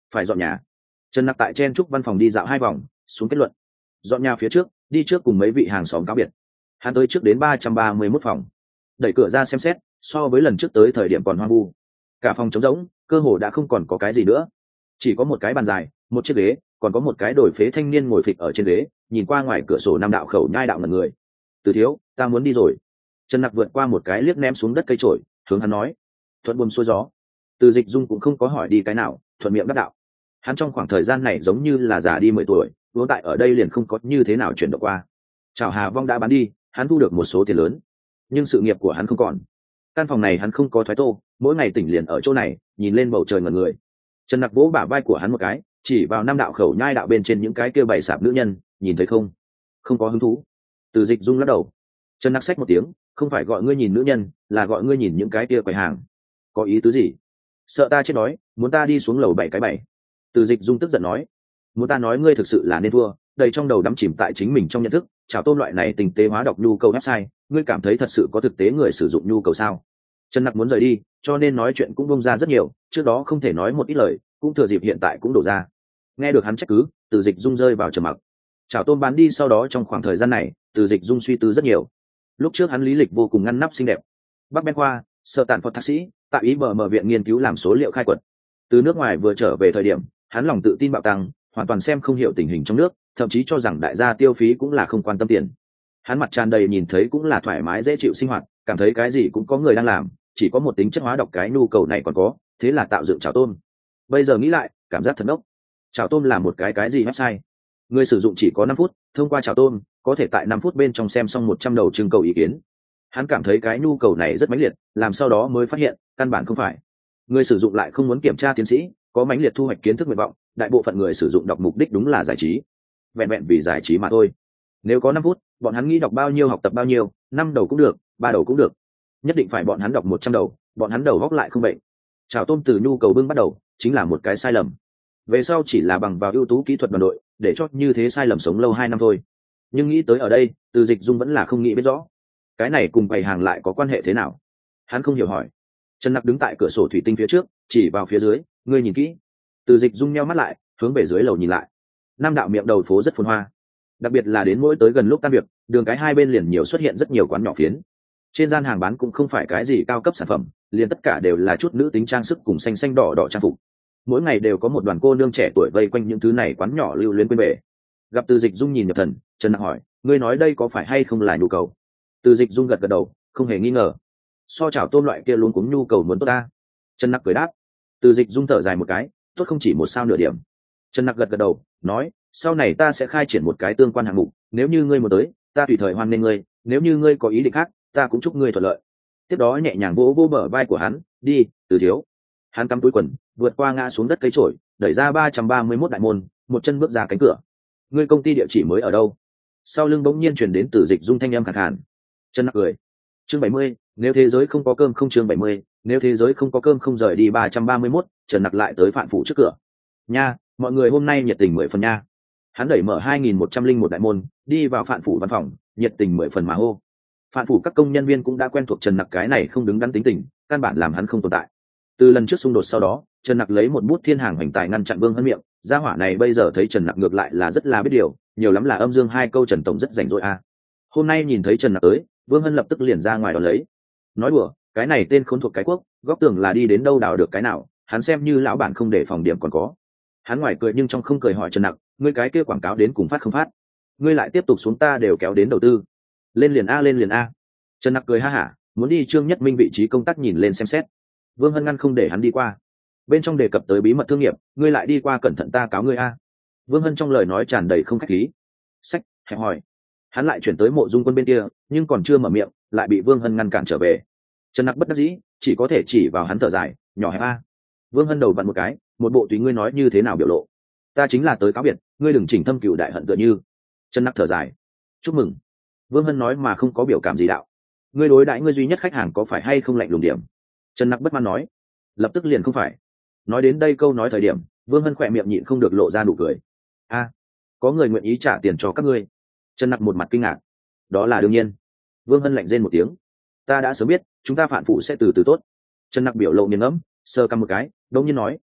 Speaker 1: phải dọn nhà. Trần Nặc tại chen trúc văn phòng đi dạo hai vòng, xuống kết luận dọn nhà phía trước đi trước cùng mấy vị hàng xóm cáo biệt. Hắn tới trước đến ba trăm ba mươi mốt phòng, đẩy cửa ra xem xét, so với lần trước tới thời điểm còn hoang vu, cả phòng trống rỗng, cơ hồ đã không còn có cái gì nữa, chỉ có một cái bàn dài, một chiếc ghế, còn có một cái đổi phế thanh niên ngồi phịch ở trên ghế, nhìn qua ngoài cửa sổ năm đạo khẩu nhai đạo ngần người. Từ thiếu, ta muốn đi rồi. Trần Nặc vượt qua một cái liếc ném xuống đất cây trổi, hướng hắn nói. Thuận buồm xuôi gió. Từ Dịch Dung cũng không có hỏi đi cái nào, thuận miệng đáp đạo. Hắn trong khoảng thời gian này giống như là già đi mười tuổi, vốn tại ở đây liền không có như thế nào chuyển động qua. Chào Hà Vong đã bán đi, hắn thu được một số tiền lớn, nhưng sự nghiệp của hắn không còn. Căn phòng này hắn không có thoái tô, mỗi ngày tỉnh liền ở chỗ này, nhìn lên bầu trời ngẩn người. Trần Nặc vỗ bả vai của hắn một cái, chỉ vào năm đạo khẩu nhai đạo bên trên những cái kia bày sạp nữ nhân, nhìn thấy không? Không có hứng thú. Từ Dịch Dung lắc đầu. Trần Nặc xách một tiếng, không phải gọi ngươi nhìn nữ nhân, là gọi ngươi nhìn những cái kia quầy hàng. Có ý tứ gì? Sợ ta chết đói, muốn ta đi xuống lầu bảy cái bảy. Từ Dịch Dung tức giận nói. Muốn ta nói ngươi thực sự là nên thua, đầy trong đầu đắm chìm tại chính mình trong nhận thức, chào tôm loại này tình tế hóa đọc nhu cầu website, ngươi cảm thấy thật sự có thực tế người sử dụng nhu cầu sao? Trần Nặc muốn rời đi, cho nên nói chuyện cũng bông ra rất nhiều, trước đó không thể nói một ít lời, cũng thừa dịp hiện tại cũng đổ ra. Nghe được hắn trách cứ, Từ Dịch Dung rơi vào trầm mặc. Chào tôm bán đi sau đó trong khoảng thời gian này, Từ Dịch Dung suy tư rất nhiều. Lúc trước hắn lý lịch vô cùng ngăn nắp xinh đẹp, Bắc Ben Khoa, sở tạn phật thạc sĩ, tại ý bờ mở viện nghiên cứu làm số liệu khai quật. Từ nước ngoài vừa trở về thời điểm, hắn lòng tự tin bạo tăng, hoàn toàn xem không hiểu tình hình trong nước, thậm chí cho rằng đại gia tiêu phí cũng là không quan tâm tiền. Hắn mặt tràn đầy nhìn thấy cũng là thoải mái dễ chịu sinh hoạt, cảm thấy cái gì cũng có người đang làm, chỉ có một tính chất hóa độc cái nhu cầu này còn có, thế là tạo dựng chảo tôm. Bây giờ nghĩ lại, cảm giác thật ốc. Chảo tôm là một cái cái gì website? Người sử dụng chỉ có năm phút, thông qua chảo tôm, có thể tại năm phút bên trong xem xong một trăm đầu trưng cầu ý kiến. Hắn cảm thấy cái nhu cầu này rất mãnh liệt, làm sau đó mới phát hiện, căn bản không phải. Người sử dụng lại không muốn kiểm tra tiến sĩ, có mãnh liệt thu hoạch kiến thức nguyện vọng, đại bộ phận người sử dụng đọc mục đích đúng là giải trí. Vẹn vẹn vì giải trí mà thôi. Nếu có năm phút, bọn hắn nghĩ đọc bao nhiêu học tập bao nhiêu, năm đầu cũng được, ba đầu cũng được. Nhất định phải bọn hắn đọc một trăm đầu, bọn hắn đầu góc lại không bệnh. Chảo tôm từ nhu cầu bưng bắt đầu, chính là một cái sai lầm. Về sau chỉ là bằng vào ưu tú kỹ thuật đoàn đội, để cho như thế sai lầm sống lâu hai năm thôi. Nhưng nghĩ tới ở đây, Từ Dịch Dung vẫn là không nghĩ biết rõ. Cái này cùng bày hàng lại có quan hệ thế nào? Hắn không hiểu hỏi. Trần Nặc đứng tại cửa sổ thủy tinh phía trước, chỉ vào phía dưới, ngươi nhìn kỹ. Từ Dịch Dung nheo mắt lại, hướng về dưới lầu nhìn lại. Năm đạo miệng đầu phố rất phồn hoa, đặc biệt là đến mỗi tới gần lúc tan việc, đường cái hai bên liền nhiều xuất hiện rất nhiều quán nhỏ phiến. Trên gian hàng bán cũng không phải cái gì cao cấp sản phẩm, liền tất cả đều là chút nữ tính trang sức cùng xanh xanh đỏ đỏ trang phục. Mỗi ngày đều có một đoàn cô nương trẻ tuổi vây quanh những thứ này quán nhỏ lưu luyến quên bể. Gặp Từ Dịch Dung nhìn nhập thần, Trần Nặc hỏi, ngươi nói đây có phải hay không là nhu cầu? Từ Dịch Dung gật gật đầu, không hề nghi ngờ. So chảo tôm loại kia luôn cũng nhu cầu muốn tốt ta. Trần Nặc cười đáp. Từ Dịch Dung thở dài một cái, tốt không chỉ một sao nửa điểm. Trần Nặc gật gật đầu, nói, sau này ta sẽ khai triển một cái tương quan hạng mục, nếu như ngươi muốn tới, ta tùy thời hoan nghênh ngươi, nếu như ngươi có ý định khác, ta cũng chúc ngươi thuận lợi. Tiếp đó nhẹ nhàng vỗ vỗ bờ vai của hắn, đi, Từ thiếu. Hắn cắm túi quần, vượt qua ngã xuống đất cây trổi, đẩy ra ba trăm ba mươi mốt đại môn, một chân bước ra cánh cửa. Ngươi công ty địa chỉ mới ở đâu? Sau lưng bỗng nhiên truyền đến Từ Dịch Dung thanh âm khàn khàn. Trần Nặc cười. Chương bảy mươi, nếu thế giới không có cơm không chương bảy mươi, nếu thế giới không có cơm không rời đi ba trăm ba mươi mốt, Trần Nặc lại tới Phạn Phủ trước cửa. Nha, mọi người hôm nay nhiệt tình mười phần nha. Hắn đẩy mở hai nghìn một trăm linh một đại môn, đi vào Phạn Phủ văn phòng, nhiệt tình mười phần mà hô. Phạn Phủ các công nhân viên cũng đã quen thuộc Trần Nặc cái này không đứng đắn tính tình, căn bản làm hắn không tồn tại. Từ lần trước xung đột sau đó, Trần Nặc lấy một bút thiên hàng hoành tài ngăn chặn Vương Hân miệng, gia hỏa này bây giờ thấy Trần Nặc ngược lại là rất là biết điều, nhiều lắm là âm dương hai câu Trần tổng rất rảnh rỗi a. Hôm nay nhìn thấy Trần Nặc tới, Vương Hân lập tức liền ra ngoài đón lấy. Nói đùa, cái này tên khốn thuộc cái quốc, góc tường là đi đến đâu đào được cái nào, hắn xem như lão bản không để phòng điểm còn có. Hắn ngoài cười nhưng trong không cười hỏi Trần Nặc, ngươi cái kia quảng cáo đến cùng phát không phát? Ngươi lại tiếp tục xuống ta đều kéo đến đầu tư. Lên liền a lên liền a. Trần Nặc cười ha hả, muốn đi Trương Nhất Minh vị trí công tác nhìn lên xem xét. Vương Hân ngăn không để hắn đi qua. Bên trong đề cập tới bí mật thương nghiệp, ngươi lại đi qua cẩn thận ta cáo ngươi a. Vương Hân trong lời nói tràn đầy không khách khí. Sách, hẹp hỏi. Hắn lại chuyển tới Mộ Dung Quân bên kia, nhưng còn chưa mở miệng, lại bị Vương Hân ngăn cản trở về. Trần Nặc bất đắc dĩ, chỉ có thể chỉ vào hắn thở dài, nhỏ hẹp a. Vương Hân đầu vặn một cái, một bộ tùy ngươi nói như thế nào biểu lộ. Ta chính là tới cáo biệt, ngươi đừng chỉnh thâm cừu đại hận tựa như. Trần Nặc thở dài, chúc mừng. Vương Hân nói mà không có biểu cảm gì đạo. Ngươi đối đãi ngươi duy nhất khách hàng có phải hay không lạnh lùng điểm? Trần Nặc bất mãn nói, lập tức liền không phải. Nói đến đây câu nói thời điểm, Vương Hân khỏe miệng nhịn không được lộ ra nụ cười. A, có người nguyện ý trả tiền cho các ngươi? Trần Nặc một mặt kinh ngạc. Đó là đương nhiên. Vương Hân lạnh rên một tiếng. Ta đã sớm biết, chúng ta Phạn Phủ sẽ từ từ tốt. Trần Nặc biểu lộ nghiền ngẫm, sơ căm một cái, đống nhiên nói, đi,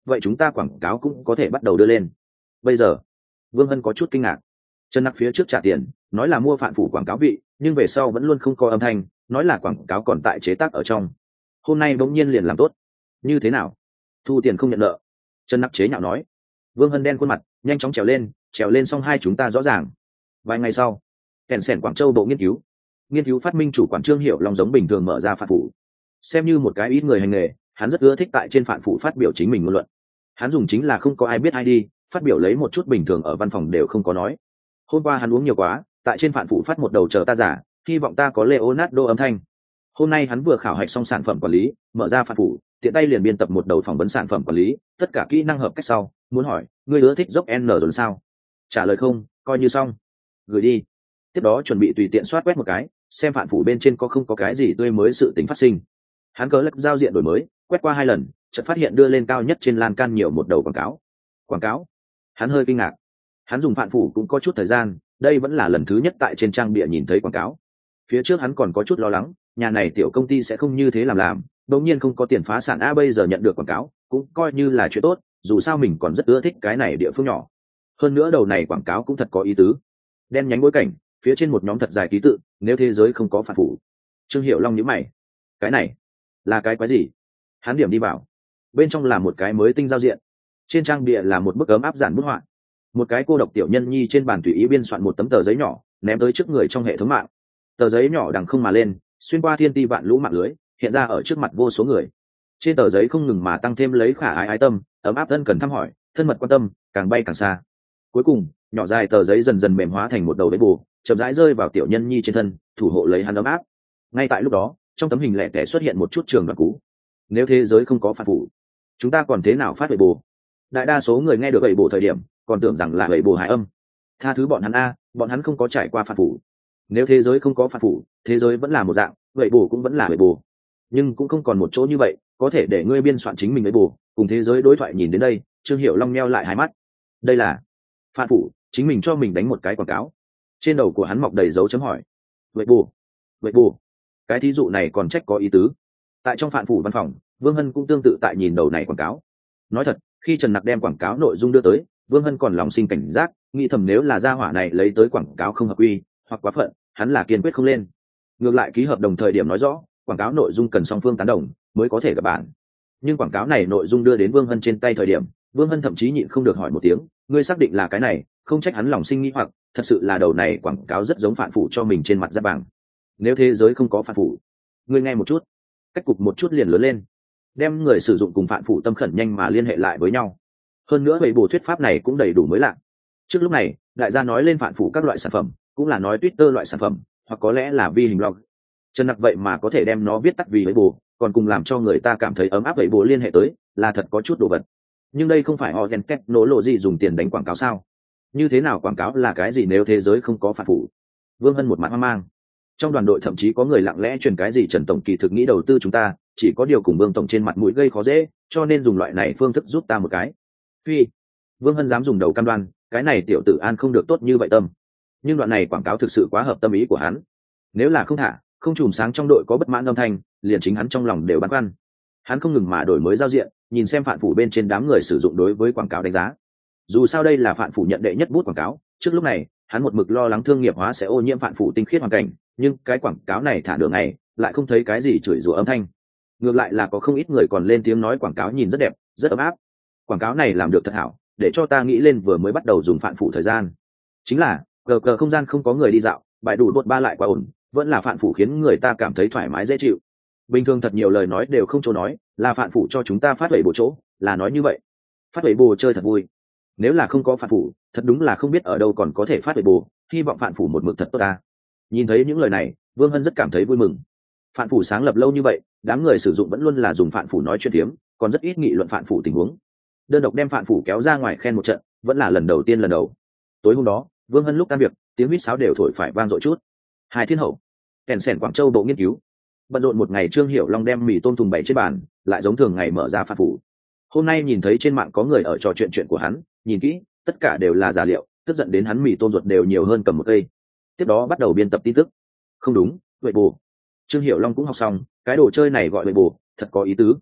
Speaker 1: vậy chúng ta quảng cáo cũng có thể bắt đầu đưa lên. Bây giờ Vương Hân có chút kinh ngạc. Trần Nặc phía trước trả tiền nói là mua Phạn Phủ quảng cáo vị, nhưng về sau vẫn luôn không có âm thanh, nói là quảng cáo còn tại chế tác ở trong. Hôm nay bỗng nhiên liền làm tốt, như thế nào? Thu tiền không nhận nợ. Trần Nặc chế nhạo nói. Vương Hân đen khuôn mặt, nhanh chóng trèo lên, trèo lên xong hai chúng ta rõ ràng. Vài ngày sau, kèn sẻn Quảng Châu bộ nghiên cứu nghiên cứu phát minh chủ quản Trương Hiểu Long giống bình thường mở ra Phạn Phủ. Xem như một cái ít người hành nghề, hắn rất ưa thích tại trên Phạn Phủ phát biểu chính mình ngôn luận. Hắn dùng chính là không có ai biết ai đi, phát biểu lấy một chút bình thường ở văn phòng đều không có nói. Hôm qua hắn uống nhiều quá, tại trên Phạn Phủ phát một đầu chờ ta giả, hy vọng ta có Leonardo âm thanh. Hôm nay hắn vừa khảo hạch xong sản phẩm quản lý, mở ra Phạn Phủ, tiện tay liền biên tập một đầu phỏng vấn sản phẩm quản lý, tất cả kỹ năng hợp cách sau, muốn hỏi, ngươi ưa thích dốc N rồi sao? Trả lời không, coi như xong. Gửi đi. Tiếp đó chuẩn bị tùy tiện soát quét một cái, xem Phạn Phủ bên trên có không có cái gì tươi mới sự tình phát sinh. Hắn cớ lắc giao diện đổi mới, quét qua hai lần, chợt phát hiện đưa lên cao nhất trên lan can nhiều một đầu quảng cáo. Quảng cáo? Hắn hơi kinh ngạc. Hắn dùng Phạn Phủ cũng có chút thời gian, đây vẫn là lần thứ nhất tại trên trang bìa nhìn thấy quảng cáo. Phía trước hắn còn có chút lo lắng, nhà này tiểu công ty sẽ không như thế làm làm, đống nhiên không có tiền phá sản a, bây giờ nhận được quảng cáo, cũng coi như là chuyện tốt, dù sao mình còn rất ưa thích cái này địa phương nhỏ. Hơn nữa đầu này quảng cáo cũng thật có ý tứ. Đen nhánh bối cảnh, phía trên một nhóm thật dài ký tự, nếu thế giới không có Phạn Phủ. Trương Hiểu Long nhíu mày. Cái này là cái quái gì? Hắn điểm đi vào. Bên trong là một cái mới tinh giao diện. Trên trang bìa là một bức ấm áp giản bút họa. Một cái cô độc tiểu nhân nhi trên bàn tùy ý biên soạn một tấm tờ giấy nhỏ, ném tới trước người trong hệ thống mạng. Tờ giấy nhỏ đằng không mà lên, xuyên qua thiên ti vạn lũ mạng lưới, hiện ra ở trước mặt vô số người. Trên tờ giấy không ngừng mà tăng thêm lấy khả ái ái tâm, ấm áp thân cần thăm hỏi, thân mật quan tâm, càng bay càng xa. Cuối cùng, nhỏ dài tờ giấy dần dần mềm hóa thành một đầu bế bù, chậm rãi rơi vào tiểu nhân nhi trên thân, thủ hộ lấy hắn ấm áp. Ngay tại lúc đó, trong tấm hình lẻ tẻ xuất hiện một chút trường đoạn cũ. Nếu thế giới không có Phạn Phủ, chúng ta còn thế nào phát bệ bù? Đại đa số người nghe được bệ bù thời điểm, còn tưởng rằng là bệ bù hải âm. Tha thứ bọn hắn a, bọn hắn không có trải qua Phạn Phủ. Nếu thế giới không có Phạn Phủ, thế giới vẫn là một dạng, bệ bù cũng vẫn là bệ bù. Nhưng cũng không còn một chỗ như vậy, có thể để ngươi biên soạn chính mình bệ bù, cùng thế giới đối thoại. Nhìn đến đây, Trương Hiểu Long nheo lại hai mắt. Đây là Phạn Phủ, chính mình cho mình đánh một cái quảng cáo. Trên đầu của hắn mọc đầy dấu chấm hỏi. Bệ bù, bệ bù. Cái thí dụ này còn trách có ý tứ. Tại trong Phạn Phủ văn phòng, Vương Hân cũng tương tự tại nhìn đầu này quảng cáo. Nói thật, khi Trần Nặc đem quảng cáo nội dung đưa tới, Vương Hân còn lòng sinh cảnh giác, nghĩ thầm nếu là gia hỏa này lấy tới quảng cáo không hợp quy hoặc quá phận, hắn là kiên quyết không lên. Ngược lại ký hợp đồng thời điểm nói rõ, quảng cáo nội dung cần song phương tán đồng mới có thể gặp bản. Nhưng quảng cáo này nội dung đưa đến Vương Hân trên tay thời điểm, Vương Hân thậm chí nhịn không được hỏi một tiếng, ngươi xác định là cái này? Không trách hắn lòng sinh nghi hoặc, thật sự là đầu này quảng cáo rất giống Phạn Phủ cho mình trên mặt giáp vàng. Nếu thế giới không có Phạn Phủ, ngươi nghe một chút, cách cục một chút liền lớn lên, đem người sử dụng cùng Phạn Phủ tâm khẩn nhanh mà liên hệ lại với nhau. Hơn nữa vậy bộ thuyết pháp này cũng đầy đủ mới lạ. Trước lúc này, đại gia nói lên Phạn Phủ các loại sản phẩm, cũng là nói Twitter loại sản phẩm, hoặc có lẽ là vi hình blog. Trần Nặc vậy mà có thể đem nó viết tắt vì vậy bộ, còn cùng làm cho người ta cảm thấy ấm áp vậy bộ liên hệ tới, là thật có chút đồ vật. Nhưng đây không phải Organ Technology dùng tiền đánh quảng cáo sao? Như thế nào quảng cáo là cái gì nếu thế giới không có Phạn Phủ? Vương Hân một mặt hoang mang. Trong đoàn đội thậm chí có người lặng lẽ truyền cái gì Trần tổng kỳ thực nghĩ đầu tư chúng ta, chỉ có điều cùng Vương tổng trên mặt mũi gây khó dễ, cho nên dùng loại này phương thức giúp ta một cái. Phi, Vương Hân dám dùng đầu cam đoan, cái này tiểu tử An không được tốt như vậy tâm. Nhưng đoạn này quảng cáo thực sự quá hợp tâm ý của hắn. Nếu là không thả, không chùm sáng trong đội có bất mãn âm thanh, liền chính hắn trong lòng đều băn khoăn. Hắn không ngừng mà đổi mới giao diện, nhìn xem Phạn Phủ bên trên đám người sử dụng đối với quảng cáo đánh giá. Dù sao đây là Phạn Phủ nhận đệ nhất bút quảng cáo, trước lúc này hắn một mực lo lắng thương nghiệp hóa sẽ ô nhiễm Phạn Phủ tinh khiết hoàn cảnh, nhưng cái quảng cáo này thả đường này lại không thấy cái gì chửi rủa âm thanh. Ngược lại là có không ít người còn lên tiếng nói quảng cáo nhìn rất đẹp, rất ấm áp. Quảng cáo này làm được thật hảo, để cho ta nghĩ lên vừa mới bắt đầu dùng Phạn Phủ thời gian. Chính là cờ cờ không gian không có người đi dạo, bài đủ bột ba lại quá ổn, vẫn là Phạn Phủ khiến người ta cảm thấy thoải mái dễ chịu. Bình thường thật nhiều lời nói đều không chỗ nói, là Phạn Phủ cho chúng ta phát huệ bộ chỗ, là nói như vậy. Phát huệ bồ chơi thật vui. Nếu là không có Phạn Phủ, thật đúng là không biết ở đâu còn có thể phát huệ bồ, hy vọng Phạn Phủ một mực thật tốt ta. Nhìn thấy những lời này, Vương Hân rất cảm thấy vui mừng. Phạn Phủ sáng lập lâu như vậy, đám người sử dụng vẫn luôn là dùng Phạn Phủ nói chuyện tiếm, còn rất ít nghị luận Phạn Phủ tình huống. Đơn độc đem Phạn Phủ kéo ra ngoài khen một trận, vẫn là lần đầu tiên lần đầu. Tối hôm đó, Vương Hân lúc tan việc, tiếng huýt sáo đều thổi phải vang dội chút. Hai Thiên Hậu, kèn sẻn Quảng Châu bộ nghiên cứu. Bận rộn một ngày, Trương Hiểu Long đem mì tôm thùng bày trên bàn, lại giống thường ngày mở ra Phạn Phủ. Hôm nay nhìn thấy trên mạng có người ở trò chuyện chuyện của hắn, nhìn kỹ, tất cả đều là giả liệu, tức giận đến hắn mì tôm ruột đều nhiều hơn cầm một cây. Tiếp đó bắt đầu biên tập tin tức. Không đúng, vậy bù. Trương Hiểu Long cũng học xong, cái đồ chơi này gọi vậy bù, thật có ý tứ.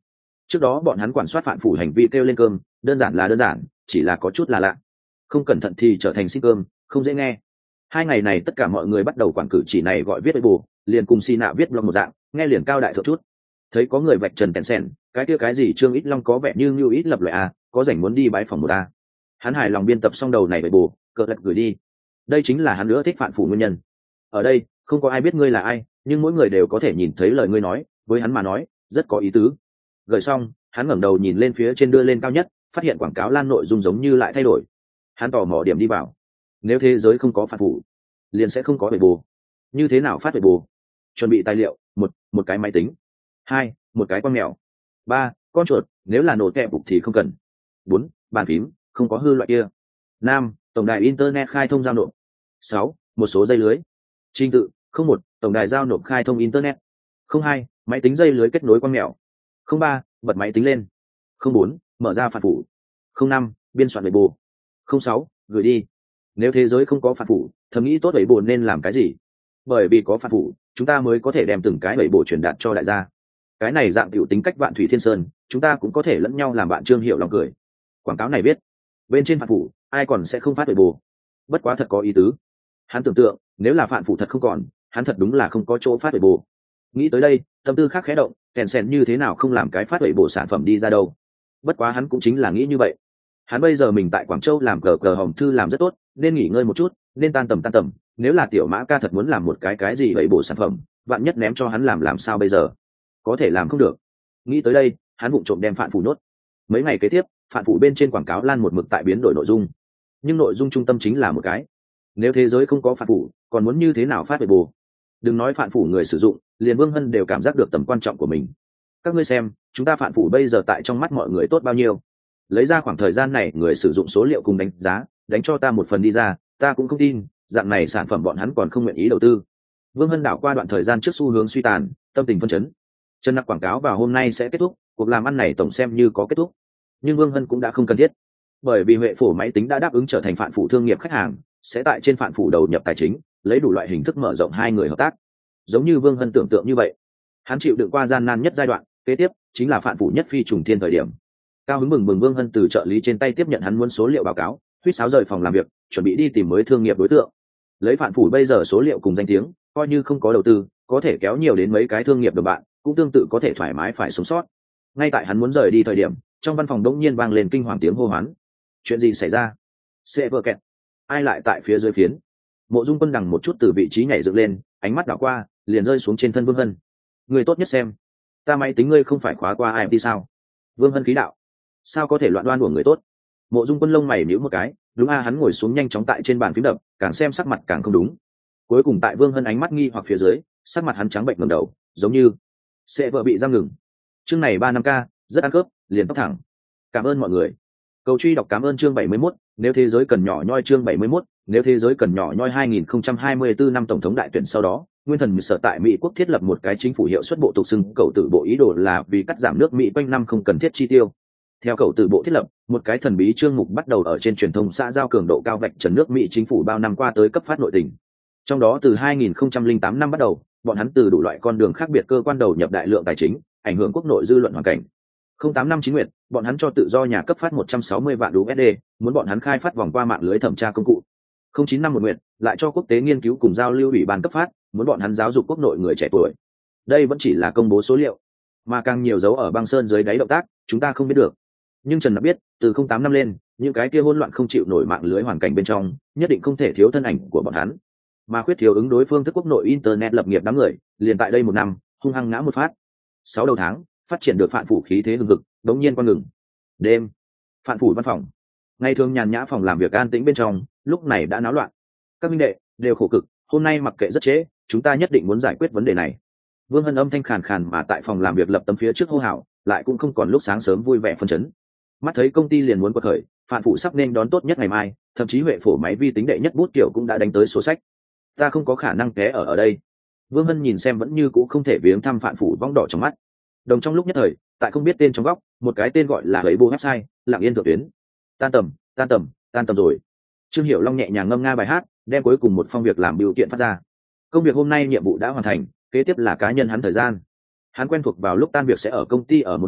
Speaker 1: Trước đó bọn hắn quản soát Phạm Phủ hành vi kêu lên cơm, đơn giản là đơn giản, chỉ là có chút là lạ. Không cẩn thận thì trở thành xin cơm, không dễ nghe. Hai ngày này tất cả mọi người bắt đầu quản cử chỉ này gọi viết bù, liền cùng xi nạ viết blog một dạng, nghe liền cao đại thượng chút. Thấy có người vạch trần kèn sen, cái kia cái gì Trương Ít Long có vẻ như như ít lập loại a, có rảnh muốn đi bãi phòng một a. Hắn hài lòng biên tập xong đầu này với bù, cờ lật gửi đi. Đây chính là hắn nữa thích Phạm Phủ nguyên nhân. Ở đây không có ai biết ngươi là ai, nhưng mỗi người đều có thể nhìn thấy lời ngươi nói, với hắn mà nói rất có ý tứ. Gửi xong, hắn ngẩng đầu nhìn lên phía trên đưa lên cao nhất, phát hiện quảng cáo lan nội dung giống như lại thay đổi. Hắn tò mò điểm đi vào. Nếu thế giới không có Phạm Phủ, liền sẽ không có bể bù. Như thế nào phát bể bù? Chuẩn bị tài liệu: một, một cái máy tính; hai, một cái con mèo; ba, con chuột, nếu là nổ kẹp bục thì không cần; bốn, bàn phím, không có hư loại kia; năm, tổng đài internet khai thông giao nộp; sáu, một số dây lưới. Trình tự: không một, tổng đài giao nộp khai thông internet; không hai, máy tính dây lưới kết nối con mèo; không ba, bật máy tính lên; không bốn, mở ra Phạm Phủ; không năm, biên soạn bể bù; không sáu, gửi đi. Nếu thế giới không có Phạm Phủ, thầm nghĩ tốt bể bù nên làm cái gì? Bởi vì có Phạm Phủ, chúng ta mới có thể đem từng cái bể bù truyền đạt cho đại gia. Cái này dạng tiểu tính cách Vạn Thủy Thiên Sơn, chúng ta cũng có thể lẫn nhau làm bạn. Trương Hiểu lòng cười. Quảng cáo này viết bên trên Phạm Phủ, ai còn sẽ không phát bể bù? Bất quá thật có ý tứ. Hắn tưởng tượng, nếu là Phạm Phủ thật không còn, hắn thật đúng là không có chỗ phát bể bù. Nghĩ tới đây, tâm tư khác khẽ động, kèn sen như thế nào không làm cái phát bể bù sản phẩm đi ra đâu? Bất quá hắn cũng chính là nghĩ như vậy. Hắn bây giờ mình tại Quảng Châu làm cờ cờ hồng thư làm rất tốt, nên nghỉ ngơi một chút, nên tan tầm tan tầm. Nếu là tiểu Mã ca thật muốn làm một cái cái gì bể bù sản phẩm, vạn nhất ném cho hắn làm làm sao bây giờ? Có thể làm không được. Nghĩ tới đây, hắn vụng trộm đem Phạm Phủ nốt. Mấy ngày kế tiếp, Phạm Phủ bên trên quảng cáo lan một mực tại biến đổi nội dung, nhưng nội dung trung tâm chính là một cái: nếu thế giới không có Phạm Phủ, còn muốn như thế nào phát bể bù? Đừng nói Phạm Phủ người sử dụng, liền Vương Hân đều cảm giác được tầm quan trọng của mình. Các ngươi xem, chúng ta Phạm Phủ bây giờ tại trong mắt mọi người tốt bao nhiêu? Lấy ra khoảng thời gian này người sử dụng số liệu cùng đánh giá, đánh cho ta một phần đi ra, ta cũng không tin dạng này sản phẩm bọn hắn còn không nguyện ý đầu tư. Vương Hân đảo qua đoạn thời gian trước xu hướng suy tàn, tâm tình phân chấn. Chân nặc quảng cáo vào hôm nay sẽ kết thúc, cuộc làm ăn này tổng xem như có kết thúc. Nhưng Vương Hân cũng đã không cần thiết, bởi vì Huệ Phổ máy tính đã đáp ứng trở thành Phạm Phủ thương nghiệp khách hàng, sẽ tại trên Phạm Phủ đầu nhập tài chính, lấy đủ loại hình thức mở rộng hai người hợp tác. Giống như Vương Hân tưởng tượng như vậy, hắn chịu đựng qua gian nan nhất giai đoạn, kế tiếp chính là Phạm Phủ nhất phi trùng thiên thời điểm. Cao hứng mừng mừng Vương Hân từ trợ lý trên tay tiếp nhận hắn muốn số liệu báo cáo, huýt sáo rời phòng làm việc, chuẩn bị đi tìm mới thương nghiệp đối tượng. Lấy Phạm Phủ bây giờ số liệu cùng danh tiếng, coi như không có đầu tư, có thể kéo nhiều đến mấy cái thương nghiệp đồng bạn, cũng tương tự có thể thoải mái phải sống sót. Ngay tại hắn muốn rời đi thời điểm, trong văn phòng đột nhiên vang lên kinh hoàng tiếng hô hoán. Chuyện gì xảy ra? Sẽ vỡ kẹt. Ai lại tại phía dưới phiến? Mộ Dung Quân đằng một chút từ vị trí nhảy dựng lên, ánh mắt đảo qua, liền rơi xuống trên thân Vương Hân. Người tốt nhất xem, ta máy tính ngươi không phải khóa qua i em tê sao? Vương Hân khí đạo. Sao có thể loạn đoan của người tốt? Mộ Dung Quân lông mày nhíu một cái, đúng a, hắn ngồi xuống nhanh chóng tại trên bàn phím đập, càng xem sắc mặt càng không đúng. Cuối cùng tại Vương Hân ánh mắt nghi hoặc phía dưới, sắc mặt hắn trắng bệnh ngẩng đầu, giống như sẽ vợ bị giam ngừng. Chương này ba năm k, rất ăn cướp, liền tóc thẳng. Cảm ơn mọi người. Cầu truy đọc cảm ơn chương bảy mươi mốt, nếu thế giới cần nhỏ nhoi chương bảy mươi mốt, nếu thế giới cần nhỏ nhoi hai nghìn không trăm hai mươi tư năm tổng thống đại tuyển sau đó, Nguyên Thần sở tại Mỹ quốc thiết lập một cái chính phủ hiệu suất bộ tục xưng cầu tử bộ ý đồ là vì cắt giảm nước Mỹ quanh năm không cần thiết chi tiêu. Theo cầu tử bộ thiết lập, một cái thần bí chương mục bắt đầu ở trên truyền thông xã giao cường độ cao vạch trần nước Mỹ chính phủ bao năm qua tới cấp phát nội tình. Trong đó từ hai nghìn không trăm lẻ tám năm bắt đầu, bọn hắn từ đủ loại con đường khác biệt cơ quan đầu nhập đại lượng tài chính, ảnh hưởng quốc nội dư luận hoàn cảnh. không tám năm chín nguyệt, bọn hắn cho tự do nhà cấp phát một trăm sáu mươi vạn đô la, muốn bọn hắn khai phát vòng qua mạng lưới thẩm tra công cụ. không chín năm một nguyệt, lại cho quốc tế nghiên cứu cùng giao lưu ủy ban cấp phát, muốn bọn hắn giáo dục quốc nội người trẻ tuổi. Đây vẫn chỉ là công bố số liệu, mà càng nhiều dấu ở băng sơn dưới đáy động tác, chúng ta không biết được. Nhưng Trần Nặc biết, từ không tám năm lên, những cái kia hỗn loạn không chịu nổi mạng lưới hoàn cảnh bên trong, nhất định không thể thiếu thân ảnh của bọn hắn. Mà khuyết thiếu ứng đối phương thức quốc nội internet lập nghiệp đám người, liền tại đây một năm, hung hăng ngã một phát. Sáu đầu tháng, phát triển được Phạm Phủ khí thế hừng hực, đống nhiên quan ngừng. Đêm, Phạm Phủ văn phòng, ngày thường nhàn nhã phòng làm việc an tĩnh bên trong, lúc này đã náo loạn. Các minh đệ đều khổ cực, hôm nay mặc kệ rất trễ, chúng ta nhất định muốn giải quyết vấn đề này. Vương Hân âm thanh khàn khàn mà tại phòng làm việc lập tấm phía trước hô hào, lại cũng không còn lúc sáng sớm vui vẻ phân chấn. Mắt thấy công ty liền muốn quật khởi, Phạm Phủ sắp nên đón tốt nhất ngày mai, thậm chí Huệ Phổ máy vi tính đệ nhất bút kiểu cũng đã đánh tới số sách. Ta không có khả năng té ở ở đây. Vương Hân nhìn xem vẫn như cũ không thể viếng thăm Phạm Phủ vong đỏ trong mắt. Đồng trong lúc nhất thời, tại không biết tên trong góc, một cái tên gọi là lấy bộ website, lặng yên thượng tuyến. Tan tầm, tan tầm, tan tầm rồi. Trương Hiểu Long nhẹ nhàng ngâm nga bài hát, đem cuối cùng một phong việc làm biểu kiện phát ra. Công việc hôm nay nhiệm vụ đã hoàn thành, kế tiếp là cá nhân hắn thời gian. Hắn quen thuộc vào lúc tan việc sẽ ở công ty ở một lúc,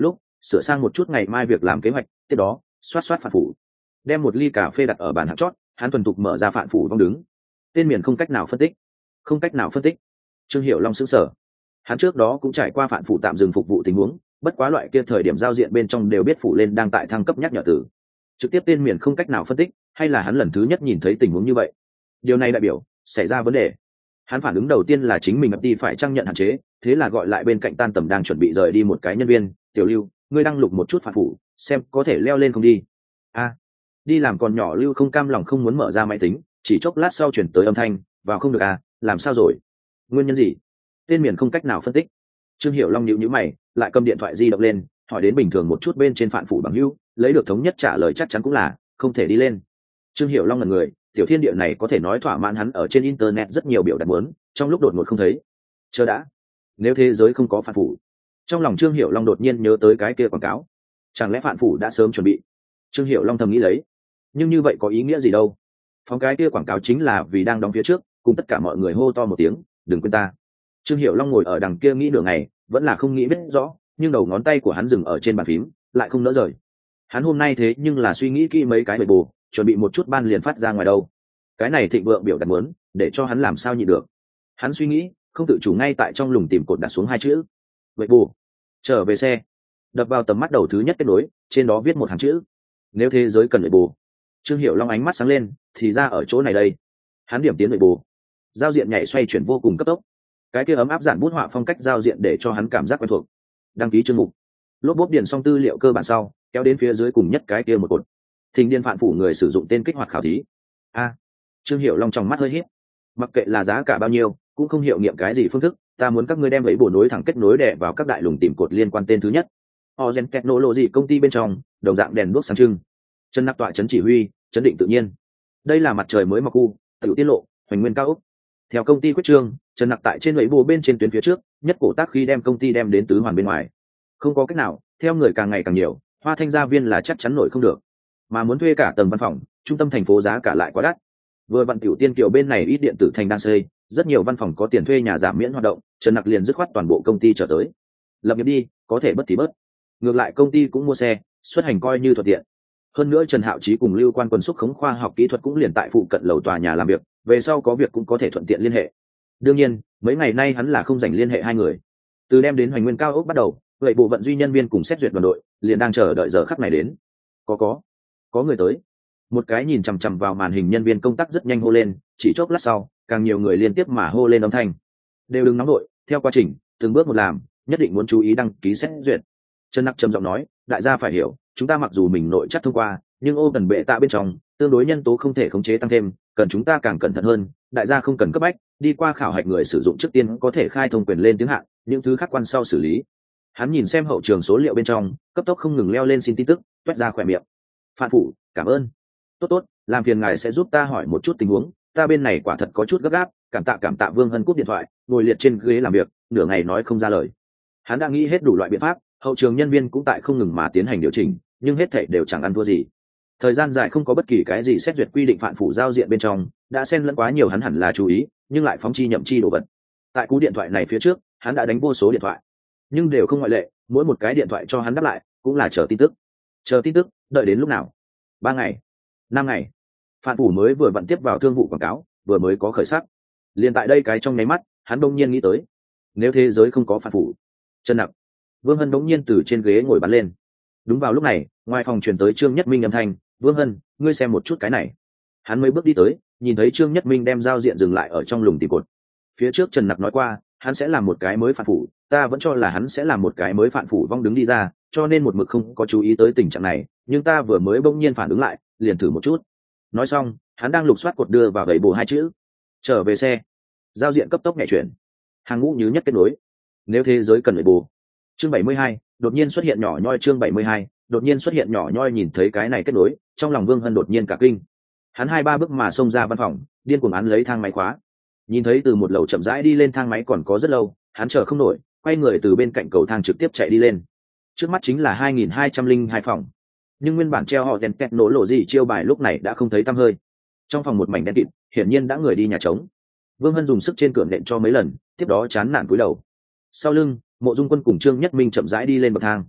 Speaker 1: sửa sang một chút ngày mai việc làm kế hoạch, tiếp đó xoát xoát phản phủ, đem một ly cà phê đặt ở bàn hạng chót, hắn thuần thục mở ra phản phủ vong đứng. Tên miền không cách nào phân tích, không cách nào phân tích. Trương Hiểu Long sững sờ. Hắn trước đó cũng trải qua phản phủ tạm dừng phục vụ tình huống, bất quá loại kia thời điểm giao diện bên trong đều biết phủ lên đang tại thăng cấp nhắc nhở từ. Trực tiếp tên miền không cách nào phân tích, hay là hắn lần thứ nhất nhìn thấy tình huống như vậy. Điều này đại biểu xảy ra vấn đề. Hắn phản ứng đầu tiên là chính mình đi phải trang nhận hạn chế, thế là gọi lại bên cạnh tan tầm đang chuẩn bị rời đi một cái nhân viên, "Tiểu Lưu, ngươi đăng lục một chút phản phủ, xem có thể leo lên không đi." A, đi làm còn nhỏ Lưu không cam lòng không muốn mở ra máy tính, chỉ chốc lát sau chuyển tới âm thanh, "Vào không được à, làm sao rồi? Nguyên nhân gì?" Tên miền không cách nào phân tích. Trương Hiểu Long nhíu nhíu mày, lại cầm điện thoại di động lên, hỏi đến bình thường một chút bên trên phản phủ bằng hữu, lấy được thống nhất trả lời chắc chắn cũng là không thể đi lên. Trương Hiểu Long là người, tiểu thiên địa này có thể nói thỏa mãn hắn ở trên internet rất nhiều biểu đạt muốn, trong lúc đột ngột không thấy. Chờ đã, nếu thế giới không có phản phủ. Trong lòng Trương Hiểu Long đột nhiên nhớ tới cái kia quảng cáo, chẳng lẽ phản phủ đã sớm chuẩn bị? Trương Hiểu Long thầm nghĩ lấy, nhưng như vậy có ý nghĩa gì đâu? Phóng cái kia quảng cáo chính là vì đang đóng phía trước, cùng tất cả mọi người hô to một tiếng, đừng quên ta. Trương Hiểu Long ngồi ở đằng kia nghĩ nửa ngày, vẫn là không nghĩ biết rõ, nhưng đầu ngón tay của hắn dừng ở trên bàn phím, lại không nỡ rời. Hắn hôm nay thế nhưng là suy nghĩ kỹ mấy cái bề bù, chuẩn bị một chút ban liền phát ra ngoài đâu. Cái này thịnh vượng biểu đạt muốn, để cho hắn làm sao nhịn được. Hắn suy nghĩ, không tự chủ ngay tại trong lùng tìm cột đặt xuống hai chữ. Vậy bù. Trở về xe. Đập vào tầm mắt đầu thứ nhất kết nối, trên đó viết một hàng chữ. Nếu thế giới cần vậy bù. Trương Hiểu Long ánh mắt sáng lên, thì ra ở chỗ này đây. Hắn điểm tiến vậy bù. Giao diện nhảy xoay chuyển vô cùng cấp tốc. Cái kia ấm áp giản bút họa phong cách giao diện để cho hắn cảm giác quen thuộc. Đăng ký chương mục. Lốp bốp điền xong tư liệu cơ bản sau, kéo đến phía dưới cùng nhất cái kia một cột. Thình điền phản phủ người sử dụng tên kích hoạt khảo thí. A. Trương Hiểu Long trong mắt hơi híp. Mặc kệ là giá cả bao nhiêu, cũng không hiệu nghiệm cái gì phương thức, ta muốn các ngươi đem lấy bổ nối thẳng kết nối đè vào các đại lùng tìm cột liên quan tên thứ nhất. Ozen Technology công ty bên trong, đồng dạng đèn đuốc sáng trưng. Chân nặc tọa chấn chỉ huy, chấn định tự nhiên. Đây là mặt trời mới mọc khu, tiểu tiết lộ, hoành nguyên cao ốc. Theo công ty quyết trương, Trần Nặc tại trên lưỡi bù bên trên tuyến phía trước, nhất cổ tác khi đem công ty đem đến tứ hoàn bên ngoài. Không có cách nào, theo người càng ngày càng nhiều, Hoa Thanh gia viên là chắc chắn nổi không được. Mà muốn thuê cả tầng văn phòng, trung tâm thành phố giá cả lại quá đắt. Vừa vặn tiểu tiên kiều bên này ít điện tử thành đang xây, rất nhiều văn phòng có tiền thuê nhà giảm miễn hoạt động, Trần Nặc liền dứt khoát toàn bộ công ty trở tới. Lập nghiệp đi, có thể bất thì bớt. Ngược lại công ty cũng mua xe, xuất hành coi như thuận tiện. Hơn nữa Trần Hạo Chí cùng Lưu Quan Quân xúc khống khoa học kỹ thuật cũng liền tại phụ cận lầu tòa nhà làm việc, về sau có việc cũng có thể thuận tiện liên hệ. Đương nhiên, mấy ngày nay hắn là không dành liên hệ hai người. Từ đem đến Hoành Nguyên cao ốc bắt đầu, vậy bộ vận duy nhân viên cùng xét duyệt đoàn đội liền đang chờ đợi giờ khắc này đến. Có có, có người tới. Một cái nhìn chằm chằm vào màn hình nhân viên công tác rất nhanh hô lên, chỉ chốc lát sau, càng nhiều người liên tiếp mà hô lên âm thanh. Đều đừng nóng đội, theo quá trình, từng bước một làm, nhất định muốn chú ý đăng ký xét duyệt. Trần Nặc trầm giọng nói, đại gia phải hiểu, chúng ta mặc dù mình nội chắc thông qua, nhưng ô cần bệ tạ bên trong, tương đối nhân tố không thể khống chế tăng thêm, cần chúng ta càng cẩn thận hơn, đại gia không cần cấp bách, đi qua khảo hạch người sử dụng trước tiên có thể khai thông quyền lên tiếng hạn, những thứ khác quan sau xử lý. Hắn nhìn xem hậu trường số liệu bên trong, cấp tốc không ngừng leo lên xin tin tức, toét ra khỏe miệng. Phan phủ, cảm ơn. Tốt tốt, làm phiền ngài sẽ giúp ta hỏi một chút tình huống, ta bên này quả thật có chút gấp gáp, cảm tạ cảm tạ Vương Hân cúp điện thoại, ngồi liệt trên ghế làm việc, nửa ngày nói không ra lời. Hắn đã nghĩ hết đủ loại biện pháp, hậu trường nhân viên cũng tại không ngừng mà tiến hành điều chỉnh, nhưng hết thảy đều chẳng ăn thua gì. Thời gian dài không có bất kỳ cái gì xét duyệt quy định phản phủ giao diện bên trong, đã xen lẫn quá nhiều hắn hẳn là chú ý, nhưng lại phóng chi nhậm chi đồ vật. Tại cú điện thoại này phía trước, hắn đã đánh vô số điện thoại, nhưng đều không ngoại lệ, mỗi một cái điện thoại cho hắn đáp lại, cũng là chờ tin tức. Chờ tin tức, đợi đến lúc nào? Ba ngày, năm ngày. Phản phủ mới vừa vận tiếp vào thương vụ quảng cáo, vừa mới có khởi sắc. Liền tại đây cái trong nháy mắt, hắn đông nhiên nghĩ tới, nếu thế giới không có phản phủ. Trần Nặc. Vương Hân đống nhiên từ trên ghế ngồi bắn lên. Đúng vào lúc này, ngoài phòng truyền tới Trương Nhất Minh âm thanh, "Vương Hân, ngươi xem một chút cái này." Hắn mấy bước đi tới, nhìn thấy Trương Nhất Minh đem giao diện dừng lại ở trong lùng tìm cột. Phía trước Trần Nặc nói qua, hắn sẽ làm một cái mới phản phủ, ta vẫn cho là hắn sẽ làm một cái mới phản phủ vong đứng đi ra, cho nên một mực không có chú ý tới tình trạng này, nhưng ta vừa mới bỗng nhiên phản ứng lại, liền thử một chút. Nói xong, hắn đang lục soát cột đưa vào gậy bù hai chữ. Trở về xe. Giao diện cấp tốc nhảy chuyển. Hàng ngũ như nhất kết nối. Nếu thế giới cần gậy bù. Chương bảy mươi hai, đột nhiên xuất hiện nhỏ nhoi chương bảy mươi hai, đột nhiên xuất hiện nhỏ nhoi nhìn thấy cái này kết nối, trong lòng Vương Hân đột nhiên cả kinh. Hắn hai ba bước mà xông ra văn phòng, điên cuồng án lấy thang máy khóa. Nhìn thấy từ một lầu chậm rãi đi lên thang máy còn có rất lâu, hắn chờ không nổi, quay người từ bên cạnh cầu thang trực tiếp chạy đi lên. Trước mắt chính là hai nghìn hai trăm lẻ hai phòng. Nhưng nguyên bản treo họ đèn kẹt nổ lộ gì chiêu bài lúc này đã không thấy tăm hơi. Trong phòng một mảnh đen kịt, hiển nhiên đã người đi nhà trống. Vương Hân dùng sức trên cửa nện cho mấy lần, tiếp đó chán nản cúi đầu. Sau lưng, Mộ Dung Quân cùng Trương Nhất Minh chậm rãi đi lên bậc thang.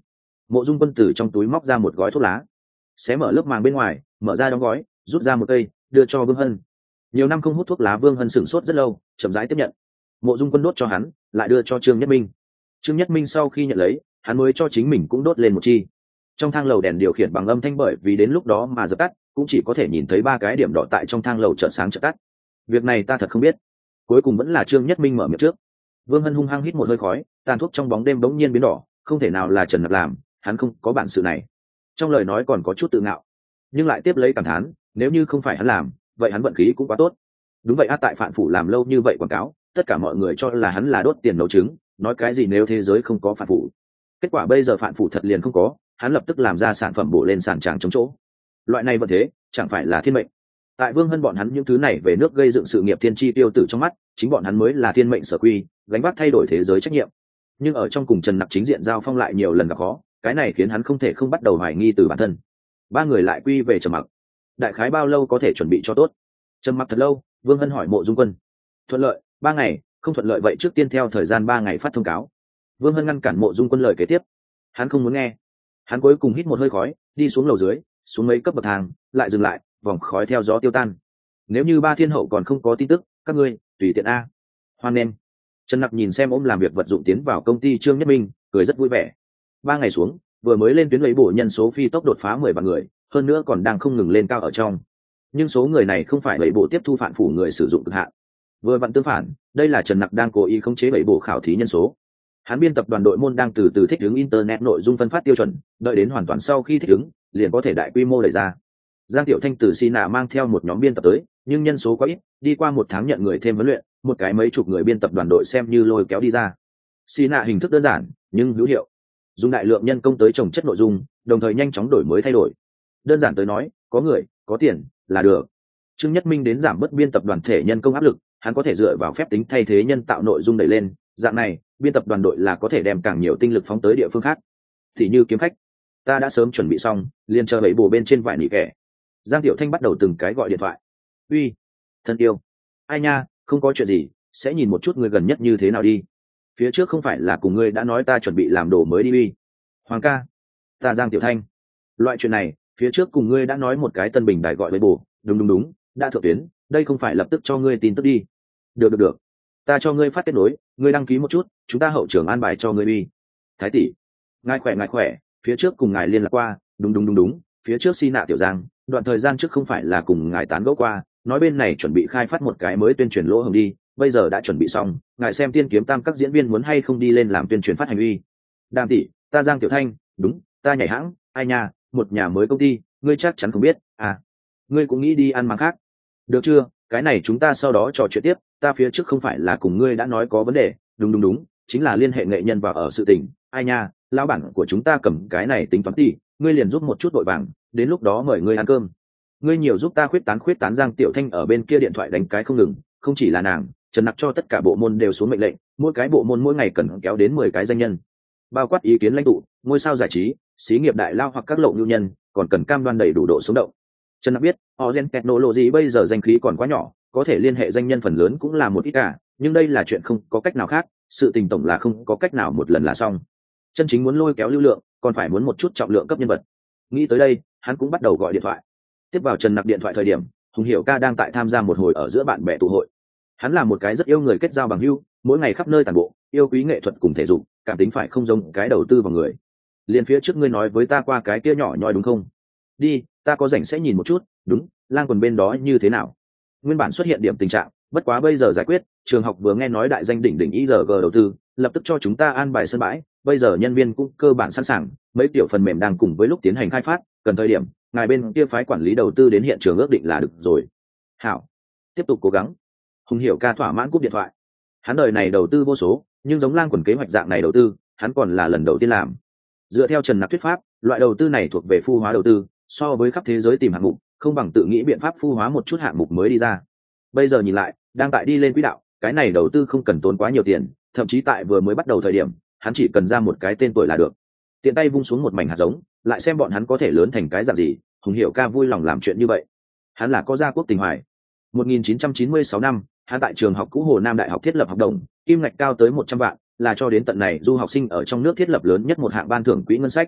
Speaker 1: Mộ Dung Quân từ trong túi móc ra một gói thuốc lá, xé mở lớp màng bên ngoài, mở ra đóng gói, rút ra một cây, đưa cho Vương Hân. Nhiều năm không hút thuốc lá, Vương Hân sửng sốt rất lâu, chậm rãi tiếp nhận. Mộ Dung Quân đốt cho hắn, lại đưa cho Trương Nhất Minh. Trương Nhất Minh sau khi nhận lấy, hắn mới cho chính mình cũng đốt lên một chi. Trong thang lầu đèn điều khiển bằng âm thanh, bởi vì đến lúc đó mà dập tắt, cũng chỉ có thể nhìn thấy ba cái điểm đỏ tại trong thang lầu chợt sáng chợt tắt. Việc này ta thật không biết. Cuối cùng vẫn là Trương Nhất Minh mở miệng trước. Vương Hân hung hăng hít một hơi khói, tàn thuốc trong bóng đêm bỗng nhiên biến đỏ, không thể nào là Trần Nặc làm, hắn không có bản sự này. Trong lời nói còn có chút tự ngạo, nhưng lại tiếp lấy cảm thán, nếu như không phải hắn làm, vậy hắn vận khí cũng quá tốt. Đúng vậy, a tại Phạn Phủ làm lâu như vậy quảng cáo, tất cả mọi người cho là hắn là đốt tiền nấu trứng, nói cái gì nếu thế giới không có Phạn Phủ. Kết quả bây giờ Phạn Phủ thật liền không có, hắn lập tức làm ra sản phẩm bổ lên sàn tràng chống chỗ. Loại này vẫn thế, chẳng phải là thiên mệnh. Tại Vương Hân bọn hắn những thứ này về nước gây dựng sự nghiệp thiên chi tiêu tử trong mắt, chính bọn hắn mới là thiên mệnh sở quy, gánh vác thay đổi thế giới trách nhiệm. Nhưng ở trong cùng Trần Nặc chính diện giao phong lại nhiều lần gặp khó, cái này khiến hắn không thể không bắt đầu hoài nghi từ bản thân. Ba người lại quy về trầm mặc. Đại khái bao lâu có thể chuẩn bị cho tốt? Trầm mặc thật lâu, Vương Hân hỏi Mộ Dung Quân. Thuận lợi, ba ngày, không thuận lợi vậy trước tiên theo thời gian ba ngày phát thông cáo. Vương Hân ngăn cản Mộ Dung Quân lời kế tiếp. Hắn không muốn nghe. Hắn cuối cùng hít một hơi khói, đi xuống lầu dưới, xuống mấy cấp bậc thang, lại dừng lại, vòng khói theo gió tiêu tan. Nếu như Ba Thiên Hậu còn không có tin tức, các ngươi tùy tiện a. Hoan nghênh. Trần Nặc nhìn xem ôm làm việc vật dụng tiến vào công ty Trương Nhất Minh, cười rất vui vẻ. Ba ngày xuống, vừa mới lên tuyến lấy bổ nhân số phi tốc đột phá mười vạn người, hơn nữa còn đang không ngừng lên cao ở trong. Nhưng số người này không phải lấy bộ tiếp thu Phạn Phủ người sử dụng cực hạn. Vừa vặn tương phản, đây là Trần Nặc đang cố ý khống chế bảy bộ khảo thí nhân số. Hắn biên tập đoàn đội môn đang từ từ thích ứng internet nội dung phân phát tiêu chuẩn, đợi đến hoàn toàn sau khi thích ứng, liền có thể đại quy mô đẩy ra. Giang Tiểu Thanh từ Sina mang theo một nhóm biên tập tới, nhưng nhân số quá ít, đi qua một tháng nhận người thêm huấn luyện, một cái mấy chục người biên tập đoàn đội xem như lôi kéo đi ra. Sina hình thức đơn giản nhưng hữu hiệu, dùng đại lượng nhân công tới trồng chất nội dung, đồng thời nhanh chóng đổi mới thay đổi. Đơn giản tới nói, có người, có tiền là được. Trương Nhất Minh đến giảm bớt biên tập đoàn thể nhân công áp lực, hắn có thể dựa vào phép tính thay thế nhân tạo nội dung đẩy lên, dạng này, biên tập đoàn đội là có thể đem càng nhiều tinh lực phóng tới địa phương khác. Thì như kiếm khách, ta đã sớm chuẩn bị xong, liền chờ bảy bộ bên trên vải nỉ kẻ. Giang Tiểu Thanh bắt đầu từng cái gọi điện thoại. Uy, thân yêu, ai nha, không có chuyện gì, sẽ nhìn một chút người gần nhất như thế nào đi. Phía trước không phải là cùng ngươi đã nói ta chuẩn bị làm đồ mới đi uy. Hoàng ca, ta Giang Tiểu Thanh. Loại chuyện này, phía trước cùng ngươi đã nói một cái tân bình đại gọi với bồ, đúng đúng đúng, đã thượng tuyến, đây không phải lập tức cho ngươi tin tức đi. Được được được, ta cho ngươi phát kết nối, ngươi đăng ký một chút, chúng ta hậu trưởng an bài cho ngươi uy. Thái tỷ, ngài khỏe ngài khỏe, phía trước cùng ngài liên lạc qua, đúng đúng đúng đúng, phía trước xin nạ Tiểu Giang, đoạn thời gian trước không phải là cùng ngài tán gẫu qua, nói bên này chuẩn bị khai phát một cái mới tuyên truyền lỗ hổng đi, bây giờ đã chuẩn bị xong, ngài xem Tiên Kiếm Tam các diễn viên muốn hay không đi lên làm tuyên truyền phát hành uy. Đàm tỷ, ta Giang Tiểu Thanh, đúng, ta nhảy hãng, ai nha, một nhà mới công ty, ngươi chắc chắn không biết, à, ngươi cũng nghĩ đi ăn máng khác. Được chưa, cái này chúng ta sau đó trò chuyện tiếp, ta phía trước không phải là cùng ngươi đã nói có vấn đề, đúng đúng đúng, chính là liên hệ nghệ nhân vào ở sự tình, ai nha, lão bản của chúng ta cầm cái này tính toán tỷ, ngươi liền giúp một chút vội vàng, đến lúc đó mời ngươi ăn cơm. Ngươi nhiều giúp ta khuyết tán khuyết tán. Giang Tiểu Thanh ở bên kia điện thoại đánh cái không ngừng, không chỉ là nàng, Trần Nặc cho tất cả bộ môn đều xuống mệnh lệnh, mỗi cái bộ môn mỗi ngày cần kéo đến mười cái danh nhân, bao quát ý kiến lãnh tụ, ngôi sao giải trí, xí nghiệp đại lao hoặc các lộ nhu nhân, còn cần cam đoan đầy đủ độ sống động. Trần Nặc biết, Ozen Technology bây giờ danh khí còn quá nhỏ, có thể liên hệ danh nhân phần lớn cũng là một ít cả, nhưng đây là chuyện không có cách nào khác, sự tình tổng là không có cách nào một lần là xong. Chân chính muốn lôi kéo lưu lượng, còn phải muốn một chút trọng lượng cấp nhân vật. Nghĩ tới đây, hắn cũng bắt đầu gọi điện thoại. Tiếp vào Trần Nặc điện thoại thời điểm, Hùng Hiểu ca đang tại tham gia một hồi ở giữa bạn bè tụ hội. Hắn là một cái rất yêu người kết giao bằng hữu, mỗi ngày khắp nơi tản bộ, yêu quý nghệ thuật cùng thể dục, cảm tính phải không giống cái đầu tư vào người. Liên phía trước ngươi nói với ta qua cái kia nhỏ nhoi đúng không? Đi, ta có rảnh sẽ nhìn một chút, đúng, lang quần bên đó như thế nào? Nguyên bản xuất hiện điểm tình trạng, bất quá bây giờ giải quyết, trường học vừa nghe nói đại danh đỉnh đỉnh i rờ giê đầu tư, lập tức cho chúng ta an bài sân bãi, bây giờ nhân viên cũng cơ bản sẵn sàng, mấy tiểu phần mềm đang cùng với lúc tiến hành khai phát, cần thời điểm, ngài bên kia phái quản lý đầu tư đến hiện trường ước định là được rồi. Hảo, tiếp tục cố gắng. Hùng Hiểu ca thỏa mãn cúp điện thoại. Hắn đời này đầu tư vô số, nhưng giống lang quần kế hoạch dạng này đầu tư, hắn còn là lần đầu tiên làm. Dựa theo Trần Nặc thuyết pháp, loại đầu tư này thuộc về phu hóa đầu tư, so với khắp thế giới tìm hạng mục, không bằng tự nghĩ biện pháp phu hóa một chút hạng mục mới đi ra. Bây giờ nhìn lại, đang tại đi lên quỹ đạo, cái này đầu tư không cần tốn quá nhiều tiền, thậm chí tại vừa mới bắt đầu thời điểm, hắn chỉ cần ra một cái tên tuổi là được. Tiện tay vung xuống một mảnh hạt giống, lại xem bọn hắn có thể lớn thành cái dạng gì. Hùng Hiểu ca vui lòng làm chuyện như vậy. Hắn là có gia quốc tình hoài. một nghìn chín trăm chín mươi sáu năm, hắn tại trường học cũ Hồ Nam Đại học thiết lập học đồng, kim ngạch cao tới một trăm vạn, là cho đến tận này du học sinh ở trong nước thiết lập lớn nhất một hạng ban thưởng quỹ ngân sách.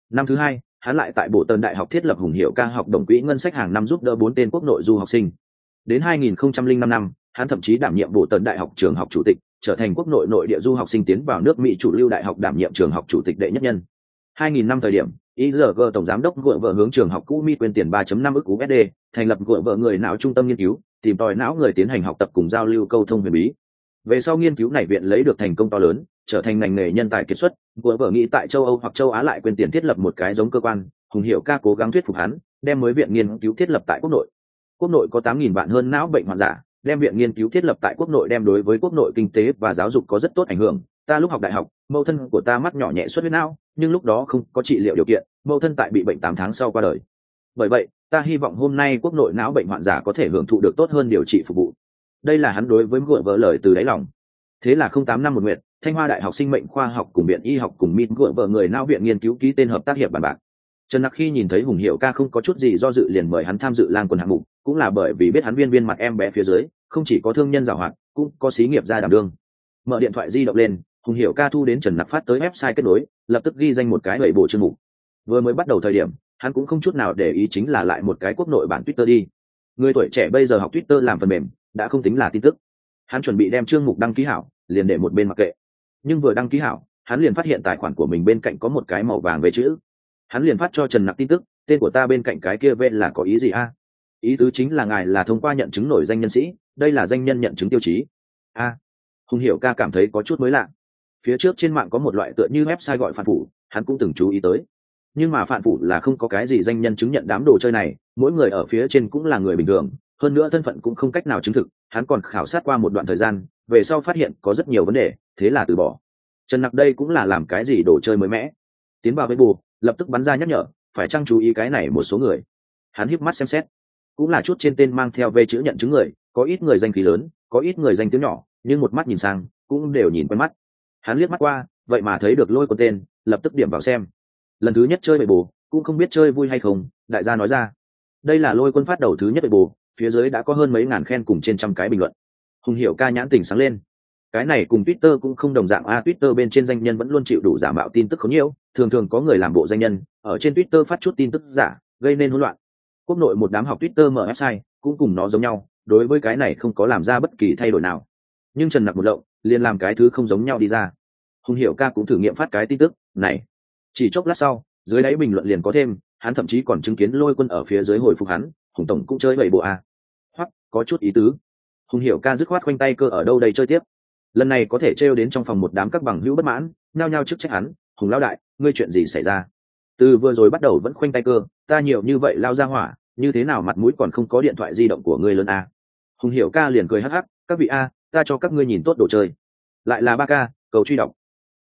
Speaker 1: Năm thứ hai, hắn lại tại Bộ Tần Đại học thiết lập Hùng Hiệu ca học đồng quỹ ngân sách hàng năm giúp đỡ bốn tên quốc nội du học sinh. Đến hai nghìn không trăm lẻ năm năm, hắn thậm chí đảm nhiệm Bộ Tần Đại học trường học chủ tịch, trở thành quốc nội nội địa du học sinh tiến vào nước Mỹ chủ lưu đại học đảm nhiệm trường học chủ tịch đệ nhất nhân. hai nghìn năm thời điểm, i giê giê tổng giám đốc gội vợ hướng trường học cũ Mỹ quyên tiền ba phẩy năm ức u ét đê, thành lập gội vợ người não trung tâm nghiên cứu, tìm tòi não người tiến hành học tập cùng giao lưu câu thông huyền bí. Về sau nghiên cứu này viện lấy được thành công to lớn, trở thành ngành nghề nhân tài kiệt xuất, gội vợ nghĩ tại châu Âu hoặc châu Á lại quyên tiền thiết lập một cái giống cơ quan. Hùng Hiệu ca cố gắng thuyết phục hắn, đem mới viện nghiên cứu thiết lập tại quốc nội. Quốc nội có tám nghìn vạn hơn não bệnh hoạn giả, đem viện nghiên cứu thiết lập tại quốc nội đem đối với quốc nội kinh tế và giáo dục có rất tốt ảnh hưởng. Ta lúc học đại học, mẫu thân của ta mắc nhỏ nhẹ xuất huyết não, nhưng lúc đó không có trị liệu điều kiện, mẫu thân tại bị bệnh tám tháng sau qua đời. Bởi vậy, ta hy vọng hôm nay quốc nội não bệnh hoạn giả có thể hưởng thụ được tốt hơn điều trị phục vụ. Đây là hắn đối với gội vợ lời từ đáy lòng. Thế là không tám năm một nguyện, Thanh Hoa Đại học Sinh mệnh khoa học cùng viện y học cùng mít gội vợ người não viện nghiên cứu ký tên hợp tác hiệp bàn bạc. Trần Nặc khi nhìn thấy Hùng Hiệu ca không có chút gì do dự liền mời hắn tham dự lang quần hạng mục, cũng là bởi vì biết hắn viên viên mặt em bé phía dưới, không chỉ có thương nhân giàu hoạt, cũng có xí nghiệp gia đảm đương. Mở điện thoại di động lên, Hùng Hiệu ca thu đến Trần Nặc phát tới website kết nối, lập tức ghi danh một cái bảy bộ chương mục. Vừa mới bắt đầu thời điểm, hắn cũng không chút nào để ý chính là lại một cái quốc nội bản Twitter đi. Người tuổi trẻ bây giờ học Twitter làm phần mềm, đã không tính là tin tức. Hắn chuẩn bị đem chương mục đăng ký hảo, liền để một bên mặc kệ. Nhưng vừa đăng ký hảo, hắn liền phát hiện tài khoản của mình bên cạnh có một cái màu vàng về chữ. Hắn liền phát cho Trần Nặc tin tức, tên của ta bên cạnh cái kia về là có ý gì a? Ý tứ chính là ngài là thông qua nhận chứng nổi danh nhân sĩ, đây là danh nhân nhận chứng tiêu chí. A. Hùng Hiệu ca cảm thấy có chút mới lạ. Phía trước trên mạng có một loại tựa như website gọi phản phủ, hắn cũng từng chú ý tới. Nhưng mà phản phủ là không có cái gì danh nhân chứng nhận đám đồ chơi này, mỗi người ở phía trên cũng là người bình thường, hơn nữa thân phận cũng không cách nào chứng thực, hắn còn khảo sát qua một đoạn thời gian, về sau phát hiện có rất nhiều vấn đề, thế là từ bỏ. Trần Nặc đây cũng là làm cái gì đồ chơi mới mẻ. Tiến vào với bù, lập tức bắn ra nhắc nhở, phải chăng chú ý cái này một số người. Hắn híp mắt xem xét, cũng là chút trên tên mang theo về chữ nhận chứng người, có ít người danh khí lớn, có ít người danh tiếng nhỏ, nhưng một mắt nhìn sang, cũng đều nhìn quen mắt. Hắn liếc mắt qua, vậy mà thấy được Lôi Quân tên, lập tức điểm vào xem. Lần thứ nhất chơi bậy bù, cũng không biết chơi vui hay không, đại gia nói ra. Đây là Lôi Quân phát đầu thứ nhất bậy bù, phía dưới đã có hơn mấy ngàn khen cùng trên trăm cái bình luận. Hùng Hiệu ca nhãn tình sáng lên. Cái này cùng Twitter cũng không đồng dạng a, Twitter bên trên danh nhân vẫn luôn chịu đủ giả mạo tin tức khốn nhiều, thường thường có người làm bộ danh nhân, ở trên Twitter phát chút tin tức giả, gây nên hỗn loạn. Quốc nội một đám học Twitter mở website, cũng cùng nó giống nhau, đối với cái này không có làm ra bất kỳ thay đổi nào. Nhưng Trần Nặc một lộng, liền làm cái thứ không giống nhau đi ra. Hùng Hiệu ca cũng thử nghiệm phát cái tin tức này. Chỉ chốc lát sau, dưới đáy bình luận liền có thêm, hắn thậm chí còn chứng kiến Lôi Quân ở phía dưới hồi phục hắn, Hùng tổng cũng chơi bảy bộ a. Hoặc có chút ý tứ. Hùng Hiệu ca dứt khoát khoanh tay cơ ở đâu đây chơi tiếp. Lần này có thể trêu đến trong phòng một đám các bằng hữu bất mãn, nhao nhao chức trách hắn, Hùng lão đại, ngươi chuyện gì xảy ra? Từ vừa rồi bắt đầu vẫn khoanh tay cơ, ta nhiều như vậy lao ra hỏa, như thế nào mặt mũi còn không có điện thoại di động của ngươi lớn a? Hùng Hiệu ca liền cười hắc hắc, các vị a, ta cho các ngươi nhìn tốt đồ chơi. Lại là ba ca, cầu truy đọc.